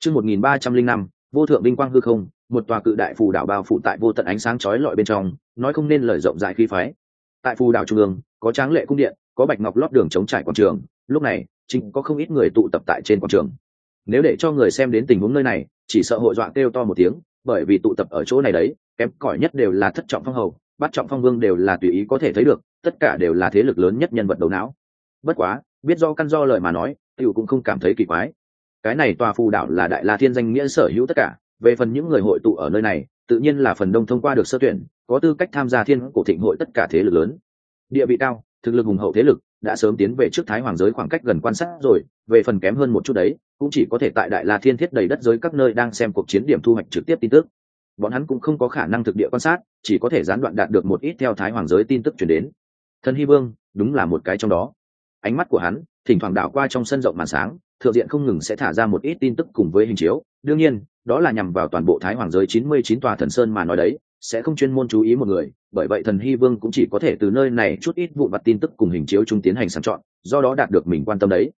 Chương 1305, vô thượng vinh quang hư không, một tòa cự đại phù đảo bao phủ tại vô tận ánh sáng chói lọi bên trong, nói không nên lời rộng rãi khí phái. Tại phù đảo trung ương, có tráng lệ cung điện, có bạch ngọc lót đường chống trải quảng trường, lúc này, chính có không ít người tụ tập tại trên quảng trường. Nếu để cho người xem đến tình huống nơi này, chỉ sợ hội dọa kêu to một tiếng, bởi vì tụ tập ở chỗ này đấy, kém cỏi nhất đều là thất trọng phong hầu, bát trọng phong vương đều là tùy ý có thể thấy được, tất cả đều là thế lực lớn nhất nhân vật đầu não. Bất quá, biết do căn do lời mà nói, tiểu cũng không cảm thấy kỳ quái. Cái này tòa phù đảo là Đại La Thiên danh nghĩa sở hữu tất cả, về phần những người hội tụ ở nơi này, tự nhiên là phần đông thông qua được sơ tuyển, có tư cách tham gia Thiên Cổ Thịnh hội tất cả thế lực lớn. Địa vị cao, thực lực hùng hậu thế lực, đã sớm tiến về trước Thái Hoàng giới khoảng cách gần quan sát rồi, về phần kém hơn một chút đấy, cũng chỉ có thể tại Đại La Thiên thiết đầy đất giới các nơi đang xem cuộc chiến điểm thu hoạch trực tiếp tin tức. Bọn hắn cũng không có khả năng thực địa quan sát, chỉ có thể gián đoạn đạt được một ít theo Thái Hoàng giới tin tức truyền đến. Thần Hy Vương, đúng là một cái trong đó. Ánh mắt của hắn thỉnh thoảng đảo qua trong sân rộng màn sáng, thượng diện không ngừng sẽ thả ra một ít tin tức cùng với hình chiếu, đương nhiên đó là nhằm vào toàn bộ Thái Hoàng giới 99 tòa thần sơn mà nói đấy, sẽ không chuyên môn chú ý một người, bởi vậy Thần Hy Vương cũng chỉ có thể từ nơi này chút ít vụn vặt tin tức cùng hình chiếu chung tiến hành sàng chọn, do đó đạt được mình quan tâm đấy.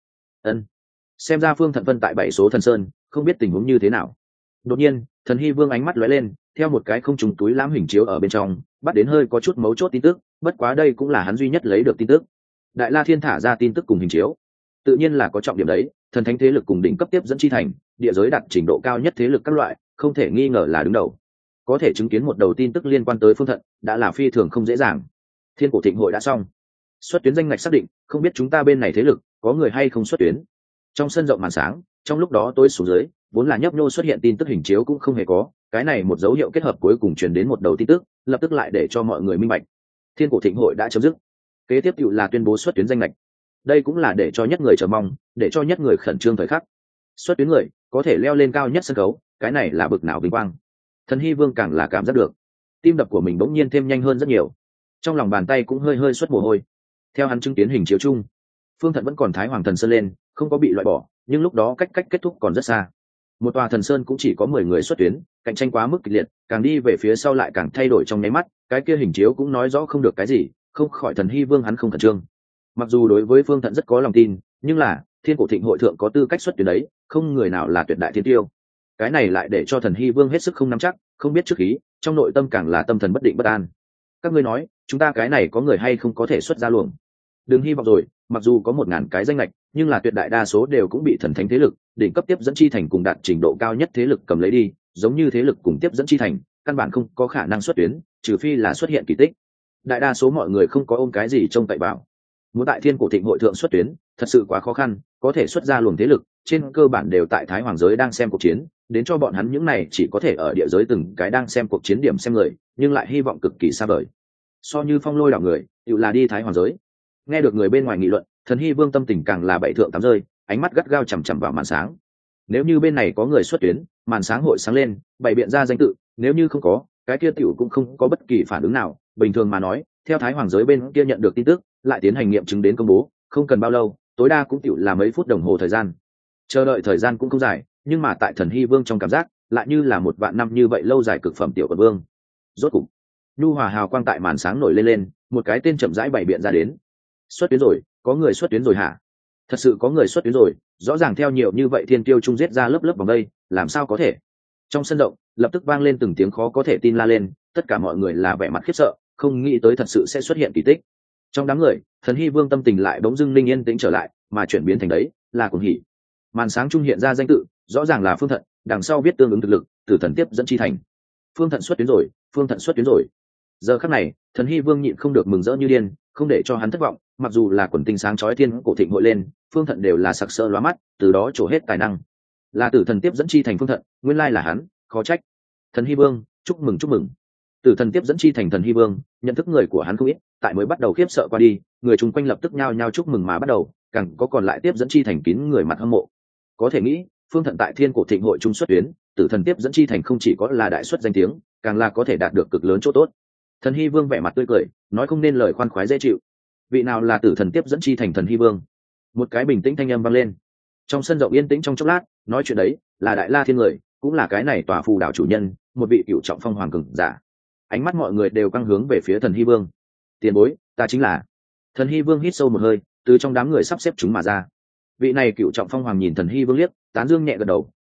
Xem ra Phương Thận Vân tại 7 số thần sơn, không biết tình huống như thế nào. Đột nhiên, Thần Hy Vương ánh mắt lóe lên, theo một cái không trùng túi lãm hình chiếu ở bên trong, bắt đến hơi có chút mấu chốt tin tức, bất quá đây cũng là hắn duy nhất lấy được tin tức. Đại La Thiên thả ra tin tức cùng hình chiếu, tự nhiên là có trọng điểm đấy, thần thánh thế lực cùng đỉnh cấp tiếp dẫn chi thành, địa giới đạt trình độ cao nhất thế lực các loại, không thể nghi ngờ là đứng đầu. Có thể chứng kiến một đầu tin tức liên quan tới Phương Thận, đã là phi thường không dễ dàng. Thiên Cổ Thịnh hội đã xong, xuất tuyến danh ngạch xác định, không biết chúng ta bên này thế lực có người hay không xuất tuyến. Trong sân rộng màn sáng, trong lúc đó tối xuống dưới, vốn là nhấp nhô xuất hiện tin tức hình chiếu cũng không hề có, cái này một dấu hiệu kết hợp cuối cùng truyền đến một đầu tin tức, lập tức lại để cho mọi người minh bạch. Thiên Cổ Thịnh hội đã chấm dứt. Kế tiếp tựu là tuyên bố xuất tuyến danh lệch. Đây cũng là để cho nhất người chờ mong, để cho nhất người khẩn trương thời khắc. Xuất tuyến người có thể leo lên cao nhất sân khấu, cái này là bực nào vinh quang. Thần Hy Vương càng là cảm giác được, tim đập của mình bỗng nhiên thêm nhanh hơn rất nhiều, trong lòng bàn tay cũng hơi hơi xuất mồ hôi. Theo hắn chứng kiến hình chiếu chung, Phương Thận vẫn còn Thái Hoàng thần sơn lên, không có bị loại bỏ, nhưng lúc đó cách kết thúc còn rất xa. Một tòa thần sơn cũng chỉ có 10 người xuất tuyến, cạnh tranh quá mức kịch liệt, càng đi về phía sau lại càng thay đổi trong nháy mắt, cái kia hình chiếu cũng nói rõ không được cái gì, không khỏi Thần Hy Vương hắn không khẩn trương. Mặc dù đối với Phương Thận rất có lòng tin, nhưng là Thiên Cổ Thịnh hội thượng có tư cách xuất tuyến đấy, không người nào là tuyệt đại thiên tiêu. Cái này lại để cho Thần Hy Vương hết sức không nắm chắc, không biết trước khí, trong nội tâm càng là tâm thần bất định bất an. Các ngươi nói, chúng ta cái này có người hay không có thể xuất ra luồng? Đừng hy vọng rồi, mặc dù có 1000 cái danh lệch, nhưng là tuyệt đại đa số đều cũng bị thần thánh thế lực, đỉnh cấp tiếp dẫn chi thành cùng đạt trình độ cao nhất thế lực cầm lấy đi, giống như thế lực cùng tiếp dẫn chi thành, căn bản không có khả năng xuất tuyến, trừ phi là xuất hiện kỳ tích. Đại đa số mọi người không có ôm cái gì trông cậy vào. Muốn tại Thiên Cổ Thịnh hội thượng xuất tuyến, thật sự quá khó khăn, có thể xuất ra luồng thế lực, trên cơ bản đều tại Thái Hoàng giới đang xem cuộc chiến, đến cho bọn hắn những này chỉ có thể ở địa giới từng cái đang xem cuộc chiến điểm xem người, nhưng lại hy vọng cực kỳ xa vời. So như Phong Lôi đảo người, tự là đi Thái Hoàng giới. Nghe được người bên ngoài nghị luận, Thần Hy Vương tâm tình càng là bảy thượng tám rơi, ánh mắt gắt gao chằm chằm vào màn sáng. Nếu như bên này có người xuất tuyến, màn sáng hội sáng lên, bày biện ra danh tự, nếu như không có, cái kia tiểu cũng không có bất kỳ phản ứng nào. Bình thường mà nói, theo Thái Hoàng giới bên kia nhận được tin tức, lại tiến hành nghiệm chứng đến công bố, không cần bao lâu, tối đa cũng tiểu là mấy phút đồng hồ thời gian. Chờ đợi thời gian cũng không dài, nhưng mà tại Thần Hy Vương trong cảm giác, lại như là 1 vạn năm như vậy lâu dài cực phẩm tiểu quận vương. Rốt cục, nhu hòa hào quang tại màn sáng nổi lên, một cái tên chậm rãi bày biện ra đến. Xuất tuyến rồi, có người xuất tuyến rồi hả? Thật sự có người xuất tuyến rồi, rõ ràng theo nhiều như vậy thiên tiêu trung giết ra lớp lớp vòng đây, làm sao có thể? Trong sân rộng, lập tức vang lên từng tiếng khó có thể tin la lên, tất cả mọi người là vẻ mặt khiếp sợ, không nghĩ tới thật sự sẽ xuất hiện kỳ tích. Trong đám người, Thần Hy Vương tâm tình lại bỗng dưng linh yên tĩnh trở lại, mà chuyển biến thành đấy là cuồng hỉ. Màn sáng trung hiện ra danh tự, rõ ràng là Phương Thận, đằng sau viết tương ứng thực lực, Tử Thần tiếp dẫn chi thành. Phương Thận xuất tuyến rồi, Phương Thận xuất tuyến rồi. Giờ khắc này, Thần Hy Vương nhịn không được mừng rỡ như điên, không để cho hắn thất vọng, mặc dù là quần tinh sáng chói Thiên Cổ Thịnh hội lên, Phương Thận đều là sặc sỡ lóa mắt, từ đó trổ hết tài năng. Là Tử Thần tiếp dẫn chi thành Phương Thận, nguyên lai là hắn, khó trách. Thần Hy Vương, chúc mừng chúc mừng. Tử Thần tiếp dẫn chi thành Thần Hy Vương, nhận thức người của hắn không ít, tại mới bắt đầu khiếp sợ qua đi, người chung quanh lập tức nhao nhao chúc mừng mà bắt đầu, càng có còn lại tiếp dẫn chi thành kín người mặt hâm mộ. Có thể nghĩ, Phương Thận tại Thiên Cổ Thịnh hội trung xuất tuyến, Tử Thần tiếp dẫn chi thành không chỉ có là đại xuất danh tiếng, càng là có thể đạt được cực lớn chỗ tốt. Thần Hy Vương vẻ mặt tươi cười, nói không nên lời khoan khoái dễ chịu. Vị nào là Tử Thần tiếp dẫn chi thành Thần Hy Vương? Một cái bình tĩnh thanh âm vang lên. Trong sân rộng yên tĩnh trong chốc lát, nói chuyện đấy là Đại La Thiên người, cũng là cái này tòa phù đảo chủ nhân, một vị cựu trọng phong hoàng cường giả. Ánh mắt mọi người đều căng hướng về phía Thần Hy Vương. Tiền bối, ta chính là. Thần Hy Vương hít sâu một hơi, từ trong đám người sắp xếp chúng mà ra. Vị này cựu trọng phong hoàng nhìn Thần Hy Vương liếc, tán dương nhẹ gật đầu,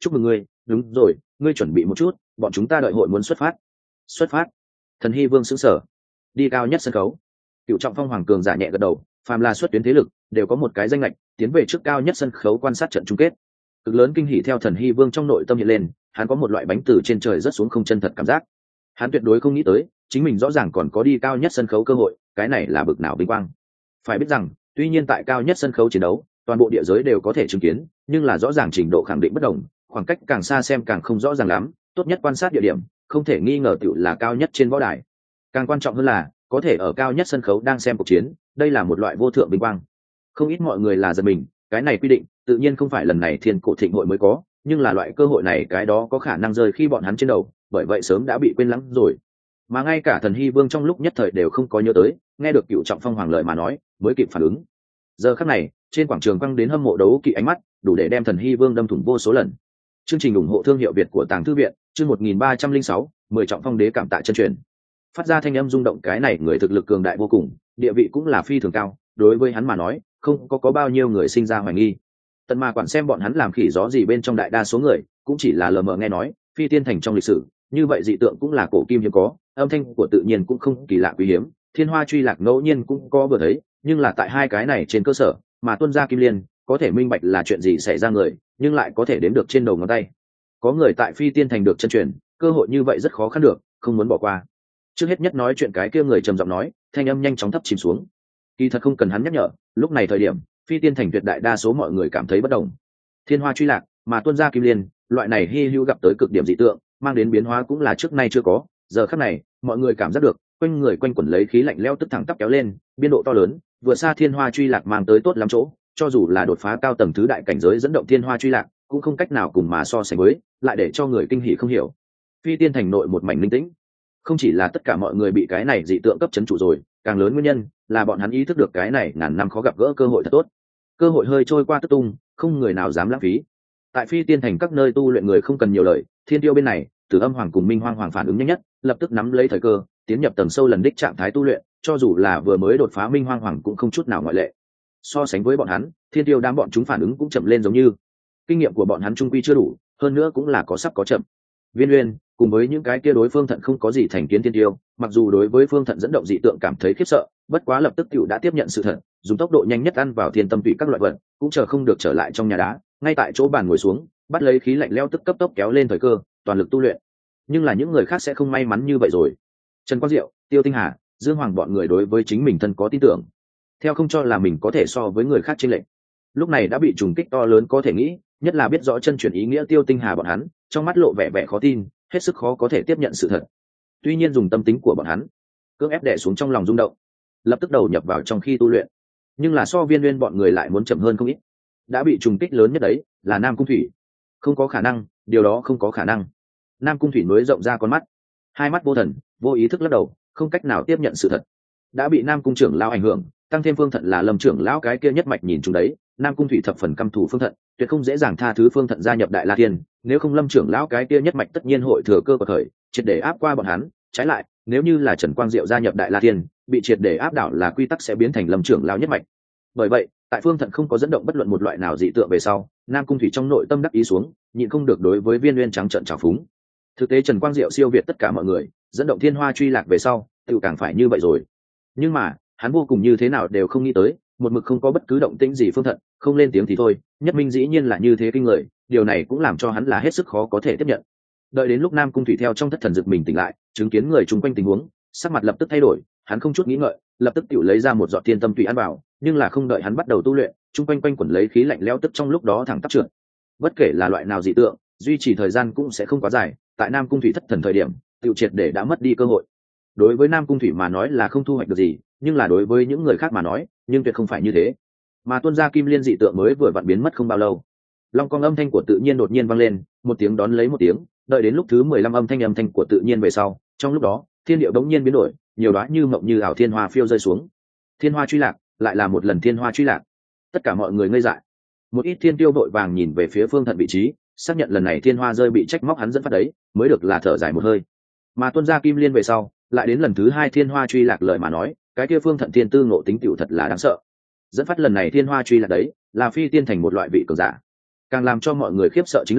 chúc mừng ngươi. Đúng rồi, ngươi chuẩn bị một chút, bọn chúng ta đợi hội muốn xuất phát. Thần Hy Vương sững sờ. Đi cao nhất sân khấu. Cựu Trọng Phong hoàng cường giả nhẹ gật đầu, phàm là xuất tuyến thế lực đều có một cái danh lệch tiến về trước cao nhất sân khấu quan sát trận chung kết. Cực lớn kinh hỉ theo Thần Hy Vương trong nội tâm hiện lên, hắn có một loại bánh từ trên trời rớt xuống không chân thật cảm giác. Hắn tuyệt đối không nghĩ tới chính mình rõ ràng còn có đi cao nhất sân khấu cơ hội, cái này là bực nào vinh quang. Phải biết rằng tuy nhiên tại cao nhất sân khấu chiến đấu toàn bộ địa giới đều có thể chứng kiến, nhưng là rõ ràng trình độ khẳng định bất đồng, khoảng cách càng xa xem càng không rõ ràng lắm, tốt nhất quan sát địa điểm không thể nghi ngờ tựu là cao nhất trên võ đài. Càng quan trọng hơn là có thể ở cao nhất sân khấu đang xem cuộc chiến, đây là một loại vô thượng vinh quang. Không ít mọi người là giật mình, cái này quy định tự nhiên không phải lần này Thiên Cổ Thịnh hội mới có, nhưng là loại cơ hội này cái đó có khả năng rơi khi bọn hắn trên đầu, bởi vậy sớm đã bị quên lãng rồi. Mà ngay cả Thần Hy Vương trong lúc nhất thời đều không có nhớ tới, nghe được Cựu Trọng Phong hoàng lời mà nói mới kịp phản ứng. Giờ khắc này trên quảng trường quăng đến hâm mộ đấu kỵ ánh mắt đủ để đem Thần Hy Vương đâm thủng vô số lần. Chương trình ủng hộ thương hiệu Việt của Tàng Thư viện, chương 1306, 10 Trọng Phong đế cảm tạ chân truyền. Phát ra thanh âm rung động, cái này người thực lực cường đại vô cùng, địa vị cũng là phi thường cao, đối với hắn mà nói không có bao nhiêu người sinh ra hoài nghi. Tận mà quản xem bọn hắn làm khỉ gió gì bên trong, đại đa số người cũng chỉ là lờ mờ nghe nói Phi Tiên Thành trong lịch sử như vậy dị tượng cũng là cổ kim hiếm có, âm thanh của tự nhiên cũng không kỳ lạ quý hiếm, thiên hoa truy lạc ngẫu nhiên cũng có vừa thấy, nhưng là tại hai cái này trên cơ sở mà tuân ra kim liên có thể minh bạch là chuyện gì xảy ra người, nhưng lại có thể đếm được trên đầu ngón tay. Có người tại Phi Tiên Thành được chân truyền, cơ hội như vậy rất khó khăn được, không muốn bỏ qua. Trước hết nhất nói chuyện cái kia người trầm giọng nói, thanh âm nhanh chóng thấp chìm xuống. Kỳ thật không cần hắn nhắc nhở, lúc này thời điểm Phi Tiên Thành tuyệt đại đa số mọi người cảm thấy bất đồng. Thiên hoa truy lạc mà tuân ra kim liên, loại này hy hữu gặp tới cực điểm dị tượng, mang đến biến hóa cũng là trước nay chưa có. Giờ khắc này mọi người cảm giác được quanh người quanh quẩn lấy khí lạnh lẽo tức thẳng tắp kéo lên, biên độ to lớn vừa xa thiên hoa truy lạc mang tới tốt lắm chỗ, cho dù là đột phá cao tầng thứ đại cảnh giới dẫn động thiên hoa truy lạc cũng không cách nào cùng mà so sánh với, lại để cho người kinh hỉ không hiểu. Phi Tiên Thành nội một mảnh linh tĩnh, không chỉ là tất cả mọi người bị cái này dị tượng cấp chấn trụ rồi, càng lớn nguyên nhân là bọn hắn ý thức được cái này ngàn năm khó gặp gỡ cơ hội thật tốt. Cơ hội hơi trôi qua tức tung, không người nào dám lãng phí. Tại Phi Tiên Thành các nơi tu luyện người không cần nhiều lời, Thiên Tiêu bên này Tử Âm Hoàng cùng Minh Hoang Hoàng phản ứng nhanh nhất, lập tức nắm lấy thời cơ tiến nhập tầng sâu lần đích trạng thái tu luyện, cho dù là vừa mới đột phá Minh Hoang Hoàng cũng không chút nào ngoại lệ. So sánh với bọn hắn, Thiên Tiêu đám bọn chúng phản ứng cũng chậm lên, giống như kinh nghiệm của bọn hắn trung quy chưa đủ, hơn nữa cũng là có sắp có chậm. Viên Uyên cùng với những cái kia đối Phương Thận không có gì thành kiến Thiên Tiêu, mặc dù đối với Phương Thận dẫn động dị tượng cảm thấy khiếp sợ, bất quá lập tức tiểu đã tiếp nhận sự thật, dùng tốc độ nhanh nhất ăn vào thiên tâm tụy các loại vật, cũng chờ không được trở lại trong nhà đá, ngay tại chỗ bàn ngồi xuống, bắt lấy khí lạnh lẽo tức cấp tốc kéo lên thời cơ, toàn lực tu luyện. Nhưng là những người khác sẽ không may mắn như vậy rồi. Trần Quang Diệu, Tiêu Tinh Hà, Dương Hoàng bọn người đối với chính mình thân có tin tưởng, theo không cho là mình có thể so với người khác chênh lệch. Lúc này đã bị trùng kích to lớn có thể nghĩ, nhất là biết rõ chân chuyển ý nghĩa Tiêu Tinh Hà bọn hắn, trong mắt lộ vẻ vẻ khó tin, hết sức khó có thể tiếp nhận sự thật. Tuy nhiên dùng tâm tính của bọn hắn, cưỡng ép đè xuống trong lòng rung động, lập tức đầu nhập vào trong khi tu luyện. Nhưng là so Viên Uyên bọn người lại muốn chậm hơn không ít. Đã bị trùng kích lớn nhất đấy là Nam Cung Thủy. Không có khả năng, điều đó không có khả năng. Nam Cung Thủy nối rộng ra con mắt, hai mắt vô thần, vô ý thức lắc đầu, không cách nào tiếp nhận sự thật. Đã bị Nam Cung trưởng lão ảnh hưởng, tăng thêm Phương Thận là Lâm trưởng lão cái kia nhất mạch nhìn chúng đấy, Nam Cung Thủy thập phần căm thù Phương Thận, tuyệt không dễ dàng tha thứ Phương Thận gia nhập Đại La Thiên, nếu không Lâm trưởng lão cái kia nhất mạch tất nhiên hội thừa cơ của thời, triệt để áp qua bọn hắn. Trái lại, nếu như là Trần Quang Diệu gia nhập Đại La Thiên, bị triệt để áp đảo là quy tắc sẽ biến thành Lâm trưởng lão nhất mạch. Bởi vậy, tại Phương Thận không có dẫn động bất luận một loại nào dị tượng về sau, Nam Cung Thủy trong nội tâm đắc ý xuống, nhịn không được đối với Viên Uyên trắng trợn trào phúng. Thực tế Trần Quang Diệu siêu việt tất cả mọi người, dẫn động thiên hoa truy lạc về sau, tự càng phải như vậy rồi. Nhưng mà, hắn vô cùng như thế nào đều không nghĩ tới, một mực không có bất cứ động tĩnh gì Phương Thận, không lên tiếng thì thôi, Nhất Minh dĩ nhiên là như thế kinh người, điều này cũng làm cho hắn là hết sức khó có thể tiếp nhận. Đợi đến lúc Nam Cung Thủy theo trong thất thần giật mình tỉnh lại, chứng kiến người chung quanh tình huống, sắc mặt lập tức thay đổi, hắn không chút nghĩ ngợi, lập tức tự lấy ra một giọt thiên tâm tùy ăn vào, nhưng là không đợi hắn bắt đầu tu luyện, chung quanh quanh quẩn lấy khí lạnh lẽo tức trong lúc đó thẳng tắp trượt. Bất kể là loại nào dị tượng, duy trì thời gian cũng sẽ không quá dài, tại Nam Cung Thủy thất thần thời điểm, tự triệt để đã mất đi cơ hội. Đối với Nam Cung Thủy mà nói là không thu hoạch được gì, nhưng là đối với những người khác mà nói, nhưng tuyệt không phải như thế. Mà tuôn ra kim liên dị tượng mới vừa vặn biến mất không bao lâu, long cong âm thanh của tự nhiên đột nhiên vang lên, một tiếng đón lấy một tiếng, đợi đến lúc thứ 15 âm thanh của tự nhiên về sau, trong lúc đó, thiên điệu đống nhiên biến đổi, nhiều đóa như mộng như ảo thiên hoa phiêu rơi xuống. Thiên hoa truy lạc, lại là một lần thiên hoa truy lạc. Tất cả mọi người ngây dại. Một ít thiên tiêu vội vàng nhìn về phía Phương Thận vị trí, xác nhận lần này thiên hoa rơi bị trách móc hắn dẫn phát đấy, mới được là thở dài một hơi. Mà tuôn ra kim liên về sau, lại đến lần thứ 2 thiên hoa truy lạc lời mà nói, cái kia Phương Thận thiên tư ngộ tính tiểu thật là đáng sợ. Dẫn phát lần này thiên hoa truy lạc đấy, là Phi Tiên Thành một loại vị cường giả. Càng làm cho mọi người khiếp sợ chính là,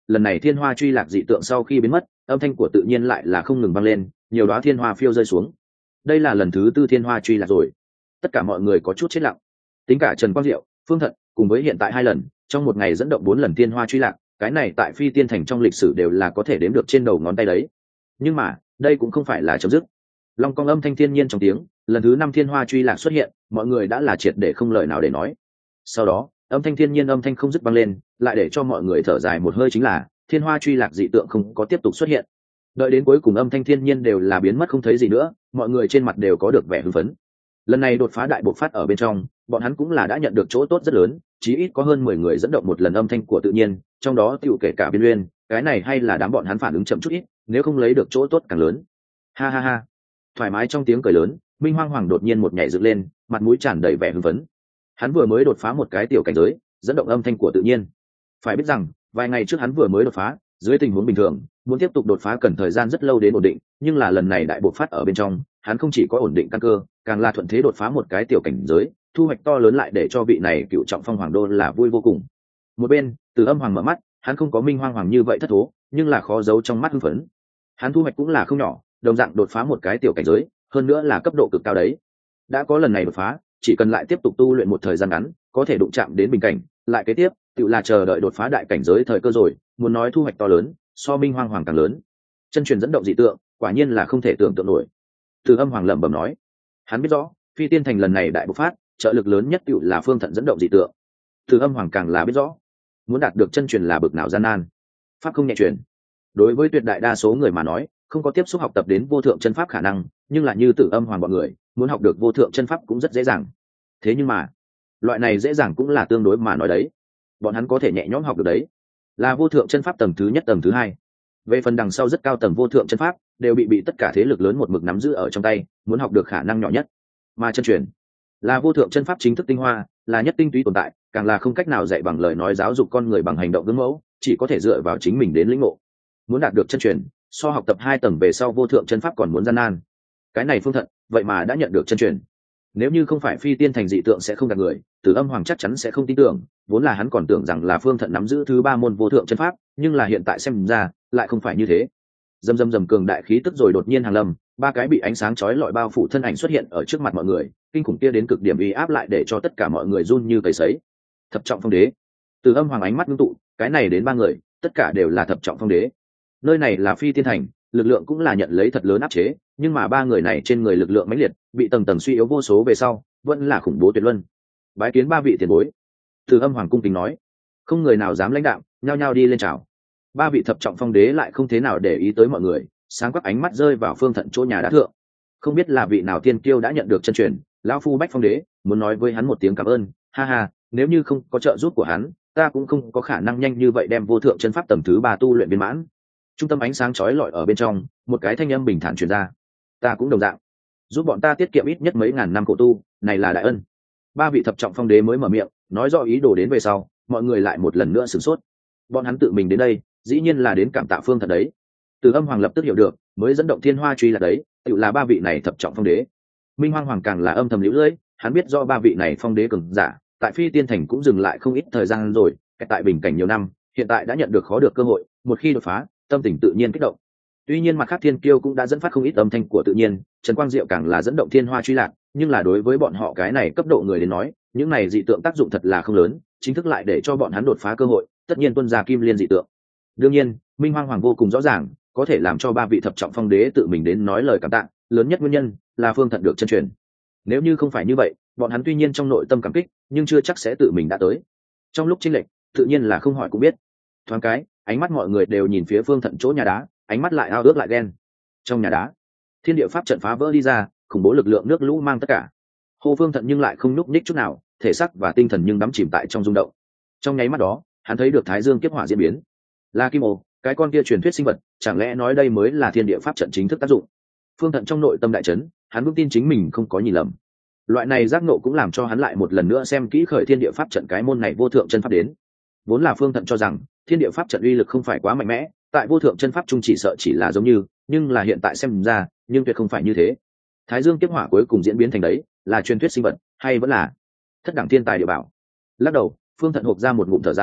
lần này thiên hoa truy lạc dị tượng sau khi biến mất, âm thanh của tự nhiên lại là không ngừng vang lên, nhiều đóa thiên hoa phiêu rơi xuống. Đây là lần thứ tư thiên hoa truy lạc rồi. Tất cả mọi người có chút chết lặng, tính cả Trần Quang Diệu, Phương Thận cùng với hiện tại 2 lần, trong một ngày dẫn động 4 lần thiên hoa truy lạc, cái này tại Phi Tiên Thành trong lịch sử đều là có thể đếm được trên đầu ngón tay đấy. Nhưng mà đây cũng không phải là chấm dứt. Long cong âm thanh thiên nhiên trong tiếng, lần thứ 5 thiên hoa truy lạc xuất hiện, mọi người đã là triệt để không lời nào để nói. Sau đó âm thanh thiên nhiên âm thanh không dứt vang lên, lại để cho mọi người thở dài một hơi, chính là thiên hoa truy lạc dị tượng không có tiếp tục xuất hiện. Đợi đến cuối cùng âm thanh thiên nhiên đều là biến mất không thấy gì nữa, mọi người trên mặt đều có được vẻ hưng phấn. Lần này đột phá đại bộc phát ở bên trong, bọn hắn cũng là đã nhận được chỗ tốt rất lớn, chí ít có hơn 10 người dẫn động một lần âm thanh của tự nhiên, trong đó tiểu kể cả Biên Uyên, cái này hay là đám bọn hắn phản ứng chậm chút ít, nếu không lấy được chỗ tốt càng lớn. Ha ha ha. Thoải mái trong tiếng cười lớn, Minh Hoang Hoàng đột nhiên một nhảy dựng lên, mặt mũi tràn đầy vẻ hưng phấn. Hắn vừa mới đột phá một cái tiểu cảnh giới, dẫn động âm thanh của tự nhiên. Phải biết rằng, vài ngày trước hắn vừa mới đột phá, dưới tình huống bình thường, muốn tiếp tục đột phá cần thời gian rất lâu đến ổn định, nhưng là lần này đại bộc phát ở bên trong, hắn không chỉ có ổn định căn cơ, càng là thuận thế đột phá một cái tiểu cảnh giới, thu hoạch to lớn lại để cho vị này cựu trọng phong hoàng đô là vui vô cùng. Một bên, Từ Âm Hoàng mở mắt, hắn không có Minh Hoang Hoàng như vậy thất thố, nhưng là khó giấu trong mắt hưng phấn. Hắn thu hoạch cũng là không nhỏ, đồng dạng đột phá một cái tiểu cảnh giới, hơn nữa là cấp độ cực cao đấy. Đã có lần này đột phá, chỉ cần lại tiếp tục tu luyện một thời gian ngắn, có thể đụng chạm đến bình cảnh, lại kế tiếp, tự là chờ đợi đột phá đại cảnh giới thời cơ rồi, muốn nói thu hoạch to lớn, so Minh Hoang Hoàng càng lớn. Chân truyền dẫn động dị tượng, quả nhiên là không thể tưởng tượng nổi. Từ Âm Hoàng lẩm bẩm nói, hắn biết rõ, Phi Tiên Thành lần này đại bộc phát, trợ lực lớn nhất tự là Phương Thận dẫn động dị tượng. Từ Âm Hoàng càng là biết rõ, muốn đạt được chân truyền là bực nào gian nan. Pháp không nhẹ truyền. Đối với tuyệt đại đa số người mà nói, không có tiếp xúc học tập đến vô thượng chân pháp khả năng, nhưng là như Tử Âm Hoàng bọn người, muốn học được vô thượng chân pháp cũng rất dễ dàng. Thế nhưng mà, loại này dễ dàng cũng là tương đối mà nói đấy. Bọn hắn có thể nhẹ nhõm học được đấy, là vô thượng chân pháp tầng thứ nhất, tầng thứ hai. Về phần đằng sau rất cao tầng vô thượng chân pháp, đều bị tất cả thế lực lớn một mực nắm giữ ở trong tay, muốn học được khả năng nhỏ nhất. Mà chân truyền là vô thượng chân pháp chính thức tinh hoa, là nhất tinh túy tồn tại, càng là không cách nào dạy bằng lời nói giáo dục con người bằng hành động gương mẫu, chỉ có thể dựa vào chính mình đến lĩnh ngộ. Muốn đạt được chân truyền, so học tập 2 tầng về sau vô thượng chân pháp còn muốn gian nan. Cái này Phương Thận, vậy mà đã nhận được chân truyền. Nếu như không phải Phi Tiên Thành dị tượng sẽ không gạt người, Từ Âm Hoàng chắc chắn sẽ không tin tưởng, vốn là hắn còn tưởng rằng là Phương Thận nắm giữ thứ 3 môn vô thượng chân pháp, nhưng là hiện tại xem ra, lại không phải như thế. Dầm cường đại khí tức rồi đột nhiên hàng lâm, 3 cái bị ánh sáng chói lọi bao phủ thân ảnh xuất hiện ở trước mặt mọi người, kinh khủng kia đến cực điểm uy áp lại để cho tất cả mọi người run như cầy sấy. Thập trọng phong đế. Từ Âm Hoàng ánh mắt ngưng tụ, cái này đến 3 người, tất cả đều là thập trọng phong đế. Nơi này là Phi Tiên Thành, lực lượng cũng là nhận lấy thật lớn áp chế, nhưng mà 3 người này trên người lực lượng mãnh liệt, bị tầng tầng suy yếu vô số về sau, vẫn là khủng bố tuyệt luân. Bái kiến 3 vị tiền bối. Từ Âm Hoàng cung kính nói. Không người nào dám lãnh đạm, nhao nhao đi lên chào. 3 vị thập trọng phong đế lại không thế nào để ý tới mọi người, sáng quắc ánh mắt rơi vào Phương Thận chỗ nhà đá thượng. Không biết là vị nào tiên kiêu đã nhận được chân truyền, lão phu Bách Phong đế muốn nói với hắn một tiếng cảm ơn, ha ha, nếu như không có trợ giúp của hắn, ta cũng không có khả năng nhanh như vậy đem vô thượng chân pháp tầng thứ 3 tu luyện viên mãn. Trung tâm ánh sáng chói lọi ở bên trong, một cái thanh âm bình thản truyền ra. Ta cũng đồng dạng, giúp bọn ta tiết kiệm ít nhất mấy ngàn năm khổ tu, này là đại ân. 3 vị thập trọng phong đế mới mở miệng, nói rõ ý đồ đến về sau, mọi người lại một lần nữa sửng sốt. Bọn hắn tự mình đến đây, dĩ nhiên là đến cảm tạ Phương Thận đấy. Từ Âm Hoàng lập tức hiểu được, mới dẫn động thiên hoa truy là đấy, tự là 3 vị này thập trọng phong đế. Minh Hoang Hoàng càng là âm thầm liễu lưỡi, hắn biết do 3 vị này phong đế cường giả, tại Phi Tiên Thành cũng dừng lại không ít thời gian rồi, tại bình cảnh nhiều năm, hiện tại đã nhận được khó được cơ hội, một khi đột phá, tâm tình tự nhiên kích động. Tuy nhiên mặt khác thiên kiêu cũng đã dẫn phát không ít âm thanh của tự nhiên, Trần Quang Diệu càng là dẫn động thiên hoa truy lạc, nhưng là đối với bọn họ cái này cấp độ người đến nói, những này dị tượng tác dụng thật là không lớn, chính thức lại để cho bọn hắn đột phá cơ hội, tất nhiên tuân ra kim liên dị tượng. Đương nhiên, Minh Hoang Hoàng vô cùng rõ ràng, có thể làm cho 3 vị thập trọng phong đế tự mình đến nói lời cảm tạ, lớn nhất nguyên nhân là Phương Thận được chân truyền. Nếu như không phải như vậy, bọn hắn tuy nhiên trong nội tâm cảm kích, nhưng chưa chắc sẽ tự mình đã tới. Trong lúc chênh lệch, tự nhiên là không hỏi cũng biết. Thoáng cái, ánh mắt mọi người đều nhìn phía Phương Thận chỗ nhà đá, ánh mắt lại ao ước lại ghen. Trong nhà đá, thiên địa pháp trận phá vỡ đi ra, khủng bố lực lượng nước lũ mang tất cả. Hồ Phương Thận nhưng lại không nhúc nhích chút nào, thể xác và tinh thần nhưng đắm chìm tại trong rung động. Trong nháy mắt đó, hắn thấy được Thái Dương kiếp hỏa diễn biến. Là Kim Ô, cái con kia truyền thuyết sinh vật, chẳng lẽ nói đây mới là thiên địa pháp trận chính thức tác dụng? Phương Thận trong nội tâm đại chấn, hắn vững tin chính mình không có nhìn lầm. Loại này giác nộ cũng làm cho hắn lại một lần nữa xem kỹ khởi thiên địa pháp trận cái môn này vô thượng chân pháp đến. Vốn là Phương Thận cho rằng thiên địa pháp trận uy lực không phải quá mạnh mẽ, tại vô thượng chân pháp trung chỉ sợ chỉ là giống như, nhưng là hiện tại xem ra, nhưng tuyệt không phải như thế. Thái Dương kiếp hỏa cuối cùng diễn biến thành đấy, là truyền thuyết sinh vật, hay vẫn là thất đẳng thiên tài địa bảo? Lắc đầu, Phương Thận hộc ra một ngụm thở dài,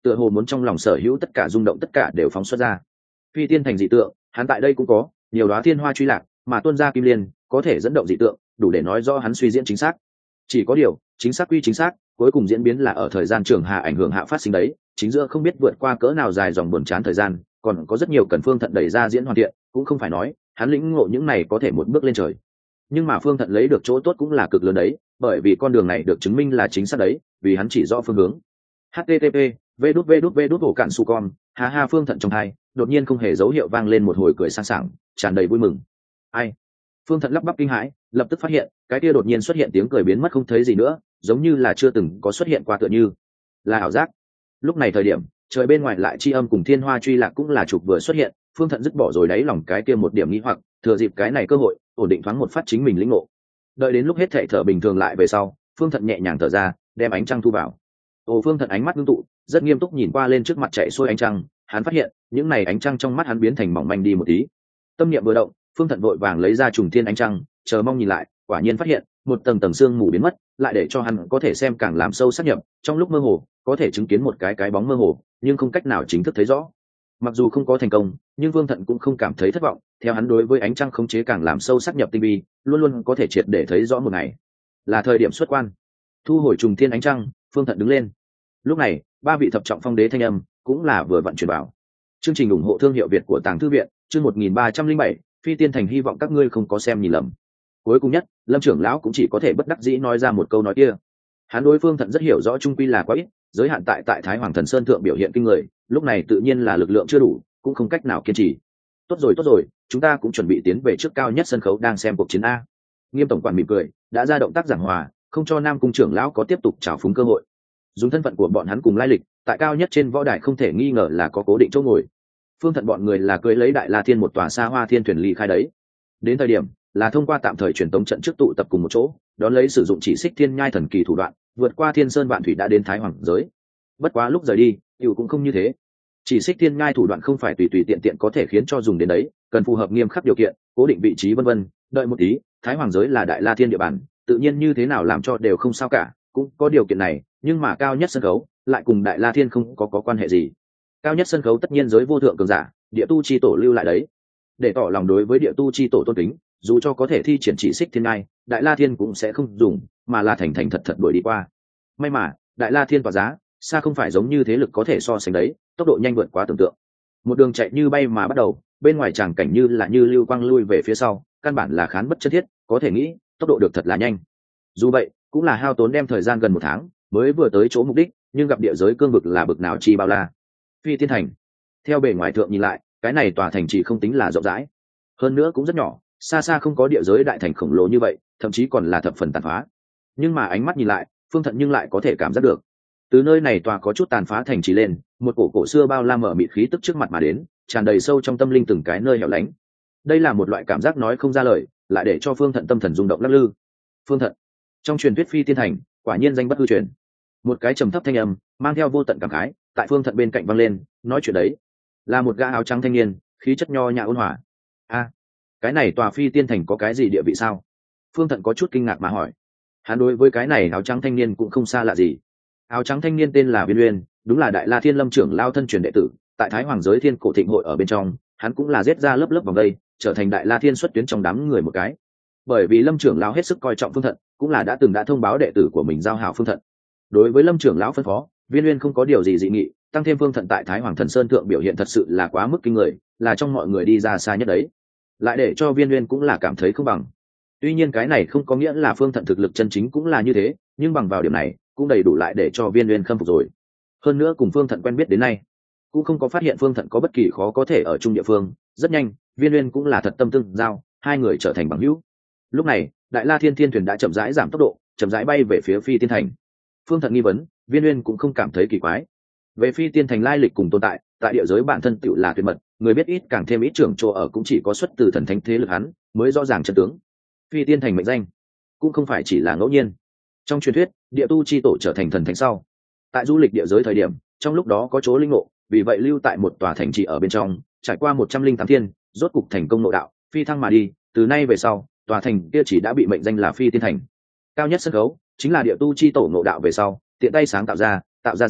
tựa hồ muốn trong lòng sở hữu tất cả rung động tất cả đều phóng xuất ra. Phi tiên thành dị tượng, hắn tại đây cũng có nhiều đóa thiên hoa truy lạc, mà tuôn ra kim liên có thể dẫn động dị tượng, đủ để nói rõ hắn suy diễn chính xác. Chỉ có điều chính xác quy chính xác, cuối cùng diễn biến là ở thời gian trường hạ ảnh hưởng hạ phát sinh đấy, chính giữa không biết vượt qua cỡ nào dài dòng buồn chán thời gian, còn có rất nhiều cần Phương Thận đẩy ra diễn hoàn thiện, cũng không phải nói hắn lĩnh ngộ những này có thể một bước lên trời. Nhưng mà Phương Thận lấy được chỗ tốt cũng là cực lớn đấy, bởi vì con đường này được chứng minh là chính xác đấy, vì hắn chỉ rõ phương hướng. HTTP v cạn su con ha ha. Phương Thận trong hai đột nhiên không hề dấu hiệu vang lên một hồi cười sang sảng, tràn đầy vui mừng. Ai? Phương Thận lắp bắp kinh hãi, lập tức phát hiện cái kia đột nhiên xuất hiện tiếng cười biến mất không thấy gì nữa, giống như là chưa từng có xuất hiện qua, tựa như là ảo giác. Lúc này thời điểm trời bên ngoài lại chi âm cùng thiên hoa truy lạc cũng là trục vừa xuất hiện, Phương Thận dứt bỏ rồi đáy lòng cái kia một điểm nghi hoặc, thừa dịp cái này cơ hội ổn định thoáng một phát chính mình lĩnh ngộ. Đợi đến lúc hết thảy thở bình thường lại về sau, Phương Thận nhẹ nhàng thở ra, đem ánh trăng thu vào. Phương Thận ánh mắt ngưng tụ, rất nghiêm túc nhìn qua lên trước mặt chạy xuôi ánh trăng, hắn phát hiện những này ánh trăng trong mắt hắn biến thành mỏng manh đi một tí. Tâm niệm vừa động, Phương Thận vội vàng lấy ra trùng thiên ánh trăng, chờ mong nhìn lại, quả nhiên phát hiện một tầng tầng sương mù biến mất, lại để cho hắn có thể xem càng làm sâu sắc nhập, trong lúc mơ hồ có thể chứng kiến một cái bóng mơ hồ, nhưng không cách nào chính thức thấy rõ. Mặc dù không có thành công, nhưng Vương Thận cũng không cảm thấy thất vọng, theo hắn đối với ánh trăng khống chế càng làm sâu sắc nhập tinh vi, luôn luôn có thể triệt để thấy rõ một ngày. Là thời điểm xuất quan. Thu hồi trùng thiên ánh trăng, Phương Thận đứng lên. Lúc này, ba vị thập trọng phong đế thanh âm cũng là vừa vận chuyển vào. Chương trình ủng hộ thương hiệu Việt của Tàng Thư viện, chương 1307, Phi Tiên Thành hy vọng các ngươi không có xem nhìn lầm. Cuối cùng nhất, Lâm trưởng lão cũng chỉ có thể bất đắc dĩ nói ra một câu nói kia. Hắn đối Phương Thận rất hiểu rõ, trung quy là quá ít, giới hạn tại Thái Hoàng Thần Sơn thượng biểu hiện kinh người, lúc này tự nhiên là lực lượng chưa đủ, cũng không cách nào kiên trì. Tốt rồi, chúng ta cũng chuẩn bị tiến về trước cao nhất sân khấu đang xem cuộc chiến a. Nghiêm tổng quản mỉm cười, đã ra động tác giảng hòa, không cho Nam cung trưởng lão có tiếp tục trào phúng cơ hội. Dùng thân phận của bọn hắn cùng lai lịch, tại cao nhất trên võ đài không thể nghi ngờ là có cố định chỗ ngồi. Phương Thận bọn người là cưỡi lấy Đại La Thiên một tòa xa hoa thiên thuyền ly khai đấy. Đến thời điểm là thông qua tạm thời truyền tống trận trước tụ tập cùng một chỗ, đón lấy sử dụng chỉ xích thiên nhai thần kỳ thủ đoạn, vượt qua thiên sơn vạn thủy đã đến Thái Hoàng giới. Bất quá lúc rời đi, tiểu cũng không như thế. Chỉ xích thiên nhai thủ đoạn không phải tùy tùy tiện tiện có thể khiến cho dùng đến đấy, cần phù hợp nghiêm khắc điều kiện, cố định vị trí vân vân. Đợi một tí, Thái Hoàng giới là Đại La Thiên địa bàn, tự nhiên như thế nào làm cho đều không sao cả, cũng có điều kiện này, nhưng mà cao nhất sân khấu lại cùng Đại La Thiên không có quan hệ gì. Cao nhất sân khấu tất nhiên giới vô thượng cường giả, địa tu chi tổ lưu lại đấy, để tỏ lòng đối với địa tu chi tổ tôn kính, dù cho có thể thi triển chỉ xích thiên nhai, Đại La Thiên cũng sẽ không dùng, mà là thành thật đuổi đi qua. May mà Đại La Thiên tỏa giá xa không phải giống như thế lực có thể so sánh đấy, tốc độ nhanh vượt quá tưởng tượng. Một đường chạy như bay mà bắt đầu, bên ngoài tràng cảnh như là như lưu quang lui về phía sau, căn bản là khán bất chân thiết, có thể nghĩ tốc độ được thật là nhanh. Dù vậy cũng là hao tốn đem thời gian gần 1 tháng mới vừa tới chỗ mục đích, nhưng gặp địa giới cương vực là bực nào chi bao la. Phi Tiên Thành, theo bề ngoài thượng nhìn lại, cái này tòa thành chỉ không tính là rộng rãi, hơn nữa cũng rất nhỏ, xa xa không có địa giới đại thành khổng lồ như vậy, thậm chí còn là thập phần tàn phá. Nhưng mà ánh mắt nhìn lại, Phương Thận nhưng lại có thể cảm giác được, từ nơi này tòa có chút tàn phá thành trì lên, một cổ xưa bao la mở mịt khí tức trước mặt mà đến, tràn đầy sâu trong tâm linh từng cái nơi hẻo lánh. Đây là một loại cảm giác nói không ra lời, lại để cho Phương Thận tâm thần rung động lắc lư. Phương Thận, trong truyền thuyết Phi Tiên Thành, quả nhiên danh bất hư truyền. Một cái trầm thấp thanh âm mang theo vô tận cảm khái tại Phương Thận bên cạnh vang lên, nói chuyện đấy là một gã áo trắng thanh niên, khí chất nho nhã ôn hòa. Cái này tòa Phi Tiên Thành có cái gì địa vị sao? Phương Thận có chút kinh ngạc mà hỏi. Hắn đối với cái này áo trắng thanh niên cũng không xa lạ gì. Áo trắng thanh niên tên là Viên Uyên, đúng là Đại La Thiên Lâm trưởng lao thân truyền đệ tử, tại Thái Hoàng giới Thiên Cổ Thịnh hội ở bên trong, hắn cũng là giết ra lớp vòng đây, trở thành Đại La Thiên xuất tuyến trong đám người một cái. Bởi vì Lâm trưởng lão hết sức coi trọng Phương Thận, cũng là đã thông báo đệ tử của mình giao hảo Phương Thận. Đối với Lâm trưởng lão phân phó, Viên Uyên không có điều gì dị nghị, tăng thêm Phương Thận tại Thái Hoàng Thần Sơn thượng biểu hiện thật sự là quá mức kinh người, là trong mọi người đi ra xa nhất đấy, lại để cho Viên Uyên cũng là cảm thấy không bằng. Tuy nhiên cái này không có nghĩa là Phương Thận thực lực chân chính cũng là như thế, nhưng bằng vào điểm này cũng đầy đủ lại để cho Viên Uyên khâm phục rồi. Hơn nữa cùng Phương Thận quen biết đến nay, cũng không có phát hiện Phương Thận có bất kỳ khó có thể ở chung địa phương. Rất nhanh, Viên Uyên cũng là thật tâm tương giao, hai người trở thành bằng hữu. Lúc này, Đại La Thiên Thiên thuyền đã chậm rãi giảm tốc độ, chậm rãi bay về phía Phi Tiên Thành. Phương Thận nghi vấn, Viên Uyên cũng không cảm thấy kỳ quái. Về Phi Tiên Thành lai lịch cùng tồn tại, tại địa giới bản thân tựu là tuyệt mật, người biết ít càng thêm ít, trưởng chỗ ở cũng chỉ có xuất từ thần thánh thế lực hắn mới rõ ràng chân tướng. Phi Tiên Thành mệnh danh cũng không phải chỉ là ngẫu nhiên. Trong truyền thuyết, địa tu chi tổ trở thành thần thánh sau, tại du lịch địa giới thời điểm, trong lúc đó có chỗ linh ngộ, vì vậy lưu tại một tòa thành trì ở bên trong, trải qua 108 thiên, rốt cục thành công ngộ đạo, phi thăng mà đi. Từ nay về sau, tòa thành kia chỉ đã bị mệnh danh là Phi Tiên Thành. Cao nhất sân khấu chính là địa tu chi tổ ngộ đạo về sau tiện tay sáng tạo ra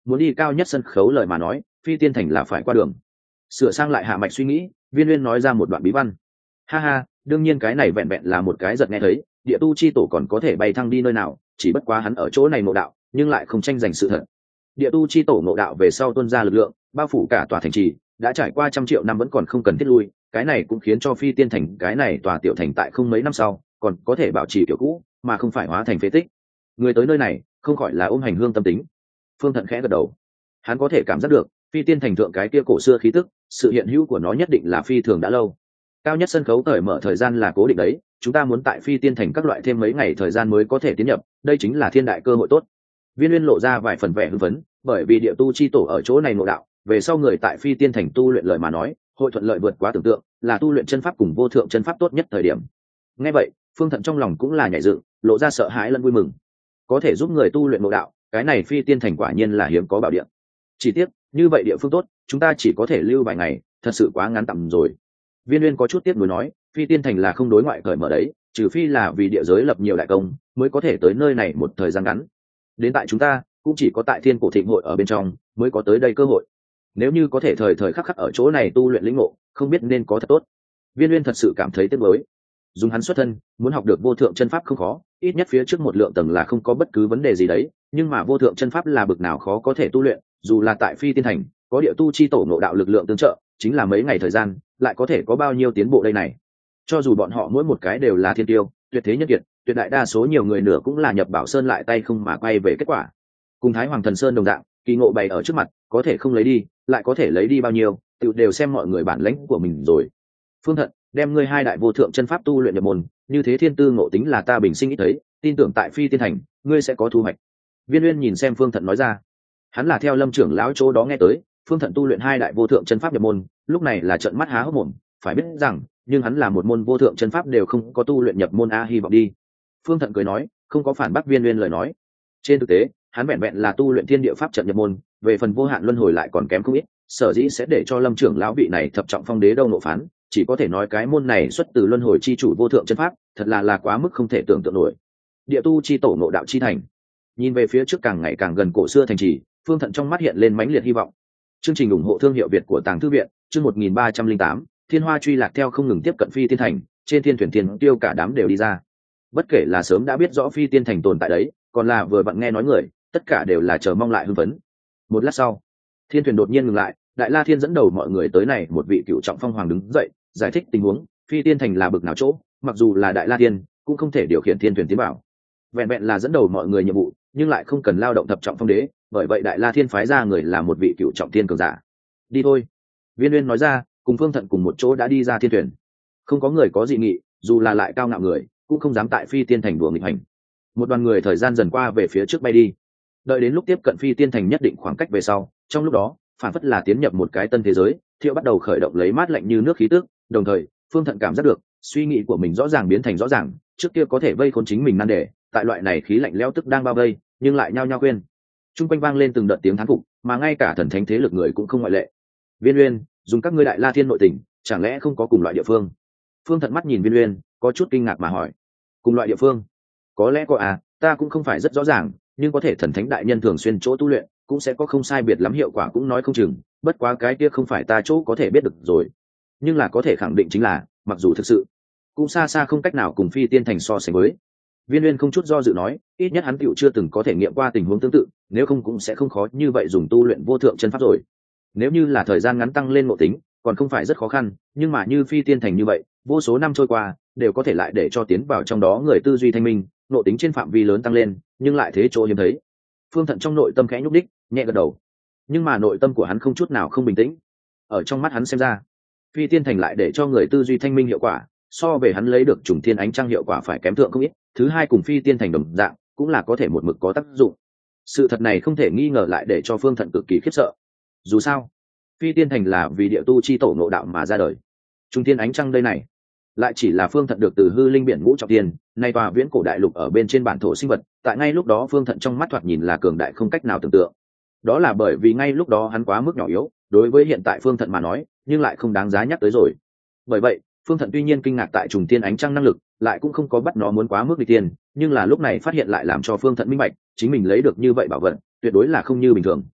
muốn đi cao nhất sân khấu lời mà nói phi tiên thành là phải qua đường. Sửa sang lại hạ mạch suy nghĩ, Viên Uyên nói ra một đoạn bí văn. Ha ha, đương nhiên cái này vẹn vẹn là một cái giật nghe thấy, địa tu chi tổ còn có thể bay thăng đi nơi nào, chỉ bất quá hắn ở chỗ này ngộ đạo nhưng lại không tranh giành sự thật. Địa tu chi tổ ngộ đạo về sau tuôn ra lực lượng bao phủ cả tòa thành trì, đã trải qua 100 triệu năm vẫn còn không cần thiết lui, cái này cũng khiến cho phi tiên thành cái này tòa tiểu thành tại không mấy năm sau còn có thể bảo trì kiểu cũ mà không phải hóa thành phế tích. Người tới nơi này không khỏi là ôm hành hương tâm tính. Phương Thận khẽ gật đầu, hắn có thể cảm giác được phi tiên thành thượng cái kia cổ xưa khí tức, sự hiện hữu của nó nhất định là phi thường đã lâu. Cao nhất sân khấu cởi mở thời gian là cố định đấy, chúng ta muốn tại phi tiên thành các loại thêm mấy ngày thời gian mới có thể tiến nhập, đây chính là thiên đại cơ hội tốt. Viên Uyên lộ ra vài phần vẻ hưng phấn, bởi vì địa tu chi tổ ở chỗ này ngộ đạo, về sau người tại phi tiên thành tu luyện lời mà nói hội thuận lợi vượt quá tưởng tượng, là tu luyện chân pháp cùng vô thượng chân pháp tốt nhất thời điểm. Nghe vậy Phương Thận trong lòng cũng là nhảy dựng, lộ ra sợ hãi lẫn vui mừng. Có thể giúp người tu luyện ngộ đạo, cái này phi tiên thành quả nhiên là hiếm có bảo địa. Chỉ tiếc như vậy địa phương tốt chúng ta chỉ có thể lưu vài ngày, thật sự quá ngắn tầm rồi. Viên Uyên có chút tiếc nuối nói, phi tiên thành là không đối ngoại cởi mở đấy, trừ phi là vì địa giới lập nhiều đại công mới có thể tới nơi này một thời gian ngắn. Đến tại chúng ta cũng chỉ có tại thiên cổ thịnh hội ở bên trong mới có tới đây cơ hội. Nếu như có thể thời thời khắc khắc ở chỗ này tu luyện lĩnh ngộ, không biết nên có thật tốt. Viên Uyên thật sự cảm thấy tiếc nuối. Dùng hắn xuất thân muốn học được vô thượng chân pháp không khó, ít nhất phía trước một lượng tầng là không có bất cứ vấn đề gì đấy, nhưng mà vô thượng chân pháp là bực nào khó có thể tu luyện, dù là tại phi tiên thành có địa tu chi tổ ngộ đạo lực lượng tương trợ, chính là mấy ngày thời gian lại có thể có bao nhiêu tiến bộ đây này. Cho dù bọn họ mỗi một cái đều là thiên tiêu tuyệt thế nhất kiệt, tuyệt đại đa số nhiều người nửa cũng là nhập bảo sơn lại tay không mà quay về kết quả. Cùng Thái Hoàng Thần Sơn đồng dạng, kỳ ngộ bày ở trước mặt, có thể không lấy đi lại có thể lấy đi bao nhiêu, tự đều xem mọi người bản lãnh của mình rồi. Phương Thận, đem ngươi hai đại vô thượng chân pháp tu luyện nhập môn, như thế thiên tư ngộ tính là ta bình sinh ít thấy, tin tưởng tại phi tiên thành ngươi sẽ có thu hoạch. Viên Uyên nhìn xem Phương Thận nói ra. Hắn là theo Lâm trưởng lão chỗ đó nghe tới Phương Thận tu luyện hai đại vô thượng chân pháp nhập môn, lúc này là trợn mắt há hốc mồm, phải biết rằng nhưng hắn là một môn vô thượng chân pháp đều không có tu luyện nhập môn a, hy vọng đi. Phương Thận cười nói, không có phản bác Viên Uyên lời nói. Trên thực tế hắn vẹn vẹn là tu luyện thiên địa pháp trận nhập môn, về phần vô hạn luân hồi lại còn kém không ít, sở dĩ sẽ để cho Lâm trưởng lão vị này thập trọng phong đế đâu nộ phán, chỉ có thể nói cái môn này xuất từ luân hồi chi chủ vô thượng chân pháp, thật là quá mức không thể tưởng tượng nổi. Địa tu chi tổ ngộ đạo chi thành. Nhìn về phía trước càng ngày càng gần cổ xưa thành trì, Phương Thận trong mắt hiện lên mãnh liệt hy vọng. Chương trình ủng hộ thương hiệu Việt của Tàng Thư viện, chương 1308, Thiên Hoa truy lạc theo không ngừng tiếp cận phi tiên thành, trên thiên thuyền thiên tiêu cả đám đều đi ra. Bất kể là sớm đã biết rõ phi tiên thành tồn tại đấy, còn là vừa vặn nghe nói người, tất cả đều là chờ mong lại hưng phấn. Một lát sau, thiên thuyền đột nhiên ngừng lại, Đại La Thiên dẫn đầu mọi người tới này, một vị cựu trọng phong hoàng đứng dậy, giải thích tình huống, phi tiên thành là bực nào chỗ, mặc dù là Đại La Thiên cũng không thể điều khiển thiên thuyền tiến vào. Vẹn vẹn là dẫn đầu mọi người nhiệm vụ, nhưng lại không cần lao động thập trọng phong đế, bởi vậy Đại La Thiên phái ra người là một vị cựu trọng thiên cường giả. Đi thôi. Viên Uyên nói ra, cùng Phương Thận cùng một chỗ đã đi ra thiên thuyền. Không có người có dị nghị, dù là lại cao ngạo người cũng không dám tại phi tiên thành đùa nghịch hành. Một đoàn người thời gian dần qua về phía trước bay đi, đợi đến lúc tiếp cận phi tiên thành nhất định khoảng cách về sau, trong lúc đó phản phất là tiến nhập một cái tân thế giới, Thiệu bắt đầu khởi động lấy mát lạnh như nước khí tức, đồng thời Phương Thận cảm giác được suy nghĩ của mình rõ ràng biến thành rõ ràng, trước kia có thể vây khốn chính mình nan đề, tại loại này khí lạnh lẽo tức đang bao vây nhưng lại nhao nhao quên. Trung quanh vang lên từng đợt tiếng thán phục, mà ngay cả thần thánh thế lực người cũng không ngoại lệ. Viên Uyên, dùng các ngươi Đại La Thiên nội tình, chẳng lẽ không có cùng loại địa phương? Phương Thận mắt nhìn Viên Uyên, có chút kinh ngạc mà hỏi. Cùng loại địa phương? Có lẽ có à, ta cũng không phải rất rõ ràng, nhưng có thể thần thánh đại nhân thường xuyên chỗ tu luyện, cũng sẽ có không sai biệt lắm hiệu quả cũng nói không chừng, bất quá cái kia không phải ta chỗ có thể biết được rồi. Nhưng là có thể khẳng định chính là, mặc dù thực sự cũng xa xa không cách nào cùng phi tiên thành so sánh với. Viên Uyên không chút do dự nói, ít nhất hắn tựu chưa từng có thể nghiệm qua tình huống tương tự, nếu không cũng sẽ không khó như vậy dùng tu luyện vô thượng chân pháp rồi. Nếu như là thời gian ngắn tăng lên ngộ tính, còn không phải rất khó khăn, nhưng mà như phi tiên thành như vậy, vô số năm trôi qua, đều có thể lại để cho tiến vào trong đó người tư duy thanh minh, ngộ tính trên phạm vi lớn tăng lên, nhưng lại thế chỗ hiếm thấy. Phương Thận trong nội tâm khẽ nhúc đích, nhẹ gật đầu. Nhưng mà nội tâm của hắn không chút nào không bình tĩnh. Ở trong mắt hắn xem ra, phi tiên thành lại để cho người tư duy thanh minh hiệu quả, so về hắn lấy được trùng thiên ánh trăng hiệu quả phải kém thượng không ít. Thứ hai, cùng phi tiên thành đồng dạng, cũng là có thể một mực có tác dụng. Sự thật này không thể nghi ngờ lại để cho Phương Thận cực kỳ khiếp sợ. Dù sao, phi tiên thành là vì địa tu chi tổ ngộ đạo mà ra đời. Trùng thiên ánh trăng đây này, lại chỉ là Phương Thận được từ hư linh biển ngũ trọng thiên, nay tòa viễn cổ đại lục ở bên trên bản thổ sinh vật, tại ngay lúc đó Phương Thận trong mắt thoạt nhìn là cường đại không cách nào tưởng tượng. Đó là bởi vì ngay lúc đó hắn quá mức nhỏ yếu, đối với hiện tại Phương Thận mà nói, nhưng lại không đáng giá nhắc tới rồi. Bởi vậy, Phương Thận tuy nhiên kinh ngạc tại trùng thiên ánh trăng năng lực, lại cũng không có bắt nó muốn quá mức đi tiền, nhưng là lúc này phát hiện lại làm cho Phương Thận minh bạch, chính mình lấy được như vậy bảo vật, tuyệt đối là không như bình thường.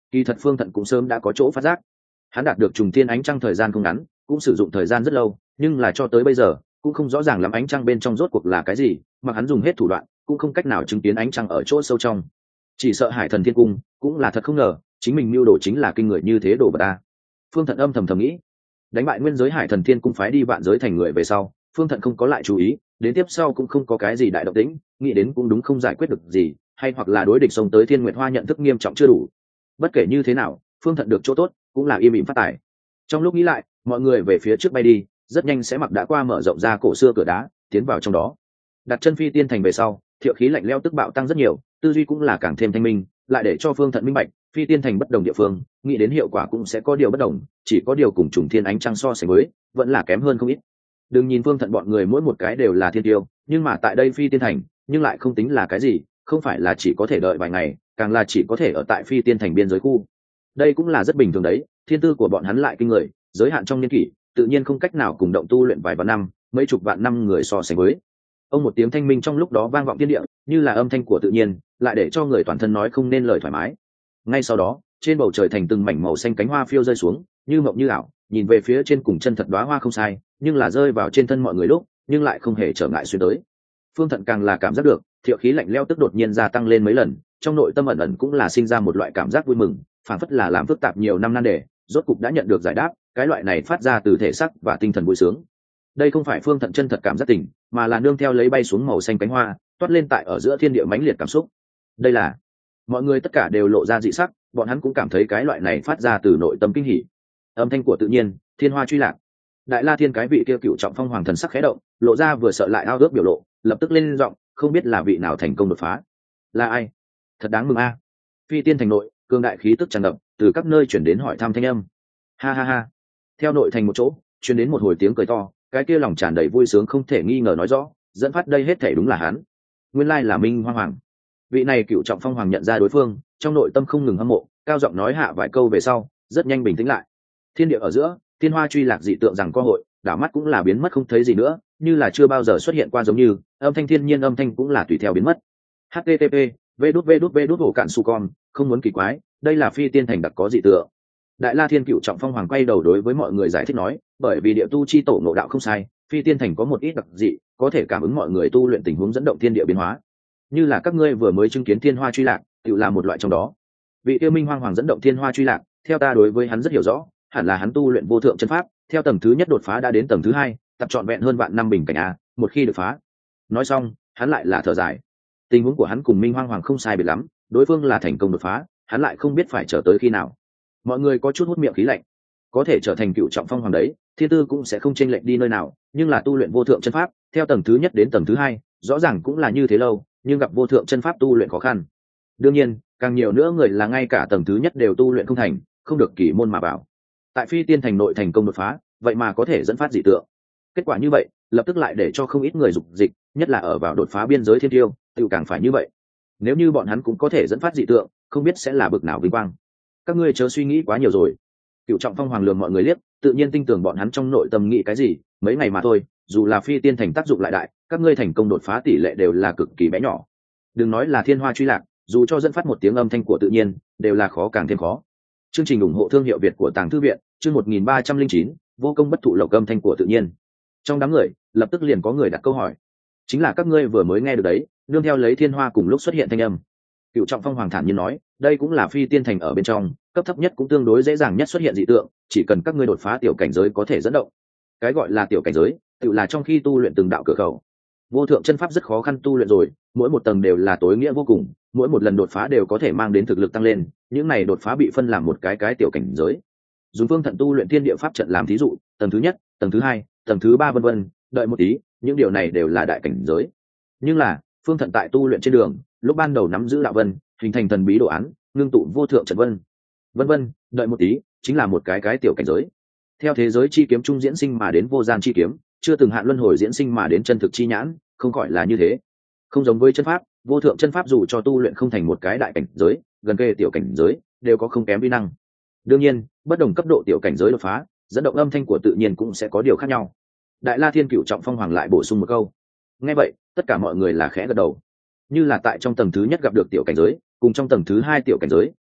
Kỳ thật Phương Thận cũng sớm đã có chỗ phát giác. Hắn đạt được trùng thiên ánh trăng thời gian không ngắn, cũng sử dụng thời gian rất lâu, nhưng là cho tới bây giờ cũng không rõ ràng lắm ánh trăng bên trong rốt cuộc là cái gì, mà hắn dùng hết thủ đoạn cũng không cách nào chứng kiến ánh trăng ở chỗ sâu trong. Chỉ sợ Hải Thần Thiên Cung cũng là thật không ngờ, chính mình mưu đồ chính là kinh người như thế đồ vật ta. Phương Thận âm thầm thầm nghĩ. Đánh bại nguyên giới Hải Thần Thiên Cung phái đi vạn giới thành người về sau, Phương Thận không có lại chú ý, đến tiếp sau cũng không có cái gì đại động tĩnh, nghĩ đến cũng đúng không giải quyết được gì, hay hoặc là đối địch xông tới Thiên Nguyệt Hoa nhận thức nghiêm trọng chưa đủ. Bất kể như thế nào, Phương Thận được chỗ tốt cũng là im ỉm phát tài. Trong lúc nghĩ lại, mọi người về phía trước bay đi, rất nhanh sẽ mặc đã qua mở rộng ra cổ xưa cửa đá, tiến vào trong đó. Đặt chân phi tiên thành về sau, thiệu khí lạnh lẽo tức bạo tăng rất nhiều, tư duy cũng là càng thêm thanh minh, lại để cho Phương Thận minh bạch, phi tiên thành bất đồng địa phương, nghĩ đến hiệu quả cũng sẽ có điều bất đồng, chỉ có điều cùng trùng thiên ánh trăng so sánh với, vẫn là kém hơn không ít. Đừng nhìn Phương Thận bọn người mỗi một cái đều là thiên tiêu, nhưng mà tại đây phi tiên thành, nhưng lại không tính là cái gì, không phải là chỉ có thể đợi vài ngày, càng là chỉ có thể ở tại phi tiên thành biên giới khu. Đây cũng là rất bình thường đấy, thiên tư của bọn hắn lại kinh người, giới hạn trong niên kỷ, tự nhiên không cách nào cùng động tu luyện vài vạn năm, mấy chục vạn năm người so sánh với. Ông một tiếng thanh minh trong lúc đó vang vọng thiên địa, như là âm thanh của tự nhiên, lại để cho người toàn thân nói không nên lời thoải mái. Ngay sau đó, trên bầu trời thành từng mảnh màu xanh cánh hoa phiêu rơi xuống, như mộng như ảo, nhìn về phía trên cùng chân thật đóa hoa không sai, nhưng là rơi vào trên thân mọi người lúc, nhưng lại không hề trở ngại xuyên tới. Phương Thận càng là cảm giác được, thiệu khí lạnh lẽo tức đột nhiên gia tăng lên mấy lần, trong nội tâm ẩn ẩn cũng là sinh ra một loại cảm giác vui mừng, phản phất là làm phức tạp nhiều năm nan đề, rốt cục đã nhận được giải đáp, cái loại này phát ra từ thể xác và tinh thần vui sướng. Đây không phải Phương Thận chân thật cảm giác tình, mà là nương theo lấy bay xuống màu xanh cánh hoa, toát lên tại ở giữa thiên địa mãnh liệt cảm xúc. Đây là, mọi người tất cả đều lộ ra dị sắc, bọn hắn cũng cảm thấy cái loại này phát ra từ nội tâm kinh hỉ. Âm thanh của tự nhiên, thiên hoa truy lạc. Đại La Thiên cái vị kia cựu trọng phong hoàng thần sắc khẽ động, lộ ra vừa sợ lại ao ước biểu lộ, lập tức lên giọng, không biết là vị nào thành công đột phá. Là ai? Thật đáng mừng a. Phi tiên thành nội, cương đại khí tức tràn ngập, từ các nơi chuyển đến hỏi thăm thanh âm. Ha ha ha. Theo nội thành một chỗ, truyền đến một hồi tiếng cười to, cái kia lòng tràn đầy vui sướng không thể nghi ngờ nói rõ, dẫn phát đây hết thể đúng là hắn. Nguyên lai là Minh Hoa Hoàng. Vị này cựu trọng phong hoàng nhận ra đối phương, trong nội tâm không ngừng hâm mộ, cao giọng nói hạ vài câu về sau, rất nhanh bình tĩnh lại. Thiên địa ở giữa, thiên hoa truy lạc dị tượng rằng có hội, đảo mắt cũng là biến mất không thấy gì nữa, như là chưa bao giờ xuất hiện qua giống như, âm thanh thiên nhiên âm thanh cũng là tùy theo biến mất. HTTP, vđvđvđcản.com, không muốn kỳ quái, đây là phi tiên thành đặc có dị tượng. Đại La Thiên cựu trọng phong hoàng quay đầu đối với mọi người giải thích nói, bởi vì địa tu chi tổ ngộ đạo không sai, phi tiên thành có một ít đặc dị, có thể cảm ứng mọi người tu luyện tình huống dẫn động thiên địa biến hóa. Như là các ngươi vừa mới chứng kiến thiên hoa truy lạc, tự là một loại trong đó. Vị tiêu Minh Hoang Hoàng dẫn động thiên hoa truy lạc, theo ta đối với hắn rất hiểu rõ, hẳn là hắn tu luyện vô thượng chân pháp, theo tầng thứ nhất đột phá đã đến tầng thứ hai, tập trọn vẹn hơn vạn năm bình cảnh a, một khi được phá. Nói xong, hắn lại là thở dài. Tình huống của hắn cùng Minh Hoang Hoàng không sai biệt lắm, đối phương là thành công đột phá, hắn lại không biết phải chờ tới khi nào. Mọi người có chút hút miệng khí lạnh. Có thể trở thành cựu trọng phong hoàng đấy, thiên tư cũng sẽ không chênh lệch đi nơi nào, nhưng là tu luyện vô thượng chân pháp, theo tầng thứ nhất đến tầng thứ hai, rõ ràng cũng là như thế lâu, nhưng gặp vô thượng chân pháp tu luyện khó khăn. Đương nhiên, càng nhiều nữa người là ngay cả tầng thứ nhất đều tu luyện không thành, không được kỳ môn mà vào. Tại phi tiên thành nội thành công đột phá, vậy mà có thể dẫn phát dị tượng. Kết quả như vậy, lập tức lại để cho không ít người dục dịch, nhất là ở vào đột phá biên giới thiên tiêu, tự càng phải như vậy. Nếu như bọn hắn cũng có thể dẫn phát dị tượng, không biết sẽ là bực nào vinh quang. Các ngươi chớ suy nghĩ quá nhiều rồi. Cựu trọng phong hoàng lường mọi người liếc, tự nhiên tin tưởng bọn hắn trong nội tâm nghĩ cái gì, mấy ngày mà thôi, dù là phi tiên thành tác dụng lại đại, các ngươi thành công đột phá tỷ lệ đều là cực kỳ bé nhỏ. Đừng nói là thiên hoa truy lạc, dù cho dẫn phát một tiếng âm thanh của tự nhiên, đều là khó càng thêm khó. Chương trình ủng hộ thương hiệu Việt của Tàng Thư viện, chương 1309, vô công bất thụ lộc âm thanh của tự nhiên. Trong đám người, lập tức liền có người đặt câu hỏi. Chính là các ngươi vừa mới nghe được đấy, nương theo lấy thiên hoa cùng lúc xuất hiện thanh âm. Cựu trọng phong hoàng thản nhiên nói, đây cũng là phi tiên thành ở bên trong, cấp thấp nhất cũng tương đối dễ dàng nhất xuất hiện dị tượng, chỉ cần các ngươi đột phá tiểu cảnh giới có thể dẫn động. Cái gọi là tiểu cảnh giới, tự là trong khi tu luyện từng đạo cửa khẩu. Vô thượng chân pháp rất khó khăn tu luyện rồi, mỗi một tầng đều là tối nghĩa vô cùng, mỗi một lần đột phá đều có thể mang đến thực lực tăng lên, những này đột phá bị phân làm một cái tiểu cảnh giới. Dùng phương thận tu luyện thiên địa pháp trận làm thí dụ, tầng thứ nhất, tầng thứ hai, tầng thứ ba vân vân, đợi một tí, những điều này đều là đại cảnh giới. Nhưng là, phương thận tại tu luyện trên đường, lúc ban đầu nắm giữ đạo vân, hình thành thần bí đồ án, ngưng tụ vô thượng trận vân. Vân vân, đợi một tí, chính là một cái tiểu cảnh giới. Theo thế giới chi kiếm trung diễn sinh mà đến vô gian chi kiếm, chưa từng hạn luân hồi diễn sinh mà đến chân thực chi nhãn, không gọi là như thế. Không giống với chân pháp, vô thượng chân pháp dù cho tu luyện không thành một cái đại cảnh giới, gần kề tiểu cảnh giới, đều có không kém uy năng. Đương nhiên, bất đồng cấp độ tiểu cảnh giới đột phá, dẫn động âm thanh của tự nhiên cũng sẽ có điều khác nhau. Đại La Thiên cựu trọng phong hoàng lại bổ sung một câu. Nghe vậy, tất cả mọi người là khẽ gật đầu. Như là tại trong tầng thứ nhất gặp được tiểu cảnh giới, cùng trong tầng thứ hai tiểu cảnh giới,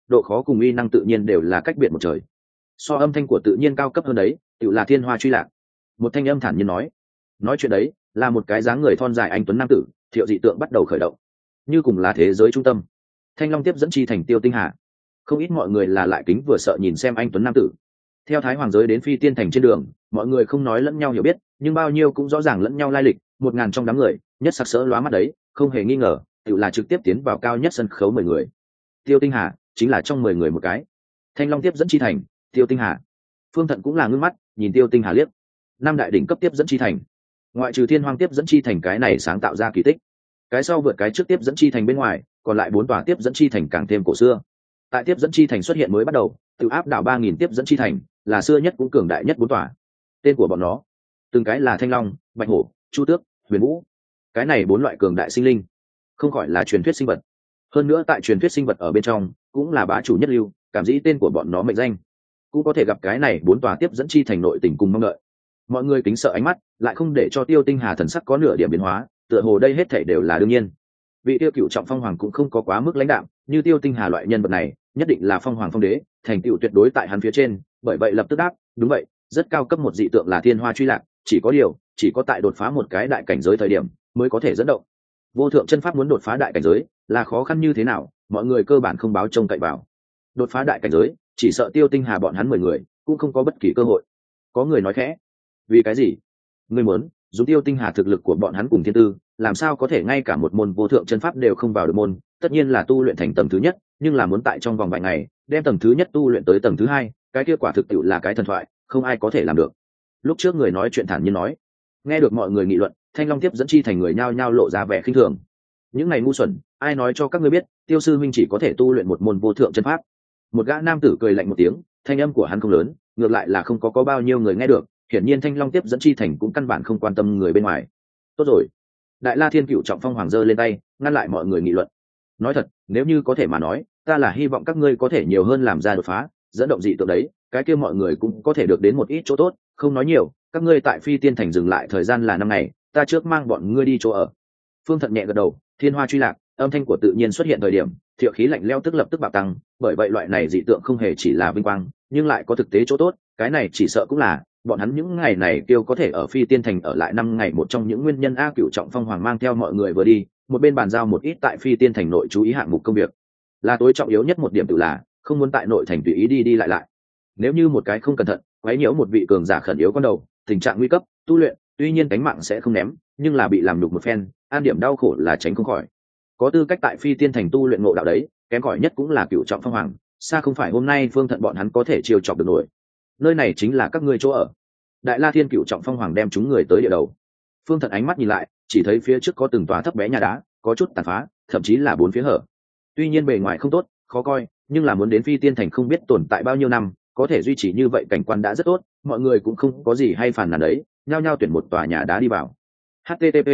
độ khó cùng uy năng tự nhiên đều là cách biệt một trời. So âm thanh của tự nhiên cao cấp hơn đấy, tự là thiên hoa truy lạc. Một thanh âm thản nhiên nói chuyện đấy là một cái dáng người thon dài anh tuấn nam tử. Thiệu dị tượng bắt đầu khởi động, như cùng là thế giới trung tâm. Thanh long tiếp dẫn chi thành Tiêu Tinh Hà. Không ít mọi người là lại kính vừa sợ nhìn xem anh tuấn nam tử. Theo thái hoàng giới đến phi tiên thành trên đường, mọi người không nói lẫn nhau hiểu biết, nhưng bao nhiêu cũng rõ ràng lẫn nhau lai lịch. 1000 trong đám người nhất sặc sỡ lóa mắt đấy, không hề nghi ngờ tự là trực tiếp tiến vào cao nhất sân khấu 10 người. Tiêu Tinh Hà chính là trong 10 người một cái. Thanh long tiếp dẫn chi thành Tiêu Tinh Hà. Phương Thận cũng là ngước mắt nhìn Tiêu Tinh Hà liếc. Năm đại đỉnh cấp tiếp dẫn chi thành, ngoại trừ thiên hoang tiếp dẫn chi thành cái này sáng tạo ra kỳ tích, cái sau vượt cái trước tiếp dẫn chi thành bên ngoài, còn lại 4 tòa tiếp dẫn chi thành càng thêm cổ xưa. Tại tiếp dẫn chi thành xuất hiện mới bắt đầu, tự áp đảo 3000 tiếp dẫn chi thành, là xưa nhất cũng cường đại nhất 4 tòa. Tên của bọn nó từng cái là Thanh Long, Bạch Hổ, Chu Tước, Huyền Vũ. Cái này 4 loại cường đại sinh linh, không gọi là truyền thuyết sinh vật. Hơn nữa tại truyền thuyết sinh vật ở bên trong, cũng là bá chủ nhất lưu, cảm dĩ tên của bọn nó mệnh danh, cũng có thể gặp cái này 4 tòa tiếp dẫn chi thành nội tình cùng mong đợi. Mọi người kính sợ ánh mắt, lại không để cho Tiêu Tinh Hà thần sắc có nửa điểm biến hóa, tựa hồ đây hết thảy đều là đương nhiên. Vị Tiêu Cựu trọng phong hoàng cũng không có quá mức lãnh đạm, như Tiêu Tinh Hà loại nhân vật này, nhất định là phong hoàng phong đế, thành tựu tuyệt đối tại hắn phía trên, bởi vậy lập tức đáp, đúng vậy, rất cao cấp một dị tượng là thiên hoa truy lạc, chỉ có tại đột phá một cái đại cảnh giới thời điểm mới có thể dẫn động. Vô thượng chân pháp muốn đột phá đại cảnh giới, là khó khăn như thế nào, mọi người cơ bản không báo trông cậy vào. Đột phá đại cảnh giới, chỉ sợ Tiêu Tinh Hà bọn hắn 10 người cũng không có bất kỳ cơ hội. Có người nói khẽ, vì cái gì? Ngươi muốn dùng Tiêu Tinh Hà thực lực của bọn hắn cùng thiên tư, làm sao có thể ngay cả một môn vô thượng chân pháp đều không vào được môn? Tất nhiên là tu luyện thành tầng thứ nhất, nhưng là muốn tại trong vòng vài ngày đem tầng thứ nhất tu luyện tới tầng thứ hai, cái kết quả thực tiệu là cái thần thoại, không ai có thể làm được. Lúc trước người nói chuyện thản nhiên nói. Nghe được mọi người nghị luận, Thanh Long tiếp dẫn chi thành người nhao nhao lộ ra vẻ khinh thường. Những này ngu xuẩn, ai nói cho các ngươi biết Tiêu sư minh chỉ có thể tu luyện một môn vô thượng chân pháp? Một gã nam tử cười lạnh một tiếng, thanh âm của hắn không lớn, ngược lại là không có bao nhiêu người nghe được. Hiển nhiên Thanh Long tiếp dẫn chi thành cũng căn bản không quan tâm người bên ngoài. Tốt rồi. Đại La Thiên Cựu trọng phong hoàng giơ lên tay, ngăn lại mọi người nghị luận. Nói thật, nếu như có thể mà nói, ta là hy vọng các ngươi có thể nhiều hơn làm ra đột phá, dẫn động dị tượng đấy, cái kia mọi người cũng có thể được đến một ít chỗ tốt, không nói nhiều, các ngươi tại Phi Tiên thành dừng lại thời gian là 5 ngày, ta trước mang bọn ngươi đi chỗ ở. Phương Thận nhẹ gật đầu, thiên hoa truy lạc, âm thanh của tự nhiên xuất hiện thời điểm, thiệu khí lạnh lẽo tức lập tức bạo tăng, bởi vậy loại này dị tượng không hề chỉ là vinh quang, nhưng lại có thực tế chỗ tốt, cái này chỉ sợ cũng là bọn hắn những ngày này kêu có thể ở Phi Tiên thành ở lại 5 ngày một trong những nguyên nhân. Cựu trọng phong hoàng mang theo mọi người vừa đi, một bên bàn giao một ít tại Phi Tiên thành nội chú ý hạng mục công việc, là tối trọng yếu nhất một điểm tự là không muốn tại nội thành tùy ý đi đi lại. Nếu như một cái không cẩn thận quấy nhiễu một vị cường giả khẩn yếu con đầu, tình trạng nguy cấp tu luyện, tuy nhiên cánh mạng sẽ không ném, nhưng là bị làm nhục một phen, an điểm đau khổ là tránh không khỏi. Có tư cách tại Phi Tiên thành tu luyện ngộ đạo đấy, kém cỏi nhất cũng là Cựu trọng phong hoàng, xa không phải hôm nay Phương Thận bọn hắn có thể chiêu chọc được nổi. Nơi này chính là các ngươi chỗ ở. Đại La Thiên Cựu trọng phong hoàng đem chúng người tới địa đầu. Phương Thận ánh mắt nhìn lại, chỉ thấy phía trước có từng tòa thấp bé nhà đá, có chút tàn phá, thậm chí là 4 phía hở. Tuy nhiên bề ngoài không tốt, khó coi, nhưng là muốn đến Phi Tiên thành không biết tồn tại bao nhiêu năm, có thể duy trì như vậy cảnh quan đã rất tốt, mọi người cũng không có gì hay phàn nàn đấy, nhao nhao tuyển một tòa nhà đá đi vào. HTTP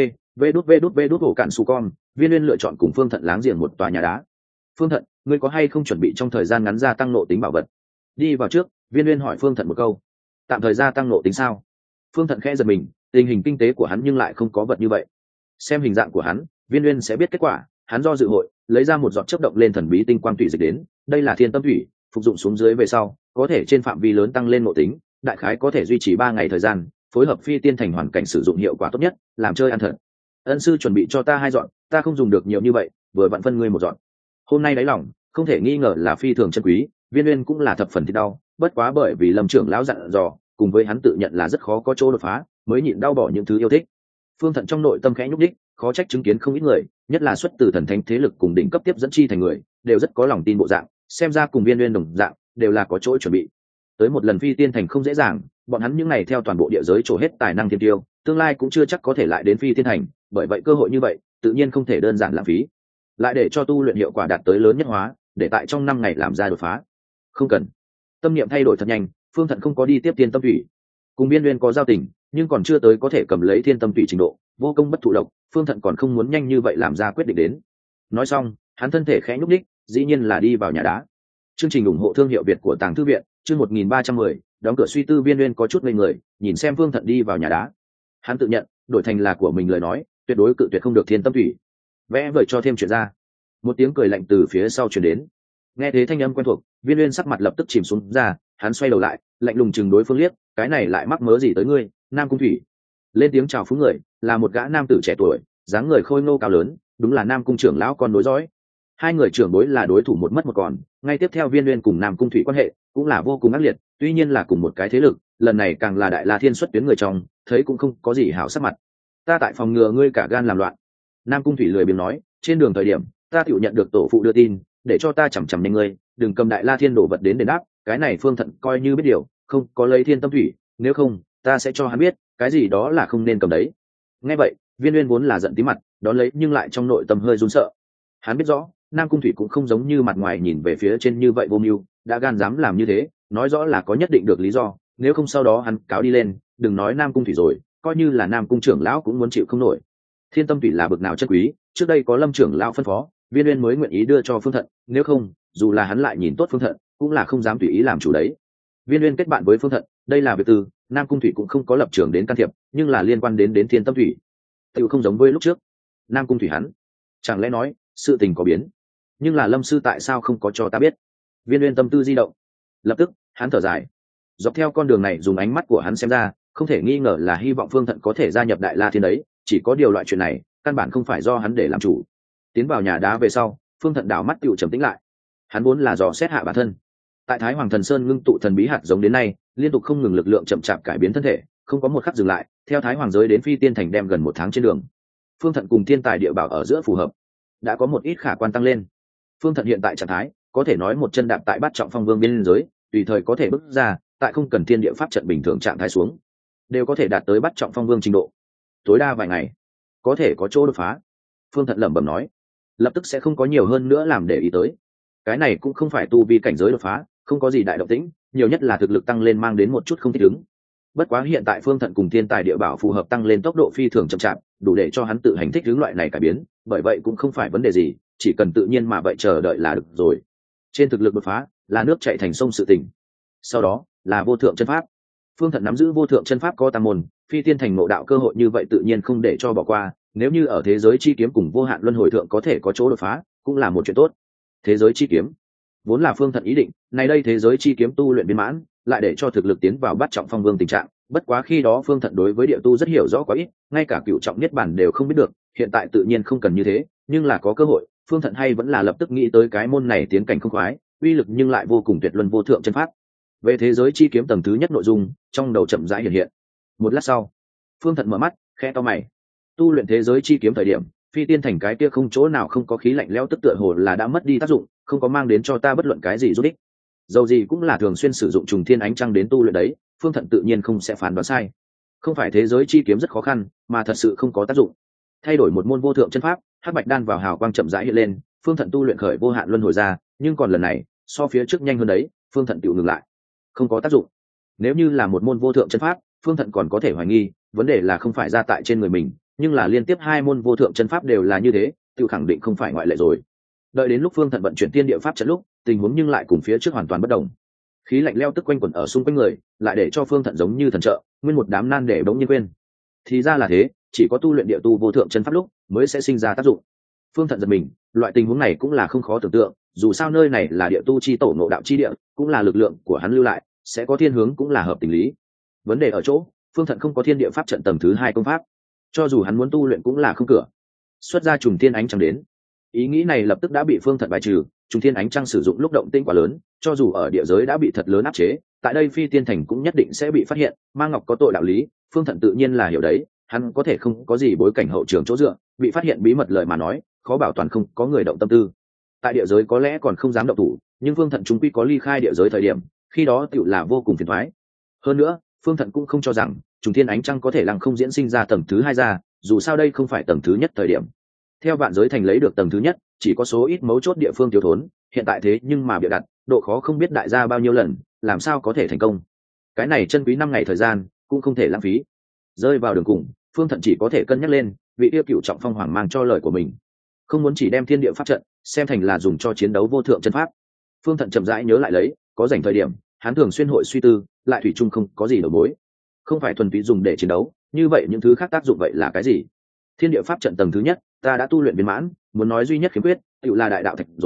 v.v.v.com Viên Uyên lựa chọn cùng Phương Thận láng giềng một tòa nhà đá. Phương Thận, ngươi có hay không chuẩn bị trong thời gian ngắn gia tăng nộ tính bảo vật? Đi vào trước, Viên Uyên hỏi Phương Thận một câu. Tạm thời gia tăng nộ tính sao? Phương Thận khẽ giật mình, tình hình kinh tế của hắn nhưng lại không có vật như vậy. Xem hình dạng của hắn, Viên Uyên sẽ biết kết quả. Hắn do dự hội, lấy ra một giọt chớp động lên thần bí tinh quang thủy dịch đến, đây là thiên tâm thủy, phục dụng xuống dưới về sau, có thể trên phạm vi lớn tăng lên nộ tính, đại khái có thể duy trì 3 ngày thời gian, phối hợp Phi Tiên thành hoàn cảnh sử dụng hiệu quả tốt nhất, làm chơi ăn thật. Ân sư chuẩn bị cho ta 2 dọn, ta không dùng được nhiều như vậy, vừa vặn phân ngươi 1 dọn. Hôm nay đáy lòng, không thể nghi ngờ là phi thường chân quý, Viên Uyên cũng là thập phần thì đau, bất quá bởi vì Lâm trưởng lão dặn dò, cùng với hắn tự nhận là rất khó có chỗ đột phá, mới nhịn đau bỏ những thứ yêu thích. Phương Thận trong nội tâm khẽ nhúc đích, khó trách chứng kiến không ít người, nhất là xuất từ thần thánh thế lực cùng đỉnh cấp tiếp dẫn chi thành người, đều rất có lòng tin bộ dạng, xem ra cùng Viên Uyên đồng dạng, đều là có chỗ chuẩn bị. Tới một lần Phi Tiên thành không dễ dàng, bọn hắn những ngày theo toàn bộ địa giới trổ hết tài năng thiên tiêu, tương lai cũng chưa chắc có thể lại đến Phi Tiên thành, bởi vậy cơ hội như vậy, tự nhiên không thể đơn giản lãng phí. Lại để cho tu luyện hiệu quả đạt tới lớn nhất hóa, để tại trong 5 ngày làm ra đột phá. Không cần. Tâm niệm thay đổi thật nhanh, Phương Thận không có đi tiếp Thiên Tâm Thủy. Cùng Viên Uyên có giao tình, nhưng còn chưa tới có thể cầm lấy Thiên Tâm Thủy trình độ, vô công bất thụ lộc, Phương Thận còn không muốn nhanh như vậy làm ra quyết định đến. Nói xong, hắn thân thể khẽ nhúc nhích, dĩ nhiên là đi vào nhà đá. Chương trình ủng hộ thương hiệu Việt của Tàng Thư viện, chương 1310, đóng cửa suy tư. Viên Uyên có chút ngây người, nhìn xem Phương Thận đi vào nhà đá. Hắn tự nhận, đổi thành là của mình lời nói, tuyệt đối cự tuyệt không được Thiên Tâm Thủy. Vẽ vời cho thêm chuyện ra. Một tiếng cười lạnh từ phía sau truyền đến. Nghe thế thanh âm quen thuộc, Viên Uyên sắc mặt lập tức chìm xuống ra, hắn xoay đầu lại, lạnh lùng chừng đối phương liếc, cái này lại mắc mớ gì tới ngươi, Nam Cung Thủy? Lên tiếng chào phúng người, là một gã nam tử trẻ tuổi, dáng người khôi ngô cao lớn, đúng là Nam Cung trưởng lão con nối dõi. Hai người trưởng bối là đối thủ một mất một còn, ngay tiếp theo Viên Uyên cùng Nam Cung Thủy quan hệ cũng là vô cùng ác liệt, tuy nhiên là cùng một cái thế lực, lần này càng là Đại La Thiên xuất tuyến người trong, thấy cũng không có gì hảo sắc mặt. Ta tại phòng ngừa ngươi cả gan làm loạn. Nam Cung Thủy lười biếng nói, trên đường thời điểm, ta tiểu nhận được tổ phụ đưa tin, để cho ta chằm chằm nhanh ngươi, đừng cầm Đại La Thiên đổ vật đến đền đáp, cái này Phương Thận coi như biết điều, không có lấy Thiên Tâm Thủy, nếu không, ta sẽ cho hắn biết, cái gì đó là không nên cầm đấy. Nghe vậy, Viên Uyên vốn là giận tí mặt, đón lấy nhưng lại trong nội tâm hơi run sợ. Hắn biết rõ, Nam Cung Thủy cũng không giống như mặt ngoài nhìn về phía trên như vậy vô mưu, đã gan dám làm như thế, nói rõ là có nhất định được lý do, nếu không sau đó hắn cáo đi lên, đừng nói Nam Cung Thủy rồi, coi như là Nam Cung trưởng lão cũng muốn chịu không nổi. Thiên Tâm Thủy là bực nào chân quý, trước đây có Lâm trưởng lão phân phó, Viên Uyên mới nguyện ý đưa cho Phương Thận, nếu không, dù là hắn lại nhìn tốt Phương Thận, cũng là không dám tùy ý làm chủ đấy. Viên Uyên kết bạn với Phương Thận, đây là việc tư, Nam Cung Thủy cũng không có lập trường đến can thiệp, nhưng là liên quan đến Thiên Tâm Thủy, tự không giống với lúc trước. Nam Cung Thủy hắn, chẳng lẽ nói sự tình có biến? Nhưng là Lâm sư tại sao không có cho ta biết? Viên Uyên tâm tư di động, lập tức hắn thở dài. Dọc theo con đường này dùng ánh mắt của hắn xem ra, không thể nghi ngờ là hy vọng Phương Thận có thể gia nhập Đại La Thiên đấy, chỉ có điều loại chuyện này căn bản không phải do hắn để làm chủ. Tiến vào nhà đá về sau, Phương Thận đảo mắt tựu trầm tĩnh lại. Hắn vốn là dò xét hạ bản thân, tại Thái Hoàng Thần Sơn ngưng tụ thần bí hạt giống đến nay, liên tục không ngừng lực lượng chậm chạp cải biến thân thể, không có một khắc dừng lại. Theo Thái Hoàng giới đến Phi Tiên Thành đem gần 1 tháng trên đường, Phương Thận cùng thiên tài địa bảo ở giữa phù hợp, đã có một ít khả quan tăng lên. Phương Thận hiện tại trạng thái có thể nói một chân đạp tại bát trọng phong vương biên giới, tùy thời có thể bước ra, tại không cần thiên địa pháp trận bình thường trạng thái xuống, đều có thể đạt tới bát trọng phong vương trình độ. Tối đa vài ngày, có thể có chỗ đột phá. Phương Thận lẩm bẩm nói, lập tức sẽ không có nhiều hơn nữa làm để ý tới. Cái này cũng không phải tu vi cảnh giới đột phá, không có gì đại động tĩnh, nhiều nhất là thực lực tăng lên mang đến một chút không thích ứng. Bất quá hiện tại Phương Thận cùng thiên tài địa bảo phù hợp tăng lên tốc độ phi thường chậm chạp, đủ để cho hắn tự hành thích ứng loại này cải biến, bởi vậy cũng không phải vấn đề gì, chỉ cần tự nhiên mà vậy chờ đợi là được rồi. Trên thực lực đột phá là nước chảy thành sông sự tình, sau đó là vô thượng chân pháp. Phương Thận nắm giữ vô thượng chân pháp có tam môn, Phi Tiên Thành ngộ đạo cơ hội như vậy tự nhiên không để cho bỏ qua, nếu như ở thế giới chi kiếm cùng vô hạn luân hồi thượng có thể có chỗ đột phá, cũng là một chuyện tốt. Thế giới chi kiếm vốn là Phương Thận ý định, nay đây thế giới chi kiếm tu luyện viên mãn, lại để cho thực lực tiến vào bát trọng phong vương tình trạng. Bất quá khi đó Phương Thận đối với địa tu rất hiểu rõ quá ít, ngay cả cửu trọng niết bản đều không biết được, hiện tại tự nhiên không cần như thế, nhưng là có cơ hội, Phương Thận hay vẫn là lập tức nghĩ tới cái môn này tiến cảnh không khoái, uy lực nhưng lại vô cùng tuyệt luân vô thượng chân pháp. Về thế giới chi kiếm tầng thứ nhất nội dung, trong đầu chậm rãi hiện hiện. Một lát sau, Phương Thận mở mắt, khẽ to mày. Tu luyện thế giới chi kiếm thời điểm, Phi Tiên Thành cái kia không chỗ nào không có khí lạnh lẽo tức tựa hồ là đã mất đi tác dụng, không có mang đến cho ta bất luận cái gì giúp ích. Dầu gì cũng là thường xuyên sử dụng trùng thiên ánh trăng đến tu luyện đấy, Phương Thận tự nhiên không sẽ phán đoán sai. Không phải thế giới chi kiếm rất khó khăn, mà thật sự không có tác dụng. Thay đổi một môn vô thượng chân pháp, hắc bạch đan vào hào quang chậm rãi hiện lên, Phương Thận tu luyện khởi vô hạn luân hồi ra, nhưng còn lần này, so phía trước nhanh hơn đấy, Phương Thận tự ngừng lại. Không có tác dụng. Nếu như là một môn vô thượng chân pháp, Phương Thận còn có thể hoài nghi, vấn đề là không phải ra tại trên người mình, nhưng là liên tiếp 2 môn vô thượng chân pháp đều là như thế, tự khẳng định không phải ngoại lệ rồi. Đợi đến lúc Phương Thận vận chuyển tiên địa pháp trận lúc, tình huống nhưng lại cùng phía trước hoàn toàn bất đồng. Khí lạnh leo tức quanh quẩn ở xung quanh người, lại để cho Phương Thận giống như thần trợ, nguyên một đám nan để bỗng nhiên quên. Thì ra là thế, chỉ có tu luyện địa tu vô thượng chân pháp lúc mới sẽ sinh ra tác dụng. Phương Thận giật mình, loại tình huống này cũng là không khó tưởng tượng, dù sao nơi này là địa tu chi tổ ngộ đạo chi địa, cũng là lực lượng của hắn lưu lại, sẽ có thiên hướng cũng là hợp tình lý. Vấn đề ở chỗ, Phương Thận không có thiên địa pháp trận tầng thứ 2 công pháp, cho dù hắn muốn tu luyện cũng là không cửa. Xuất ra trùng thiên ánh trăng đến, ý nghĩ này lập tức đã bị Phương Thận bài trừ. Trùng thiên ánh trăng sử dụng lúc động tĩnh quá lớn, cho dù ở địa giới đã bị thật lớn áp chế, tại đây Phi Tiên Thành cũng nhất định sẽ bị phát hiện. Mang Ngọc có tội đạo lý, Phương Thận tự nhiên là hiểu đấy, hắn có thể không có gì bối cảnh hậu trường chỗ dựa, bị phát hiện bí mật lời mà nói, khó bảo toàn không có người động tâm tư. Tại địa giới có lẽ còn không dám động thủ, nhưng Phương Thận chúng quy có ly khai địa giới thời điểm, khi đó tựu là vô cùng phiền toái. Hơn nữa, Phương Thận cũng không cho rằng trùng thiên ánh trăng có thể lăng không diễn sinh ra tầng thứ 2 ra, dù sao đây không phải tầng thứ nhất thời điểm. Theo Vạn Giới Thành lấy được tầng thứ nhất, chỉ có số ít mấu chốt địa phương thiếu thốn, hiện tại thế nhưng mà bịa đặt, độ khó không biết đại gia bao nhiêu lần, làm sao có thể thành công. Cái này chân quý 5 ngày thời gian, cũng không thể lãng phí. Rơi vào đường cùng, Phương Thận chỉ có thể cân nhắc lên, vị yêu cửu trọng phong hoàng mang cho lời của mình. Không muốn chỉ đem thiên địa pháp trận xem thành là dùng cho chiến đấu vô thượng chân pháp. Phương Thận chậm rãi nhớ lại lấy, có rảnh thời điểm, hắn thường xuyên hội suy tư, lại thủy chung không có gì đầu mối. Không phải thuần túy dùng để chiến đấu, như vậy những thứ khác tác dụng vậy là cái gì? Thiên địa pháp trận tầng thứ nhất, ta đã tu luyện viên mãn, muốn nói duy nhất khiếm khuyết, tựu là đại đạo thạch rồi,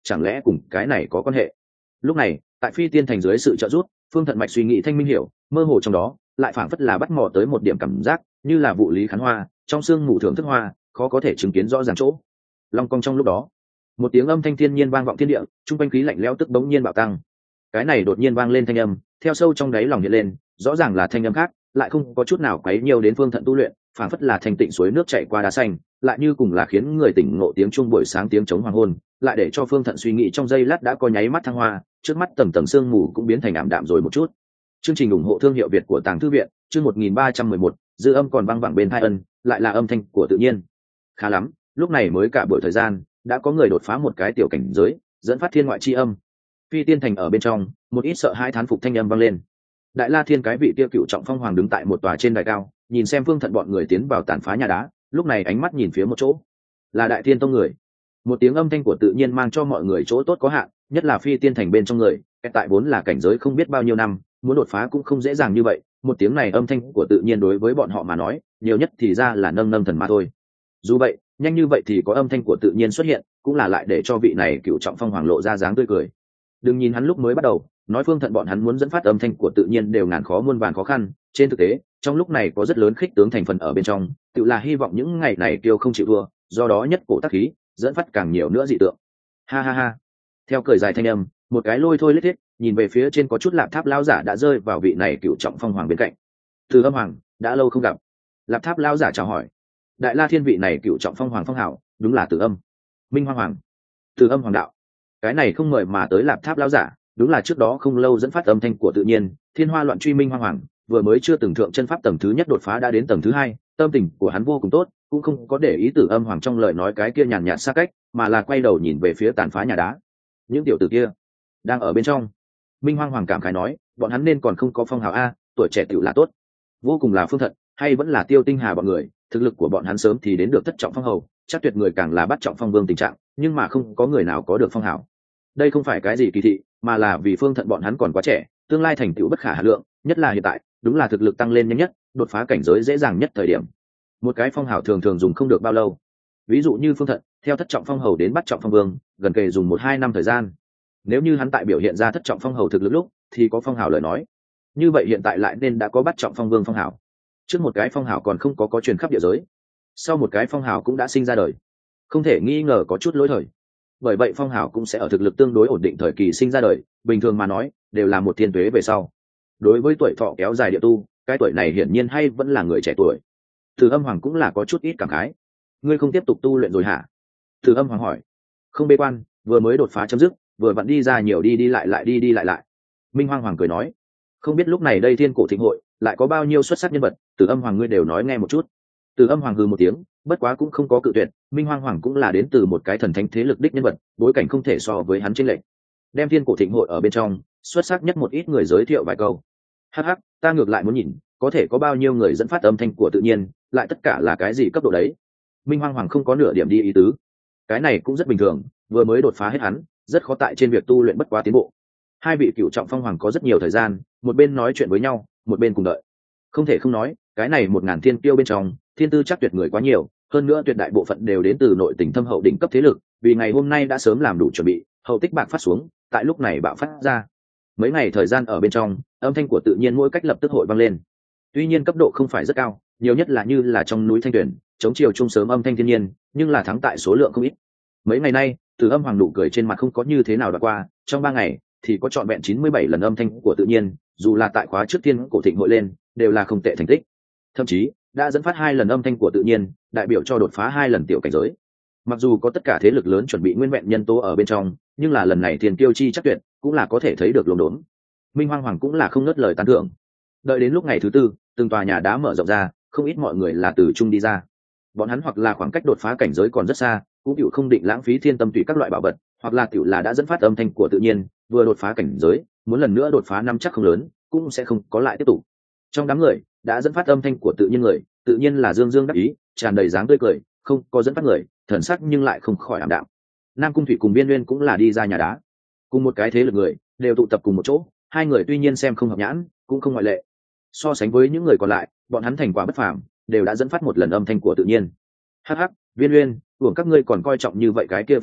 chẳng lẽ cùng cái này có quan hệ? Lúc này tại phi tiên thành dưới sự trợ giúp, Phương Thận Mạch suy nghĩ thanh minh hiểu, mơ hồ trong đó lại phảng phất là bắt mò tới một điểm cảm giác, như là vụ lý khán hoa trong xương mù thưởng thức hoa, khó có thể chứng kiến rõ ràng chỗ. Long cong trong lúc đó, một tiếng âm thanh thiên nhiên vang vọng thiên địa, trung quanh khí lạnh lẽo tức bỗng nhiên bạo tăng. Cái này đột nhiên vang lên thanh âm, theo sâu trong đáy lòng hiện lên, rõ ràng là thanh âm khác, lại không có chút nào quấy nhiều đến Phương Thận tu luyện, phảng phất là thanh tịnh suối nước chảy qua đá xanh, lại như cùng là khiến người tỉnh ngộ tiếng chuông buổi sáng, tiếng trống hoàng hôn, lại để cho Phương Thận suy nghĩ trong giây lát đã có nháy mắt thăng hoa, trước mắt tầng tầng sương mù cũng biến thành ảm đạm rồi một chút. Chương trình ủng hộ thương hiệu Việt của Tàng Thư viện, chương 1311, dư âm còn vang vẳng bên tai ân, lại là âm thanh của tự nhiên. Khá lắm, lúc này mới cả buổi thời gian, đã có người đột phá một cái tiểu cảnh giới, dẫn phát thiên ngoại chi âm. Phi tiên thành ở bên trong, một ít sợ hãi thán phục thanh âm vang lên. Đại La Thiên cái vị kia cựu trọng phong hoàng đứng tại một tòa trên đài cao, nhìn xem Phương Thận bọn người tiến vào tàn phá nhà đá, lúc này ánh mắt nhìn phía một chỗ, là Đại Thiên tông người. Một tiếng âm thanh của tự nhiên mang cho mọi người chỗ tốt có hạn, nhất là phi tiên thành bên trong người, tại vốn là cảnh giới không biết bao nhiêu năm, muốn đột phá cũng không dễ dàng như vậy. Một tiếng này âm thanh của tự nhiên đối với bọn họ mà nói, nhiều nhất thì ra là nâng nâng thần mà thôi. Dù vậy, nhanh như vậy thì có âm thanh của tự nhiên xuất hiện, cũng là lại để cho vị này cựu trọng phong hoàng lộ ra dáng tươi cười. Đừng nhìn hắn lúc mới bắt đầu nói Phương Thận bọn hắn muốn dẫn phát âm thanh của tự nhiên đều ngàn khó muôn vàn khó khăn, trên thực tế trong lúc này có rất lớn khích tướng thành phần ở bên trong, tự là hy vọng những ngày này tiêu không chịu thua, do đó nhất cổ tác khí dẫn phát càng nhiều nữa dị tượng. Ha ha ha. Theo cười dài thanh âm, một cái lôi thôi lết thiết nhìn về phía trên có chút lạp tháp lao giả đã rơi vào vị này cựu trọng phong hoàng bên cạnh. Từ Âm Hoàng, đã lâu không gặp. Lạp tháp lao giả chào hỏi. Đại La Thiên vị này cựu trọng phong hoàng phong hảo, đúng là Từ Âm Minh Hoa Hoàng. Từ Âm Hoàng đạo. Cái này không mời mà tới lạp tháp lao giả, đúng là trước đó không lâu dẫn phát âm thanh của tự nhiên, thiên hoa loạn truy Minh Hoa Hoàng, vừa mới chưa từng thượng chân pháp tầng thứ nhất đột phá đã đến tầng thứ hai, tâm tình của hắn vô cùng tốt, cũng không có để ý Từ Âm Hoàng trong lời nói cái kia nhàn nhạt xa cách, mà là quay đầu nhìn về phía tàn phá nhà đá. Những tiểu tử kia đang ở bên trong. Minh Hoa Hoàng cảm khái nói, bọn hắn nên còn không có phong hào a, tuổi trẻ tiểu là tốt. Vô cùng là Phương Thận, hay vẫn là Tiêu Tinh Hà bọn người, thực lực của bọn hắn sớm thì đến được thất trọng phong hầu, chắc tuyệt người càng là bắt trọng phong vương tình trạng, nhưng mà không có người nào có được phong hào. Đây không phải cái gì kỳ thị, mà là vì Phương Thận bọn hắn còn quá trẻ, tương lai thành tựu bất khả hà lượng, nhất là hiện tại, đúng là thực lực tăng lên nhanh nhất, đột phá cảnh giới dễ dàng nhất thời điểm. Một cái phong hào thường thường dùng không được bao lâu. Ví dụ như Phương Thận, theo thất trọng phong hầu đến bắt trọng phong vương, gần kề dùng 1-2 năm thời gian. Nếu như hắn tại biểu hiện ra thất trọng phong hầu thực lực lúc, thì có phong hào lời nói. Như vậy hiện tại lại nên đã có bắt trọng phong vương phong hào. Trước một cái phong hào còn không có truyền khắp địa giới, sau một cái phong hào cũng đã sinh ra đời, không thể nghi ngờ có chút lỗi thời. Bởi vậy phong hào cũng sẽ ở thực lực tương đối ổn định thời kỳ sinh ra đời, bình thường mà nói đều là một thiên tuế về sau. Đối với tuổi thọ kéo dài địa tu, cái tuổi này hiển nhiên hay vẫn là người trẻ tuổi. Từ Âm Hoàng cũng là có chút ít cảm khái. Ngươi không tiếp tục tu luyện rồi hả? Từ Âm Hoàng hỏi. Không bế quan, vừa mới đột phá chấm dứt, vừa vặn đi ra nhiều đi lại. Minh Hoang Hoàng cười nói. Không biết lúc này đây thiên cổ thịnh hội lại có bao nhiêu xuất sắc nhân vật, Từ Âm Hoàng ngươi đều nói nghe một chút. Từ Âm Hoàng hừ một tiếng, bất quá cũng không có cự tuyệt. Minh Hoang Hoàng cũng là đến từ một cái thần thánh thế lực đích nhân vật, bối cảnh không thể so với hắn chênh lệch. Đem thiên cổ thịnh hội ở bên trong xuất sắc nhất một ít người giới thiệu vài câu. Hắc hắc, ta ngược lại muốn nhìn, có thể có bao nhiêu người dẫn phát âm thanh của tự nhiên, lại tất cả là cái gì cấp độ đấy. Minh Hoang Hoàng không có nửa điểm đi ý tứ. Cái này cũng rất bình thường, vừa mới đột phá hết hắn, rất khó tại trên việc tu luyện bất quá tiến bộ. Hai vị cựu trọng phong hoàng có rất nhiều thời gian, một bên nói chuyện với nhau, một bên cùng đợi. Không thể không nói, cái này 1000 thiên kiêu bên trong, thiên tư chắc tuyệt người quá nhiều, hơn nữa tuyệt đại bộ phận đều đến từ nội tình thâm hậu đỉnh cấp thế lực, vì ngày hôm nay đã sớm làm đủ chuẩn bị, hậu tích bạc phát xuống, tại lúc này bạo phát ra. Mấy ngày thời gian ở bên trong, âm thanh của tự nhiên mỗi cách lập tức hội vang lên. Tuy nhiên cấp độ không phải rất cao, nhiều nhất là như là trong núi thanh tuyển, chống chiều trung sớm âm thanh thiên nhiên, nhưng là thắng tại số lượng không ít. Mấy ngày nay, Từ Âm Hoàng nụ cười trên mặt không có như thế nào đã qua, trong 3 ngày thì có trọn vẹn 97 lần âm thanh của tự nhiên, dù là tại khóa trước tiên cổ thịnh hội lên, đều là không tệ thành tích. Thậm chí đã dẫn phát 2 lần âm thanh của tự nhiên, đại biểu cho đột phá 2 lần tiểu cảnh giới. Mặc dù có tất cả thế lực lớn chuẩn bị nguyên vẹn nhân tố ở bên trong, nhưng là lần này tiền kiêu chi chắc tuyệt, cũng là có thể thấy được luống đốn. Minh Hoang Hoàng cũng là không ngớt lời tán thưởng. Đợi đến lúc ngày thứ tư, từng tòa nhà đá mở rộng ra, không ít mọi người là từ trung đi ra. Bọn hắn hoặc là khoảng cách đột phá cảnh giới còn rất xa, cũng chịu không định lãng phí thiên tâm tùy các loại bảo vật, hoặc là tiểu là đã dẫn phát âm thanh của tự nhiên, vừa đột phá cảnh giới, muốn lần nữa đột phá năm chắc không lớn, cũng sẽ không có lại tiếp tục. Trong đám người, đã dẫn phát âm thanh của tự nhiên người, tự nhiên là Dương Dương đắc ý, tràn đầy dáng tươi cười, không có dẫn phát người, thần sắc nhưng lại không khỏi ảm đạm. Nam Cung Thủy cùng Biên Nguyên cũng là đi ra nhà đá, cùng một cái thế lực người, đều tụ tập cùng một chỗ, hai người tuy nhiên xem không hợp nhãn, cũng không ngoại lệ. So sánh với những người còn lại, bọn hắn thành quả bất phàm, đều đã dẫn phát một lần âm thanh của tự nhiên. Hắc hắc, Viên Uyên, uổng các ngươi còn coi trọng như vậy cái kia Phương Thận,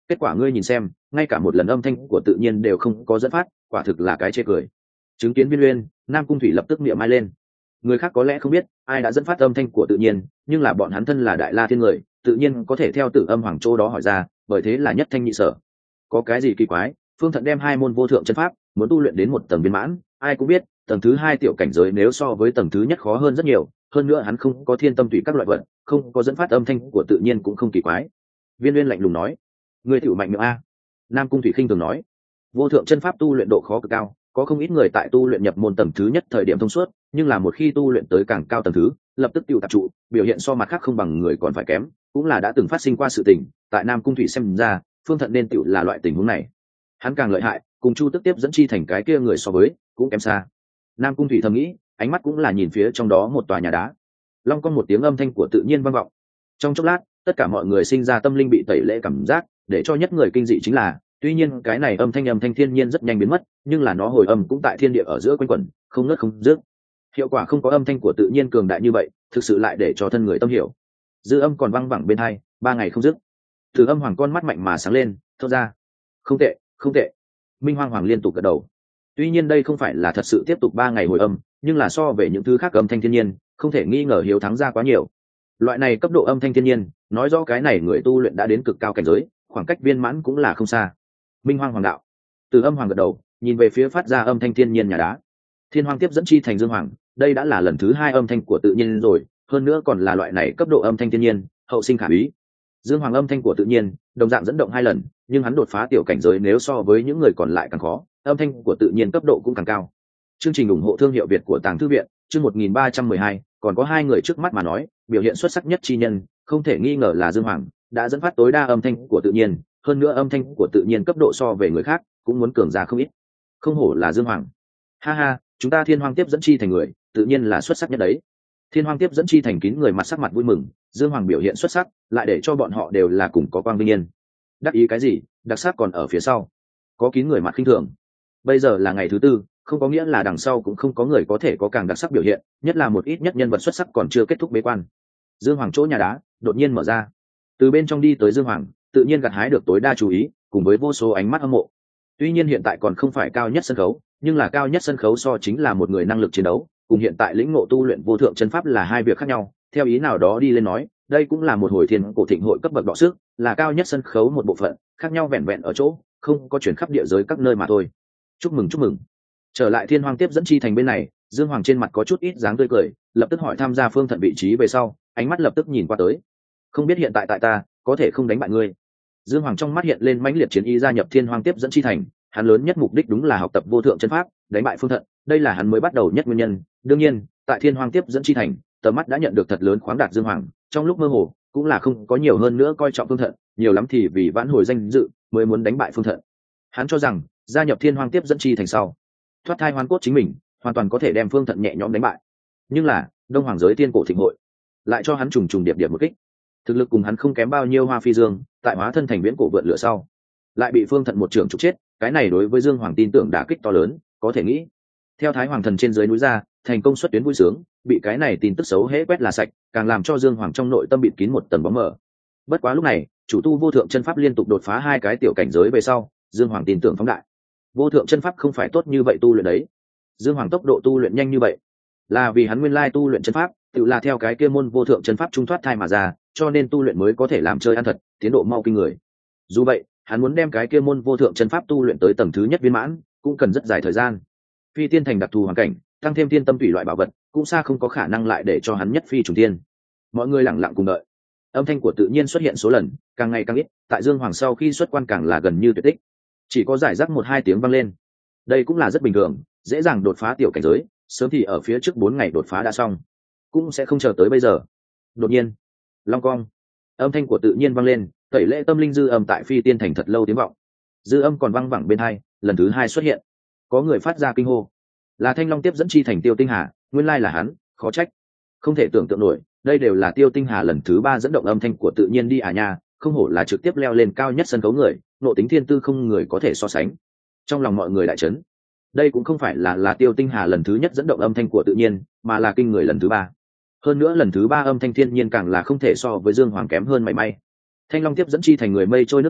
kết quả ngươi nhìn xem, ngay cả một lần âm thanh của tự nhiên đều không có dẫn phát, quả thực là cái chê cười. Chứng kiến Viên Uyên, Nam Cung Thủy lập tức miệng mai lên. Người khác có lẽ không biết ai đã dẫn phát âm thanh của tự nhiên, nhưng là bọn hắn thân là Đại La Thiên người, tự nhiên có thể theo Tử Âm Hoàng Châu đó hỏi ra, bởi thế là nhất thanh nhị sở. Có cái gì kỳ quái? Phương Thận đem hai môn vô thượng chân pháp, muốn tu luyện đến một tầng viên mãn, ai cũng biết, tầng thứ hai tiểu cảnh giới nếu so với tầng thứ nhất khó hơn rất nhiều, hơn nữa hắn không có thiên tâm tùy các loại vật, không có dẫn phát âm thanh của tự nhiên cũng không kỳ quái. Viên Uyên lạnh lùng nói, người tiểu mạnh miệng a. Nam Cung Thủy khinh thường nói, vô thượng chân pháp tu luyện độ khó cực cao, có không ít người tại tu luyện nhập môn tầng thứ nhất thời điểm thông suốt, nhưng là một khi tu luyện tới càng cao tầng thứ, lập tức tiêu tập trụ, biểu hiện so mặt khác không bằng người còn phải kém, cũng là đã từng phát sinh qua sự tình. Tại Nam Cung Thủy xem ra, Phương Thận nên tiểu là loại tình huống này. Hắn càng lợi hại, cùng Chu Tức tiếp dẫn chi thành cái kia người so với, cũng kém xa. Nam Cung Thủy thầm nghĩ, ánh mắt cũng là nhìn phía trong đó một tòa nhà đá. Long con một tiếng âm thanh của tự nhiên vang vọng. Trong chốc lát, tất cả mọi người sinh ra tâm linh bị tẩy lễ cảm giác, để cho nhất người kinh dị chính là, tuy nhiên cái này âm thanh thiên nhiên rất nhanh biến mất, nhưng là nó hồi âm cũng tại thiên địa ở giữa quanh quẩn, không ngớt không dứt. Hiệu quả không có âm thanh của tự nhiên cường đại như vậy, thực sự lại để cho thân người tâm hiểu. Dư âm còn vang vẳng bên hai, 3 ngày không dứt. Từ Âm Hoàng con mắt mạnh mà sáng lên, thốt ra, không tệ, không tệ. Minh Hoang Hoàng liên tục gật đầu. Tuy nhiên đây không phải là thật sự tiếp tục 3 ngày hồi âm, nhưng là so về những thứ khác âm thanh thiên nhiên, không thể nghi ngờ hiếu thắng ra quá nhiều. Loại này cấp độ âm thanh thiên nhiên, nói rõ cái này người tu luyện đã đến cực cao cảnh giới, khoảng cách viên mãn cũng là không xa. Minh Hoang Hoàng đạo. Từ Âm Hoàng gật đầu, nhìn về phía phát ra âm thanh thiên nhiên nhà đá. Thiên Hoàng tiếp dẫn chi thành Dương Hoàng, đây đã là lần thứ 2 âm thanh của tự nhiên rồi, hơn nữa còn là loại này cấp độ âm thanh thiên nhiên, hậu sinh khả úy. Dương Hoàng âm thanh của tự nhiên, đồng dạng dẫn động 2 lần, nhưng hắn đột phá tiểu cảnh giới nếu so với những người còn lại càng khó, âm thanh của tự nhiên cấp độ cũng càng cao. Chương trình ủng hộ thương hiệu Việt của Tàng Thư viện, chương 1312, còn có 2 người trước mắt mà nói, biểu hiện xuất sắc nhất chi nhân, không thể nghi ngờ là Dương Hoàng, đã dẫn phát tối đa âm thanh của tự nhiên, hơn nữa âm thanh của tự nhiên cấp độ so về người khác, cũng muốn cường ra không ít. Không hổ là Dương Hoàng. Ha ha, chúng ta Thiên Hoang tiếp dẫn chi thành người, tự nhiên là xuất sắc nhất đấy. Thiên Hoang tiếp dẫn chi thành kín người mặt sắc mặt vui mừng, Dương Hoàng biểu hiện xuất sắc, lại để cho bọn họ đều là cùng có quang vinh yên. Đắc ý cái gì, đặc sắc còn ở phía sau. Có kín người mặt khinh thường. Bây giờ là ngày thứ 4, không có nghĩa là đằng sau cũng không có người có thể có càng đặc sắc biểu hiện, nhất là một ít nhất nhân vật xuất sắc còn chưa kết thúc bế quan. Dương Hoàng chỗ nhà đá đột nhiên mở ra, từ bên trong đi tới Dương Hoàng, tự nhiên gặt hái được tối đa chú ý, cùng với vô số ánh mắt hâm mộ. Tuy nhiên hiện tại còn không phải cao nhất sân khấu, nhưng là cao nhất sân khấu so chính là một người năng lực chiến đấu, cùng hiện tại lĩnh ngộ tu luyện vô thượng chân pháp là hai việc khác nhau. Theo ý nào đó đi lên nói, đây cũng là một hồi thiên cổ thịnh hội cấp bậc đọ sức, là cao nhất sân khấu một bộ phận, khác nhau vẹn vẹn ở chỗ, không có chuyển khắp địa giới các nơi mà thôi. Chúc mừng chúc mừng. Trở lại Thiên Hoang tiếp dẫn chi thành bên này, Dương Hoàng trên mặt có chút ít dáng tươi cười, lập tức hỏi tham gia Phương Thận vị trí về sau, ánh mắt lập tức nhìn qua tới. Không biết hiện tại tại ta có thể không đánh bại ngươi. Dương Hoàng trong mắt hiện lên mãnh liệt chiến ý gia nhập Thiên Hoang tiếp dẫn chi thành, hắn lớn nhất mục đích đúng là học tập vô thượng chân pháp, đánh bại Phương Thận, đây là hắn mới bắt đầu nhất nguyên nhân. Đương nhiên, tại Thiên Hoang tiếp dẫn chi thành, tầm mắt đã nhận được thật lớn khoáng đạt Dương Hoàng, trong lúc mơ hồ, cũng là không có nhiều hơn nữa coi trọng Phương Thận, nhiều lắm thì vì vãn hồi danh dự, mới muốn đánh bại Phương Thận. Hắn cho rằng, gia nhập Thiên Hoang tiếp dẫn chi thành sau, thoát thai hoán cốt chính mình, hoàn toàn có thể đem Phương Thận nhẹ nhõm đánh bại. Nhưng là, Đông Hoàng giới tiên cổ thịnh hội, lại cho hắn trùng trùng điệp điệp một kích. Thực lực cùng hắn không kém bao nhiêu Hoa Phi Dương, tại hóa thân thành viễn cổ vượt lửa sau, lại bị Phương Thận một trưởng trục chết, cái này đối với Dương Hoàng tin tưởng đả kích to lớn, có thể nghĩ. Theo Thái Hoàng thần trên dưới núi ra, thành công xuất tuyến vui sướng, bị cái này tin tức xấu hễ quét là sạch, càng làm cho Dương Hoàng trong nội tâm bịt kín một tầng bóng mờ. Bất quá lúc này, chủ tu vô thượng chân pháp liên tục đột phá 2 cái tiểu cảnh giới về sau, Dương Hoàng tin tưởng phóng đại. Vô thượng chân pháp không phải tốt như vậy tu luyện đấy. Dương Hoàng tốc độ tu luyện nhanh như vậy, là vì hắn nguyên lai tu luyện chân pháp, tự là theo cái kia môn vô thượng chân pháp trung thoát thai mà ra, cho nên tu luyện mới có thể làm chơi ăn thật, tiến độ mau kinh người. Dù vậy, hắn muốn đem cái kia môn vô thượng chân pháp tu luyện tới tầng thứ nhất viên mãn, cũng cần rất dài thời gian. Phi tiên thành đặc thù hoàn cảnh, tăng thêm tiên tâm thủy loại bảo vật, cũng xa không có khả năng lại để cho hắn nhất phi trùng tiên. Mọi người lặng lặng cùng đợi. Âm thanh của tự nhiên xuất hiện số lần, càng ngày càng ít, tại Dương Hoàng sau khi xuất quan càng là gần như tuyệt tích. Chỉ có giải rác 1-2 tiếng vang lên. Đây cũng là rất bình thường, dễ dàng đột phá tiểu cảnh giới, sớm thì ở phía trước 4 ngày đột phá đã xong, cũng sẽ không chờ tới bây giờ. Đột nhiên, long cong, âm thanh của tự nhiên vang lên, tẩy lễ tâm linh dư âm tại phi tiên thành thật lâu tiếng vọng. Dư âm còn vang vẳng bên hai, lần thứ 2 xuất hiện. Có người phát ra kinh hô, là Thanh Long tiếp dẫn chi thành Tiêu Tinh Hà, nguyên lai là hắn, khó trách. Không thể tưởng tượng nổi, đây đều là Tiêu Tinh Hà lần thứ 3 dẫn động âm thanh của tự nhiên đi à nha, không hổ là trực tiếp leo lên cao nhất sân khấu người, nội tính thiên tư không người có thể so sánh. Trong lòng mọi người đại chấn. Đây cũng không phải là Tiêu Tinh Hà lần thứ nhất dẫn động âm thanh của tự nhiên, mà là kinh người lần thứ 3. Hơn nữa lần thứ 3 âm thanh thiên nhiên càng là không thể so với Dương Hoàng kém hơn mảy may. Thanh Long tiếp dẫn chi thành người mây trôi nước chảy,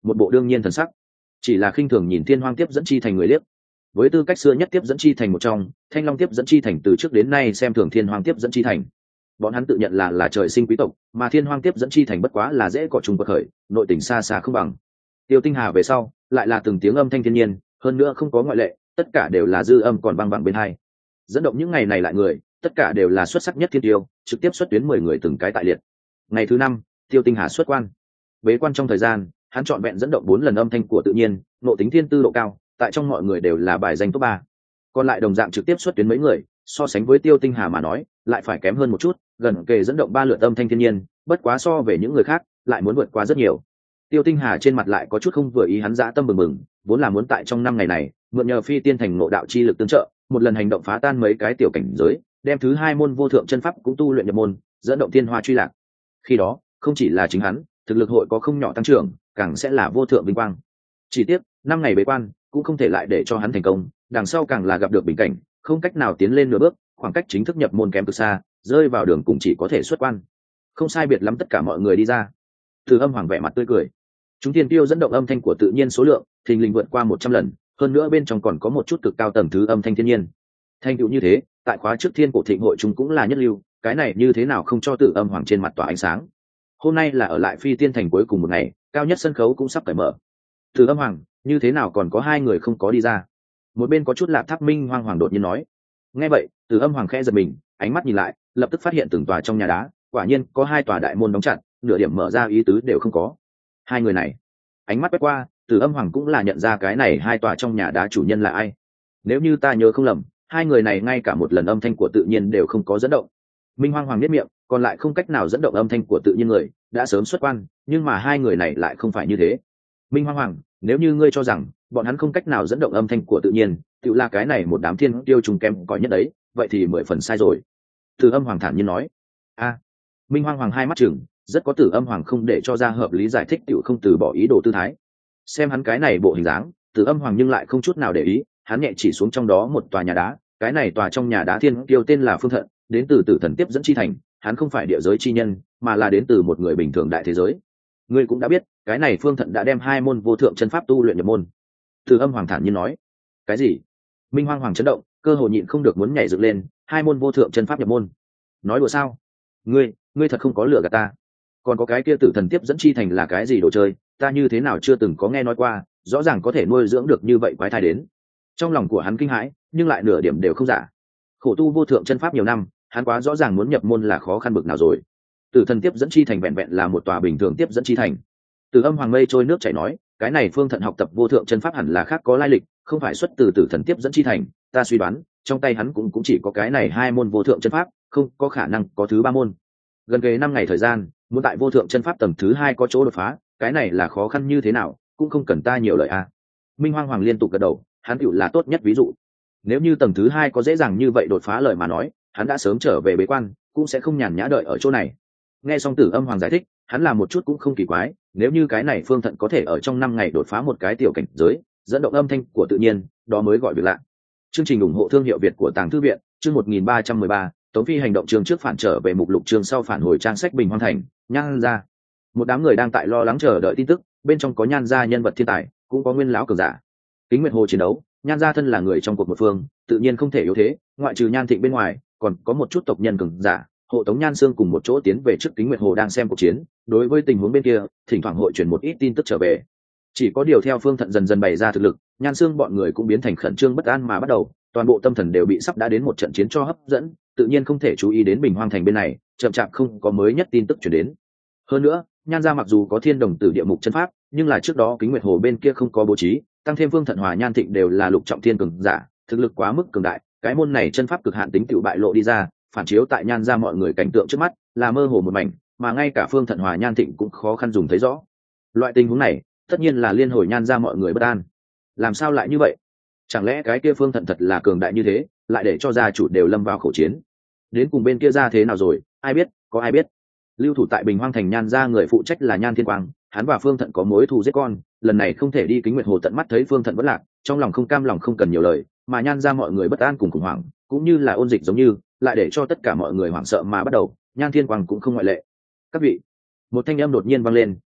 một bộ đương nhiên thần sắc, chỉ là khinh thường nhìn thiên hoang tiếp dẫn chi thành người liếc. Với tư cách xưa nhất tiếp dẫn chi thành một trong, thanh long tiếp dẫn chi thành từ trước đến nay xem thường thiên hoang tiếp dẫn chi thành. Bọn hắn tự nhận là trời sinh quý tộc, mà thiên hoang tiếp dẫn chi thành bất quá là dễ cọ trùng bậc khởi, nội tình xa xa không bằng. Tiêu Tinh Hà về sau lại là từng tiếng âm thanh thiên nhiên, hơn nữa không có ngoại lệ, tất cả đều là dư âm còn vang vẳng bên hai. Dẫn động những ngày này lại người, tất cả đều là xuất sắc nhất thiên tiêu, trực tiếp xuất tuyến 10 người từng cái tại liệt. Ngày thứ 5, Tiêu Tinh Hà xuất quan. Bế quan trong thời gian, hắn chọn vẹn dẫn động 4 lần âm thanh của tự nhiên, nội tính thiên tư độ cao, tại trong mọi người đều là bài danh top 3. Còn lại đồng dạng trực tiếp xuất tuyến mấy người, so sánh với Tiêu Tinh Hà mà nói, lại phải kém hơn một chút, gần kề dẫn động 3 lượt âm thanh thiên nhiên, bất quá so về những người khác, lại muốn vượt qua rất nhiều. Tiêu Tinh Hà trên mặt lại có chút không vừa ý, hắn dã tâm bừng bừng, vốn là muốn tại trong 5 ngày này, mượn nhờ phi tiên thành ngộ đạo chi lực tương trợ, một lần hành động phá tan mấy cái tiểu cảnh giới, đem thứ 2 môn vô thượng chân pháp cũng tu luyện nhập môn, dẫn động thiên hoa truy lạc. Khi đó, không chỉ là chính hắn, thực lực hội có không nhỏ tăng trưởng, càng sẽ là vô thượng vinh quang. Chỉ tiếc, 5 ngày bế quan, cũng không thể lại để cho hắn thành công, đằng sau càng là gặp được bình cảnh, không cách nào tiến lên nửa bước, khoảng cách chính thức nhập môn kém cực xa, rơi vào đường cùng chỉ có thể xuất quan. Không sai biệt lắm tất cả mọi người đi ra. Từ Âm Hoàng vẻ mặt tươi cười. Chúng thiên tiêu dẫn động âm thanh của tự nhiên số lượng, thình lình vượt qua 100 lần, hơn nữa bên trong còn có một chút cực cao tầng thứ âm thanh thiên nhiên. Thanh tựu như thế, tại khóa trước Thiên Cổ Thịnh hội chúng cũng là nhất lưu, cái này như thế nào không cho Từ Âm Hoàng trên mặt tỏa ánh sáng. Hôm nay là ở lại Phi Tiên thành cuối cùng một ngày, cao nhất sân khấu cũng sắp cởi mở. Từ Âm Hoàng, như thế nào còn có 2 người không có đi ra? Một bên có chút Lạp Tháp Minh Hoang Hoàng đột nhiên nói. Nghe vậy, Từ Âm Hoàng khẽ giật mình, ánh mắt nhìn lại, lập tức phát hiện từng tòa trong nhà đá, quả nhiên có 2 tòa đại môn đóng chặt, nửa điểm mở ra ý tứ đều không có. 2 người này, ánh mắt quét qua, Từ Âm Hoàng cũng là nhận ra cái này 2 tòa trong nhà đá chủ nhân là ai. Nếu như ta nhớ không lầm, 2 người này ngay cả một lần âm thanh của tự nhiên đều không có dẫn động. Minh Hoang Hoàng biết miệng, còn lại không cách nào dẫn động âm thanh của tự nhiên người, đã sớm xuất quan, nhưng mà 2 người này lại không phải như thế. Minh Hoang Hoàng, nếu như ngươi cho rằng bọn hắn không cách nào dẫn động âm thanh của tự nhiên, tự là cái này một đám thiên tiêu trùng kém cỏi nhất đấy, vậy thì 10 phần sai rồi. Từ Âm Hoàng thản nhiên nói. Minh Hoang Hoàng hai mắt chừng, rất có Tử Âm Hoàng không để cho ra hợp lý giải thích, tiểu không từ bỏ ý đồ tư thái. Xem hắn cái này bộ hình dáng, Tử Âm Hoàng nhưng lại không chút nào để ý, hắn nhẹ chỉ xuống trong đó một tòa nhà đá, cái này tòa trong nhà đá thiên tiêu tên là Phương Thận, đến từ Tử Thần tiếp dẫn chi thành, hắn không phải địa giới chi nhân, mà là đến từ một người bình thường đại thế giới. Ngươi cũng đã biết, cái này Phương Thận đã đem 2 môn vô thượng chân pháp tu luyện nhập môn. Tử Âm Hoàng thản nhiên nói. Cái gì? Minh Hoang Hoàng chấn động, cơ hồ nhịn không được muốn nhảy dựng lên, 2 môn vô thượng chân pháp nhập môn. Nói đùa sao? Ngươi thật không có lừa gạt ta. Còn có cái kia Tử Thần tiếp dẫn chi thành là cái gì đồ chơi, ta như thế nào chưa từng có nghe nói qua, rõ ràng có thể nuôi dưỡng được như vậy quái thai đến. Trong lòng của hắn kinh hãi, nhưng lại nửa điểm đều không giả. Khổ tu vô thượng chân pháp nhiều năm, hắn quá rõ ràng muốn nhập môn là khó khăn bực nào rồi. Tử Thần tiếp dẫn chi thành vẹn vẹn là một tòa bình thường tiếp dẫn chi thành. Từ Âm Hoàng mây trôi nước chảy nói, cái này Phương Thận học tập vô thượng chân pháp hẳn là khác có lai lịch, không phải xuất từ Tử Thần tiếp dẫn chi thành, ta suy đoán, trong tay hắn cũng chỉ có cái này 2 môn vô thượng chân pháp, không có khả năng có thứ 3 môn. Gần kề 5 ngày thời gian, muốn tại vô thượng chân pháp tầng thứ 2 có chỗ đột phá, cái này là khó khăn như thế nào, cũng không cần ta nhiều lời a. Minh Hoang Hoàng liên tục gật đầu, hắn tựu là tốt nhất ví dụ. Nếu như tầng thứ 2 có dễ dàng như vậy đột phá lời mà nói, hắn đã sớm trở về bế quan, cũng sẽ không nhàn nhã đợi ở chỗ này. Nghe xong Tử Âm Hoàng giải thích, hắn làm một chút cũng không kỳ quái, nếu như cái này Phương Thận có thể ở trong 5 ngày đột phá một cái tiểu cảnh giới, dẫn động âm thanh của tự nhiên, đó mới gọi việc lạ. Chương trình ủng hộ thương hiệu Việt của Tàng Thư viện, chương 1313, Tống Phi hành động chương trước phản trở về mục lục chương sau phản hồi trang sách Bình Hoang thành, Nhan gia. Một đám người đang tại lo lắng chờ đợi tin tức, bên trong có Nhan gia nhân vật thiên tài, cũng có nguyên lão cường giả. Kính Nguyệt Hồ chiến đấu, Nhan gia thân là người trong cuộc một phương, tự nhiên không thể yếu thế, ngoại trừ Nhan Thịnh bên ngoài, còn có một chút tộc nhân cường giả, hộ tống Nhan Sương cùng một chỗ tiến về trước Kính Nguyệt Hồ đang xem cuộc chiến, đối với tình huống bên kia, thỉnh thoảng hội truyền một ít tin tức trở về. Chỉ có điều theo Phương Thận dần dần bày ra thực lực, Nhan Sương bọn người cũng biến thành khẩn trương bất an mà bắt đầu, toàn bộ tâm thần đều bị sắp đã đến một trận chiến cho hấp dẫn, tự nhiên không thể chú ý đến Bình Hoang thành bên này, chậm chạp không có mới nhất tin tức truyền đến. Hơn nữa, Nhan gia mặc dù có Thiên Đồng Tử địa mục chân pháp, nhưng là trước đó Kính Nguyệt Hồ bên kia không có bố trí, tăng thêm Phương Thận Hòa Nhan Thịnh đều là lục trọng thiên cường giả, thực lực quá mức cường đại, cái môn này chân pháp cực hạn tính tựu bại lộ đi ra, phản chiếu tại Nhan gia mọi người cảnh tượng trước mắt, là mơ hồ một mảnh, mà ngay cả Phương Thận Hòa Nhan Thịnh cũng khó khăn dùng thấy rõ. Loại tình huống này, tất nhiên là liên hồi Nhan gia mọi người bất an. Làm sao lại như vậy? Chẳng lẽ cái kia Phương Thận thật là cường đại như thế, lại để cho gia chủ đều lâm vào khẩu chiến? Đến cùng bên kia ra thế nào rồi, ai biết, có ai biết? Lưu thủ tại Bình Hoang thành Nhan gia người phụ trách là Nhan Thiên Quang, hắn và Phương Thận có mối thù giết con, lần này không thể đi Kính Nguyệt Hồ tận mắt thấy Phương Thận vẫn lạc, trong lòng không cam lòng không cần nhiều lời, mà Nhan gia mọi người bất an cùng khủng hoảng, cũng như là ôn dịch giống như, lại để cho tất cả mọi người hoảng sợ mà bắt đầu, Nhan Thiên Quang cũng không ngoại lệ. Các vị, một thanh âm đột nhiên vang lên,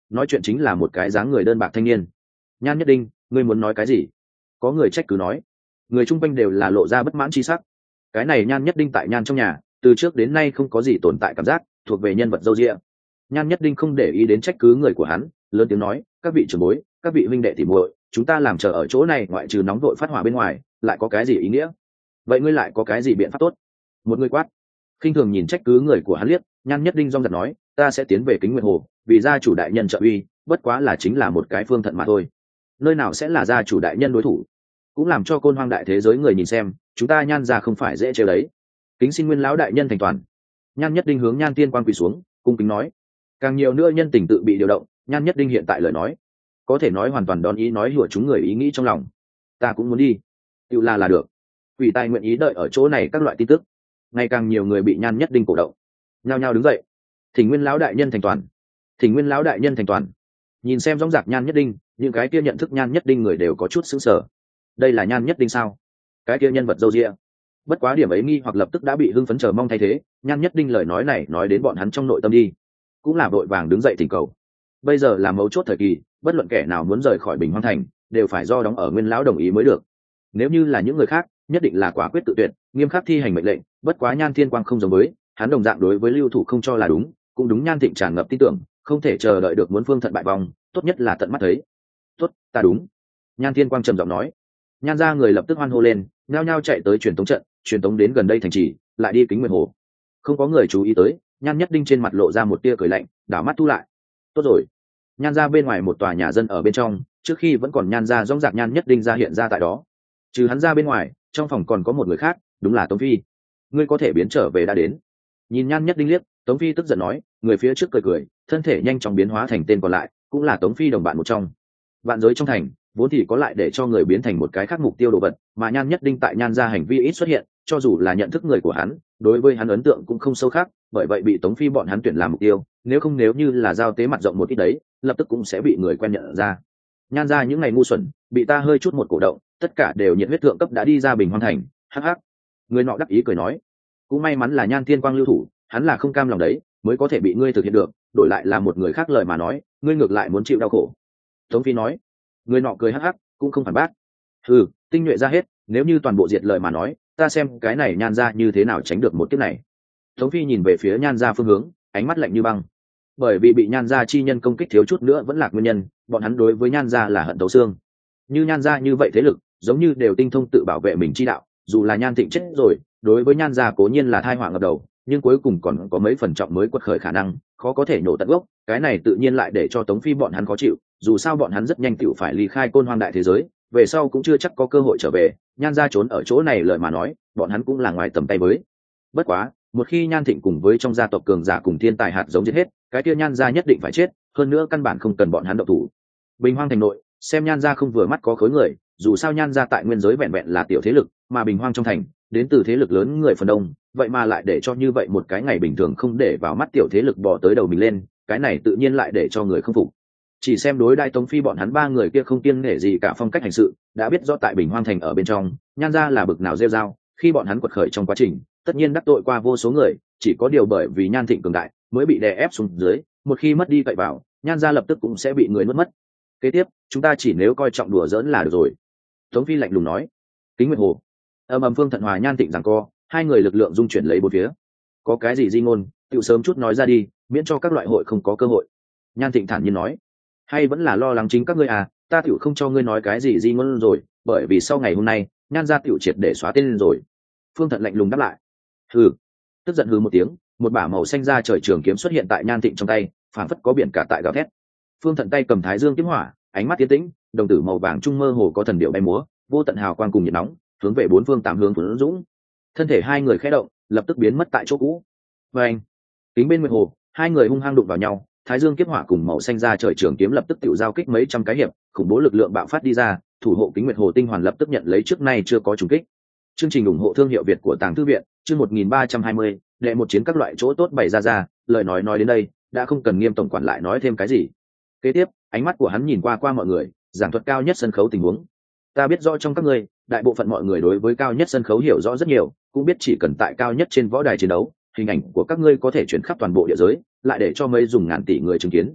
nói chuyện chính là một cái dáng người đơn bạc thanh niên. Nhan Nhất Đinh, ngươi muốn nói cái gì? Có người trách cứ nói. Người chung quanh đều là lộ ra bất mãn chi sắc. Cái này Nhan Nhất Đinh tại Nhan trong nhà từ trước đến nay không có gì tồn tại cảm giác, thuộc về nhân vật dâu dịa. Nhan Nhất Đinh không để ý đến trách cứ người của hắn, lớn tiếng nói, các vị trưởng bối, các vị huynh đệ tỉ muội, chúng ta làm chờ ở chỗ này ngoại trừ nóng vội phát hỏa bên ngoài lại có cái gì ý nghĩa? Vậy ngươi lại có cái gì biện pháp tốt? Một người quát. Khinh thường nhìn trách cứ người của hắn liếc, Nhan Nhất Đinh rong rạc nói, ta sẽ tiến về Kính Nguyệt Hồ, vì gia chủ đại nhân trợ uy, bất quá là chính là một cái phương thận mà thôi. Nơi nào sẽ là gia chủ đại nhân đối thủ? Cũng làm cho Côn Hoang đại thế giới người nhìn xem, chúng ta Nhan gia không phải dễ chơi đấy. Kính xin Nguyên lão đại nhân thành toàn. Nhan Nhất Đinh hướng Nhan Tiên Quang quỳ xuống, cung kính nói. Càng nhiều nữa nhân tình tự bị điều động, Nhan Nhất Đinh hiện tại lời nói có thể nói hoàn toàn đón ý nói hùa chúng người ý nghĩ trong lòng. Ta cũng muốn đi, tự là được. Quỷ tài nguyện ý đợi ở chỗ này các loại tin tức. Ngày càng nhiều người bị Nhan Nhất Đinh cổ động, nhao nhao đứng dậy. Thỉnh Nguyên lão đại nhân thành toàn. Thỉnh Nguyên lão đại nhân thành toàn. Nhìn xem rõng rạc Nhan Nhất Đinh, những cái kia nhận thức Nhan Nhất Đinh người đều có chút sững sờ. Đây là Nhan Nhất Đinh sao? Cái kia nhân vật dâu dịa. Bất quá điểm ấy nghi hoặc lập tức đã bị hưng phấn chờ mong thay thế. Nhan Nhất Đinh lời nói này nói đến bọn hắn trong nội tâm đi, cũng là vội vàng đứng dậy thỉnh cầu. Bây giờ là mấu chốt thời kỳ, bất luận kẻ nào muốn rời khỏi Bình Hoang Thành đều phải do đóng ở Nguyên lão đồng ý mới được. Nếu như là những người khác, nhất định là quả quyết tự tuyệt, nghiêm khắc thi hành mệnh lệnh. Bất quá Nhan Thiên Quang không giống với, hắn đồng dạng đối với lưu thủ không cho là đúng, cũng đúng Nhan Thịnh tràn ngập tin tưởng, không thể chờ đợi được muốn phương thận bại vong, tốt nhất là tận mắt thấy. Tốt, ta đúng. Nhan Thiên Quang trầm giọng nói. Nhan gia người lập tức hoan hô lên, nhao nhao chạy tới truyền tống trận, truyền tống đến gần đây thành trì, lại đi Kính Nguyệt Hồ. Không có người chú ý tới, Nhan Nhất Đinh trên mặt lộ ra một tia cười lạnh, đảo mắt thu lại. Tốt rồi. Nhan gia bên ngoài một tòa nhà dân ở bên trong, trước khi vẫn còn Nhan gia rõng rạc Nhan Nhất Đinh ra hiện ra tại đó. Trừ hắn ra bên ngoài, trong phòng còn có một người khác, đúng là Tống Phi. Ngươi có thể biến trở về đã đến. Nhìn Nhan Nhất Đinh liếc, Tống Phi tức giận nói, người phía trước cười cười, thân thể nhanh chóng biến hóa thành tên còn lại, cũng là Tống Phi đồng bạn một trong. Vạn giới trong thành vốn thì có lại để cho người biến thành một cái khác mục tiêu đồ vật, mà Nhan Nhất Đinh tại Nhan gia hành vi ít xuất hiện, cho dù là nhận thức người của hắn, đối với hắn ấn tượng cũng không sâu khác, bởi vậy bị Tống Phi bọn hắn tuyển làm mục tiêu. Nếu như là giao tế mặt rộng một ít đấy, lập tức cũng sẽ bị người quen nhận ra. Nhan gia những ngày ngu xuẩn, bị ta hơi chút một cổ động, tất cả đều nhiệt huyết thượng cấp đã đi ra Bình Hoang Thành. Hắc hắc. Người nọ đắc ý cười nói, cũng may mắn là Nhan Thiên Quang lưu thủ, hắn là không cam lòng đấy, mới có thể bị ngươi thực hiện được, đổi lại là một người khác lời mà nói, ngươi ngược lại muốn chịu đau khổ. Tống Phi nói. Người nọ cười hắc hắc, cũng không phản bác. Ừ, tinh nhuệ ra hết, nếu như toàn bộ diệt lời mà nói, ta xem cái này Nhan gia như thế nào tránh được một kiếp này. Tống Phi nhìn về phía Nhan gia phương hướng, ánh mắt lạnh như băng. Bởi vì bị Nhan gia chi nhân công kích thiếu chút nữa vẫn là nguyên nhân, bọn hắn đối với Nhan gia là hận thấu xương. Như Nhan gia như vậy thế lực, giống như đều tinh thông tự bảo vệ mình chi đạo, dù là Nhan Thịnh chết rồi, đối với Nhan gia cố nhiên là tai họa ngập đầu, nhưng cuối cùng còn có mấy phần trọng mới quật khởi khả năng, khó có thể nhổ tận gốc. Cái này tự nhiên lại để cho Tống Phi bọn hắn khó chịu, dù sao bọn hắn rất nhanh tựu phải ly khai Côn Hoang đại thế giới, về sau cũng chưa chắc có cơ hội trở về. Nhan gia trốn ở chỗ này lời mà nói, bọn hắn cũng là ngoài tầm tay với. Bất quá, một khi Nhan Thịnh cùng với trong gia tộc cường giả cùng thiên tài hạt giống giết hết, cái kia Nhan gia nhất định phải chết, hơn nữa căn bản không cần bọn hắn động thủ. Bình Hoang thành nội, xem Nhan gia không vừa mắt có khối người, dù sao Nhan gia tại nguyên giới vẹn vẹn là tiểu thế lực, mà Bình Hoang trong thành đến từ thế lực lớn người phần đông, vậy mà lại để cho như vậy một cái ngày bình thường không để vào mắt tiểu thế lực bò tới đầu mình lên, cái này tự nhiên lại để cho người không phục. Chỉ xem đối đại Tống Phi bọn hắn ba người kia không kiêng nể gì cả phong cách hành sự, đã biết rõ tại Bình Hoang thành ở bên trong, Nhan gia là bực nào rêu rao, khi bọn hắn quật khởi trong quá trình, tất nhiên đắc tội qua vô số người, chỉ có điều bởi vì Nhan Thịnh cường đại, mới bị đè ép xuống dưới, một khi mất đi cậy vào, Nhan gia lập tức cũng sẽ bị người nuốt mất. Kế tiếp, chúng ta chỉ nếu coi trọng đùa giỡn là được rồi. Tống Phi lạnh lùng nói. Kính Nguyệt Hồ. Phương Thận Hòa Nhan Thịnh giằng co, hai người lực lượng dung chuyển lấy bốn phía. Có cái gì di ngôn, tự sớm chút nói ra đi, miễn cho các loại hội không có cơ hội. Nhan Thịnh thản nhiên nói. Hay vẫn là lo lắng chính các ngươi à, ta tiểu không cho ngươi nói cái gì di ngôn rồi, bởi vì sau ngày hôm nay, Nhan gia tiểu triệt để xóa tên lên rồi. Phương Thận lạnh lùng đáp lại. Hừ. Tức giận hừ một tiếng, một bả màu xanh da trời trường kiếm xuất hiện tại Nhan Thịnh trong tay, phảng phất có biển cả tại gào thét. Phương Thận tay cầm Thái Dương kiếm hỏa, ánh mắt tiến tĩnh, đồng tử màu vàng trung mơ hồ có thần điệu bay múa, vô tận hào quang cùng nhiệt nóng, hướng về bốn phương tám hướng cuốn dũng. Thân thể hai người khẽ động, lập tức biến mất tại chỗ cũ. Vâng. Kính bên Nguyệt Hồ, hai người hung hăng đụng vào nhau, Thái Dương kiếm hỏa cùng màu xanh da trời trường kiếm lập tức tiểu giao kích mấy trăm cái hiệp, khủng bố lực lượng bạo phát đi ra, thủ hộ Kính Nguyệt Hồ tinh hoàn lập tức nhận lấy trước nay chưa có trùng kích. Chương trình ủng hộ thương hiệu Việt của Tàng Thư viện, chương 1320, đệ một chiến các loại chỗ tốt bày ra, lời nói đến đây, đã không cần Nghiêm tổng quản lại nói thêm cái gì. Kế tiếp, ánh mắt của hắn nhìn qua mọi người, giảng thuật cao nhất sân khấu tình huống. Ta biết rõ trong các ngươi, đại bộ phận mọi người đối với cao nhất sân khấu hiểu rõ rất nhiều, cũng biết chỉ cần tại cao nhất trên võ đài chiến đấu, hình ảnh của các ngươi có thể chuyển khắp toàn bộ địa giới, lại để cho mấy dùng ngàn tỷ người chứng kiến.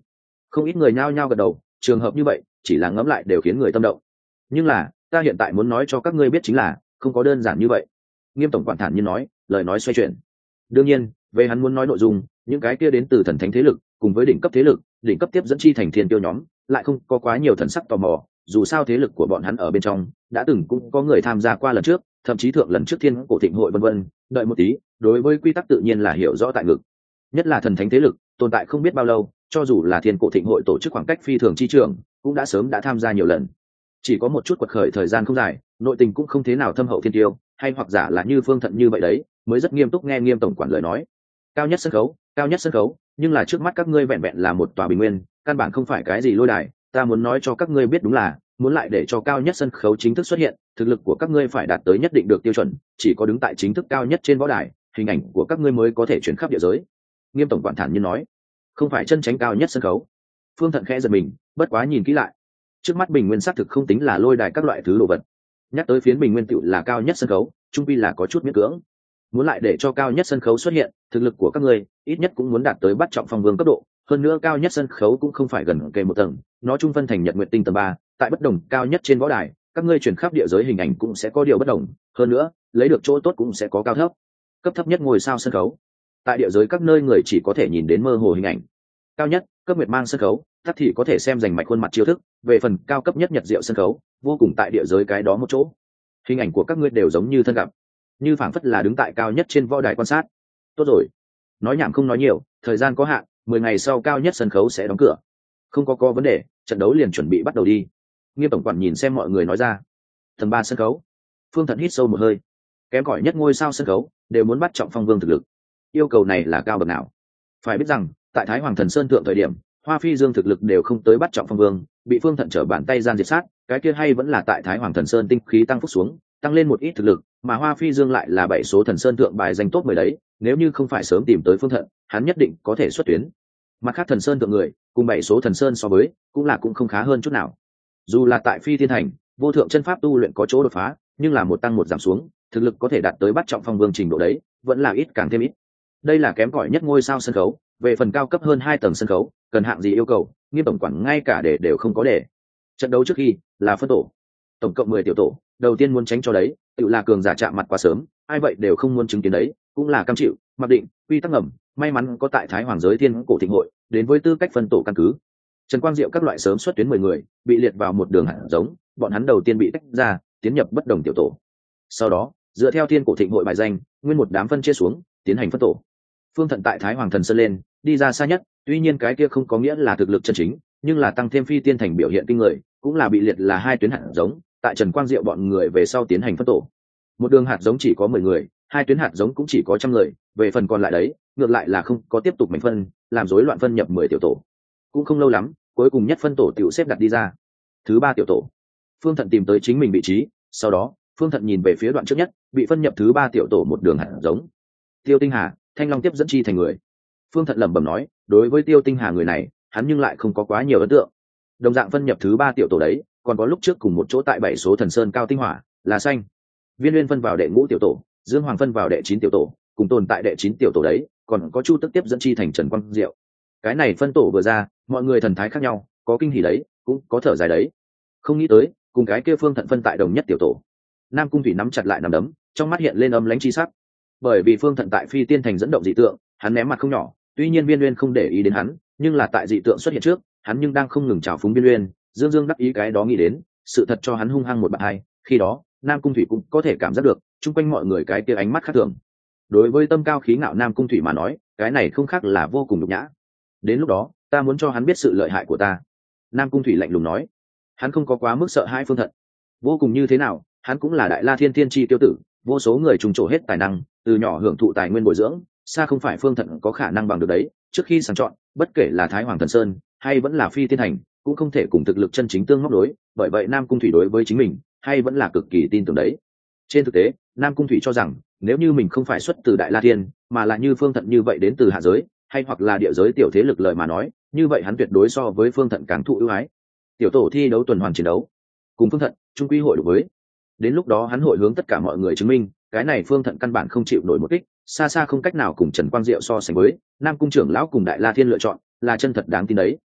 Không ít người nhao nhao gật đầu, trường hợp như vậy chỉ là ngẫm lại đều khiến người tâm động. Nhưng là ta hiện tại muốn nói cho các ngươi biết chính là không có đơn giản như vậy. Nghiêm tổng quản thản nhiên nói, lời nói xoay chuyển. Đương nhiên về hắn muốn nói nội dung, những cái kia đến từ thần thánh thế lực cùng với đỉnh cấp thế lực, đỉnh cấp tiếp dẫn chi thành thiên tiêu nhóm lại không có quá nhiều thần sắc tò mò, dù sao thế lực của bọn hắn ở bên trong đã từng cũng có người tham gia qua lần trước, thậm chí thượng lần trước thiên cổ thịnh hội vân vân. Đợi một tí, đối với quy tắc tự nhiên là hiểu rõ tại ngực, nhất là thần thánh thế lực tồn tại không biết bao lâu, cho dù là thiên cổ thịnh hội tổ chức khoảng cách phi thường chi trường cũng đã sớm đã tham gia nhiều lần. Chỉ có một chút quật khởi thời gian không dài, nội tình cũng không thế nào thâm hậu thiên tiêu hay hoặc giả là như Phương Thận như vậy đấy, mới rất nghiêm túc nghe Nghiêm tổng quản lời nói. Cao nhất sân khấu, cao nhất sân khấu, nhưng là trước mắt các ngươi vẹn vẹn là một tòa bình nguyên, căn bản không phải cái gì lôi đài. Ta muốn nói cho các ngươi biết đúng là muốn lại để cho cao nhất sân khấu chính thức xuất hiện, thực lực của các ngươi phải đạt tới nhất định được tiêu chuẩn, chỉ có đứng tại chính thức cao nhất trên võ đài, hình ảnh của các ngươi mới có thể chuyển khắp địa giới. Nghiêm tổng quản thản nhiên nói, không phải chân tránh cao nhất sân khấu. Phương Thận khẽ giật mình, bất quá nhìn kỹ lại, trước mắt bình nguyên xác thực không tính là lôi đài các loại thứ đồ vật. Nhắc tới phiến bình nguyên tựu là cao nhất sân khấu, trung quy là có chút miễn cưỡng. Muốn lại để cho cao nhất sân khấu xuất hiện, thực lực của các ngươi ít nhất cũng muốn đạt tới bắt trọng phong vương cấp độ. Hơn nữa cao nhất sân khấu cũng không phải gần kề một tầng, nó trung phân thành nhật nguyệt tinh tầng 3, tại bất đồng cao nhất trên võ đài, các ngươi chuyển khắp địa giới hình ảnh cũng sẽ có điều bất đồng. Hơn nữa, lấy được chỗ tốt cũng sẽ có cao thấp. Cấp thấp nhất ngôi sao sân khấu, tại địa giới các nơi người chỉ có thể nhìn đến mơ hồ hình ảnh. Cao nhất cấp nguyệt mang sân khấu, thấp thì có thể xem rành mạch khuôn mặt chiêu thức. Về phần cao cấp nhất nhật diệu sân khấu, vô cùng tại địa giới cái đó một chỗ, hình ảnh của các ngươi đều giống như thân gặp, như phảng phất là đứng tại cao nhất trên võ đài quan sát. Tốt rồi, nói nhảm không nói nhiều, thời gian có hạn, 10 ngày sau cao nhất sân khấu sẽ đóng cửa. Không có vấn đề, trận đấu liền chuẩn bị bắt đầu đi. Nghiêm tổng quản nhìn xem mọi người nói ra. Tầng 3 sân khấu. Phương Thận hít sâu một hơi. Kém cỏi nhất ngôi sao sân khấu đều muốn bắt trọng phong vương thực lực. Yêu cầu này là cao bậc nào? Phải biết rằng, tại Thái Hoàng Thần Sơn thượng thời điểm, Hoa Phi Dương thực lực đều không tới bắt trọng phong vương, bị Phương Thận trở bàn tay gian diệt sát, cái kia hay vẫn là tại Thái Hoàng Thần Sơn tinh khí tăng phúc xuống, tăng lên một ít thực lực, mà Hoa Phi Dương lại là 7 số thần sơn thượng bài danh top 10 đấy, nếu như không phải sớm tìm tới Phương Thận, hắn nhất định có thể xuất tuyến. Mặt khác thần sơn thượng người, cùng 7 số thần sơn so với, cũng không khá hơn chút nào. Dù là tại Phi Thiên Thành, vô thượng chân pháp tu luyện có chỗ đột phá, nhưng là một tăng một giảm xuống, thực lực có thể đạt tới bắt trọng phong vương trình độ đấy, vẫn là ít càng thêm ít. Đây là kém cỏi nhất ngôi sao sân khấu, về phần cao cấp hơn 2 tầng sân khấu, cần hạng gì yêu cầu, Nghiêm tổng quản ngay cả để đều không có để. Trận đấu trước khi là phân tổ, tổng cộng 10 tiểu tổ, đầu tiên muốn tránh cho đấy, tự là cường giả chạm mặt quá sớm, ai vậy đều không muốn chứng kiến đấy, cũng là cam chịu, mặc định, quy tắc ngầm, may mắn có tại Thái Hoàng giới thiên cổ thịnh hội, đến với tư cách phân tổ căn cứ. Trần Quang Diệu các loại sớm xuất tuyến 10 người, bị liệt vào một đường hạt giống, bọn hắn đầu tiên bị tách ra, tiến nhập bất đồng tiểu tổ. Sau đó, dựa theo thiên cổ thịnh hội bài danh, nguyên một đám phân chia xuống, tiến hành phân tổ. Phương Thận tại Thái Hoàng Thần Sơn lên, đi ra xa nhất, tuy nhiên cái kia không có nghĩa là thực lực chân chính, nhưng là tăng thêm Phi Tiên Thành biểu hiện kinh người, cũng là bị liệt là 2 tuyến hạt giống, tại Trần Quang Diệu bọn người về sau tiến hành phân tổ. Một đường hạt giống chỉ có 10 người, 2 tuyến hạt giống cũng chỉ có 100 người, về phần còn lại đấy, ngược lại là không có tiếp tục mảnh phân, làm rối loạn phân nhập 10 tiểu tổ. Cũng không lâu lắm, cuối cùng nhất phân tổ tiểu xếp đặt đi ra. Thứ 3 tiểu tổ. Phương Thận tìm tới chính mình vị trí, sau đó, Phương Thận nhìn về phía đoạn trước nhất, bị phân nhập thứ 3 tiểu tổ một đường hạt giống. Tiêu Tinh Hà, Thanh Long tiếp dẫn chi thành người. Phương Thận lẩm bẩm nói, đối với Tiêu Tinh Hà người này, hắn nhưng lại không có quá nhiều ấn tượng. Đồng dạng phân nhập thứ 3 tiểu tổ đấy, còn có lúc trước cùng một chỗ tại 7 số thần sơn cao tinh hỏa, là xanh. Viên Uyên phân vào đệ ngũ tiểu tổ, Dương Hoàng phân vào đệ 9 tiểu tổ, cùng tồn tại đệ 9 tiểu tổ đấy, còn có Chu Tức tiếp dẫn chi thành Trần Quang Diệu. Cái này phân tổ vừa ra, mọi người thần thái khác nhau, có kinh hỉ đấy, cũng có thở dài đấy. Không nghĩ tới, cùng cái kia Phương Thận phân tại đồng nhất tiểu tổ. Nam Cung Thủy nắm chặt lại nắm đấm, trong mắt hiện lên âm lãnh chi sắc. Bởi vì Phương Thận tại Phi Tiên Thành dẫn động dị tượng, hắn ném mặt không nhỏ, tuy nhiên Viên Uyên không để ý đến hắn, nhưng là tại dị tượng xuất hiện trước, hắn nhưng đang không ngừng trào phúng Viên Uyên, dương dương đắc ý cái đó nghĩ đến, sự thật cho hắn hung hăng một bạt hai, khi đó, Nam Cung Thủy cũng có thể cảm giác được, chung quanh mọi người cái kia ánh mắt khác thường. Đối với tâm cao khí ngạo Nam Cung Thủy mà nói, cái này không khác là vô cùng nhục nhã. Đến lúc đó, ta muốn cho hắn biết sự lợi hại của ta. Nam Cung Thủy lạnh lùng nói, hắn không có quá mức sợ hai Phương Thận. Vô cùng như thế nào, hắn cũng là Đại La Thiên Tiên Chi tiêu tử, vô số người trùng trổ hết tài năng, từ nhỏ hưởng thụ tài nguyên bồi dưỡng, xa không phải Phương Thận có khả năng bằng được đấy. Trước khi sàng chọn, bất kể là Thái Hoàng Thần Sơn hay vẫn là Phi Tiên Thành, cũng không thể cùng thực lực chân chính tương móc đối, bởi vậy Nam Cung Thủy đối với chính mình hay vẫn là cực kỳ tin tưởng đấy. Trên thực tế, Nam Cung Thủy cho rằng, nếu như mình không phải xuất từ Đại La Thiên, mà là như Phương Thận như vậy đến từ hạ giới, hay hoặc là địa giới tiểu thế lực lời mà nói, như vậy hắn tuyệt đối so với Phương Thận càng thụ ưu ái. Tiểu tổ thi đấu tuần hoàn chiến đấu, cùng Phương Thận, trung quy hội đối với. Đến lúc đó hắn hội hướng tất cả mọi người chứng minh, cái này Phương Thận căn bản không chịu nổi một kích, xa xa không cách nào cùng Trần Quang Diệu so sánh với. Nam Cung trưởng lão cùng Đại La Thiên lựa chọn, là chân thật đáng tin đấy.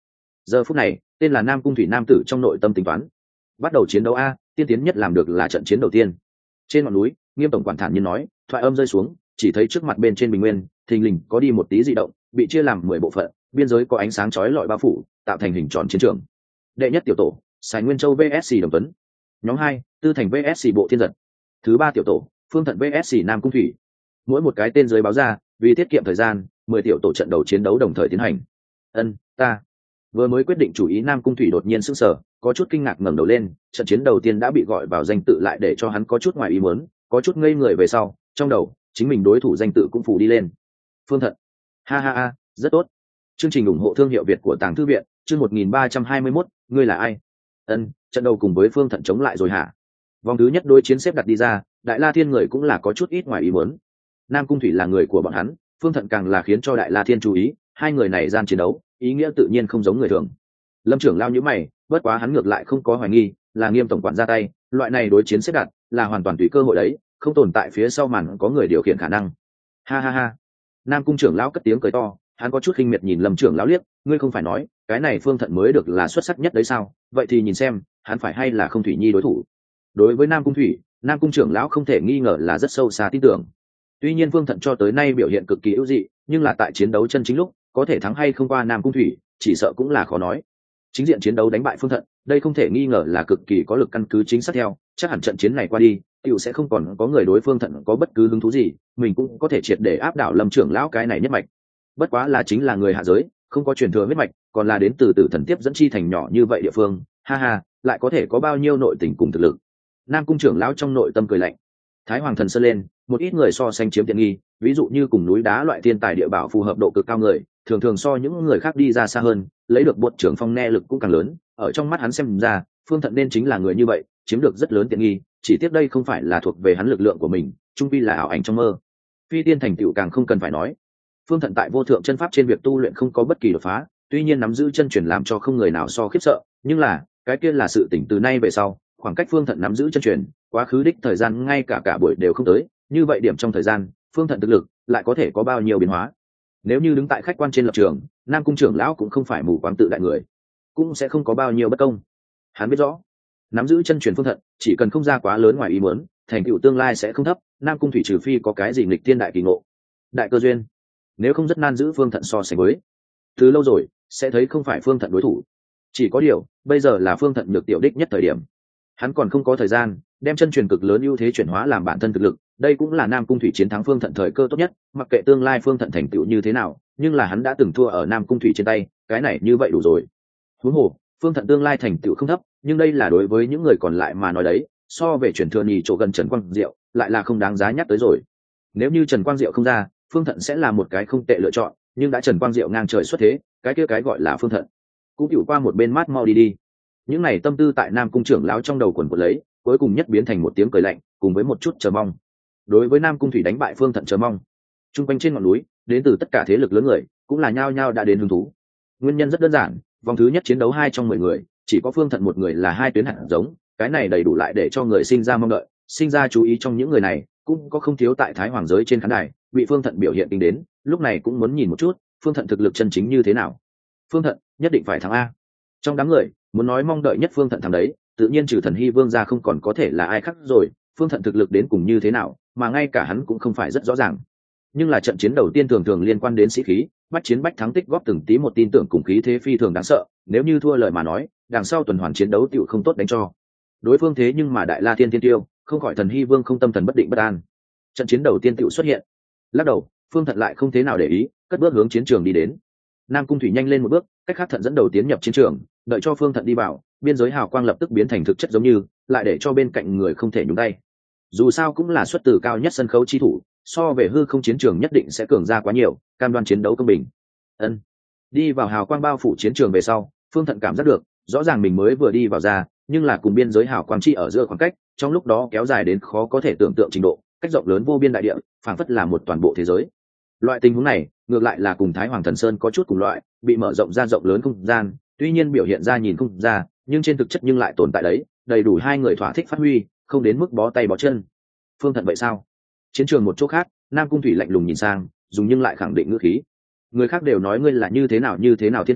giờ phút này tên là Nam Cung Thủy nam tử trong nội tâm tính toán. Bắt đầu chiến đấu a, tiên tiến nhất làm được là trận chiến đầu tiên. Trên ngọn núi, Nghiêm tổng quản thản nhiên nói, thoại âm rơi xuống, chỉ thấy trước mặt bên trên bình nguyên thình lình có đi một tí dị động, bị chia làm 10 bộ phận, biên giới có ánh sáng chói lọi bao phủ, tạo thành hình tròn chiến trường. Đệ nhất tiểu tổ, Sài Nguyên Châu vs Đồng Tuấn. Nhóm 2, Tư Thành vs Bộ Thiên Giật. Thứ 3 tiểu tổ, Phương Thận vs Nam Cung Thủy. Mỗi một cái tên dưới báo ra, vì tiết kiệm thời gian, 10 tiểu tổ trận đầu chiến đấu đồng thời tiến hành. Ta vừa mới quyết định chủ ý, Nam Cung Thủy đột nhiên sững sờ, có chút kinh ngạc ngẩng đầu lên, trận chiến đầu tiên đã bị gọi vào danh tự lại để cho hắn có chút ngoài ý muốn, có chút ngây người về sau, trong đầu, chính mình đối thủ danh tự cũng phủ đi lên. Phương Thận. Ha ha ha, rất tốt. Chương trình ủng hộ thương hiệu Việt của Tàng Thư viện, chương 1321, ngươi là ai? Trận đầu cùng với Phương Thận chống lại rồi hả? Vòng thứ nhất đối chiến xếp đặt đi ra, Đại La Thiên người cũng là có chút ít ngoài ý muốn. Nam Cung Thủy là người của bọn hắn, Phương Thận càng là khiến cho Đại La Thiên chú ý, hai người này gian chiến đấu, ý nghĩa tự nhiên không giống người thường. Lâm trưởng lao nhíu mày, bất quá hắn ngược lại không có hoài nghi, là Nghiêm tổng quản ra tay, loại này đối chiến xếp đặt là hoàn toàn tùy cơ hội đấy, không tồn tại phía sau màn có người điều khiển khả năng. Ha ha ha. Nam Cung trưởng lão cất tiếng cười to, hắn có chút khinh miệt nhìn Lâm trưởng lão liếc, ngươi không phải nói cái này Phương Thận mới được là xuất sắc nhất đấy sao? Vậy thì nhìn xem hắn phải hay là không Thủy Nhi đối thủ. Đối với Nam Cung Thủy, Nam Cung trưởng lão không thể nghi ngờ là rất sâu xa tin tưởng. Tuy nhiên Phương Thận cho tới nay biểu hiện cực kỳ ưu dị, nhưng là tại chiến đấu chân chính lúc, có thể thắng hay không qua Nam Cung Thủy, chỉ sợ cũng là khó nói. Chính diện chiến đấu đánh bại Phương Thận, đây không thể nghi ngờ là cực kỳ có lực căn cứ chính xác theo, chắc hẳn trận chiến này qua đi, tiểu sẽ không còn có người đối Phương Thận có bất cứ hứng thú gì, mình cũng có thể triệt để áp đảo Lâm trưởng lão cái này nhất mạch. Bất quá là chính là người hạ giới, không có truyền thừa huyết mạch, còn là đến từ tử thần tiếp dẫn chi thành nhỏ như vậy địa phương, ha ha, lại có thể có bao nhiêu nội tình cùng thực lực. Nam Cung trưởng lão trong nội tâm cười lạnh. Thái Hoàng thần sơn lên, một ít người so sánh chiếm tiện nghi, ví dụ như cùng núi đá loại thiên tài địa bảo phù hợp độ cực cao người, thường thường so những người khác đi ra xa hơn, lấy được bột trưởng phong nghe lực cũng càng lớn. Ở trong mắt hắn xem ra, Phương Thận nên chính là người như vậy, chiếm được rất lớn tiện nghi, chỉ tiếc đây không phải là thuộc về hắn lực lượng của mình, trung quy là ảo ảnh trong mơ. Phi tiên thành tựu càng không cần phải nói. Phương Thận tại vô thượng chân pháp trên việc tu luyện không có bất kỳ đột phá, tuy nhiên nắm giữ chân truyền làm cho không người nào so khiếp sợ, nhưng là cái kia là sự tỉnh từ nay về sau, khoảng cách Phương Thận nắm giữ chân truyền, quá khứ đích thời gian ngay cả buổi đều không tới, như vậy điểm trong thời gian, Phương Thận thực lực lại có thể có bao nhiêu biến hóa. Nếu như đứng tại khách quan trên lập trường, Nam Cung trưởng lão cũng không phải mù quáng tự đại người, cũng sẽ không có bao nhiêu bất công. Hắn biết rõ, nắm giữ chân truyền Phương Thận, chỉ cần không ra quá lớn ngoài ý muốn, thành tựu tương lai sẽ không thấp. Nam Cung Thủy trừ phi có cái gì nghịch thiên đại kỳ ngộ, đại cơ duyên, nếu không rất nan giữ Phương Thận so sánh với. Từ lâu rồi sẽ thấy không phải Phương Thận đối thủ. Chỉ có điều, bây giờ là Phương Thận nhược tiểu đích nhất thời điểm. Hắn còn không có thời gian đem chân truyền cực lớn ưu thế chuyển hóa làm bản thân thực lực, đây cũng là Nam Cung Thủy chiến thắng Phương Thận thời cơ tốt nhất, mặc kệ tương lai Phương Thận thành tựu như thế nào, nhưng là hắn đã từng thua ở Nam Cung Thủy trên tay, cái này như vậy đủ rồi. Huống hồ, Phương Thận tương lai thành tựu không thấp, nhưng đây là đối với những người còn lại mà nói đấy, so về truyền thừa nhì chỗ gần Trần Quang Diệu, lại là không đáng giá nhắc tới rồi. Nếu như Trần Quang Diệu không ra, Phương Thận sẽ là một cái không tệ lựa chọn, nhưng đã Trần Quang Diệu ngang trời xuất thế, cái kia cái gọi là Phương Thận cũng chịu qua một bên mát mau đi đi. Những này tâm tư tại Nam Cung trưởng lão trong đầu quần quật lấy, cuối cùng nhất biến thành một tiếng cười lạnh, cùng với một chút chờ mong. Đối với Nam Cung Thủy đánh bại Phương Thận chờ mong, trung quanh trên ngọn núi, đến từ tất cả thế lực lớn người, cũng là nhao nhao đã đến hứng thú. Nguyên nhân rất đơn giản, vòng thứ nhất chiến đấu 2 trong 10 người, chỉ có Phương Thận một người là hai tuyến hạt giống, cái này đầy đủ lại để cho người sinh ra mong đợi, sinh ra chú ý. Trong những người này, cũng có không thiếu tại Thái Hoàng giới trên khán đài, bị Phương Thận biểu hiện tính đến, lúc này cũng muốn nhìn một chút, Phương Thận thực lực chân chính như thế nào. Phương Thận nhất định phải thắng a. Trong đám người, muốn nói mong đợi nhất Phương Thận thắng đấy, tự nhiên trừ Thần Hy Vương ra không còn có thể là ai khác rồi. Phương Thận thực lực đến cùng như thế nào, mà ngay cả hắn cũng không phải rất rõ ràng. Nhưng là trận chiến đầu tiên thường thường liên quan đến sĩ khí, bách chiến bách thắng tích góp từng tí một tin tưởng cùng khí thế phi thường đáng sợ, nếu như thua lời mà nói, đằng sau tuần hoàn chiến đấu tựu không tốt đánh cho. Đối phương thế nhưng mà Đại La Thiên Thiên Tiêu, không khỏi Thần Hy Vương không tâm thần bất định bất an. Trận chiến đầu tiên tựu xuất hiện. Lắc đầu, Phương Thận lại không thế nào để ý, cất bước hướng chiến trường đi đến. Nam Cung Thủy nhanh lên một bước, cách khác Thận dẫn đầu tiến nhập chiến trường, đợi cho Phương Thận đi vào, biên giới hào quang lập tức biến thành thực chất giống như, lại để cho bên cạnh người không thể nhúng tay. Dù sao cũng là xuất từ cao nhất sân khấu chi thủ, so về hư không chiến trường nhất định sẽ cường ra quá nhiều, cam đoan chiến đấu công bình. Đi vào hào quang bao phủ chiến trường về sau, Phương Thận cảm giác được, rõ ràng mình mới vừa đi vào ra, nhưng là cùng biên giới hào quang chi ở giữa khoảng cách, trong lúc đó kéo dài đến khó có thể tưởng tượng trình độ, cách rộng lớn vô biên đại địa, phảng phất là một toàn bộ thế giới. Loại tình huống này, ngược lại là cùng Thái Hoàng Thần Sơn có chút cùng loại, bị mở rộng ra rộng lớn không gian, tuy nhiên biểu hiện ra nhìn không ra, nhưng trên thực chất nhưng lại tồn tại đấy, đầy đủ hai người thỏa thích phát huy, không đến mức bó tay bó chân. Phương Thận vậy sao? Chiến trường một chỗ khác, Nam Cung Thủy lạnh lùng nhìn sang, dùng nhưng lại khẳng định ngữ khí. Người khác đều nói ngươi là như thế nào thiên tài,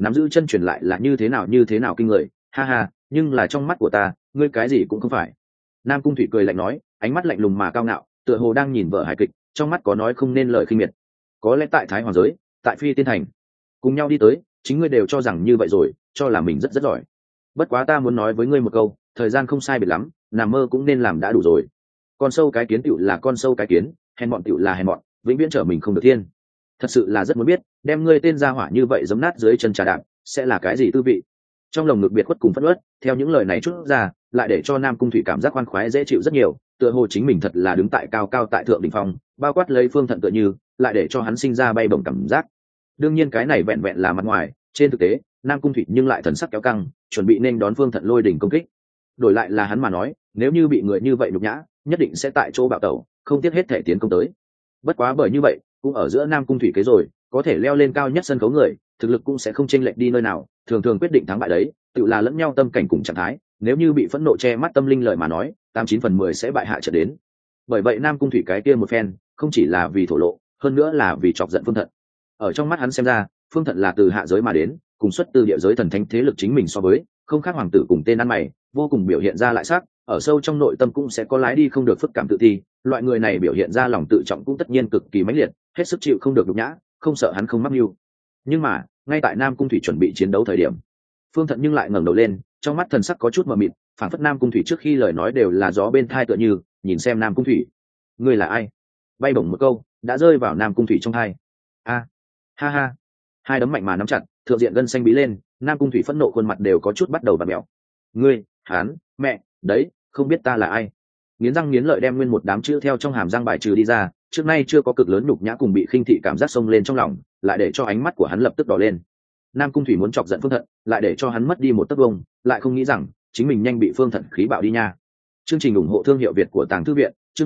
nắm giữ chân truyền lại là như thế nào kinh người, ha ha, nhưng là trong mắt của ta ngươi cái gì cũng không phải. Nam Cung Thủy cười lạnh nói, ánh mắt lạnh lùng mà cao ngạo, tựa hồ đang nhìn vợ hài kịch, trong mắt có nói không nên lời khinh miệt. Có lẽ tại Thái Hoàng giới, tại Phi Tiên Thành, cùng nhau đi tới, chính ngươi đều cho rằng như vậy rồi, cho là mình rất giỏi. Bất quá ta muốn nói với ngươi một câu, thời gian không sai biệt lắm, nằm mơ cũng nên làm đã đủ rồi. Con sâu cái kiến tựu là con sâu cái kiến, hèn mọn tựu là hèn mọn, vĩnh viễn trở mình không được thiên. Thật sự là rất muốn biết, đem ngươi tên ra hỏa như vậy giấm nát dưới chân trà đạp, sẽ là cái gì tư vị. Trong lồng ngực biệt khuất cùng phẫn uất, theo những lời này chút ra, lại để cho Nam Cung Thủy cảm giác khoan khoái dễ chịu rất nhiều, tựa hồ chính mình thật là đứng tại cao cao tại thượng đỉnh phong, bao quát lấy Phương Thận tựa như, lại để cho hắn sinh ra bay bổng cảm giác. Đương nhiên cái này vẹn vẹn là mặt ngoài, trên thực tế, Nam Cung Thủy nhưng lại thần sắc kéo căng, chuẩn bị nên đón Phương Thận lôi đỉnh công kích. Đổi lại là hắn mà nói, nếu như bị người như vậy nhục nhã, nhất định sẽ tại chỗ bạo tẩu, không tiếc hết thể tiến công tới. Bất quá bởi như vậy, cũng ở giữa Nam Cung Thủy kế rồi, có thể leo lên cao nhất sân khấu người, thực lực cũng sẽ không chênh lệch đi nơi nào, thường thường quyết định thắng bại đấy, tự là lẫn nhau tâm cảnh cùng trạng thái, nếu như bị phẫn nộ che mắt tâm linh lời mà nói, 89/10 sẽ bại hạ trận đến. Bởi vậy Nam Cung Thủy cái kia một phen, không chỉ là vì thổ lộ, hơn nữa là vì chọc giận Phương Thận. Ở trong mắt hắn xem ra, Phương Thận là từ hạ giới mà đến, cùng xuất từ địa giới thần thánh thế lực chính mình so với, không khác hoàng tử cùng tên ăn mày, vô cùng biểu hiện ra lại sắc, ở sâu trong nội tâm cũng sẽ có lái đi không được phức cảm tự ti, loại người này biểu hiện ra lòng tự trọng cũng tất nhiên cực kỳ mãnh liệt, hết sức chịu không được nhục nhã, không sợ hắn không mắc mưu. Nhưng mà, ngay tại Nam Cung Thủy chuẩn bị chiến đấu thời điểm, Phương Thận nhưng lại ngẩng đầu lên, trong mắt thần sắc có chút mờ mịt, phản phất Nam Cung Thủy trước khi lời nói đều là gió bên tai tựa như, nhìn xem Nam Cung Thủy, ngươi là ai? Bay bổng một câu, đã rơi vào Nam Cung Thủy trong tai. A, ha ha. Hai đấm mạnh mà nắm chặt, thượng diện gân xanh bí lên, Nam Cung Thủy phẫn nộ khuôn mặt đều có chút bắt đầu vặn mèo. Ngươi, hắn, mẹ, đấy, không biết ta là ai. Nghiến răng nghiến lợi đem nguyên một đám chữ theo trong hàm răng bài trừ đi ra, trước nay chưa có cực lớn nhục nhã cùng bị khinh thị cảm giác xông lên trong lòng, lại để cho ánh mắt của hắn lập tức đỏ lên. Nam Cung Thủy muốn chọc giận Phương Thận, lại để cho hắn mất đi một tấc vông, lại không nghĩ rằng chính mình nhanh bị Phương Thận khí bạo đi nha. Chương trình ủng hộ thương hiệu Việt của Tàng Thư viện, chương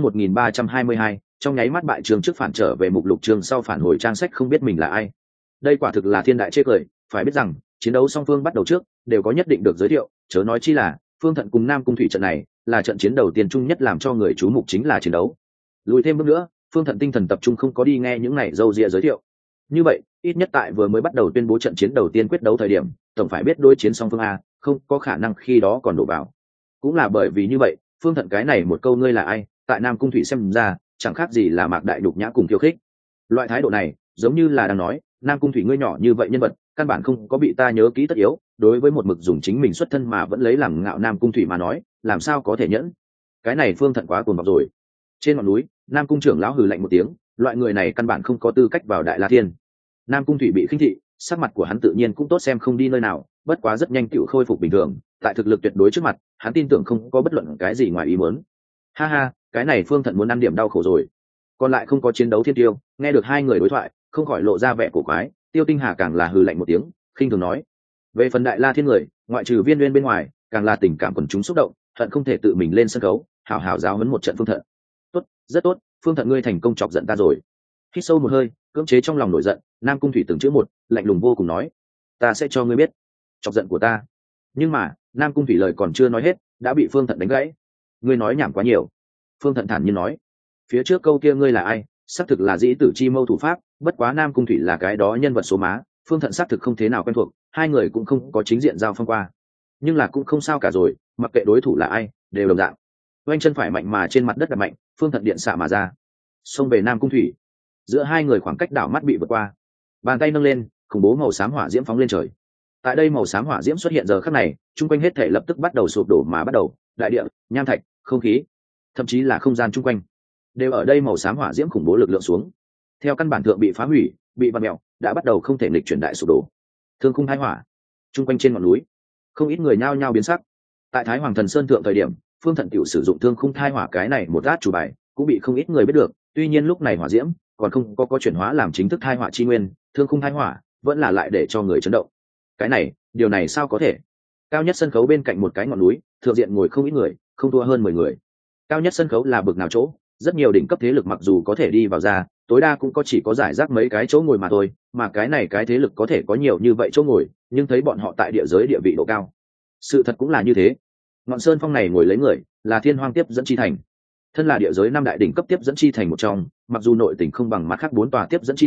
1322, trong nháy mắt bại trường trước phản trở về mục lục chương sau phản hồi trang sách không biết mình là ai. Đây quả thực là thiên đại chê cười, phải biết rằng chiến đấu song phương bắt đầu trước đều có nhất định được giới thiệu, chớ nói chi là Phương Thận cùng Nam Cung Thủy trận này là trận chiến đầu tiên chung nhất làm cho người chú mục chính là chiến đấu. Lùi thêm bước nữa, Phương Thận tinh thần tập trung không có đi nghe những này dâu ria giới thiệu. Như vậy, ít nhất tại vừa mới bắt đầu tuyên bố trận chiến đầu tiên quyết đấu thời điểm, tổng phải biết đối chiến song phương a, không có khả năng khi đó còn đổ vào. Cũng là bởi vì như vậy, Phương Thận cái này một câu ngươi là ai, tại Nam Cung Thủy xem ra, chẳng khác gì là mạc đại đục nhã cùng khiêu khích. Loại thái độ này, giống như là đang nói, Nam Cung Thủy ngươi nhỏ như vậy nhân vật, căn bản không có bị ta nhớ kỹ tất yếu, đối với một mực dùng chính mình xuất thân mà vẫn lấy làm ngạo Nam Cung Thủy mà nói, làm sao có thể nhẫn. Cái này Phương Thận quá cuồng vọng rồi. Trên ngọn núi, Nam Cung trưởng lão hừ lạnh một tiếng, loại người này căn bản không có tư cách vào Đại La Thiên. Nam Cung Thủy bị khinh thị, sắc mặt của hắn tự nhiên cũng tốt xem không đi nơi nào, bất quá rất nhanh tựu khôi phục bình thường, tại thực lực tuyệt đối trước mặt, hắn tin tưởng không có bất luận cái gì ngoài ý muốn. Ha ha, cái này Phương Thận muốn ăn điểm đau khổ rồi. Còn lại không có chiến đấu thiên tiêu, nghe được hai người đối thoại, không khỏi lộ ra vẻ cổ quái, Tiêu Tinh Hà càng là hừ lạnh một tiếng, khinh thường nói: "Về phần Đại La Thiên người, ngoại trừ Viên Uyên bên ngoài, càng là tình cảm quần chúng xúc động, hận không thể tự mình lên sân khấu, hào hào giáo huấn một trận Phương Thận." "Tốt, rất tốt, Phương Thận ngươi thành công chọc giận ta rồi." Hít sâu một hơi, cưỡng chế trong lòng nổi giận, Nam Cung Thủy từng chữ một, lạnh lùng vô cùng nói: "Ta sẽ cho ngươi biết chọc giận của ta." Nhưng mà, Nam Cung Thủy lời còn chưa nói hết, đã bị Phương Thận đánh gãy. "Ngươi nói nhảm quá nhiều." Phương Thận thản nhiên nói: "Phía trước câu kia ngươi là ai, xác thực là dĩ tử chi mâu thủ pháp, bất quá Nam Cung Thủy là cái đó nhân vật số má, Phương Thận xác thực không thế nào quen thuộc, hai người cũng không có chính diện giao phong qua. Nhưng là cũng không sao cả rồi, mặc kệ đối thủ là ai, đều đồng dạng." Oanh chân phải mạnh mà trên mặt đất đập mạnh, Phương Thận điện xạ mà ra, xông về Nam Cung Thủy. Giữa hai người khoảng cách đảo mắt bị vượt qua, bàn tay nâng lên, khủng bố màu xám hỏa diễm phóng lên trời. Tại đây màu xám hỏa diễm xuất hiện giờ khắc này, chung quanh hết thể lập tức bắt đầu sụp đổ mà bắt đầu, đại địa, nham thạch, không khí, thậm chí là không gian chung quanh đều ở đây màu xám hỏa diễm khủng bố lực lượng xuống, theo căn bản thượng bị phá hủy, bị vặn mèo, đã bắt đầu không thể nghịch chuyển đại sụp đổ. Thương khung thái hỏa, chung quanh trên ngọn núi, không ít người nhao nhao biến sắc. Tại Thái Hoàng Thần Sơn thượng thời điểm, Phương Thận tiểu sử dụng thương khung thái hỏa cái này một át chủ bài, cũng bị không ít người biết được. Tuy nhiên lúc này hỏa diễm còn không có chuyển hóa làm chính thức thái hỏa chi nguyên, thương khung thái hỏa vẫn là lại để cho người chấn động. Cái này, điều này sao có thể? Cao nhất sân khấu bên cạnh một cái ngọn núi, thượng diện ngồi không ít người, không thua hơn 10 người. Cao nhất sân khấu là bực nào chỗ, rất nhiều đỉnh cấp thế lực mặc dù có thể đi vào ra, tối đa cũng có chỉ có giải rác mấy cái chỗ ngồi mà thôi, mà cái này cái thế lực có thể có nhiều như vậy chỗ ngồi, nhưng thấy bọn họ tại địa giới địa vị độ cao. Sự thật cũng là như thế. Ngọn sơn phong này ngồi lấy người, là Thiên Hoang tiếp dẫn chi thành. Thân là địa giới năm đại đỉnh cấp tiếp dẫn chi thành một trong, mặc dù nội tỉnh không bằng mặt khác 4 tòa tiếp dẫn chi thành,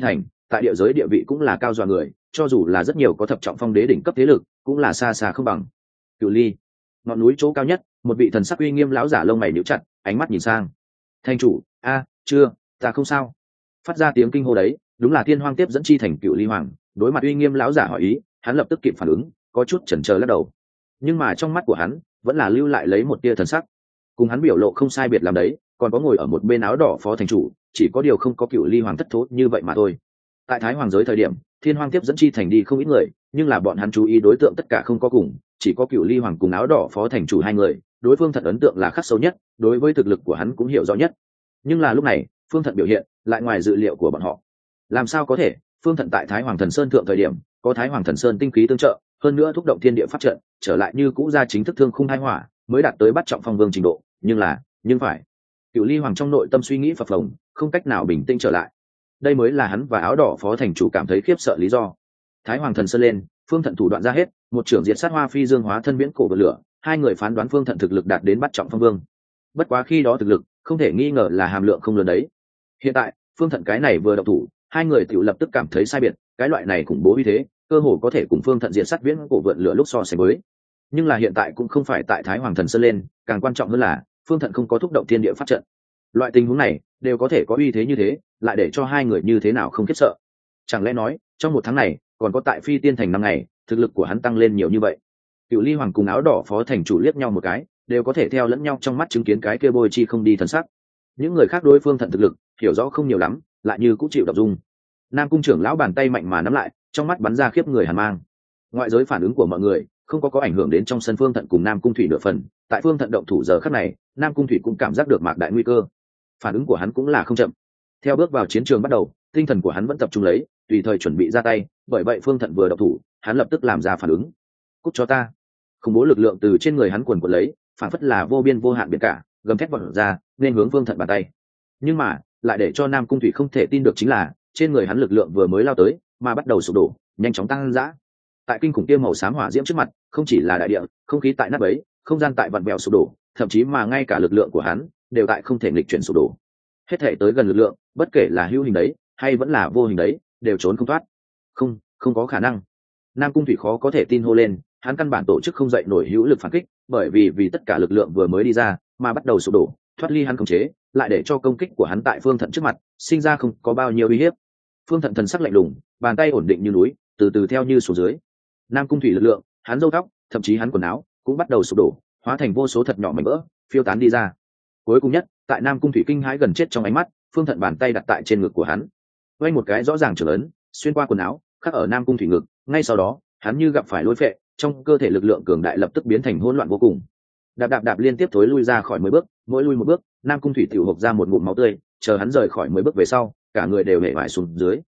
tại địa giới địa vị cũng là cao dọa người, cho dù là rất nhiều có thập trọng phong đế đỉnh cấp thế lực cũng là xa xa không bằng. Cửu ly, ngọn núi chỗ cao nhất, một vị thần sắc uy nghiêm lão giả lông mày nhíu chặt, ánh mắt nhìn sang. Thành chủ, chưa, ta không sao. Phát ra tiếng kinh hô đấy, đúng là Thiên Hoang tiếp dẫn chi thành Cửu Ly Hoàng. Đối mặt uy nghiêm lão giả hỏi ý, hắn lập tức kịp phản ứng, có chút chần chờ lắc đầu. Nhưng mà trong mắt của hắn vẫn là lưu lại lấy một tia thần sắc. Cùng hắn biểu lộ không sai biệt làm đấy, còn có ngồi ở một bên áo đỏ phó thành chủ, chỉ có điều không có Cửu Ly Hoàng thất thố như vậy mà thôi. Tại Thái Hoàng giới thời điểm, Thiên Hoang tiếp dẫn chi thành đi không ít người, nhưng là bọn hắn chú ý đối tượng tất cả không có cùng, chỉ có Cửu Ly Hoàng cùng áo đỏ phó thành chủ hai người, đối phương thật ấn tượng là khắc sâu nhất, đối với thực lực của hắn cũng hiểu rõ nhất. Nhưng là lúc này, Phương Thận biểu hiện lại ngoài dự liệu của bọn họ. Làm sao có thể? Phương Thận tại Thái Hoàng Thần Sơn thượng thời điểm, có Thái Hoàng Thần Sơn tinh khí tương trợ, hơn nữa thúc động thiên địa pháp trận, trở lại như cũ ra chính thức thương khung hai hỏa, mới đạt tới bắt trọng phong vương trình độ, nhưng phải. Cửu Ly Hoàng trong nội tâm suy nghĩ phập phồng, không cách nào bình tĩnh trở lại. Đây mới là hắn và áo đỏ phó thành chủ cảm thấy khiếp sợ lý do. Thái Hoàng Thần Sơn lên, Phương Thận thủ đoạn ra hết, một trưởng diệt sát Hoa Phi Dương hóa thân viễn cổ vượt lửa, hai người phán đoán Phương Thận thực lực đạt đến bắt trọng phong vương. Bất quá khi đó thực lực không thể nghi ngờ là hàm lượng không lớn đấy. Hiện tại Phương Thận cái này vừa động thủ, hai người tự lập tức cảm thấy sai biệt, cái loại này khủng bố uy thế cơ hồ có thể cùng Phương Thận diệt sát viễn cổ vượt lửa lúc so sánh với. Nhưng là hiện tại cũng không phải tại Thái Hoàng Thần Sơn lên, càng quan trọng hơn là Phương Thận không có thúc động thiên địa pháp trận. Loại tình huống này đều có thể có uy thế như thế, lại để cho hai người như thế nào không khiếp sợ. Chẳng lẽ nói trong một tháng này còn có tại Phi Tiên Thành 5 ngày, thực lực của hắn tăng lên nhiều như vậy? Cửu Ly Hoàng cùng áo đỏ phó thành chủ liếc nhau một cái, đều có thể theo lẫn nhau trong mắt chứng kiến cái kia bôi chi không đi thần sắc. Những người khác đối Phương Thận thực lực hiểu rõ không nhiều lắm, lại như cũng chịu đọc dung. Nam cung trưởng lão bàn tay mạnh mà nắm lại, trong mắt bắn ra khiếp người hàn mang. Ngoại giới phản ứng của mọi người không có ảnh hưởng đến trong sân Phương Thận cùng Nam cung thủy nửa phần. Tại Phương Thận động thủ giờ khắc này, Nam cung thủy cũng cảm giác được mạc đại nguy cơ. Phản ứng của hắn cũng là không chậm. Theo bước vào chiến trường bắt đầu, tinh thần của hắn vẫn tập trung lấy, tùy thời chuẩn bị ra tay. Bởi vậy Phương Thận vừa động thủ, hắn lập tức làm ra phản ứng. Cút cho ta! Khủng bố lực lượng từ trên người hắn quần quật lấy, phản phất là vô biên vô hạn biển cả, gầm thét vọt ra, nên hướng Phương Thận bàn tay. Nhưng mà lại để cho Nam cung thủy không thể tin được chính là trên người hắn lực lượng vừa mới lao tới mà bắt đầu sụp đổ, nhanh chóng tăng dã. Tại kinh khủng kia màu xám hỏa diễm trước mặt, không chỉ là đại địa, không khí tại nát bấy, không gian tại vặn vẹo sụp đổ, thậm chí mà ngay cả lực lượng của hắn đều tại không thể nghịch chuyển sụp đổ. Hết thể tới gần lực lượng, bất kể là hữu hình đấy hay vẫn là vô hình đấy, đều trốn không thoát. Không có khả năng. Nam cung thủy khó có thể tin hô lên, hắn căn bản tổ chức không dậy nổi hữu lực phản kích, bởi vì tất cả lực lượng vừa mới đi ra mà bắt đầu sụp đổ, thoát ly hắn khống chế, lại để cho công kích của hắn tại Phương Thận trước mặt sinh ra không có bao nhiêu uy hiếp. Phương Thận thần sắc lạnh lùng, bàn tay ổn định như núi, từ từ theo như xuống dưới. Nam cung thủy lực lượng, hắn râu tóc, thậm chí hắn quần áo cũng bắt đầu sụp đổ, hóa thành vô số thật nhỏ mảnh vỡ, phiêu tán đi ra. Cuối cùng nhất, tại Nam cung thủy kinh hãi gần chết trong ánh mắt, Phương Thận bàn tay đặt tại trên ngực của hắn, quay một cái rõ ràng trở lớn, xuyên qua quần áo, khắc ở Nam cung thủy ngực. Ngay sau đó, hắn như gặp phải lôi phệ, trong cơ thể lực lượng cường đại lập tức biến thành hỗn loạn vô cùng. Đạp liên tiếp thối lui ra khỏi 10 bước, mỗi lui một bước, Nam cung thủy tiểu hộc ra một ngụm máu tươi, chờ hắn rời khỏi 10 bước về sau, cả người đều hề vải xuống dưới.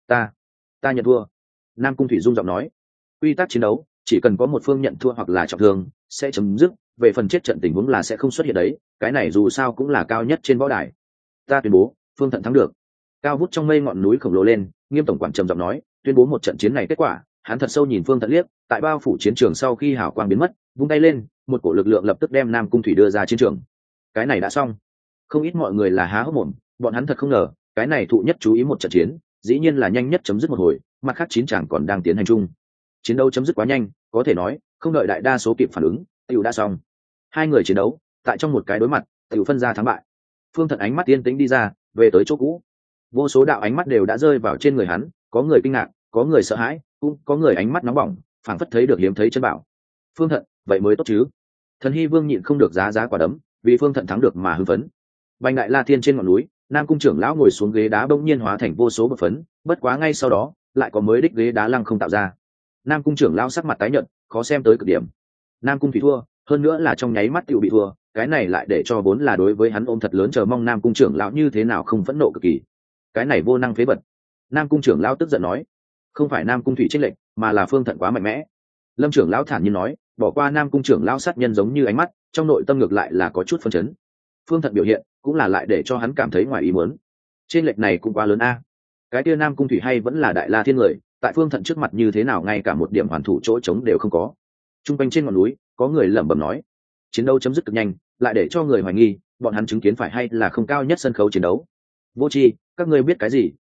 Ta nhận thua. Nam cung thủy run giọng nói. Quy tắc chiến đấu, chỉ cần có một phương nhận thua hoặc là trọng thương, sẽ chấm dứt, về phần chết trận tình huống là sẽ không xuất hiện đấy, cái này dù sao cũng là cao nhất trên võ đài. Ta tuyên bố, Phương Thận thắng được. Cao vút trong mây ngọn núi khổng lồ lên, Nghiêm tổng quản trầm giọng nói, tuyên bố một trận chiến này kết quả. Hắn thật sâu nhìn Phương Thận liếc, tại bao phủ chiến trường sau khi hào quang biến mất, vung tay lên, một cổ lực lượng lập tức đem Nam cung thủy đưa ra chiến trường. Cái này đã xong. Không ít mọi người là há hốc mồm, bọn hắn thật không ngờ, cái này thụ nhất chú ý một trận chiến, dĩ nhiên là nhanh nhất chấm dứt một hồi, mặt khác 9 chàng còn đang tiến hành chung. Chiến đấu chấm dứt quá nhanh, có thể nói, không đợi đại đa số kịp phản ứng, tiểu đã xong. Hai người chiến đấu, tại trong một cái đối mặt, tiểu phân ra thắng bại. Phương Thận ánh mắt yên tĩnh đi ra, về tới chỗ cũ. Vô số đạo ánh mắt đều đã rơi vào trên người hắn, có người kinh ngạc, có người sợ hãi, cũng có người ánh mắt nóng bỏng, phảng phất thấy được hiếm thấy chân bảo. Phương Thận, vậy mới tốt chứ? Thần Hy Vương nhịn không được giá quả đấm, vì Phương Thận thắng được mà hưng phấn. Bành Đại La Thiên trên ngọn núi, Nam cung trưởng lão ngồi xuống ghế đá bỗng nhiên hóa thành vô số bột phấn, bất quá ngay sau đó, lại có mới đích ghế đá lăng không tạo ra. Nam cung trưởng lão sắc mặt tái nhợt, khó xem tới cực điểm. Nam cung thủy thua, hơn nữa là trong nháy mắt tiểu bị thua, cái này lại để cho vốn là đối với hắn ôm thật lớn chờ mong Nam cung trưởng lão như thế nào không phẫn nộ cực kỳ. Cái này vô năng phế vật. Nam cung trưởng lão tức giận nói, không phải Nam cung thủy chênh lệch, mà là Phương Thận quá mạnh mẽ. Lâm trưởng lão thản nhiên nói, bỏ qua Nam cung trưởng lão sát nhân giống như ánh mắt, trong nội tâm ngược lại là có chút phân chấn. Phương Thận biểu hiện cũng là lại để cho hắn cảm thấy ngoài ý muốn. Trên lệch này cũng quá lớn a. Cái kia Nam cung thủy hay vẫn là Đại La Thiên người, tại Phương Thận trước mặt như thế nào ngay cả một điểm hoàn thủ chỗ trống đều không có. Trung quanh trên ngọn núi, có người lẩm bẩm nói, chiến đấu chấm dứt cực nhanh, lại để cho người hoài nghi, bọn hắn chứng kiến phải hay là không cao nhất sân khấu chiến đấu. Vô tri, các ngươi biết cái gì?